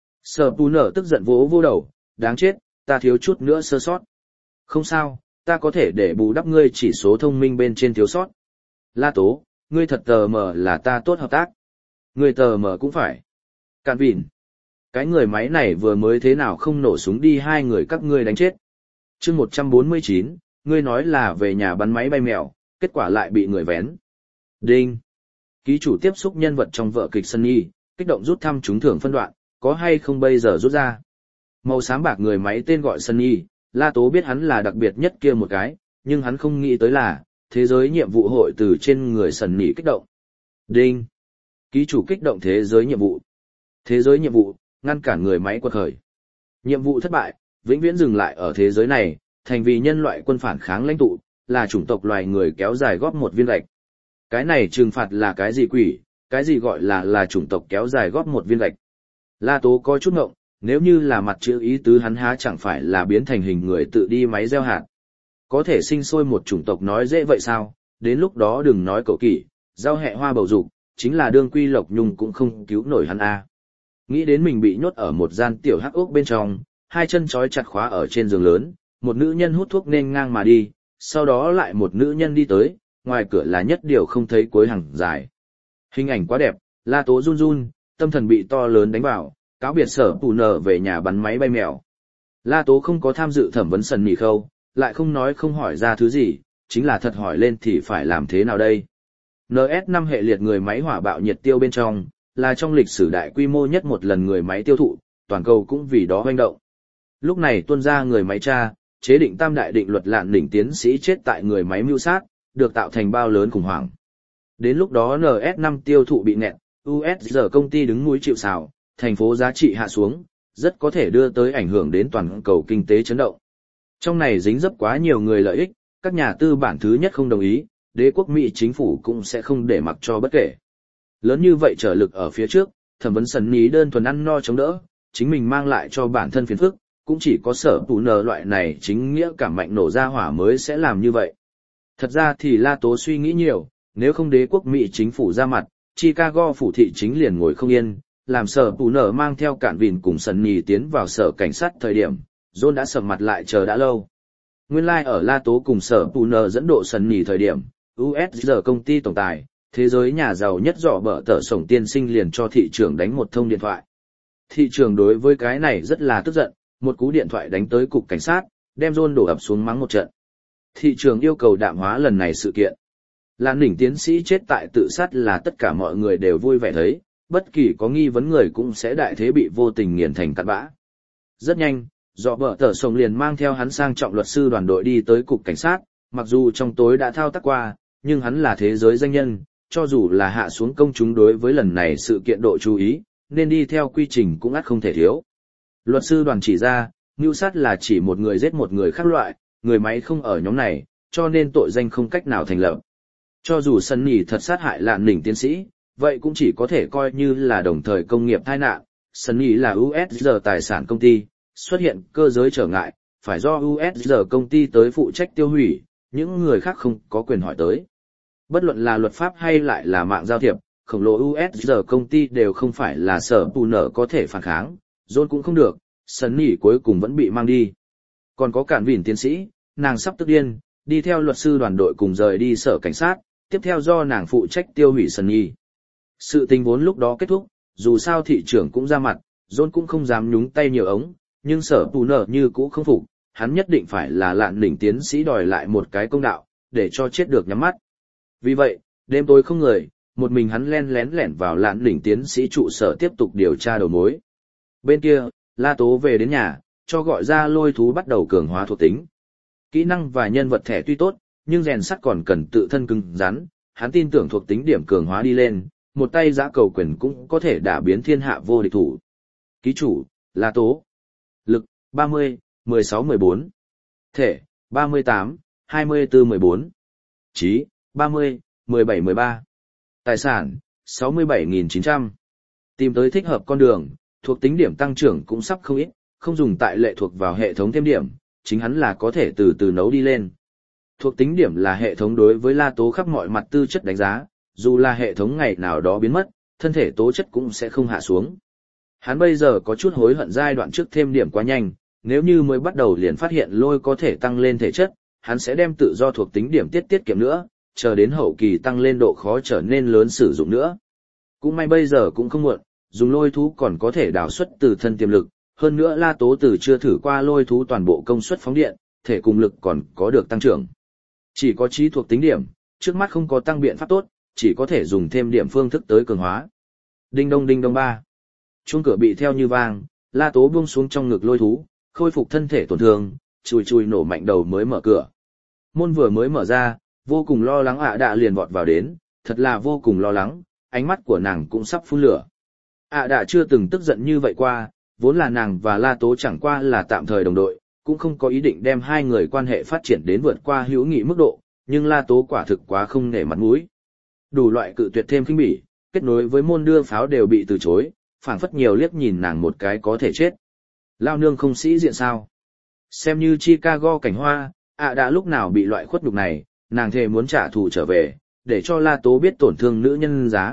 Sở Pù Nở tức giận vỗ vô đầu, đáng chết, ta thiếu chút nữa sơ sót. Không sao, ta có thể để bù đắp ngươi chỉ số thông minh bên trên thiếu sót. La Tố, ngươi thật tờ mờ là ta tốt hợp tác. Ngươi tờ mờ cũng phải. Cản Vìn. Cái người máy này vừa mới thế nào không nổ súng đi hai người các ngươi đánh chết. chương một trăm bốn mươi chín, ngươi nói là về nhà bắn máy bay mèo, kết quả lại bị người vén. Đinh. Ký chủ tiếp xúc nhân vật trong vở kịch Sunny, kích động rút thăm trúng thưởng phân đoạn, có hay không bây giờ rút ra. Màu xám bạc người máy tên gọi Sunny, La Tố biết hắn là đặc biệt nhất kia một cái, nhưng hắn không nghĩ tới là, thế giới nhiệm vụ hội từ trên người Sunny kích động. Đinh. Ký chủ kích động thế giới nhiệm vụ. Thế giới nhiệm vụ, ngăn cản người máy quật khởi. Nhiệm vụ thất bại, vĩnh viễn dừng lại ở thế giới này, thành vì nhân loại quân phản kháng lãnh tụ, là chủng tộc loài người kéo dài góp một viên gạch. Cái này trừng phạt là cái gì quỷ, cái gì gọi là là chủng tộc kéo dài góp một viên gạch. La Tố có chút ngộng, nếu như là mặt chữ ý tứ hắn há chẳng phải là biến thành hình người tự đi máy gieo hạt. Có thể sinh sôi một chủng tộc nói dễ vậy sao, đến lúc đó đừng nói cậu kỷ, giao hẹ hoa bầu dục, chính là đương quy lộc nhung cũng không cứu nổi hắn a. Nghĩ đến mình bị nhốt ở một gian tiểu hắc ốc bên trong, hai chân trói chặt khóa ở trên giường lớn, một nữ nhân hút thuốc nên ngang mà đi, sau đó lại một nữ nhân đi tới, ngoài cửa là nhất điều không thấy cuối hàng dài. Hình ảnh quá đẹp, La Tố run run, tâm thần bị to lớn đánh vào, cáo biệt Sở Pù Nở về nhà bắn máy bay mèo. La Tố không có tham dự thẩm vấn Sần Nỉ Khâu, lại không nói không hỏi ra thứ gì, chính là thật hỏi lên thì phải làm thế nào đây. en ét năm hệ liệt người máy hỏa bạo nhiệt tiêu bên trong, là trong lịch sử đại quy mô nhất một lần người máy tiêu thụ, toàn cầu cũng vì đó hoành động. Lúc này tuôn ra người máy tra, chế định tam đại định luật Lạn Nỉnh tiến sĩ chết tại người máy mưu sát, được tạo thành bao lớn khủng hoảng. Đến lúc đó en ét năm tiêu thụ bị nẹt, u ét giờ công ty đứng núi chịu sào, thành phố giá trị hạ xuống, rất có thể đưa tới ảnh hưởng đến toàn cầu kinh tế chấn động. Trong này dính dấp quá nhiều người lợi ích, các nhà tư bản thứ nhất không đồng ý, đế quốc Mỹ chính phủ cũng sẽ không để mặc cho bất kể. Lớn như vậy trở lực ở phía trước, thẩm vấn Sần Ní đơn thuần ăn no chống đỡ, chính mình mang lại cho bản thân phiền phức, cũng chỉ có Sở Pù Nở loại này chính nghĩa cảm mạnh nổ ra hỏa mới sẽ làm như vậy. Thật ra thì La Tố suy nghĩ nhiều, nếu không đế quốc Mỹ chính phủ ra mặt, Chicago phủ thị chính liền ngồi không yên, làm Sở Pù Nở mang theo Cản Vìn cùng Sần Ní tiến vào sở cảnh sát thời điểm, John đã sầm mặt lại chờ đã lâu. Nguyên lai like ở La Tố cùng Sở Pù Nở dẫn độ Sần Ní thời điểm, u ét giờ công ty tổng tài, thế giới nhà giàu nhất dọ bở tờ sổng tiên sinh liền cho thị trưởng đánh một thông điện thoại. Thị trưởng đối với cái này rất là tức giận, một cú điện thoại đánh tới cục cảnh sát, đem John đổ ập xuống mắng một trận. Thị trưởng yêu cầu đạm hóa lần này sự kiện. Lạn Nỉnh tiến sĩ chết tại tự sát là tất cả mọi người đều vui vẻ thấy, bất kỳ có nghi vấn người cũng sẽ đại thế bị vô tình nghiền thành cặn bã. Rất nhanh, dọ bở tờ sổng liền mang theo hắn sang trọng luật sư đoàn đội đi tới cục cảnh sát, mặc dù trong tối đã thao tác qua, nhưng hắn là thế giới danh nhân, cho dù là hạ xuống công chúng đối với lần này sự kiện độ chú ý, nên đi theo quy trình cũng ắt không thể thiếu. Luật sư đoàn chỉ ra, mưu sát là chỉ một người giết một người khác loại, người máy không ở nhóm này, cho nên tội danh không cách nào thành lập. Cho dù Sần Ní thật sát hại Lạn Nỉnh tiến sĩ, vậy cũng chỉ có thể coi như là đồng thời công nghiệp tai nạn. Sần Ní là u ét giờ tài sản công ty, xuất hiện cơ giới trở ngại, phải do u ét giờ công ty tới phụ trách tiêu hủy, những người khác không có quyền hỏi tới. Bất luận là luật pháp hay lại là mạng giao thiệp, khổng lồ u ét giờ công ty đều không phải là Sở Pù Nở có thể phản kháng, John cũng không được, Sần Ní cuối cùng vẫn bị mang đi. Còn có Cản Vìn tiến sĩ, nàng sắp tức điên, đi theo luật sư đoàn đội cùng rời đi sở cảnh sát, tiếp theo do nàng phụ trách tiêu hủy sân nhi. Sự tình vốn lúc đó kết thúc, dù sao thị trưởng cũng ra mặt, John cũng không dám nhúng tay nhiều ống, nhưng sở tù nở như cũ không phục, hắn nhất định phải là lạn đỉnh tiến sĩ đòi lại một cái công đạo, để cho chết được nhắm mắt. Vì vậy, đêm tối không người, một mình hắn len lén lẻn vào lạn đỉnh tiến sĩ trụ sở tiếp tục điều tra đầu mối. Bên kia, La Tố về đến nhà, cho gọi ra lôi thú bắt đầu cường hóa thuộc tính. Kỹ năng và nhân vật thẻ tuy tốt, nhưng rèn sắt còn cần tự thân cứng rắn, hắn tin tưởng thuộc tính điểm cường hóa đi lên, một tay giã cầu quyền cũng có thể đả biến thiên hạ vô địch thủ. Ký chủ, La Tố. Lực, ba mươi, mười sáu mười bốn. Thể, ba mươi tám, hai mươi bốn mười bốn. Trí, ba mươi, mười bảy mười ba. Tài sản, sáu mươi bảy nghìn chín trăm. Tìm tới thích hợp con đường, thuộc tính điểm tăng trưởng cũng sắp không ít, không dùng tại lệ thuộc vào hệ thống thêm điểm, chính hắn là có thể từ từ nấu đi lên. Thuộc tính điểm là hệ thống đối với La Tố khắp mọi mặt tư chất đánh giá, dù là hệ thống ngày nào đó biến mất, thân thể tố chất cũng sẽ không hạ xuống. Hắn bây giờ có chút hối hận giai đoạn trước thêm điểm quá nhanh, nếu như mới bắt đầu liền phát hiện lôi có thể tăng lên thể chất, hắn sẽ đem tự do thuộc tính điểm tiết tiết kiệm nữa, chờ đến hậu kỳ tăng lên độ khó trở nên lớn sử dụng nữa. Cũng may bây giờ cũng không muộn, dùng lôi thú còn có thể đào xuất từ thân tiềm lực, hơn nữa La Tố Tử chưa thử qua lôi thú toàn bộ công suất phóng điện, thể cùng lực còn có được tăng trưởng. Chỉ có trí thuộc tính điểm, trước mắt không có tăng biện pháp tốt, chỉ có thể dùng thêm điểm phương thức tới cường hóa. Đinh đông đinh đông ba. Chuông cửa bị theo như vang, La Tố buông xuống trong ngực lôi thú, khôi phục thân thể tổn thương, chùi chùi nổ mạnh đầu mới mở cửa. Môn vừa mới mở ra, vô cùng lo lắng ạ đạ liền vọt vào đến, thật là vô cùng lo lắng, ánh mắt của nàng cũng sắp phun lửa. ạ đạ chưa từng tức giận như vậy qua, vốn là nàng và La Tố chẳng qua là tạm thời đồng đội, cũng không có ý định đem hai người quan hệ phát triển đến vượt qua hữu nghị mức độ, nhưng La Tố quả thực quá không nể mặt mũi. Đủ loại cự tuyệt thêm khinh bỉ, kết nối với môn đưa pháo đều bị từ chối, phảng phất nhiều liếc nhìn nàng một cái có thể chết. Lao nương không sĩ diện sao? Xem như Chicago cảnh hoa, ạ đã lúc nào bị loại khuất nhục này, nàng thề muốn trả thù trở về, để cho La Tố biết tổn thương nữ nhân giá.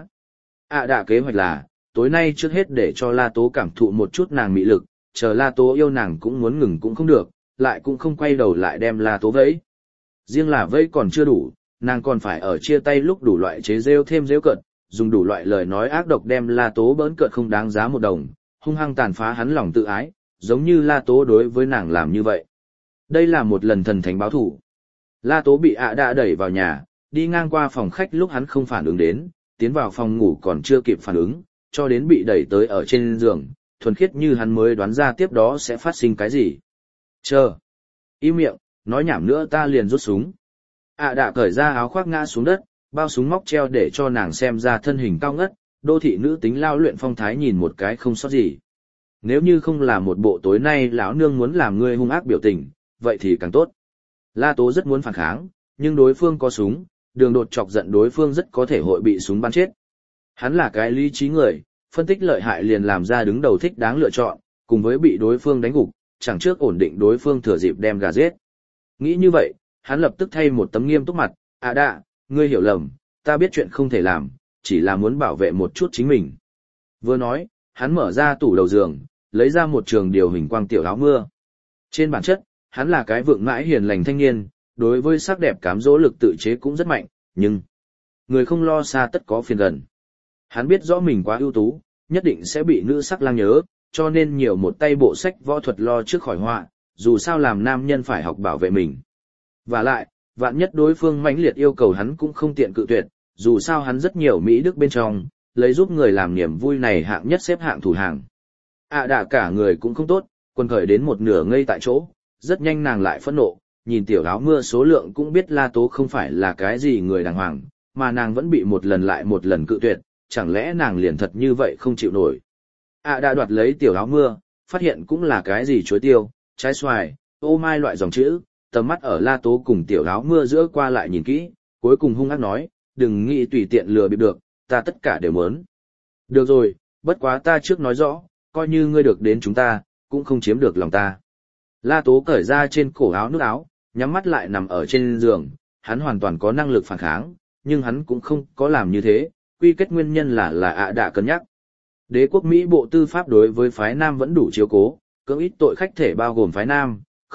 ạ đã kế hoạch là, tối nay trước hết để cho La Tố cảm thụ một chút nàng mị lực, chờ La Tố yêu nàng cũng muốn ngừng cũng không được, lại cũng không quay đầu lại đem La Tố vẫy. Riêng là vẫy còn chưa đủ, nàng còn phải ở chia tay lúc đủ loại chế rêu thêm rêu cợt, dùng đủ loại lời nói ác độc đem La Tố bỡn cợt không đáng giá một đồng, hung hăng tàn phá hắn lòng tự ái, giống như La Tố đối với nàng làm như vậy. Đây là một lần thần thánh báo thủ. La Tố bị ạ đã đẩy vào nhà, đi ngang qua phòng khách lúc hắn không phản ứng đến, tiến vào phòng ngủ còn chưa kịp phản ứng, cho đến bị đẩy tới ở trên giường, thuần khiết như hắn mới đoán ra tiếp đó sẽ phát sinh cái gì. Chờ. Im miệng, nói nhảm nữa ta liền rút súng. ạ đã cởi ra áo khoác ngã xuống đất, bao súng móc treo để cho nàng xem ra thân hình cao ngất, đô thị nữ tính lao luyện phong thái nhìn một cái không sót gì. Nếu như không là một bộ tối nay lão nương muốn làm ngươi hung ác biểu tình, vậy thì càng tốt. La Tố rất muốn phản kháng, nhưng đối phương có súng, đường đột chọc giận đối phương rất có thể hội bị súng bắn chết. Hắn là cái lý trí người, phân tích lợi hại liền làm ra đứng đầu thích đáng lựa chọn, cùng với bị đối phương đánh gục, chẳng trước ổn định đối phương thừa dịp đem gà giết. Nghĩ như vậy, hắn lập tức thay một tấm nghiêm túc mặt, à đạ, ngươi hiểu lầm, ta biết chuyện không thể làm, chỉ là muốn bảo vệ một chút chính mình. Vừa nói, hắn mở ra tủ đầu giường, lấy ra một trường điều hình quang tiểu áo mưa. Trên bản chất, hắn là cái vượng mãi hiền lành thanh niên, đối với sắc đẹp cám dỗ lực tự chế cũng rất mạnh, nhưng người không lo xa tất có phiền gần. Hắn biết rõ mình quá ưu tú, nhất định sẽ bị nữ sắc lang nhớ, cho nên nhiều một tay bộ sách võ thuật lo trước khỏi họa, dù sao làm nam nhân phải học bảo vệ mình. Và lại, vạn nhất đối phương mãnh liệt yêu cầu hắn cũng không tiện cự tuyệt, dù sao hắn rất nhiều mỹ đức bên trong, lấy giúp người làm niềm vui này hạng nhất xếp hạng thủ hàng. À đã cả người cũng không tốt, quần khởi đến một nửa ngây tại chỗ, rất nhanh nàng lại phẫn nộ, nhìn tiểu áo mưa số lượng cũng biết La Tố không phải là cái gì người đàng hoàng, mà nàng vẫn bị một lần lại một lần cự tuyệt, chẳng lẽ nàng liền thật như vậy không chịu nổi. À đã đoạt lấy tiểu áo mưa, phát hiện cũng là cái gì chuối tiêu, trái xoài, ô mai loại dòng chữ, tầm mắt ở La Tố cùng tiểu áo mưa giữa qua lại nhìn kỹ, cuối cùng hung ác nói, đừng nghĩ tùy tiện lừa bịp được, ta tất cả đều muốn. Được rồi, bất quá ta trước nói rõ, coi như ngươi được đến chúng ta, cũng không chiếm được lòng ta. La Tố cởi ra trên cổ áo nước áo, nhắm mắt lại nằm ở trên giường, hắn hoàn toàn có năng lực phản kháng, nhưng hắn cũng không có làm như thế, quy kết nguyên nhân là là ạ đã cân nhắc. Đế quốc Mỹ Bộ Tư pháp đối với phái Nam vẫn đủ chiếu cố, cưỡng ít tội khách thể bao gồm phái Nam,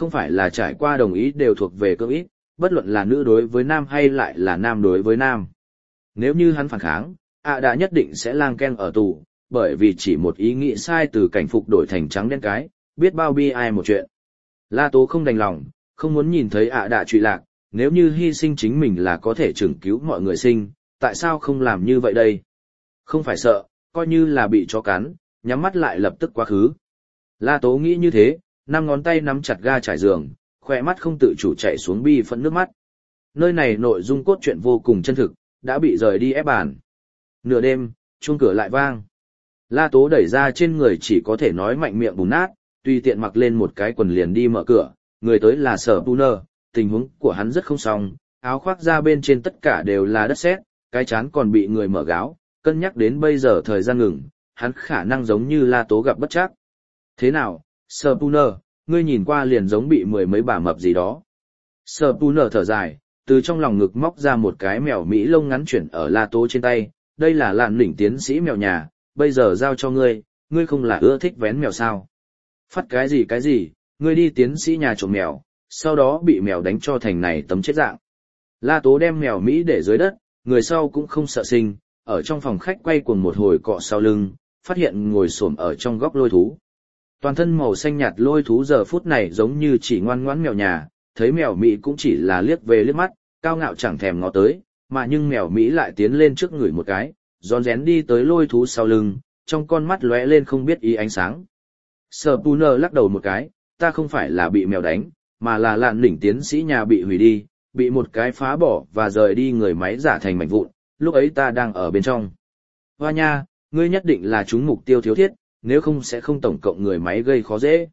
không phải là trải qua đồng ý đều thuộc về cưỡng ép, bất luận là nữ đối với nam hay lại là nam đối với nam. Nếu như hắn phản kháng, ạ đã nhất định sẽ lang ken ở tù, bởi vì chỉ một ý nghĩ sai từ cảnh phục đổi thành trắng đen cái, biết bao bi ai một chuyện. La Tố không đành lòng, không muốn nhìn thấy ạ đã trụy lạc, nếu như hy sinh chính mình là có thể trưởng cứu mọi người sinh, tại sao không làm như vậy đây? Không phải sợ, coi như là bị chó cắn, nhắm mắt lại lập tức quá khứ. La Tố nghĩ như thế, năm ngón tay nắm chặt ga trải giường, khỏe mắt không tự chủ chạy xuống bi phẫn nước mắt. Nơi này nội dung cốt truyện vô cùng chân thực, đã bị rời đi ép bàn. Nửa đêm, chuông cửa lại vang. La Tố đẩy ra trên người chỉ có thể nói mạnh miệng bùn nát, tùy tiện mặc lên một cái quần liền đi mở cửa, người tới là Sở Puner, tình huống của hắn rất không xong, áo khoác ra bên trên tất cả đều là đất sét, cái chán còn bị người mở gáo, cân nhắc đến bây giờ thời gian ngừng, hắn khả năng giống như La Tố gặp bất trắc. Thế nào, Sở Puner, ngươi nhìn qua liền giống bị mười mấy bà mập gì đó. Sở Puner thở dài, từ trong lòng ngực móc ra một cái mèo Mỹ lông ngắn chuyển ở La Tố trên tay, đây là lạn đỉnh tiến sĩ mèo nhà, bây giờ giao cho ngươi, ngươi không là ưa thích vén mèo sao? Phát cái gì cái gì, ngươi đi tiến sĩ nhà trộm mèo, sau đó bị mèo đánh cho thành này tấm chết dạng. La Tố đem mèo Mỹ để dưới đất, người sau cũng không sợ sinh, ở trong phòng khách quay cuồng một hồi cọ sau lưng, phát hiện ngồi xổm ở trong góc lôi thú. Toàn thân màu xanh nhạt lôi thú giờ phút này giống như chỉ ngoan ngoãn mèo nhà, thấy mèo Mỹ cũng chỉ là liếc về liếc mắt, cao ngạo chẳng thèm ngó tới, mà nhưng mèo Mỹ lại tiến lên trước người một cái, rón rén đi tới lôi thú sau lưng, trong con mắt lóe lên không biết ý ánh sáng. Sở Puner lắc đầu một cái, ta không phải là bị mèo đánh, mà là lạn đỉnh tiến sĩ nhà bị hủy đi, bị một cái phá bỏ và rời đi người máy giả thành mảnh vụn, lúc ấy ta đang ở bên trong. Hoa nha, ngươi nhất định là trúng mục tiêu thiếu thiết, nếu không sẽ không tổng cộng người máy gây khó dễ.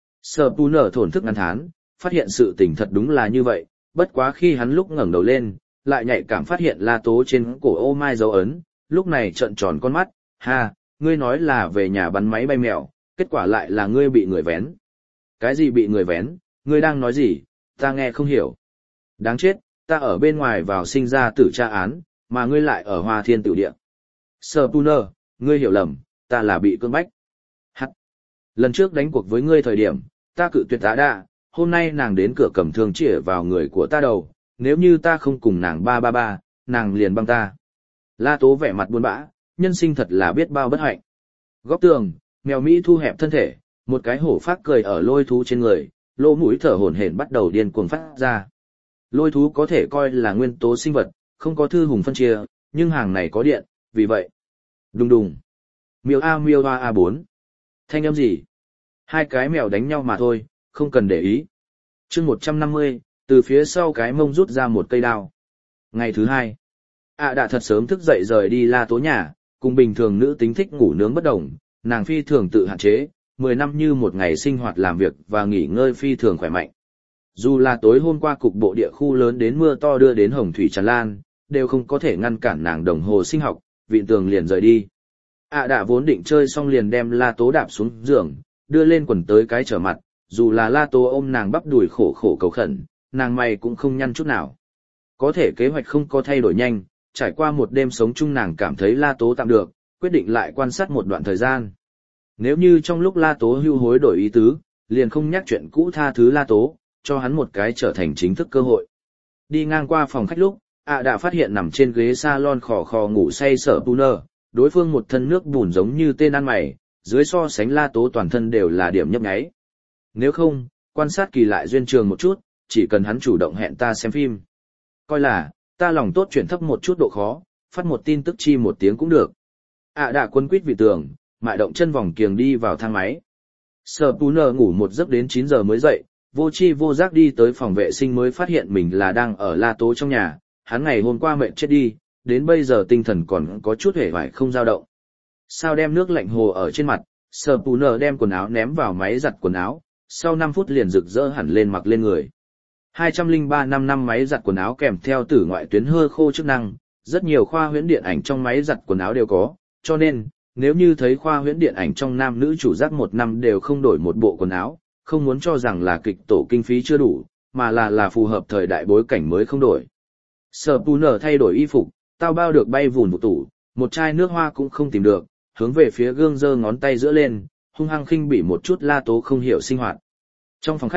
Sở Puner thổn thức ngăn thán, phát hiện sự tình thật đúng là như vậy, bất quá khi hắn lúc ngẩng đầu lên, lại nhạy cảm phát hiện La Tố trên cổ ô mai dấu ấn, lúc này trợn tròn con mắt, ha, ngươi nói là về nhà bắn máy bay mèo, kết quả lại là ngươi bị người vén. Cái gì bị người vén, ngươi đang nói gì, ta nghe không hiểu. Đáng chết, ta ở bên ngoài vào sinh ra tử tra án, mà ngươi lại ở Hoa Thiên Tử Địa. Sở Puner, ngươi hiểu lầm, ta là bị cưỡng bách. Hắc. Lần trước đánh cuộc với ngươi thời điểm, ta cự tuyệt tá đa, hôm nay nàng đến cửa cầm thương chĩa vào người của ta đầu, nếu như ta không cùng nàng ba ba ba, nàng liền băng ta. La Tố vẻ mặt buồn bã, nhân sinh thật là biết bao bất hạnh. Góc tường, mèo Mỹ thu hẹp thân thể, một cái hổ phát cười ở lôi thú trên người, lỗ mũi thở hổn hển bắt đầu điên cuồng phát ra. Lôi thú có thể coi là nguyên tố sinh vật, không có thư hùng phân chia, nhưng hàng này có điện, vì vậy. Đùng đùng. Miêu A miêu A A bốn. Thanh âm gì? Hai cái mèo đánh nhau mà thôi, không cần để ý. chương một trăm năm mươi, từ phía sau cái mông rút ra một cây đao. Ngày thứ hai. ạ đã thật sớm thức dậy rời đi La Tố nhà, cùng bình thường nữ tính thích ngủ nướng bất đồng, nàng phi thường tự hạn chế, mười năm như một ngày sinh hoạt làm việc và nghỉ ngơi phi thường khỏe mạnh. Dù là tối hôm qua cục bộ địa khu lớn đến mưa to đưa đến hồng thủy tràn lan, đều không có thể ngăn cản nàng đồng hồ sinh học, vịn tường liền rời đi. ạ đã vốn định chơi xong liền đem La Tố đạp xuống giường, đưa lên quần tới cái trở mặt, dù là La Tố ôm nàng bắp đùi khổ khổ cầu khẩn, nàng mày cũng không nhăn chút nào. Có thể kế hoạch không có thay đổi nhanh, trải qua một đêm sống chung nàng cảm thấy La Tố tạm được, quyết định lại quan sát một đoạn thời gian. Nếu như trong lúc La Tố hưu hối đổi ý tứ, liền không nhắc chuyện cũ tha thứ La Tố, cho hắn một cái trở thành chính thức cơ hội. Đi ngang qua phòng khách lúc, ạ đã phát hiện nằm trên ghế salon khò khò ngủ say Sở Puner, đối phương một thân nước bùn giống như tên ăn mày, dưới so sánh La Tố toàn thân đều là điểm nhấp nháy. Nếu không, quan sát kỳ lại duyên trường một chút, chỉ cần hắn chủ động hẹn ta xem phim. Coi là, ta lòng tốt chuyển thấp một chút độ khó, phát một tin tức chi một tiếng cũng được. ạ đã quân quýt vị tường, mại động chân vòng kiềng đi vào thang máy. Sở Puner ngủ một giấc đến chín giờ mới dậy, vô chi vô giác đi tới phòng vệ sinh mới phát hiện mình là đang ở La Tố trong nhà, hắn ngày hôm qua mệt chết đi, đến bây giờ tinh thần còn có chút hề hoài không dao động. Sao đem nước lạnh hồ ở trên mặt, Sở Puner đem quần áo ném vào máy giặt quần áo, sau năm phút liền rực rỡ hẳn lên mặc lên người. hai không ba năm năm máy giặt quần áo kèm theo tử ngoại tuyến hơi khô chức năng, rất nhiều khoa huyễn điện ảnh trong máy giặt quần áo đều có, cho nên, nếu như thấy khoa huyễn điện ảnh trong nam nữ chủ giác một năm đều không đổi một bộ quần áo, không muốn cho rằng là kịch tổ kinh phí chưa đủ, mà là là phù hợp thời đại bối cảnh mới không đổi. Sở Puner thay đổi y phục, tao bao được bay vùn một tủ, một chai nước hoa cũng không tìm được, hướng về phía gương giơ ngón tay giữa lên, hung hăng khinh bỉ một chút La Tố không hiểu sinh hoạt. Trong phòng khách,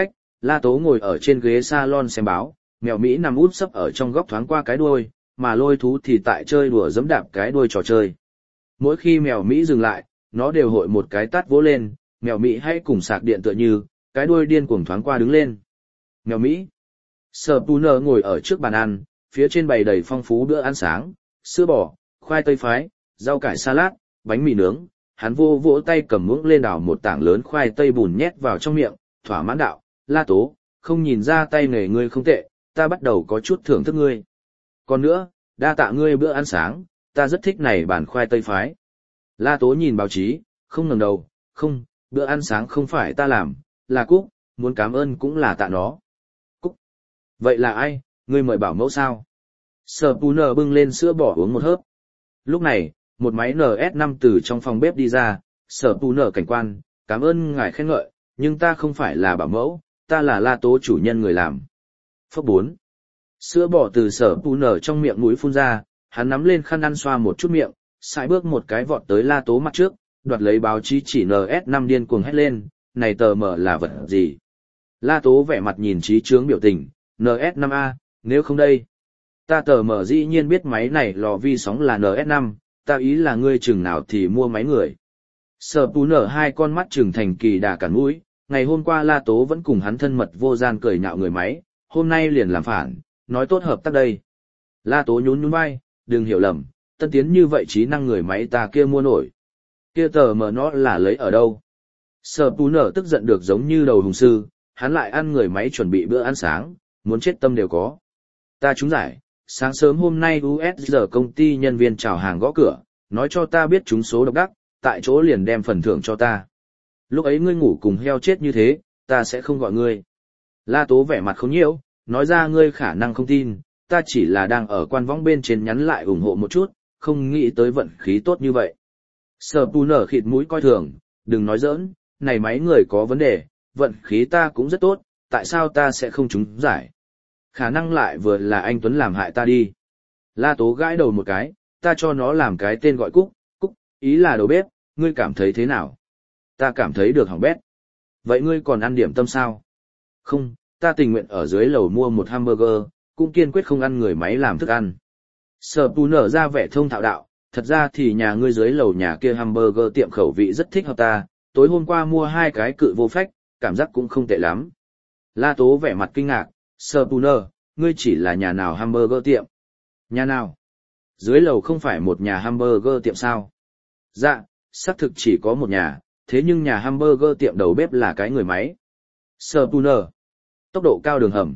La Tố ngồi ở trên ghế salon xem báo, mèo Mỹ nằm úp sấp ở trong góc thoáng qua cái đuôi, mà lôi thú thì tại chơi đùa giẫm đạp cái đuôi trò chơi. Mỗi khi mèo Mỹ dừng lại, nó đều hội một cái tát vỗ lên, mèo Mỹ hay cùng sạc điện tựa như, cái đuôi điên cuồng thoáng qua đứng lên. Mèo Mỹ. Spooner ngồi ở trước bàn ăn, phía trên bày đầy phong phú bữa ăn sáng, sữa bò, khoai tây phái, rau cải salad, bánh mì nướng. Hắn vô vỗ tay cầm muỗng lên đảo một tảng lớn khoai tây bùn nhét vào trong miệng, thỏa mãn đạo, La Tố, không nhìn ra tay nghề ngươi không tệ, ta bắt đầu có chút thưởng thức ngươi. Còn nữa, đa tạ ngươi bữa ăn sáng, ta rất thích này bản khoai tây phái. La Tố nhìn báo chí, không ngẩng đầu, không, bữa ăn sáng không phải ta làm, là Cúc, muốn cảm ơn cũng là tạ nó. Cúc. Vậy là ai, ngươi mời bảo mẫu sao? Spooner bưng lên sữa bò uống một hớp. Lúc này, một máy en ét năm từ trong phòng bếp đi ra, Spooner cảnh quan, cảm ơn ngài khen ngợi, nhưng ta không phải là bảo mẫu, ta là La Tố chủ nhân người làm. Phớp bốn. Sữa bò từ Spooner trong miệng mũi phun ra, hắn nắm lên khăn ăn xoa một chút miệng, sải bước một cái vọt tới La Tố mặt trước, đoạt lấy báo chí chỉ en ét năm điên cuồng hét lên, này tờ mở là vật gì? La Tố vẻ mặt nhìn trí chướng biểu tình, en ét năm A, nếu không đây. Ta tờ mở dĩ nhiên biết máy này lò vi sóng là en ét năm, ta ý là ngươi chừng nào thì mua máy người. Spooner hai con mắt chừng thành kỳ đà cản mũi, ngày hôm qua La Tố vẫn cùng hắn thân mật vô gian cười nhạo người máy, hôm nay liền làm phản, nói tốt hợp tác đây. La Tố nhún nhún vai, đừng hiểu lầm, tân tiến như vậy trí năng người máy ta kia mua nổi. Kia tờ mở nó là lấy ở đâu? Spooner tức giận được giống như đầu hùng sư, hắn lại ăn người máy chuẩn bị bữa ăn sáng, muốn chết tâm đều có. Ta trúng giải, sáng sớm hôm nay u ét giờ công ty nhân viên chào hàng gõ cửa, nói cho ta biết trúng số độc đắc, tại chỗ liền đem phần thưởng cho ta. Lúc ấy ngươi ngủ cùng heo chết như thế, ta sẽ không gọi ngươi. La Tố vẻ mặt không nhiễu, nói ra ngươi khả năng không tin, ta chỉ là đang ở quan võng bên trên nhắn lại ủng hộ một chút, không nghĩ tới vận khí tốt như vậy. Spooner khịt mũi coi thường, đừng nói giỡn, này máy người có vấn đề, vận khí ta cũng rất tốt, tại sao ta sẽ không trúng giải? Khả năng lại vừa là anh Tuấn làm hại ta đi. La Tố gãi đầu một cái, ta cho nó làm cái tên gọi Cúc, Cúc, ý là đầu bếp, ngươi cảm thấy thế nào? Ta cảm thấy được hỏng bét. Vậy ngươi còn ăn điểm tâm sao? Không, ta tình nguyện ở dưới lầu mua một hamburger, cũng kiên quyết không ăn người máy làm thức ăn. Spooner ra vẻ thông thạo đạo, thật ra thì nhà ngươi dưới lầu nhà kia hamburger tiệm khẩu vị rất thích hợp ta, tối hôm qua mua hai cái cự vô phách, cảm giác cũng không tệ lắm. La Tố vẻ mặt kinh ngạc, Spooner, ngươi chỉ là nhà nào hamburger tiệm? Nhà nào? Dưới lầu không phải một nhà hamburger tiệm sao? Dạ, xác thực chỉ có một nhà, thế nhưng nhà hamburger tiệm đầu bếp là cái người máy. Spooner. Tốc độ cao đường hầm.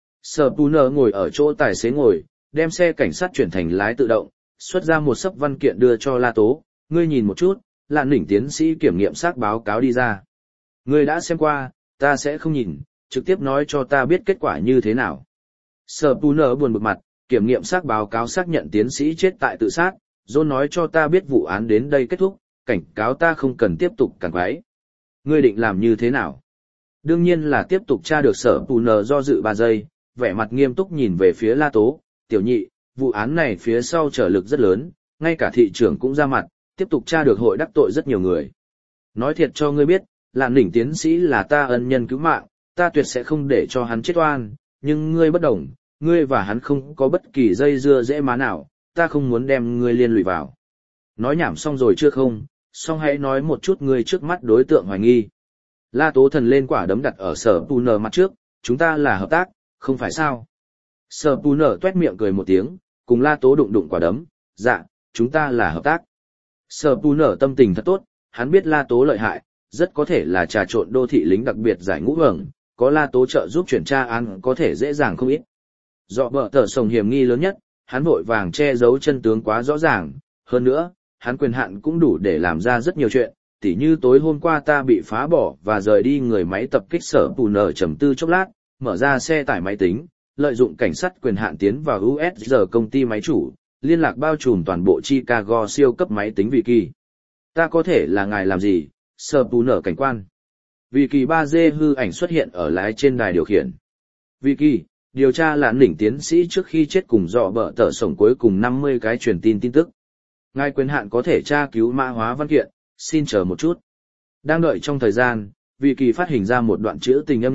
Spooner ngồi ở chỗ tài xế ngồi, đem xe cảnh sát chuyển thành lái tự động, xuất ra một sấp văn kiện đưa cho La Tố, ngươi nhìn một chút, Lạn Đỉnh tiến sĩ kiểm nghiệm xác báo cáo đi ra. Ngươi đã xem qua, ta sẽ không nhìn, trực tiếp nói cho ta biết kết quả như thế nào. Spooner buồn bực mặt, kiểm nghiệm xác báo cáo xác nhận tiến sĩ chết tại tự sát, John nói cho ta biết vụ án đến đây kết thúc, cảnh cáo ta không cần tiếp tục cản quấy. Ngươi định làm như thế nào? Đương nhiên là tiếp tục tra được Spooner do dự ba giây, vẻ mặt nghiêm túc nhìn về phía La Tố, tiểu nhị, vụ án này phía sau trở lực rất lớn, ngay cả thị trưởng cũng ra mặt, tiếp tục tra được hội đắc tội rất nhiều người. Nói thiệt cho ngươi biết, Lạn Đỉnh tiến sĩ là ta ân nhân cứu mạng, ta tuyệt sẽ không để cho hắn chết oan, nhưng ngươi bất đồng, ngươi và hắn không có bất kỳ dây dưa dễ má nào, ta không muốn đem ngươi liên lụy vào. Nói nhảm xong rồi chưa không, xong hãy nói một chút ngươi trước mắt đối tượng hoài nghi. La Tố thần lên quả đấm đặt ở Spooner mặt trước, chúng ta là hợp tác, không phải sao? Spooner tuét miệng cười một tiếng, cùng La Tố đụng đụng quả đấm, dạ, chúng ta là hợp tác. Spooner tâm tình thật tốt, hắn biết La Tố lợi hại, rất có thể là trà trộn đô thị lính đặc biệt giải ngũ hưởng, có La Tố trợ giúp chuyển tra án có thể dễ dàng không ít. Dọ bờ tờ sồng hiểm nghi lớn nhất, hắn vội vàng che giấu chân tướng quá rõ ràng, hơn nữa, hắn quyền hạn cũng đủ để làm ra rất nhiều chuyện, tỉ như tối hôm qua ta bị phá bỏ và rời đi người máy tập kích Spooner trầm tư chốc lát, mở ra xe tải máy tính, lợi dụng cảnh sát quyền hạn tiến vào u ét giờ công ty máy chủ, liên lạc bao trùm toàn bộ Chicago siêu cấp máy tính vì kỳ. Ta có thể là ngài làm gì, Spooner cảnh quan. Vì kỳ ba D hư ảnh xuất hiện ở lái trên đài điều khiển. Vì kỳ, điều tra Lạn Đỉnh tiến sĩ trước khi chết cùng dọ bờ tờ sổng cuối cùng năm mươi cái truyền tin tin tức. Ngài quyền hạn có thể tra cứu mã hóa văn kiện, xin chờ một chút. Đang đợi trong thời gian, Vì kỳ phát hình ra một đoạn trữ tình âm nhạc,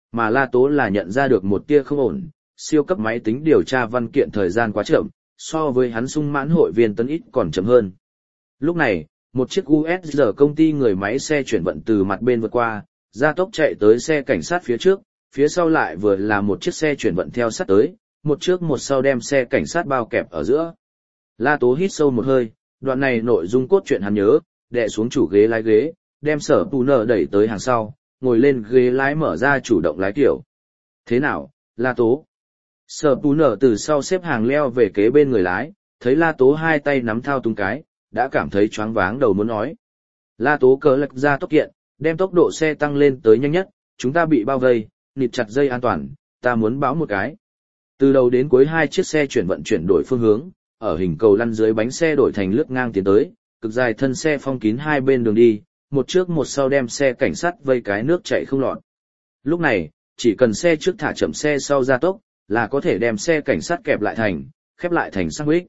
mà La Tố là nhận ra được một tia không ổn, siêu cấp máy tính điều tra văn kiện thời gian quá chậm, so với hắn sung mãn hội viên tân ít còn chậm hơn. Lúc này, một chiếc u ét giê công ty người máy xe chuyển vận từ mặt bên vượt qua, gia tốc chạy tới xe cảnh sát phía trước, phía sau lại vừa là một chiếc xe chuyển vận theo sát tới, một trước một sau đem xe cảnh sát bao kẹp ở giữa. La Tố hít sâu một hơi, đoạn này nội dung cốt truyện hắn nhớ, đè xuống chủ ghế lái ghế, đem Sở Tù Nở đẩy tới hàng sau, ngồi lên ghế lái mở ra chủ động lái kiểu. Thế nào, La Tố? Sở Tù Nở từ sau xếp hàng leo về kế bên người lái, thấy La Tố hai tay nắm thao túng cái, đã cảm thấy choáng váng đầu muốn nói. La Tố cờ lật ra tốc kiện, đem tốc độ xe tăng lên tới nhanh nhất, chúng ta bị bao vây, nịt chặt dây an toàn, ta muốn báo một cái. Từ đầu đến cuối hai chiếc xe chuyển vận chuyển đổi phương hướng, ở hình cầu lăn dưới bánh xe đổi thành lướt ngang tiến tới, cực dài thân xe phong kín hai bên đường đi, một trước một sau đem xe cảnh sát vây cái nước chạy không lọt. Lúc này, chỉ cần xe trước thả chậm xe sau gia tốc, là có thể đem xe cảnh sát kẹp lại thành, khép lại thành sandwich.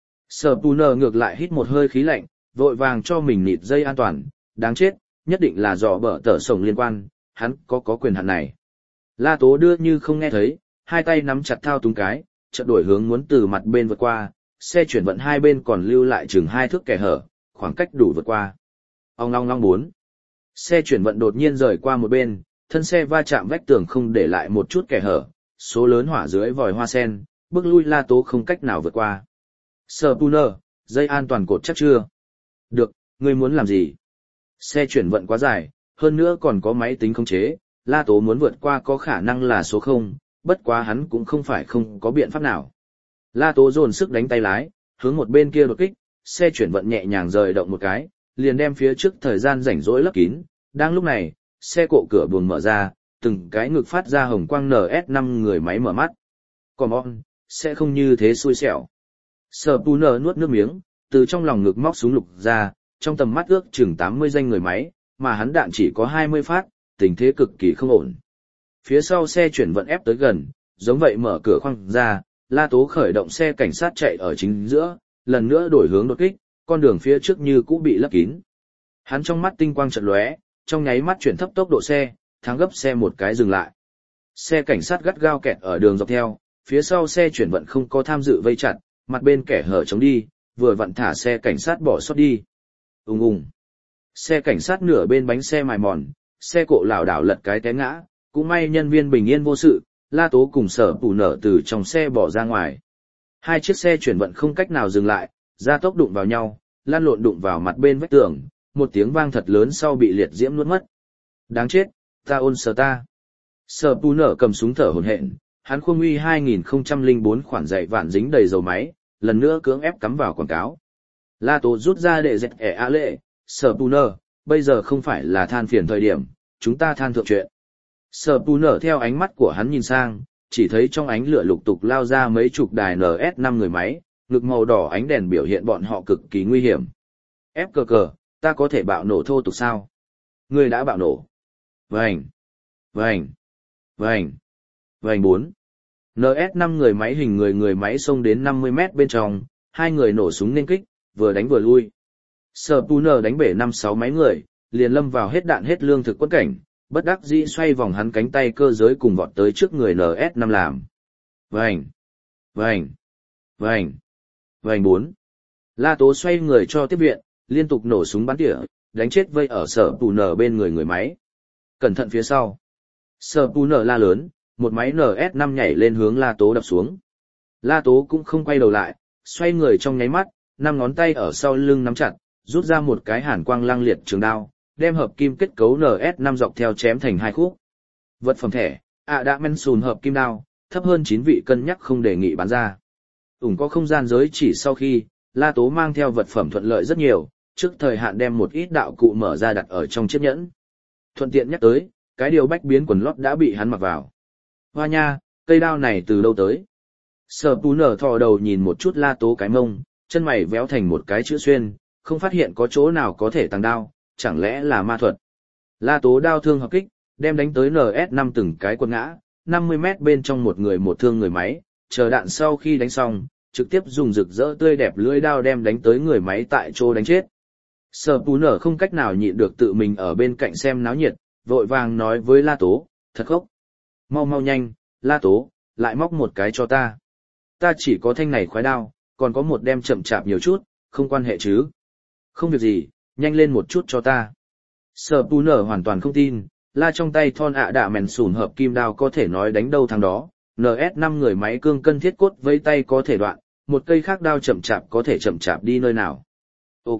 Sở Pù Nờ ngược lại hít một hơi khí lạnh, vội vàng cho mình nịt dây an toàn, đáng chết, nhất định là dò bở tở sổng liên quan, hắn có có quyền hạn này. La Tố đưa như không nghe thấy, hai tay nắm chặt thao túng cái, chợt đổi hướng muốn từ mặt bên vượt qua, xe chuyển vận hai bên còn lưu lại chừng hai thước kẻ hở, khoảng cách đủ vượt qua. Ong long long bốn. Xe chuyển vận đột nhiên rời qua một bên, thân xe va chạm vách tường không để lại một chút kẻ hở, số lớn hỏa dưới vòi hoa sen, bước lui La Tố không cách nào vượt qua. Sở Pù Nờ, dây an toàn cột chắc chưa? Được, ngươi muốn làm gì? Xe chuyển vận quá dài, hơn nữa còn có máy tính khống chế, La Tố muốn vượt qua có khả năng là số không, bất quá hắn cũng không phải không có biện pháp nào. La Tố dồn sức đánh tay lái, hướng một bên kia đột kích, xe chuyển vận nhẹ nhàng rời động một cái, liền đem phía trước thời gian rảnh rỗi lấp kín. Đang lúc này, xe cộ cửa buồng mở ra, từng cái ngực phát ra hồng quang en ét năm người máy mở mắt. Còn on, sẽ không như thế xui xẻo. Sở Pù Nờ nuốt nước miếng, từ trong lòng ngực móc súng lục ra, trong tầm mắt ước chừng tám mươi danh người máy, mà hắn đạn chỉ có hai mươi phát, tình thế cực kỳ không ổn. Phía sau xe chuyển vận ép tới gần, giống vậy mở cửa khoang ra, La Tố khởi động xe cảnh sát chạy ở chính giữa, lần nữa đổi hướng đột kích, con đường phía trước như cũ bị lấp kín. Hắn trong mắt tinh quang chợt lóe, trong nháy mắt chuyển thấp tốc độ xe, thắng gấp xe một cái dừng lại. Xe cảnh sát gắt gao kẹt ở đường dọc theo, phía sau xe chuyển vận không có tham dự vây chặt, mặt bên kẻ hở chống đi, vừa vặn thả xe cảnh sát bỏ sót đi. Ùng ùng. Xe cảnh sát nửa bên bánh xe mài mòn, xe cộ lảo đảo lật cái té ngã, cũng may nhân viên bình yên vô sự, La Tố cùng Sở Pù Nở từ trong xe bỏ ra ngoài. Hai chiếc xe chuyển vận không cách nào dừng lại, gia tốc đụng vào nhau, lăn lộn đụng vào mặt bên vách tường, một tiếng vang thật lớn sau bị liệt diễm nuốt mất. Đáng chết, ta ôn sờ ta. Sở Pù Nở cầm súng thở hổn hển, hắn khuôn uy hai nghìn không trăm lẻ bốn khoản dạy vạn dính đầy dầu máy, lần nữa cưỡng ép cắm vào quảng cáo. La Tố rút ra để dẹt ẻ a lệ, Sở Pù Nở, bây giờ không phải là than phiền thời điểm, chúng ta than thượng chuyện. Sở Pù Nở theo ánh mắt của hắn nhìn sang, chỉ thấy trong ánh lửa lục tục lao ra mấy chục đài en ét năm người máy, ngực màu đỏ ánh đèn biểu hiện bọn họ cực kỳ nguy hiểm. Ép cờ cờ, ta có thể bạo nổ thô tục sao? Ngươi đã bạo nổ. Vành, vành, vành, vành bốn. en ét năm người máy hình người người máy xông đến năm mươi mét bên trong, hai người nổ súng nên kích, vừa đánh vừa lui. Sở Pù Nở đánh bể năm sáu máy người, liền lâm vào hết đạn hết lương thực quất cảnh, bất đắc dĩ xoay vòng hắn cánh tay cơ giới cùng vọt tới trước người en ét năm làm. Vành, vành, vành, vành bốn. La Tố xoay người cho tiếp viện, liên tục nổ súng bắn tỉa, đánh chết vây ở Sở Pù Nở bên người người máy. Cẩn thận phía sau. Sở Pù Nở la lớn, một máy en ét năm nhảy lên hướng La Tố đập xuống. La Tố cũng không quay đầu lại, xoay người trong nháy mắt, năm ngón tay ở sau lưng nắm chặt, rút ra một cái hàn quang lăng liệt trường đao, đem hợp kim kết cấu en ét năm dọc theo chém thành hai khúc. Vật phẩm thẻ, ạ đã men sùn hợp kim đao, thấp hơn chín vị cân nhắc không đề nghị bán ra. Ủng có không gian giới chỉ sau khi, La Tố mang theo vật phẩm thuận lợi rất nhiều, trước thời hạn đem một ít đạo cụ mở ra đặt ở trong chiếc nhẫn. Thuận tiện nhắc tới, cái điều bách biến quần lót đã bị hắn mặc vào. Hoa nha, cây đao này từ đâu tới? Sở Pù Nở thò đầu nhìn một chút La Tố cái mông, chân mày véo thành một cái chữ xuyên, không phát hiện có chỗ nào có thể tăng đao, chẳng lẽ là ma thuật. La Tố đao thương hợp kích, đem đánh tới en ét năm từng cái quật ngã, năm mươi mét bên trong một người một thương người máy, chờ đạn sau khi đánh xong, trực tiếp dùng rực rỡ tươi đẹp lưỡi đao đem đánh tới người máy tại chỗ đánh chết. Sở Pù Nở không cách nào nhịn được tự mình ở bên cạnh xem náo nhiệt, vội vàng nói với La Tố, thật khốc. Mau mau nhanh, La Tố, lại móc một cái cho ta. Ta chỉ có thanh này khoái đao, còn có một đem chậm chạp nhiều chút, không quan hệ chứ. Không việc gì, nhanh lên một chút cho ta. Sở Pù Nở hoàn toàn không tin, La trong tay thon ạ đạ mèn sùn hợp kim đao có thể nói đánh đâu thằng đó, en ét năm người máy cương cân thiết cốt với tay có thể đoạn, một cây khác đao chậm chạp có thể chậm chạp đi nơi nào. Ok.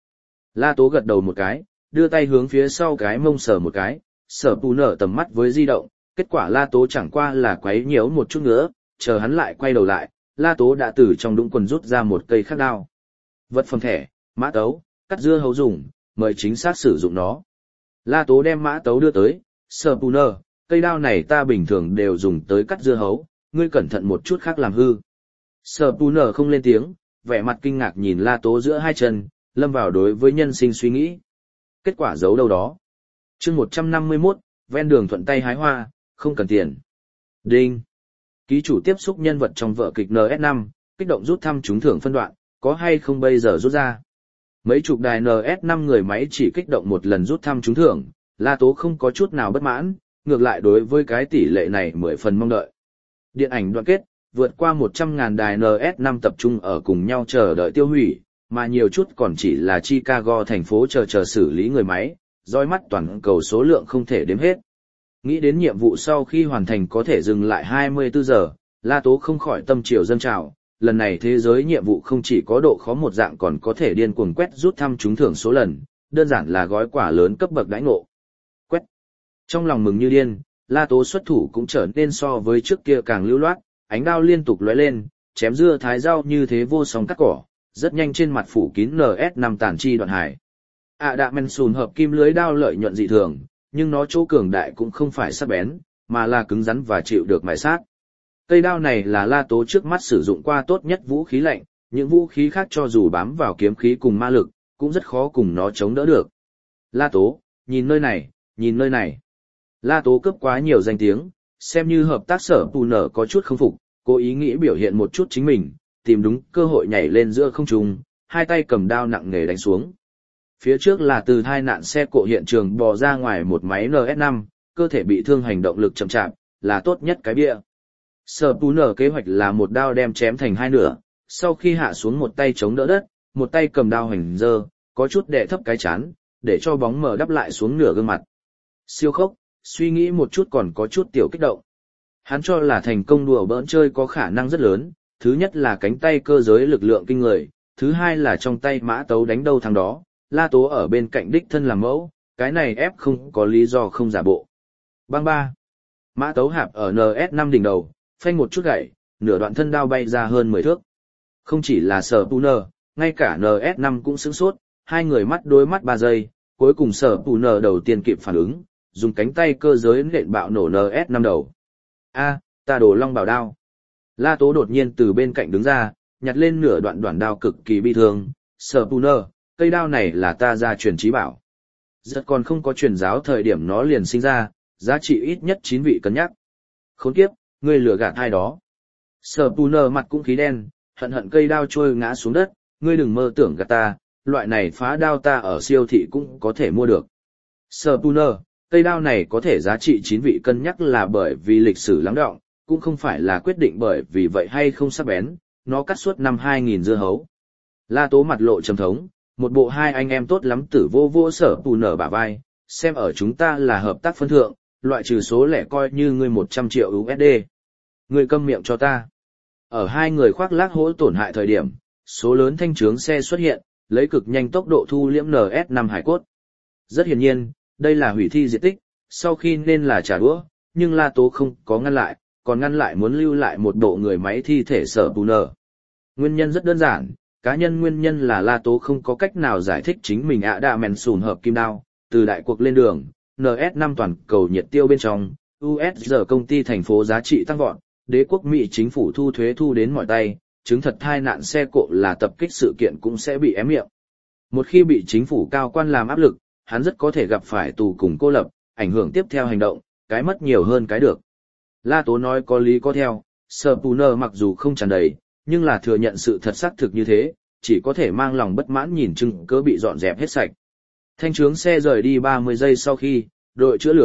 La Tố gật đầu một cái, đưa tay hướng phía sau cái mông sờ một cái, Sở Pù Nở tầm mắt với di động, kết quả La Tố chẳng qua là quấy nhiễu một chút nữa, chờ hắn lại quay đầu lại, La Tố đã từ trong đũng quần rút ra một cây khác đao. Vật phẩm thẻ, mã tấu, cắt dưa hấu dùng, mời chính xác sử dụng nó. La Tố đem mã tấu đưa tới, Sở Pù Nở, cây đao này ta bình thường đều dùng tới cắt dưa hấu, ngươi cẩn thận một chút khác làm hư. Sở Pù Nở không lên tiếng, vẻ mặt kinh ngạc nhìn La Tố giữa hai chân, lâm vào đối với nhân sinh suy nghĩ. Kết quả giấu đâu đó. chương một trăm năm mươi mốt, ven đường thuận tay hái hoa, không cần tiền. Đinh. Ký chủ tiếp xúc nhân vật trong vở kịch en ét năm, kích động rút thăm trúng thưởng phân đoạn, có hay không bây giờ rút ra. Mấy chục đài en ét năm người máy chỉ kích động một lần rút thăm trúng thưởng, La Tố không có chút nào bất mãn, ngược lại đối với cái tỷ lệ này mười phần mong đợi. Điện ảnh đoạn kết, vượt qua một trăm ngàn đài en ét năm tập trung ở cùng nhau chờ đợi tiêu hủy, mà nhiều chút còn chỉ là Chicago thành phố chờ chờ xử lý người máy, dõi mắt toàn cầu số lượng không thể đếm hết. Nghĩ đến nhiệm vụ sau khi hoàn thành có thể dừng lại hai mươi tư giờ, La Tố không khỏi tâm triều dâng trào, lần này thế giới nhiệm vụ không chỉ có độ khó một dạng còn có thể điên cuồng quét rút thăm trúng thưởng số lần, đơn giản là gói quả lớn cấp bậc đãi ngộ. Quét. Trong lòng mừng như điên, La Tố xuất thủ cũng trở nên so với trước kia càng lưu loát, ánh đao liên tục lóe lên, chém dưa thái rau như thế vô song cắt cỏ, rất nhanh trên mặt phủ kín en ét năm tàn chi đoạn hải. ạ đạ men sùn hợp kim lưới đao lợi nhuận dị thường, nhưng nó chỗ cường đại cũng không phải sắc bén, mà là cứng rắn và chịu được mài sát. Cây đao này là La Tố trước mắt sử dụng qua tốt nhất vũ khí lạnh, những vũ khí khác cho dù bám vào kiếm khí cùng ma lực, cũng rất khó cùng nó chống đỡ được. La Tố, nhìn nơi này, nhìn nơi này. La Tố cướp quá nhiều danh tiếng, xem như hợp tác Sở Pù Nở có chút không phục, cố ý nghĩ biểu hiện một chút chính mình, tìm đúng cơ hội nhảy lên giữa không trung, hai tay cầm đao nặng nề đánh xuống. Phía trước là từ hai nạn xe cộ hiện trường bò ra ngoài một máy en ét năm, cơ thể bị thương hành động lực chậm chạp, là tốt nhất cái bia. Sở Pù Nở kế hoạch là một đao đem chém thành hai nửa, sau khi hạ xuống một tay chống đỡ đất, một tay cầm đao hành dơ, có chút đè thấp cái chán, để cho bóng mờ đắp lại xuống nửa gương mặt. Siêu khốc, suy nghĩ một chút còn có chút tiểu kích động. Hắn cho là thành công đùa bỡn chơi có khả năng rất lớn, thứ nhất là cánh tay cơ giới lực lượng kinh người, thứ hai là trong tay mã tấu đánh đâu thằng đó, La Tố ở bên cạnh đích thân làm mẫu, cái này ép không có lý do không giả bộ. Bang ba. Mã tấu hạp ở en ét năm đỉnh đầu, phanh một chút gậy, nửa đoạn thân đao bay ra hơn mười thước. Không chỉ là Sở Pù Nở, ngay cả en ét năm cũng sửng sốt, hai người mắt đối mắt ba giây, cuối cùng Sở Pù Nở đầu tiên kịp phản ứng, dùng cánh tay cơ giới nện bạo nổ en ét năm đầu. A, ta đổ long bảo đao. La Tố đột nhiên từ bên cạnh đứng ra, nhặt lên nửa đoạn đoạn đao cực kỳ bi thương, Sở Pù Nở, cây đao này là ta gia truyền trí bảo. Rất còn không có truyền giáo thời điểm nó liền sinh ra, giá trị ít nhất chín vị cân nhắc. Khốn kiếp, ngươi lừa gạt ai đó. Sở Pù Nở mặt cũng khí đen, hận hận cây đao trôi ngã xuống đất, ngươi đừng mơ tưởng gạt ta, loại này phá đao ta ở siêu thị cũng có thể mua được. Sở Pù Nở, cây đao này có thể giá trị chín vị cân nhắc là bởi vì lịch sử lắng đọng, cũng không phải là quyết định bởi vì vậy hay không sắc bén, nó cắt suốt năm hai nghìn dưa hấu. La Tố mặt lộ trầm thống, một bộ hai anh em tốt lắm tử vô vô Sở Pù Nở bả vai, xem ở chúng ta là hợp tác phân thượng, loại trừ số lẻ coi như ngươi một trăm triệu u ét đê. Ngươi câm miệng cho ta. Ở hai người khoác lác hỗ tổn hại thời điểm, số lớn thanh trướng xe xuất hiện, lấy cực nhanh tốc độ thu liễm en ét năm hải cốt. Rất hiển nhiên, đây là hủy thi diệt tích, sau khi nên là trả đũa, nhưng La Tố không có ngăn lại, còn ngăn lại muốn lưu lại một bộ người máy thi thể Sở Pù Nở. Nguyên nhân rất đơn giản, cá nhân nguyên nhân là La Tố không có cách nào giải thích chính mình ạ đạ mèn sùn hợp kim đao, từ đại cuộc lên đường, en ét năm toàn cầu nhiệt tiêu bên trong, u ét giờ công ty thành phố giá trị tăng vọt, đế quốc Mỹ chính phủ thu thuế thu đến mọi tay, chứng thật hai nạn xe cộ là tập kích sự kiện cũng sẽ bị ém miệng. Một khi bị chính phủ cao quan làm áp lực, hắn rất có thể gặp phải tù cùng cô lập, ảnh hưởng tiếp theo hành động, cái mất nhiều hơn cái được. La Tố nói có lý có theo, Sở Pù Nở mặc dù không tràn đầy, nhưng là thừa nhận sự thật xác thực như thế, chỉ có thể mang lòng bất mãn nhìn chừng cớ bị dọn dẹp hết sạch. Thanh trướng xe rời đi ba mươi giây sau khi, đội chữa lửa,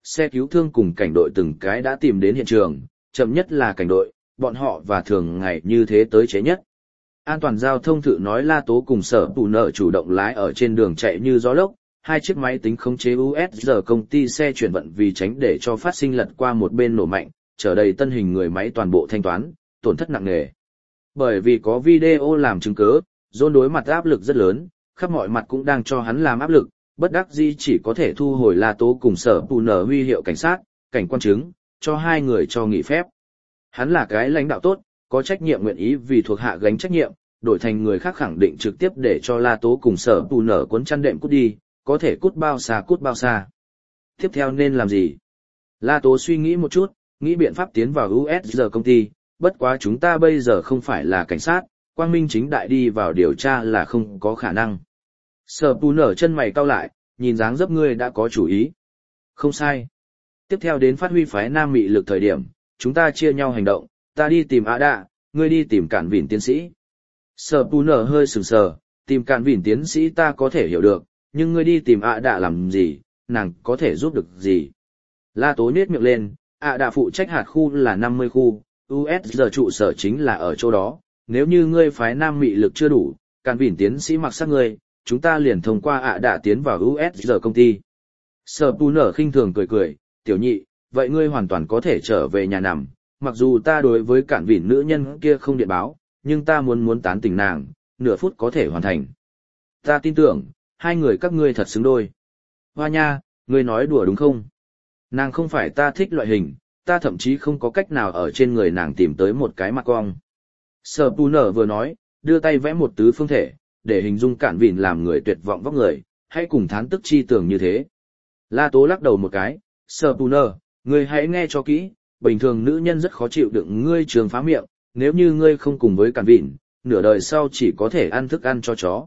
xe cứu thương cùng cảnh đội từng cái đã tìm đến hiện trường, chậm nhất là cảnh đội, bọn họ và thường ngày như thế tới chế nhất. An toàn giao thông thự nói La Tố cùng Sở Tù Nợ chủ động lái ở trên đường chạy như gió lốc, hai chiếc máy tính khống chế u ét giê công ty xe chuyển vận vì tránh để cho phát sinh lật qua một bên nổ mạnh, chở đầy tân hình người máy toàn bộ thanh toán, tổn thất nặng nề. Bởi vì có video làm chứng cứ, John đối mặt áp lực rất lớn, khắp mọi mặt cũng đang cho hắn làm áp lực, bất đắc dĩ chỉ có thể thu hồi La Tố cùng Sở Tù Nợ huy hiệu cảnh sát, cảnh quan chứng, cho hai người cho nghỉ phép. Hắn là cái lãnh đạo tốt, có trách nhiệm nguyện ý vì thuộc hạ gánh trách nhiệm, đổi thành người khác khẳng định trực tiếp để cho La Tố cùng Sở Tù Nợ cuốn chăn đệm cút đi, có thể cút bao xa cút bao xa. Tiếp theo nên làm gì? La Tố suy nghĩ một chút, nghĩ biện pháp tiến vào u ét giê công ty, bất quá chúng ta bây giờ không phải là cảnh sát, quang minh chính đại đi vào điều tra là không có khả năng. Sở Tù Nợ chân mày cau lại, nhìn dáng dấp ngươi đã có chủ ý. Không sai. Tiếp theo đến phát huy phái nam mị lực thời điểm, chúng ta chia nhau hành động, ta đi tìm Á Đạ, ngươi đi tìm Cản Vỉn tiến sĩ. Sở Tù Nợ hơi sừng sờ, tìm Cản Vỉn tiến sĩ ta có thể hiểu được, nhưng ngươi đi tìm Á Đạ làm gì, nàng có thể giúp được gì. La Tố nhếch miệng lên, Á Đạ phụ trách hạt khu là năm mươi khu, u ét giê trụ sở chính là ở chỗ đó, nếu như ngươi phái nam mị lực chưa đủ, Cản Vỉn tiến sĩ mặc sắc ngươi, chúng ta liền thông qua Á Đạ tiến vào u ét giê công ty. Sở Tù Nợ khinh thường cười cười, tiểu nhị, vậy ngươi hoàn toàn có thể trở về nhà nằm, mặc dù ta đối với Cản Vỉn nữ nhân kia không điện báo, nhưng ta muốn muốn tán tỉnh nàng, nửa phút có thể hoàn thành. Ta tin tưởng, hai người các ngươi thật xứng đôi. Hoa nha, ngươi nói đùa đúng không? Nàng không phải ta thích loại hình, ta thậm chí không có cách nào ở trên người nàng tìm tới một cái mặt cong. Sở Tù Nợ vừa nói, đưa tay vẽ một tứ phương thể, để hình dung Cản Vỉn làm người tuyệt vọng vóc người, hãy cùng thán tức chi tưởng như thế. La Tố lắc đầu một cái, Sở Tù Nợ, ngươi hãy nghe cho kỹ, bình thường nữ nhân rất khó chịu đựng ngươi trường phá miệng, nếu như ngươi không cùng với Cản Vỉn, nửa đời sau chỉ có thể ăn thức ăn cho chó.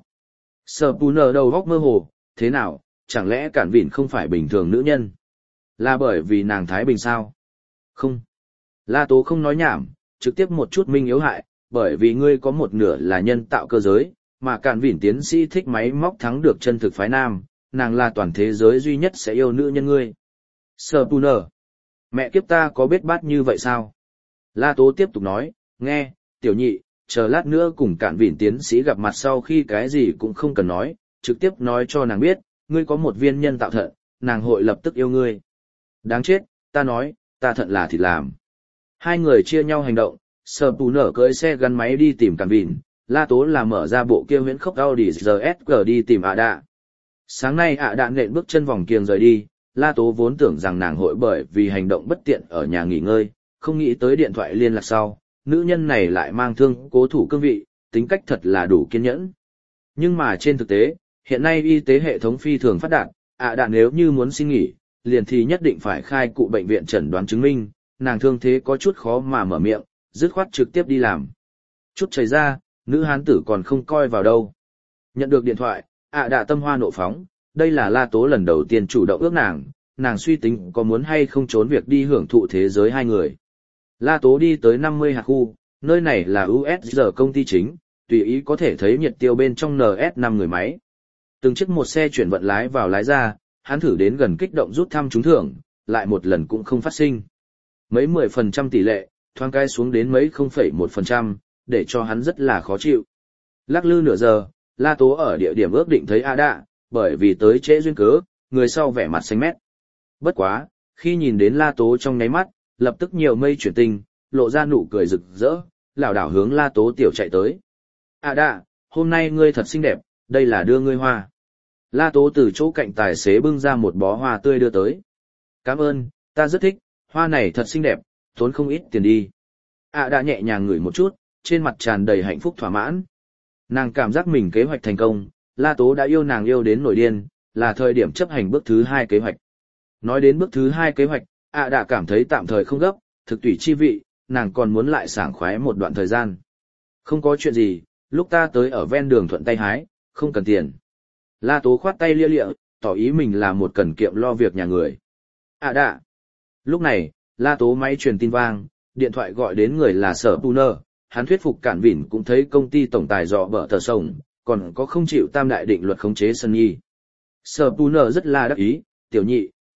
Sở Tù Nợ đầu góc mơ hồ, thế nào, chẳng lẽ Cản Vỉn không phải bình thường nữ nhân? Là bởi vì nàng Thái Bình sao? Không. La Tố không nói nhảm, trực tiếp một chút minh yếu hại, bởi vì ngươi có một nửa là nhân tạo cơ giới, mà Cản Vỉn tiến sĩ thích máy móc thắng được chân thực phái nam, nàng là toàn thế giới duy nhất sẽ yêu nữ nhân ngươi. Sở Tù Nợ, mẹ kiếp ta có biết bát như vậy sao? La Tố tiếp tục nói, nghe, tiểu nhị, chờ lát nữa cùng Cản Vỉn tiến sĩ gặp mặt sau khi cái gì cũng không cần nói, trực tiếp nói cho nàng biết, ngươi có một viên nhân tạo thận, nàng hội lập tức yêu ngươi. Đáng chết, ta nói, ta thận là thịt làm. Hai người chia nhau hành động, Sở Tù Nợ cưỡi xe gắn máy đi tìm Cản Vỉn, La Tố là mở ra bộ kia huyễn khốc Audi giê ét giê đi tìm Á Đạ. Sáng nay Á Đạ nện bước chân vòng kiềng rời đi, La Tố vốn tưởng rằng nàng hội bởi vì hành động bất tiện ở nhà nghỉ ngơi, không nghĩ tới điện thoại liên lạc sau, nữ nhân này lại mang thương cố thủ cương vị, tính cách thật là đủ kiên nhẫn. Nhưng mà trên thực tế, hiện nay y tế hệ thống phi thường phát đạt, Á Đạ nếu như muốn xin nghỉ, liền thì nhất định phải khai cụ bệnh viện chẩn đoán chứng minh, nàng thương thế có chút khó mà mở miệng, dứt khoát trực tiếp đi làm. Chút chảy ra, nữ hán tử còn không coi vào đâu. Nhận được điện thoại, Á Đạ tâm hoa nộ phóng, đây là La Tố lần đầu tiên chủ động ước nàng, nàng suy tính có muốn hay không trốn việc đi hưởng thụ thế giới hai người. La Tố đi tới năm mươi hạt khu, nơi này là u ét giê công ty chính, tùy ý có thể thấy nhiệt tiêu bên trong en ét năm người máy. Từng chiếc một xe chuyển vận lái vào lái ra, hắn thử đến gần kích động rút thăm trúng thưởng, lại một lần cũng không phát sinh. Mấy mười phần trăm tỷ lệ, thoáng cái xuống đến mấy không phẩy một phần trăm, để cho hắn rất là khó chịu. Lắc lư nửa giờ, La Tố ở địa điểm ước định thấy Á Đạ, bởi vì tới trễ duyên cớ, người sau vẻ mặt xanh mét. Bất quá, khi nhìn đến La Tố trong nháy mắt, lập tức nhiều mây chuyển tình, lộ ra nụ cười rực rỡ, lảo đảo hướng La Tố tiểu chạy tới. Á Đạ, hôm nay ngươi thật xinh đẹp, đây là đưa ngươi hoa. La Tố từ chỗ cạnh tài xế bưng ra một bó hoa tươi đưa tới. Cảm ơn, ta rất thích, hoa này thật xinh đẹp, tốn không ít tiền đi. Á Đạ nhẹ nhàng ngửi một chút, trên mặt tràn đầy hạnh phúc thỏa mãn. Nàng cảm giác mình kế hoạch thành công, La Tố đã yêu nàng yêu đến nổi điên, là thời điểm chấp hành bước thứ hai kế hoạch. Nói đến bước thứ hai kế hoạch, Á Đạ cảm thấy tạm thời không gấp, thực tùy chi vị, nàng còn muốn lại sảng khoái một đoạn thời gian. Không có chuyện gì, lúc ta tới ở ven đường thuận tay hái, không cần tiền. La Tố khoát tay lia lịa, tỏ ý mình là một cần kiệm lo việc nhà người. Á Đạ. Lúc này, La Tố máy truyền tin vang, điện thoại gọi đến người là Sở Tù Nợ, hắn thuyết phục Cản Vỉn cũng thấy công ty tổng tài dọ bở tờ sổng, còn có không chịu tam đại định luật khống chế sân nhi. Sở Tù Nợ rất là đắc ý, tiểu nhị,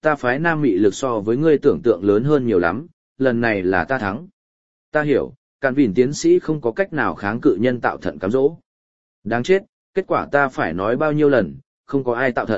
ta phái nam mị lực so với ngươi tưởng tượng lớn hơn nhiều lắm, lần này là ta thắng. Ta hiểu, Cản Vìn tiến sĩ không có cách nào kháng cự nhân tạo thận cám dỗ. Đáng chết, kết quả ta phải nói bao nhiêu lần, không có ai tạo thận.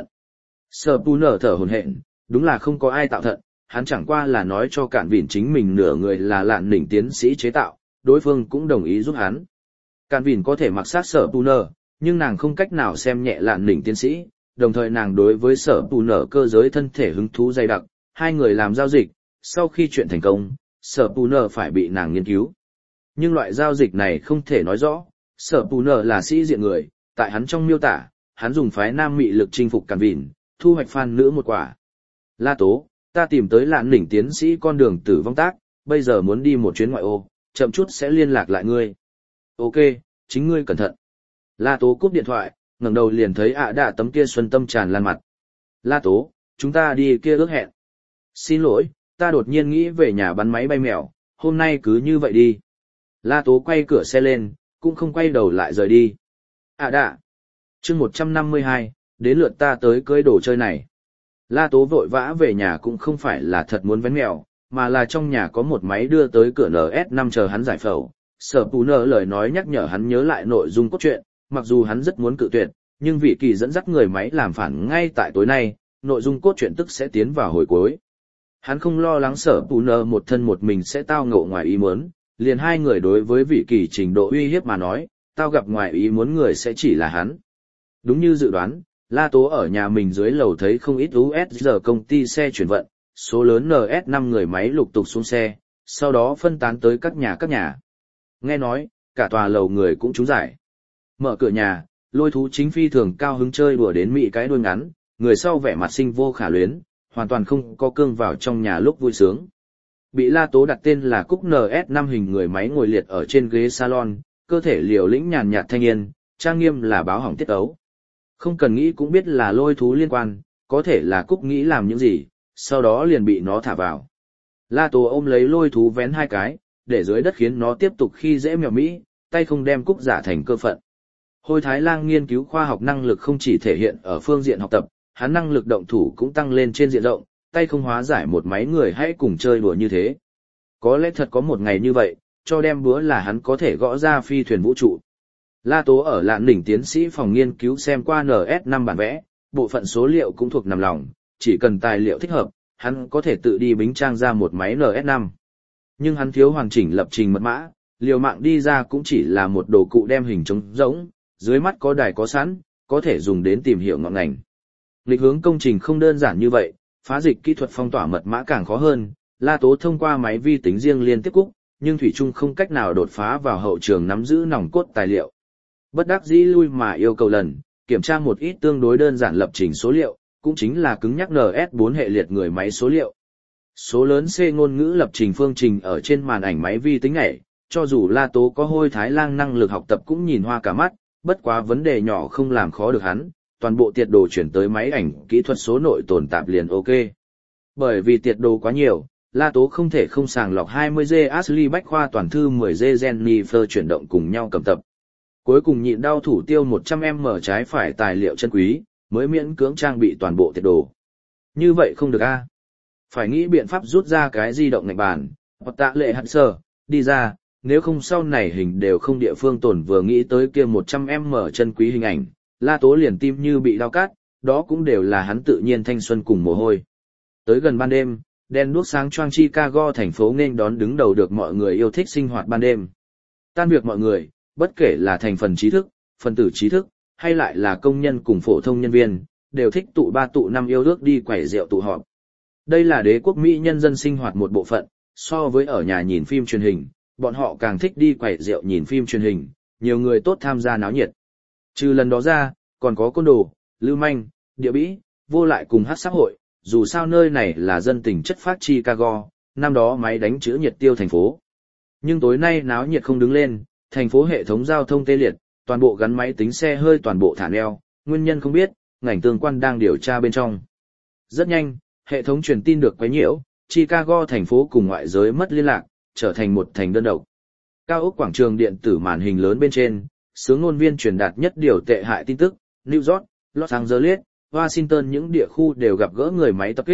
Sở Pù nở thở hổn hển, đúng là không có ai tạo thận, hắn chẳng qua là nói cho Cản Vìn chính mình nửa người là Lạn Đỉnh tiến sĩ chế tạo, đối phương cũng đồng ý giúp hắn. Cản Vìn có thể mặc sát Sở Pù nở, nhưng nàng không cách nào xem nhẹ Lạn Đỉnh tiến sĩ, đồng thời nàng đối với Sở Pù nở cơ giới thân thể hứng thú dày đặc, hai người làm giao dịch, sau khi chuyện thành công, Sở Pù nở phải bị nàng nghiên cứu. Nhưng loại giao dịch này không thể nói rõ, Sở Pù nở là sĩ diện người, tại hắn trong miêu tả, hắn dùng phái nam mị lực chinh phục Cản Vìn, thu hoạch phan nữ một quả. La Tố, ta tìm tới Lạn Đỉnh tiến sĩ con đường tử vong tác, bây giờ muốn đi một chuyến ngoại ô, chậm chút sẽ liên lạc lại ngươi. Ok, chính ngươi cẩn thận. La Tố cúp điện thoại, ngẩng đầu liền thấy ạ đạ tấm kia xuân tâm tràn lan mặt. La Tố, chúng ta đi kia ước hẹn. Xin lỗi, ta đột nhiên nghĩ về nhà bắn máy bay mèo, hôm nay cứ như vậy đi. La Tố quay cửa xe lên, cũng không quay đầu lại rời đi. ạ đạ. chương một trăm năm mươi hai, đến lượt ta tới cưới đồ chơi này. La Tố vội vã về nhà cũng không phải là thật muốn vén mèo, mà là trong nhà có một máy đưa tới cửa en ét năm chờ hắn giải phẫu. Sở Pù nở lời nói nhắc nhở hắn nhớ lại nội dung cốt truyện, mặc dù hắn rất muốn cự tuyệt, nhưng vị kỳ dẫn dắt người máy làm phản ngay tại tối nay, nội dung cốt truyện tức sẽ tiến vào hồi cuối. Hắn không lo lắng Sở Pù nở một thân một mình sẽ tao ngộ ngoài ý muốn, liền hai người đối với vị kỳ trình độ uy hiếp mà nói, tao gặp ngoài ý muốn người sẽ chỉ là hắn. Đúng như dự đoán, La Tố ở nhà mình dưới lầu thấy không ít u ét giờ công ty xe chuyển vận, số lớn en ét năm người máy lục tục xuống xe, sau đó phân tán tới các nhà các nhà. Nghe nói, cả tòa lầu người cũng trúng giải. Mở cửa nhà, Lôi Thú chính phi thường cao hứng chơi đùa đến mị cái đuôi ngắn, người sau vẻ mặt sinh vô khả luyến, hoàn toàn không có cương vào trong nhà lúc vui sướng. Bị La Tố đặt tên là Cúc en ét năm hình người máy ngồi liệt ở trên ghế salon, cơ thể liều lĩnh nhàn nhạt thanh niên, trang nghiêm là báo hỏng tiết ấu. Không cần nghĩ cũng biết là Lôi Thú liên quan, có thể là Cúc nghĩ làm những gì, sau đó liền bị nó thả vào. La Tố ôm lấy Lôi Thú vén hai cái, để dưới đất khiến nó tiếp tục khi dễ mèo Mỹ, tay không đem Cúc giả thành cơ phận. Hôi Thái Lang nghiên cứu khoa học năng lực không chỉ thể hiện ở phương diện học tập, hắn năng lực động thủ cũng tăng lên trên diện rộng, tay không hóa giải một máy người hãy cùng chơi đùa như thế. Có lẽ thật có một ngày như vậy, cho đem búa là hắn có thể gõ ra phi thuyền vũ trụ. La Tố ở Lạn Đỉnh tiến sĩ phòng nghiên cứu xem qua en ét năm bản vẽ, bộ phận số liệu cũng thuộc nằm lòng, chỉ cần tài liệu thích hợp, hắn có thể tự đi bính trang ra một máy en ét năm. Nhưng hắn thiếu hoàn chỉnh lập trình mật mã, liều mạng đi ra cũng chỉ là một đồ cụ đem hình trống rỗng, dưới mắt có đài có sẵn, có thể dùng đến tìm hiểu ngọn ngành. Lịch hướng công trình không đơn giản như vậy, phá dịch kỹ thuật phong tỏa mật mã càng khó hơn, La Tố thông qua máy vi tính riêng liên tiếp cúc, nhưng thủy chung không cách nào đột phá vào hậu trường nắm giữ nòng cốt tài liệu. Bất đắc dĩ lui mà yêu cầu lần, kiểm tra một ít tương đối đơn giản lập trình số liệu, cũng chính là cứng nhắc en ét bốn hệ liệt người máy số liệu. Số lớn C ngôn ngữ lập trình phương trình ở trên màn ảnh máy vi tính nhảy, cho dù La Tố có Hôi Thái Lang năng lực học tập cũng nhìn hoa cả mắt, bất quá vấn đề nhỏ không làm khó được hắn, toàn bộ tiệt đồ chuyển tới máy ảnh kỹ thuật số nội tồn tạp liền ok. Bởi vì tiệt đồ quá nhiều, La Tố không thể không sàng lọc hai mươi giê Ashley Bách Khoa toàn thư mười giê Jennifer chuyển động cùng nhau cầm tập. Cuối cùng nhịn đau thủ tiêu một trăm em em trái phải tài liệu chân quý, mới miễn cưỡng trang bị toàn bộ tiệt đồ. Như vậy không được a. Phải nghĩ biện pháp rút ra cái di động ngạch bàn, hoặc tạ lệ hạt sơ, đi ra, nếu không sau này hình đều không địa phương tồn vừa nghĩ tới kia một trăm em em chân quý hình ảnh, La Tố liền tim như bị đau cát, đó cũng đều là hắn tự nhiên thanh xuân cùng mồ hôi. Tới gần ban đêm, đèn đuốc sáng choang Chicago thành phố nghênh đón đứng đầu được mọi người yêu thích sinh hoạt ban đêm. Tan việc mọi người, bất kể là thành phần trí thức, phần tử trí thức, hay lại là công nhân cùng phổ thông nhân viên, đều thích tụ ba tụ năm yêu ước đi quẩy rượu tụ họp. Đây là đế quốc Mỹ nhân dân sinh hoạt một bộ phận, so với ở nhà nhìn phim truyền hình, bọn họ càng thích đi quẩy rượu nhìn phim truyền hình, nhiều người tốt tham gia náo nhiệt. Trừ lần đó ra, còn có côn đồ, lưu manh, địa bĩ, vô lại cùng hát xã hội, dù sao nơi này là dân tình chất phát Chicago, năm đó máy đánh chữ nhiệt tiêu thành phố. Nhưng tối nay náo nhiệt không đứng lên, thành phố hệ thống giao thông tê liệt, toàn bộ gắn máy tính xe hơi toàn bộ thả neo, nguyên nhân không biết, ngành tương quan đang điều tra bên trong. Rất nhanh, hệ thống truyền tin được quấy nhiễu, Chicago thành phố cùng ngoại giới mất liên lạc, trở thành một thành đơn độc. Cao ốc quảng trường điện tử màn hình lớn bên trên, sướng ngôn viên truyền đạt nhất điều tệ hại tin tức, New York, Los Angeles, Washington những địa khu đều gặp gỡ người máy tập kích,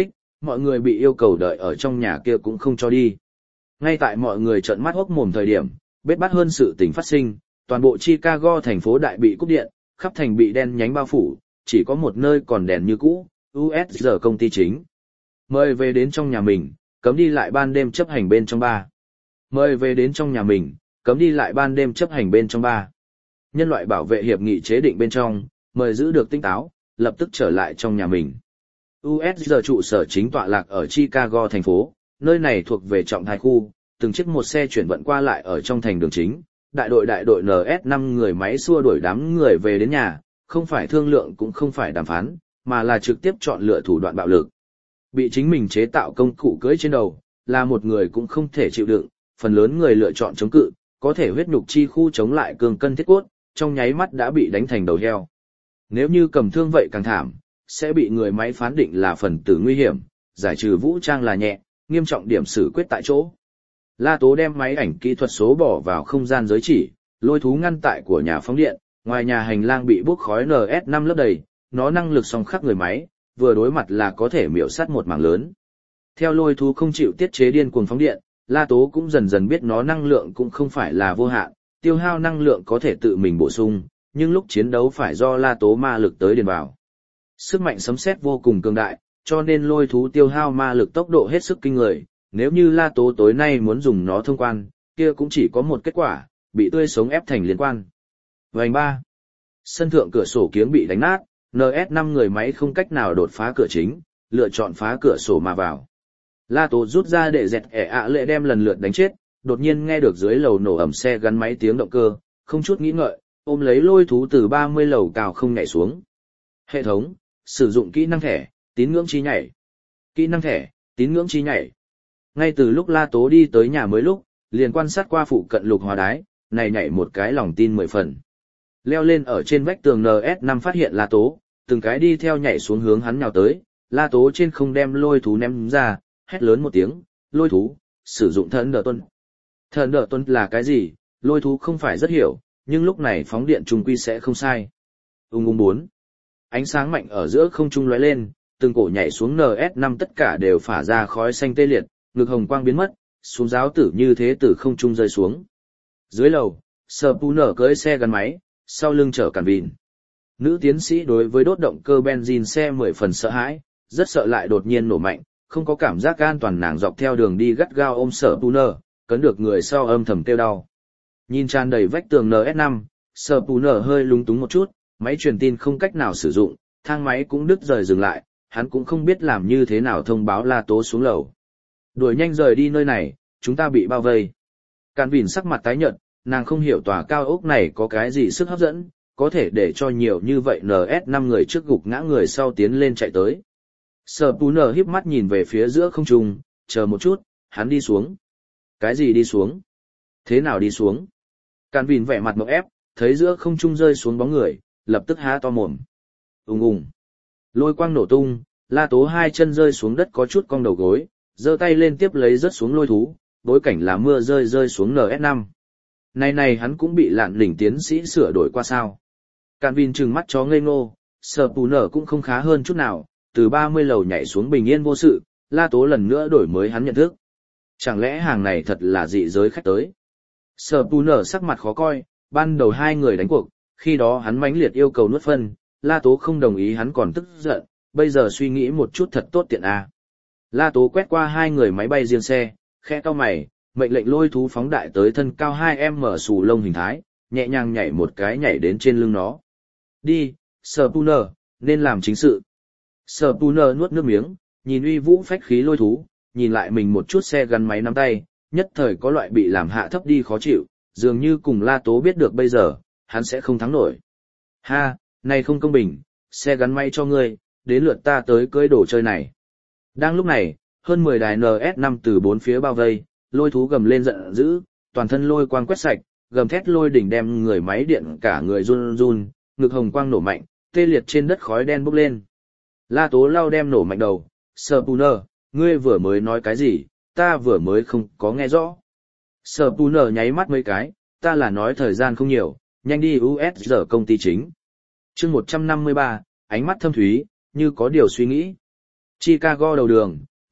mọi người bị yêu cầu đợi ở trong nhà kia cũng không cho đi. Ngay tại mọi người trợn mắt hốc mồm thời điểm, bết bát hơn sự tình phát sinh, toàn bộ Chicago thành phố đại bị cúp điện, khắp thành bị đen nhánh bao phủ, chỉ có một nơi còn đèn như cũ, u ét giê công ty chính. Mời về đến trong nhà mình, cấm đi lại ban đêm chấp hành bên trong ba. Mời về đến trong nhà mình, cấm đi lại ban đêm chấp hành bên trong ba. Nhân loại bảo vệ hiệp nghị chế định bên trong, mời giữ được tinh táo, lập tức trở lại trong nhà mình. u ét giê trụ sở chính tọa lạc ở Chicago thành phố, nơi này thuộc về trọng tài khu, từng chiếc một xe chuyển vận qua lại ở trong thành đường chính. Đại đội đại đội en ét năm người máy xua đuổi đám người về đến nhà, không phải thương lượng cũng không phải đàm phán, mà là trực tiếp chọn lựa thủ đoạn bạo lực. Bị chính mình chế tạo công cụ cưỡi trên đầu, là một người cũng không thể chịu đựng, phần lớn người lựa chọn chống cự, có thể huyết nhục chi khu chống lại cường cân thiết cốt, trong nháy mắt đã bị đánh thành đầu heo. Nếu như cầm thương vậy càng thảm, sẽ bị người máy phán định là phần tử nguy hiểm, giải trừ vũ trang là nhẹ, nghiêm trọng điểm xử quyết tại chỗ. La Tố đem máy ảnh kỹ thuật số bỏ vào không gian giới chỉ, lôi thú ngăn tại của nhà phóng điện, ngoài nhà hành lang bị bốc khói en ét năm lấp đầy, nó năng lực song khắc người máy, vừa đối mặt là có thể miểu sát một mảng lớn. Theo lôi thú không chịu tiết chế điên cuồng phóng điện, La Tố cũng dần dần biết nó năng lượng cũng không phải là vô hạn, tiêu hao năng lượng có thể tự mình bổ sung, nhưng lúc chiến đấu phải do La Tố ma lực tới điền vào. Sức mạnh sấm sét vô cùng cường đại, cho nên lôi thú tiêu hao ma lực tốc độ hết sức kinh người. Nếu như La Tố tối nay muốn dùng nó thông quan, kia cũng chỉ có một kết quả, bị tươi sống ép thành liên quan. Vành ba. Sân thượng cửa sổ kiếng bị đánh nát, en ét năm người máy không cách nào đột phá cửa chính, lựa chọn phá cửa sổ mà vào. La Tố rút ra để dẹt ẻ ạ lệ đem lần lượt đánh chết, đột nhiên nghe được dưới lầu nổ ầm xe gắn máy tiếng động cơ, không chút nghĩ ngợi, ôm lấy lôi thú từ ba mươi lầu cao không nhảy xuống. Hệ thống, sử dụng kỹ năng thẻ, tín ngưỡng chi nhảy. Kỹ năng thẻ, tín ngưỡng chi nhảy. Ngay từ lúc La Tố đi tới nhà mới lúc, liền quan sát qua phụ cận lục hóa đái, này nhảy một cái lòng tin mười phần. Leo lên ở trên vách tường en ét năm phát hiện La Tố, từng cái đi theo nhảy xuống hướng hắn nhào tới, La Tố trên không đem lôi thú ném ra, hét lớn một tiếng, lôi thú, sử dụng thần đỡ tuân. Thần đỡ tuân là cái gì, lôi thú không phải rất hiểu, nhưng lúc này phóng điện trùng quy sẽ không sai. Ung ung bốn. Ánh sáng mạnh ở giữa không trung lóe lên, từng cổ nhảy xuống en ét năm tất cả đều phả ra khói xanh tê liệt, ngực hồng quang biến mất, xuống giáo tử như thế từ không trung rơi xuống. Dưới lầu, Sở Pú Nở cưỡi xe gắn máy, sau lưng chở cản vìn. Nữ tiến sĩ đối với đốt động cơ benzin xe mười phần sợ hãi, rất sợ lại đột nhiên nổ mạnh, không có cảm giác an toàn, nàng dọc theo đường đi gắt gao ôm Sở Pú Nở, cấn được người sau âm thầm kêu đau. Nhìn tràn đầy vách tường en ét năm, Sở Pú Nở hơi lúng túng một chút, máy truyền tin không cách nào sử dụng, thang máy cũng đứt rời dừng lại, hắn cũng không biết làm như thế nào thông báo La Tố xuống lầu. Đuổi nhanh rời đi nơi này, chúng ta bị bao vây. Càn Vìn sắc mặt tái nhợt, nàng không hiểu tòa cao ốc này có cái gì sức hấp dẫn, có thể để cho nhiều như vậy en ét năm người trước gục ngã người sau tiến lên chạy tới. Sở Pú Nở híp mắt nhìn về phía giữa không trung, chờ một chút, hắn đi xuống. Cái gì đi xuống? Thế nào đi xuống? Càn Vìn vẻ mặt ngộp ép, thấy giữa không trung rơi xuống bóng người, lập tức há to mồm. Ùng ùng. Lôi quang nổ tung, La Tố hai chân rơi xuống đất có chút cong đầu gối, giơ tay lên tiếp lấy rớt xuống lôi thú, bối cảnh là mưa rơi rơi xuống en ét năm. Này này hắn cũng bị lạn đỉnh tiến sĩ sửa đổi qua sao. Càn Vìn trừng mắt chó ngây ngô, Sở Pú Nở cũng không khá hơn chút nào, từ ba mươi lầu nhảy xuống bình yên vô sự, La Tố lần nữa đổi mới hắn nhận thức. Chẳng lẽ hàng này thật là dị giới khách tới? Sở Pú Nở sắc mặt khó coi, ban đầu hai người đánh cuộc, khi đó hắn mãnh liệt yêu cầu nuốt phân, La Tố không đồng ý hắn còn tức giận, bây giờ suy nghĩ một chút thật tốt tiện a. La Tố quét qua hai người máy bay riêng xe, khẽ cau mày, mệnh lệnh lôi thú phóng đại tới thân cao hai mét xù lông hình thái, nhẹ nhàng nhảy một cái nhảy đến trên lưng nó. Đi, Sở Pú Nở, nên làm chính sự. Sở Pú Nở nuốt nước miếng, nhìn uy vũ phách khí lôi thú, nhìn lại mình một chút xe gắn máy nắm tay, nhất thời có loại bị làm hạ thấp đi khó chịu, dường như cùng La Tố biết được bây giờ, hắn sẽ không thắng nổi. Ha, này không công bình, xe gắn máy cho ngươi, đến lượt ta tới cưới đồ chơi này. Đang lúc này, hơn mười đài en ét năm từ bốn phía bao vây, lôi thú gầm lên giận dữ, toàn thân lôi quang quét sạch, gầm thét lôi đỉnh đem người máy điện cả người run run, ngực hồng quang nổ mạnh, tê liệt trên đất khói đen bốc lên. La Tố lau đem nổ mạnh đầu, Sở Pú Nở, ngươi vừa mới nói cái gì, ta vừa mới không có nghe rõ. Sở Pú Nở nháy mắt mấy cái, ta là nói thời gian không nhiều, nhanh đi u ét giê công ty chính. Chương một trăm năm mươi ba, ánh mắt thâm thúy, như có điều suy nghĩ. Chicago đầu đường,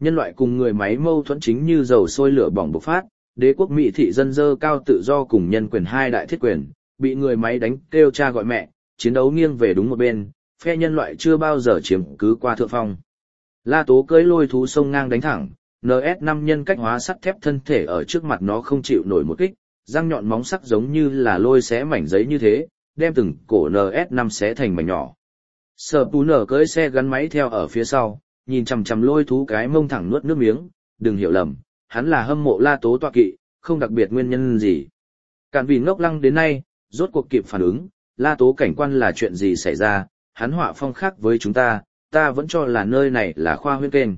Nhân loại cùng người máy mâu thuẫn chính như dầu sôi lửa bỏng bộc phát, đế quốc Mỹ thị dân dơ cao tự do cùng nhân quyền hai đại thiết quyền, bị người máy đánh kêu cha gọi mẹ, chiến đấu nghiêng về đúng một bên, phe nhân loại chưa bao giờ chiếm cứ qua thượng phong. La Tố cưỡi lôi thú sông ngang đánh thẳng, en ét năm nhân cách hóa sắt thép thân thể ở trước mặt nó không chịu nổi một kích, răng nhọn móng sắc giống như là lôi xé mảnh giấy như thế, đem từng cổ en ét năm xé thành mảnh nhỏ. Sở Pú Nở cưỡi xe gắn máy theo ở phía sau, nhìn chằm chằm lôi thú cái mông thẳng nuốt nước miếng, đừng hiểu lầm, hắn là hâm mộ La Tố tọa kỵ, không đặc biệt nguyên nhân gì. Cản vì ngốc lăng đến nay, rốt cuộc kịp phản ứng, La Tố cảnh quan là chuyện gì xảy ra, hắn họa phong khác với chúng ta, ta vẫn cho là nơi này là khoa huyễn kênh.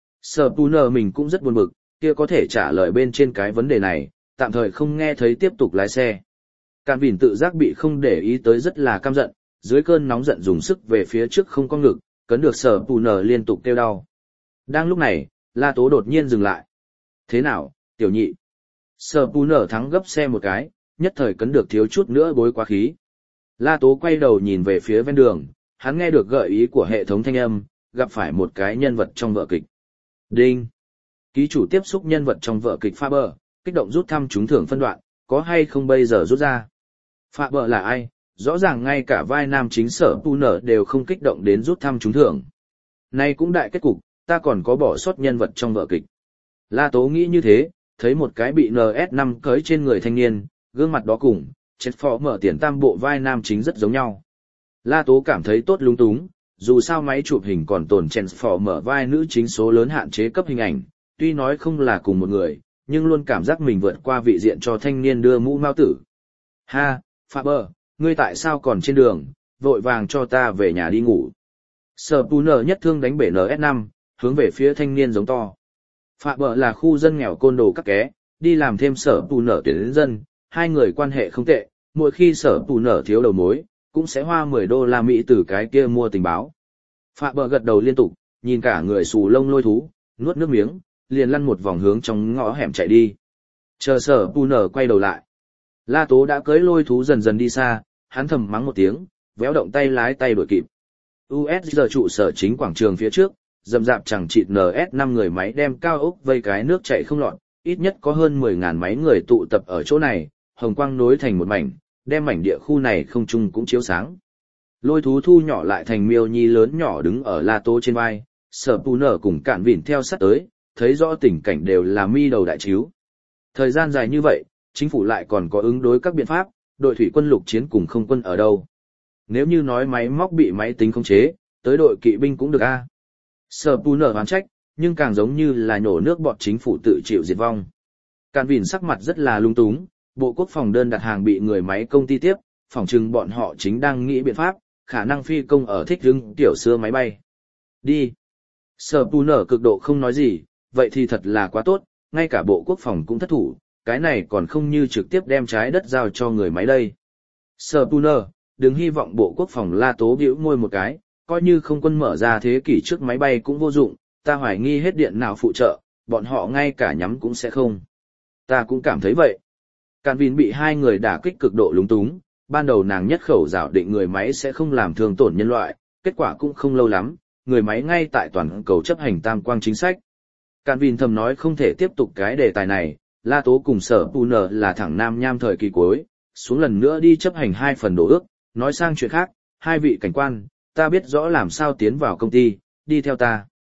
Sở Pú Nở mình cũng rất buồn bực, kia có thể trả lời bên trên cái vấn đề này, tạm thời không nghe thấy tiếp tục lái xe. Cản Vìn tự giác bị không để ý tới rất là căm giận, dưới cơn nóng giận dùng sức về phía trước không có ngực, cấn được Sở Pú Nở liên tục kêu đau. Đang lúc này, La Tố đột nhiên dừng lại. Thế nào, tiểu nhị? Sở Pú Nở thắng gấp xe một cái, nhất thời cấn được thiếu chút nữa bối quá khí. La Tố quay đầu nhìn về phía ven đường, hắn nghe được gợi ý của hệ thống thanh âm, gặp phải một cái nhân vật trong vở kịch. Đinh! Ký chủ tiếp xúc nhân vật trong vở kịch Faber, kích động rút thăm trúng thưởng phân đoạn, có hay không bây giờ rút ra? Faber là ai? Rõ ràng ngay cả vai nam chính Sở Pú Nở đều không kích động đến rút thăm trúng thưởng. Nay cũng đại kết cục, ta còn có bỏ sót nhân vật trong vở kịch. La Tố nghĩ như thế, thấy một cái bị en ét năm cới trên người thanh niên, gương mặt đó cùng, chết phó mở tiền tam bộ vai nam chính rất giống nhau. La Tố cảm thấy tốt lung túng, dù sao máy chụp hình còn tồn chèn phò mở vai nữ chính số lớn hạn chế cấp hình ảnh, tuy nói không là cùng một người, nhưng luôn cảm giác mình vượt qua vị diện cho thanh niên đưa mũ mao tử. Ha, Faber, ngươi tại sao còn trên đường, vội vàng cho ta về nhà đi ngủ. Sở Pú Nở nhất thương đánh bể en ét năm, hướng về phía thanh niên giống to. Faber là khu dân nghèo côn đồ các ké, đi làm thêm Sở Pú Nở tuyển đến dân, hai người quan hệ không tệ, mỗi khi Sở Pú Nở thiếu đầu mối, cũng sẽ hoa mười đô la Mỹ từ cái kia mua tình báo. Faber gật đầu liên tục, nhìn cả người xù lông lôi thú, nuốt nước miếng, liền lăn một vòng hướng trong ngõ hẻm chạy đi. Chờ Sở Pú Nở quay đầu lại. La Tố đã cưỡi lôi thú dần dần đi xa, hắn thầm mắng một tiếng, véo động tay lái tay đuổi kịp. u ét giờ trụ sở chính quảng trường phía trước, dầm dạp chẳng chịt en ét năm người máy đem cao ốc vây cái nước chảy không lọt, ít nhất có hơn mười ngàn máy người tụ tập ở chỗ này, hồng quang nối thành một mảnh, đem mảnh địa khu này không trung cũng chiếu sáng. Lôi thú thu nhỏ lại thành miêu nhi lớn nhỏ đứng ở La Tố trên vai, Sở Pú Nở cùng Cản Vìn theo sát tới, thấy rõ tình cảnh đều là mi đầu đại chiếu. Thời gian dài như vậy, chính phủ lại còn có ứng đối các biện pháp, đội thủy quân lục chiến cùng không quân ở đâu. Nếu như nói máy móc bị máy tính khống chế, tới đội kỵ binh cũng được a. Sở Pú Nở oán trách, nhưng càng giống như là nhổ nước bọt chính phủ tự chịu diệt vong. Cản Vìn sắc mặt rất là lung túng, Bộ Quốc phòng đơn đặt hàng bị người máy công ty tiếp, phỏng chừng bọn họ chính đang nghĩ biện pháp, khả năng phi công ở thích hứng tiểu xưa máy bay. Đi. Sở Pú Nở cực độ không nói gì, vậy thì thật là quá tốt, ngay cả Bộ Quốc phòng cũng thất thủ, cái này còn không như trực tiếp đem trái đất giao cho người máy đây. Sở Pú Nở, đừng hy vọng Bộ Quốc phòng La Tố bĩu môi một cái, coi như không quân mở ra thế kỷ trước máy bay cũng vô dụng, ta hoài nghi hết điện nào phụ trợ, bọn họ ngay cả nhắm cũng sẽ không. Ta cũng cảm thấy vậy. Cản Vìn bị hai người đả kích cực độ lúng túng, ban đầu nàng nhất khẩu giảo định người máy sẽ không làm thương tổn nhân loại, kết quả cũng không lâu lắm, người máy ngay tại toàn cầu chấp hành tam quang chính sách. Cản Vìn thầm nói không thể tiếp tục cái đề tài này, La Tố cùng Sở Pú Nở là thẳng nam nham thời kỳ cuối, xuống lần nữa đi chấp hành hai phần đổ ước, nói sang chuyện khác, hai vị cảnh quan, ta biết rõ làm sao tiến vào công ty, đi theo ta.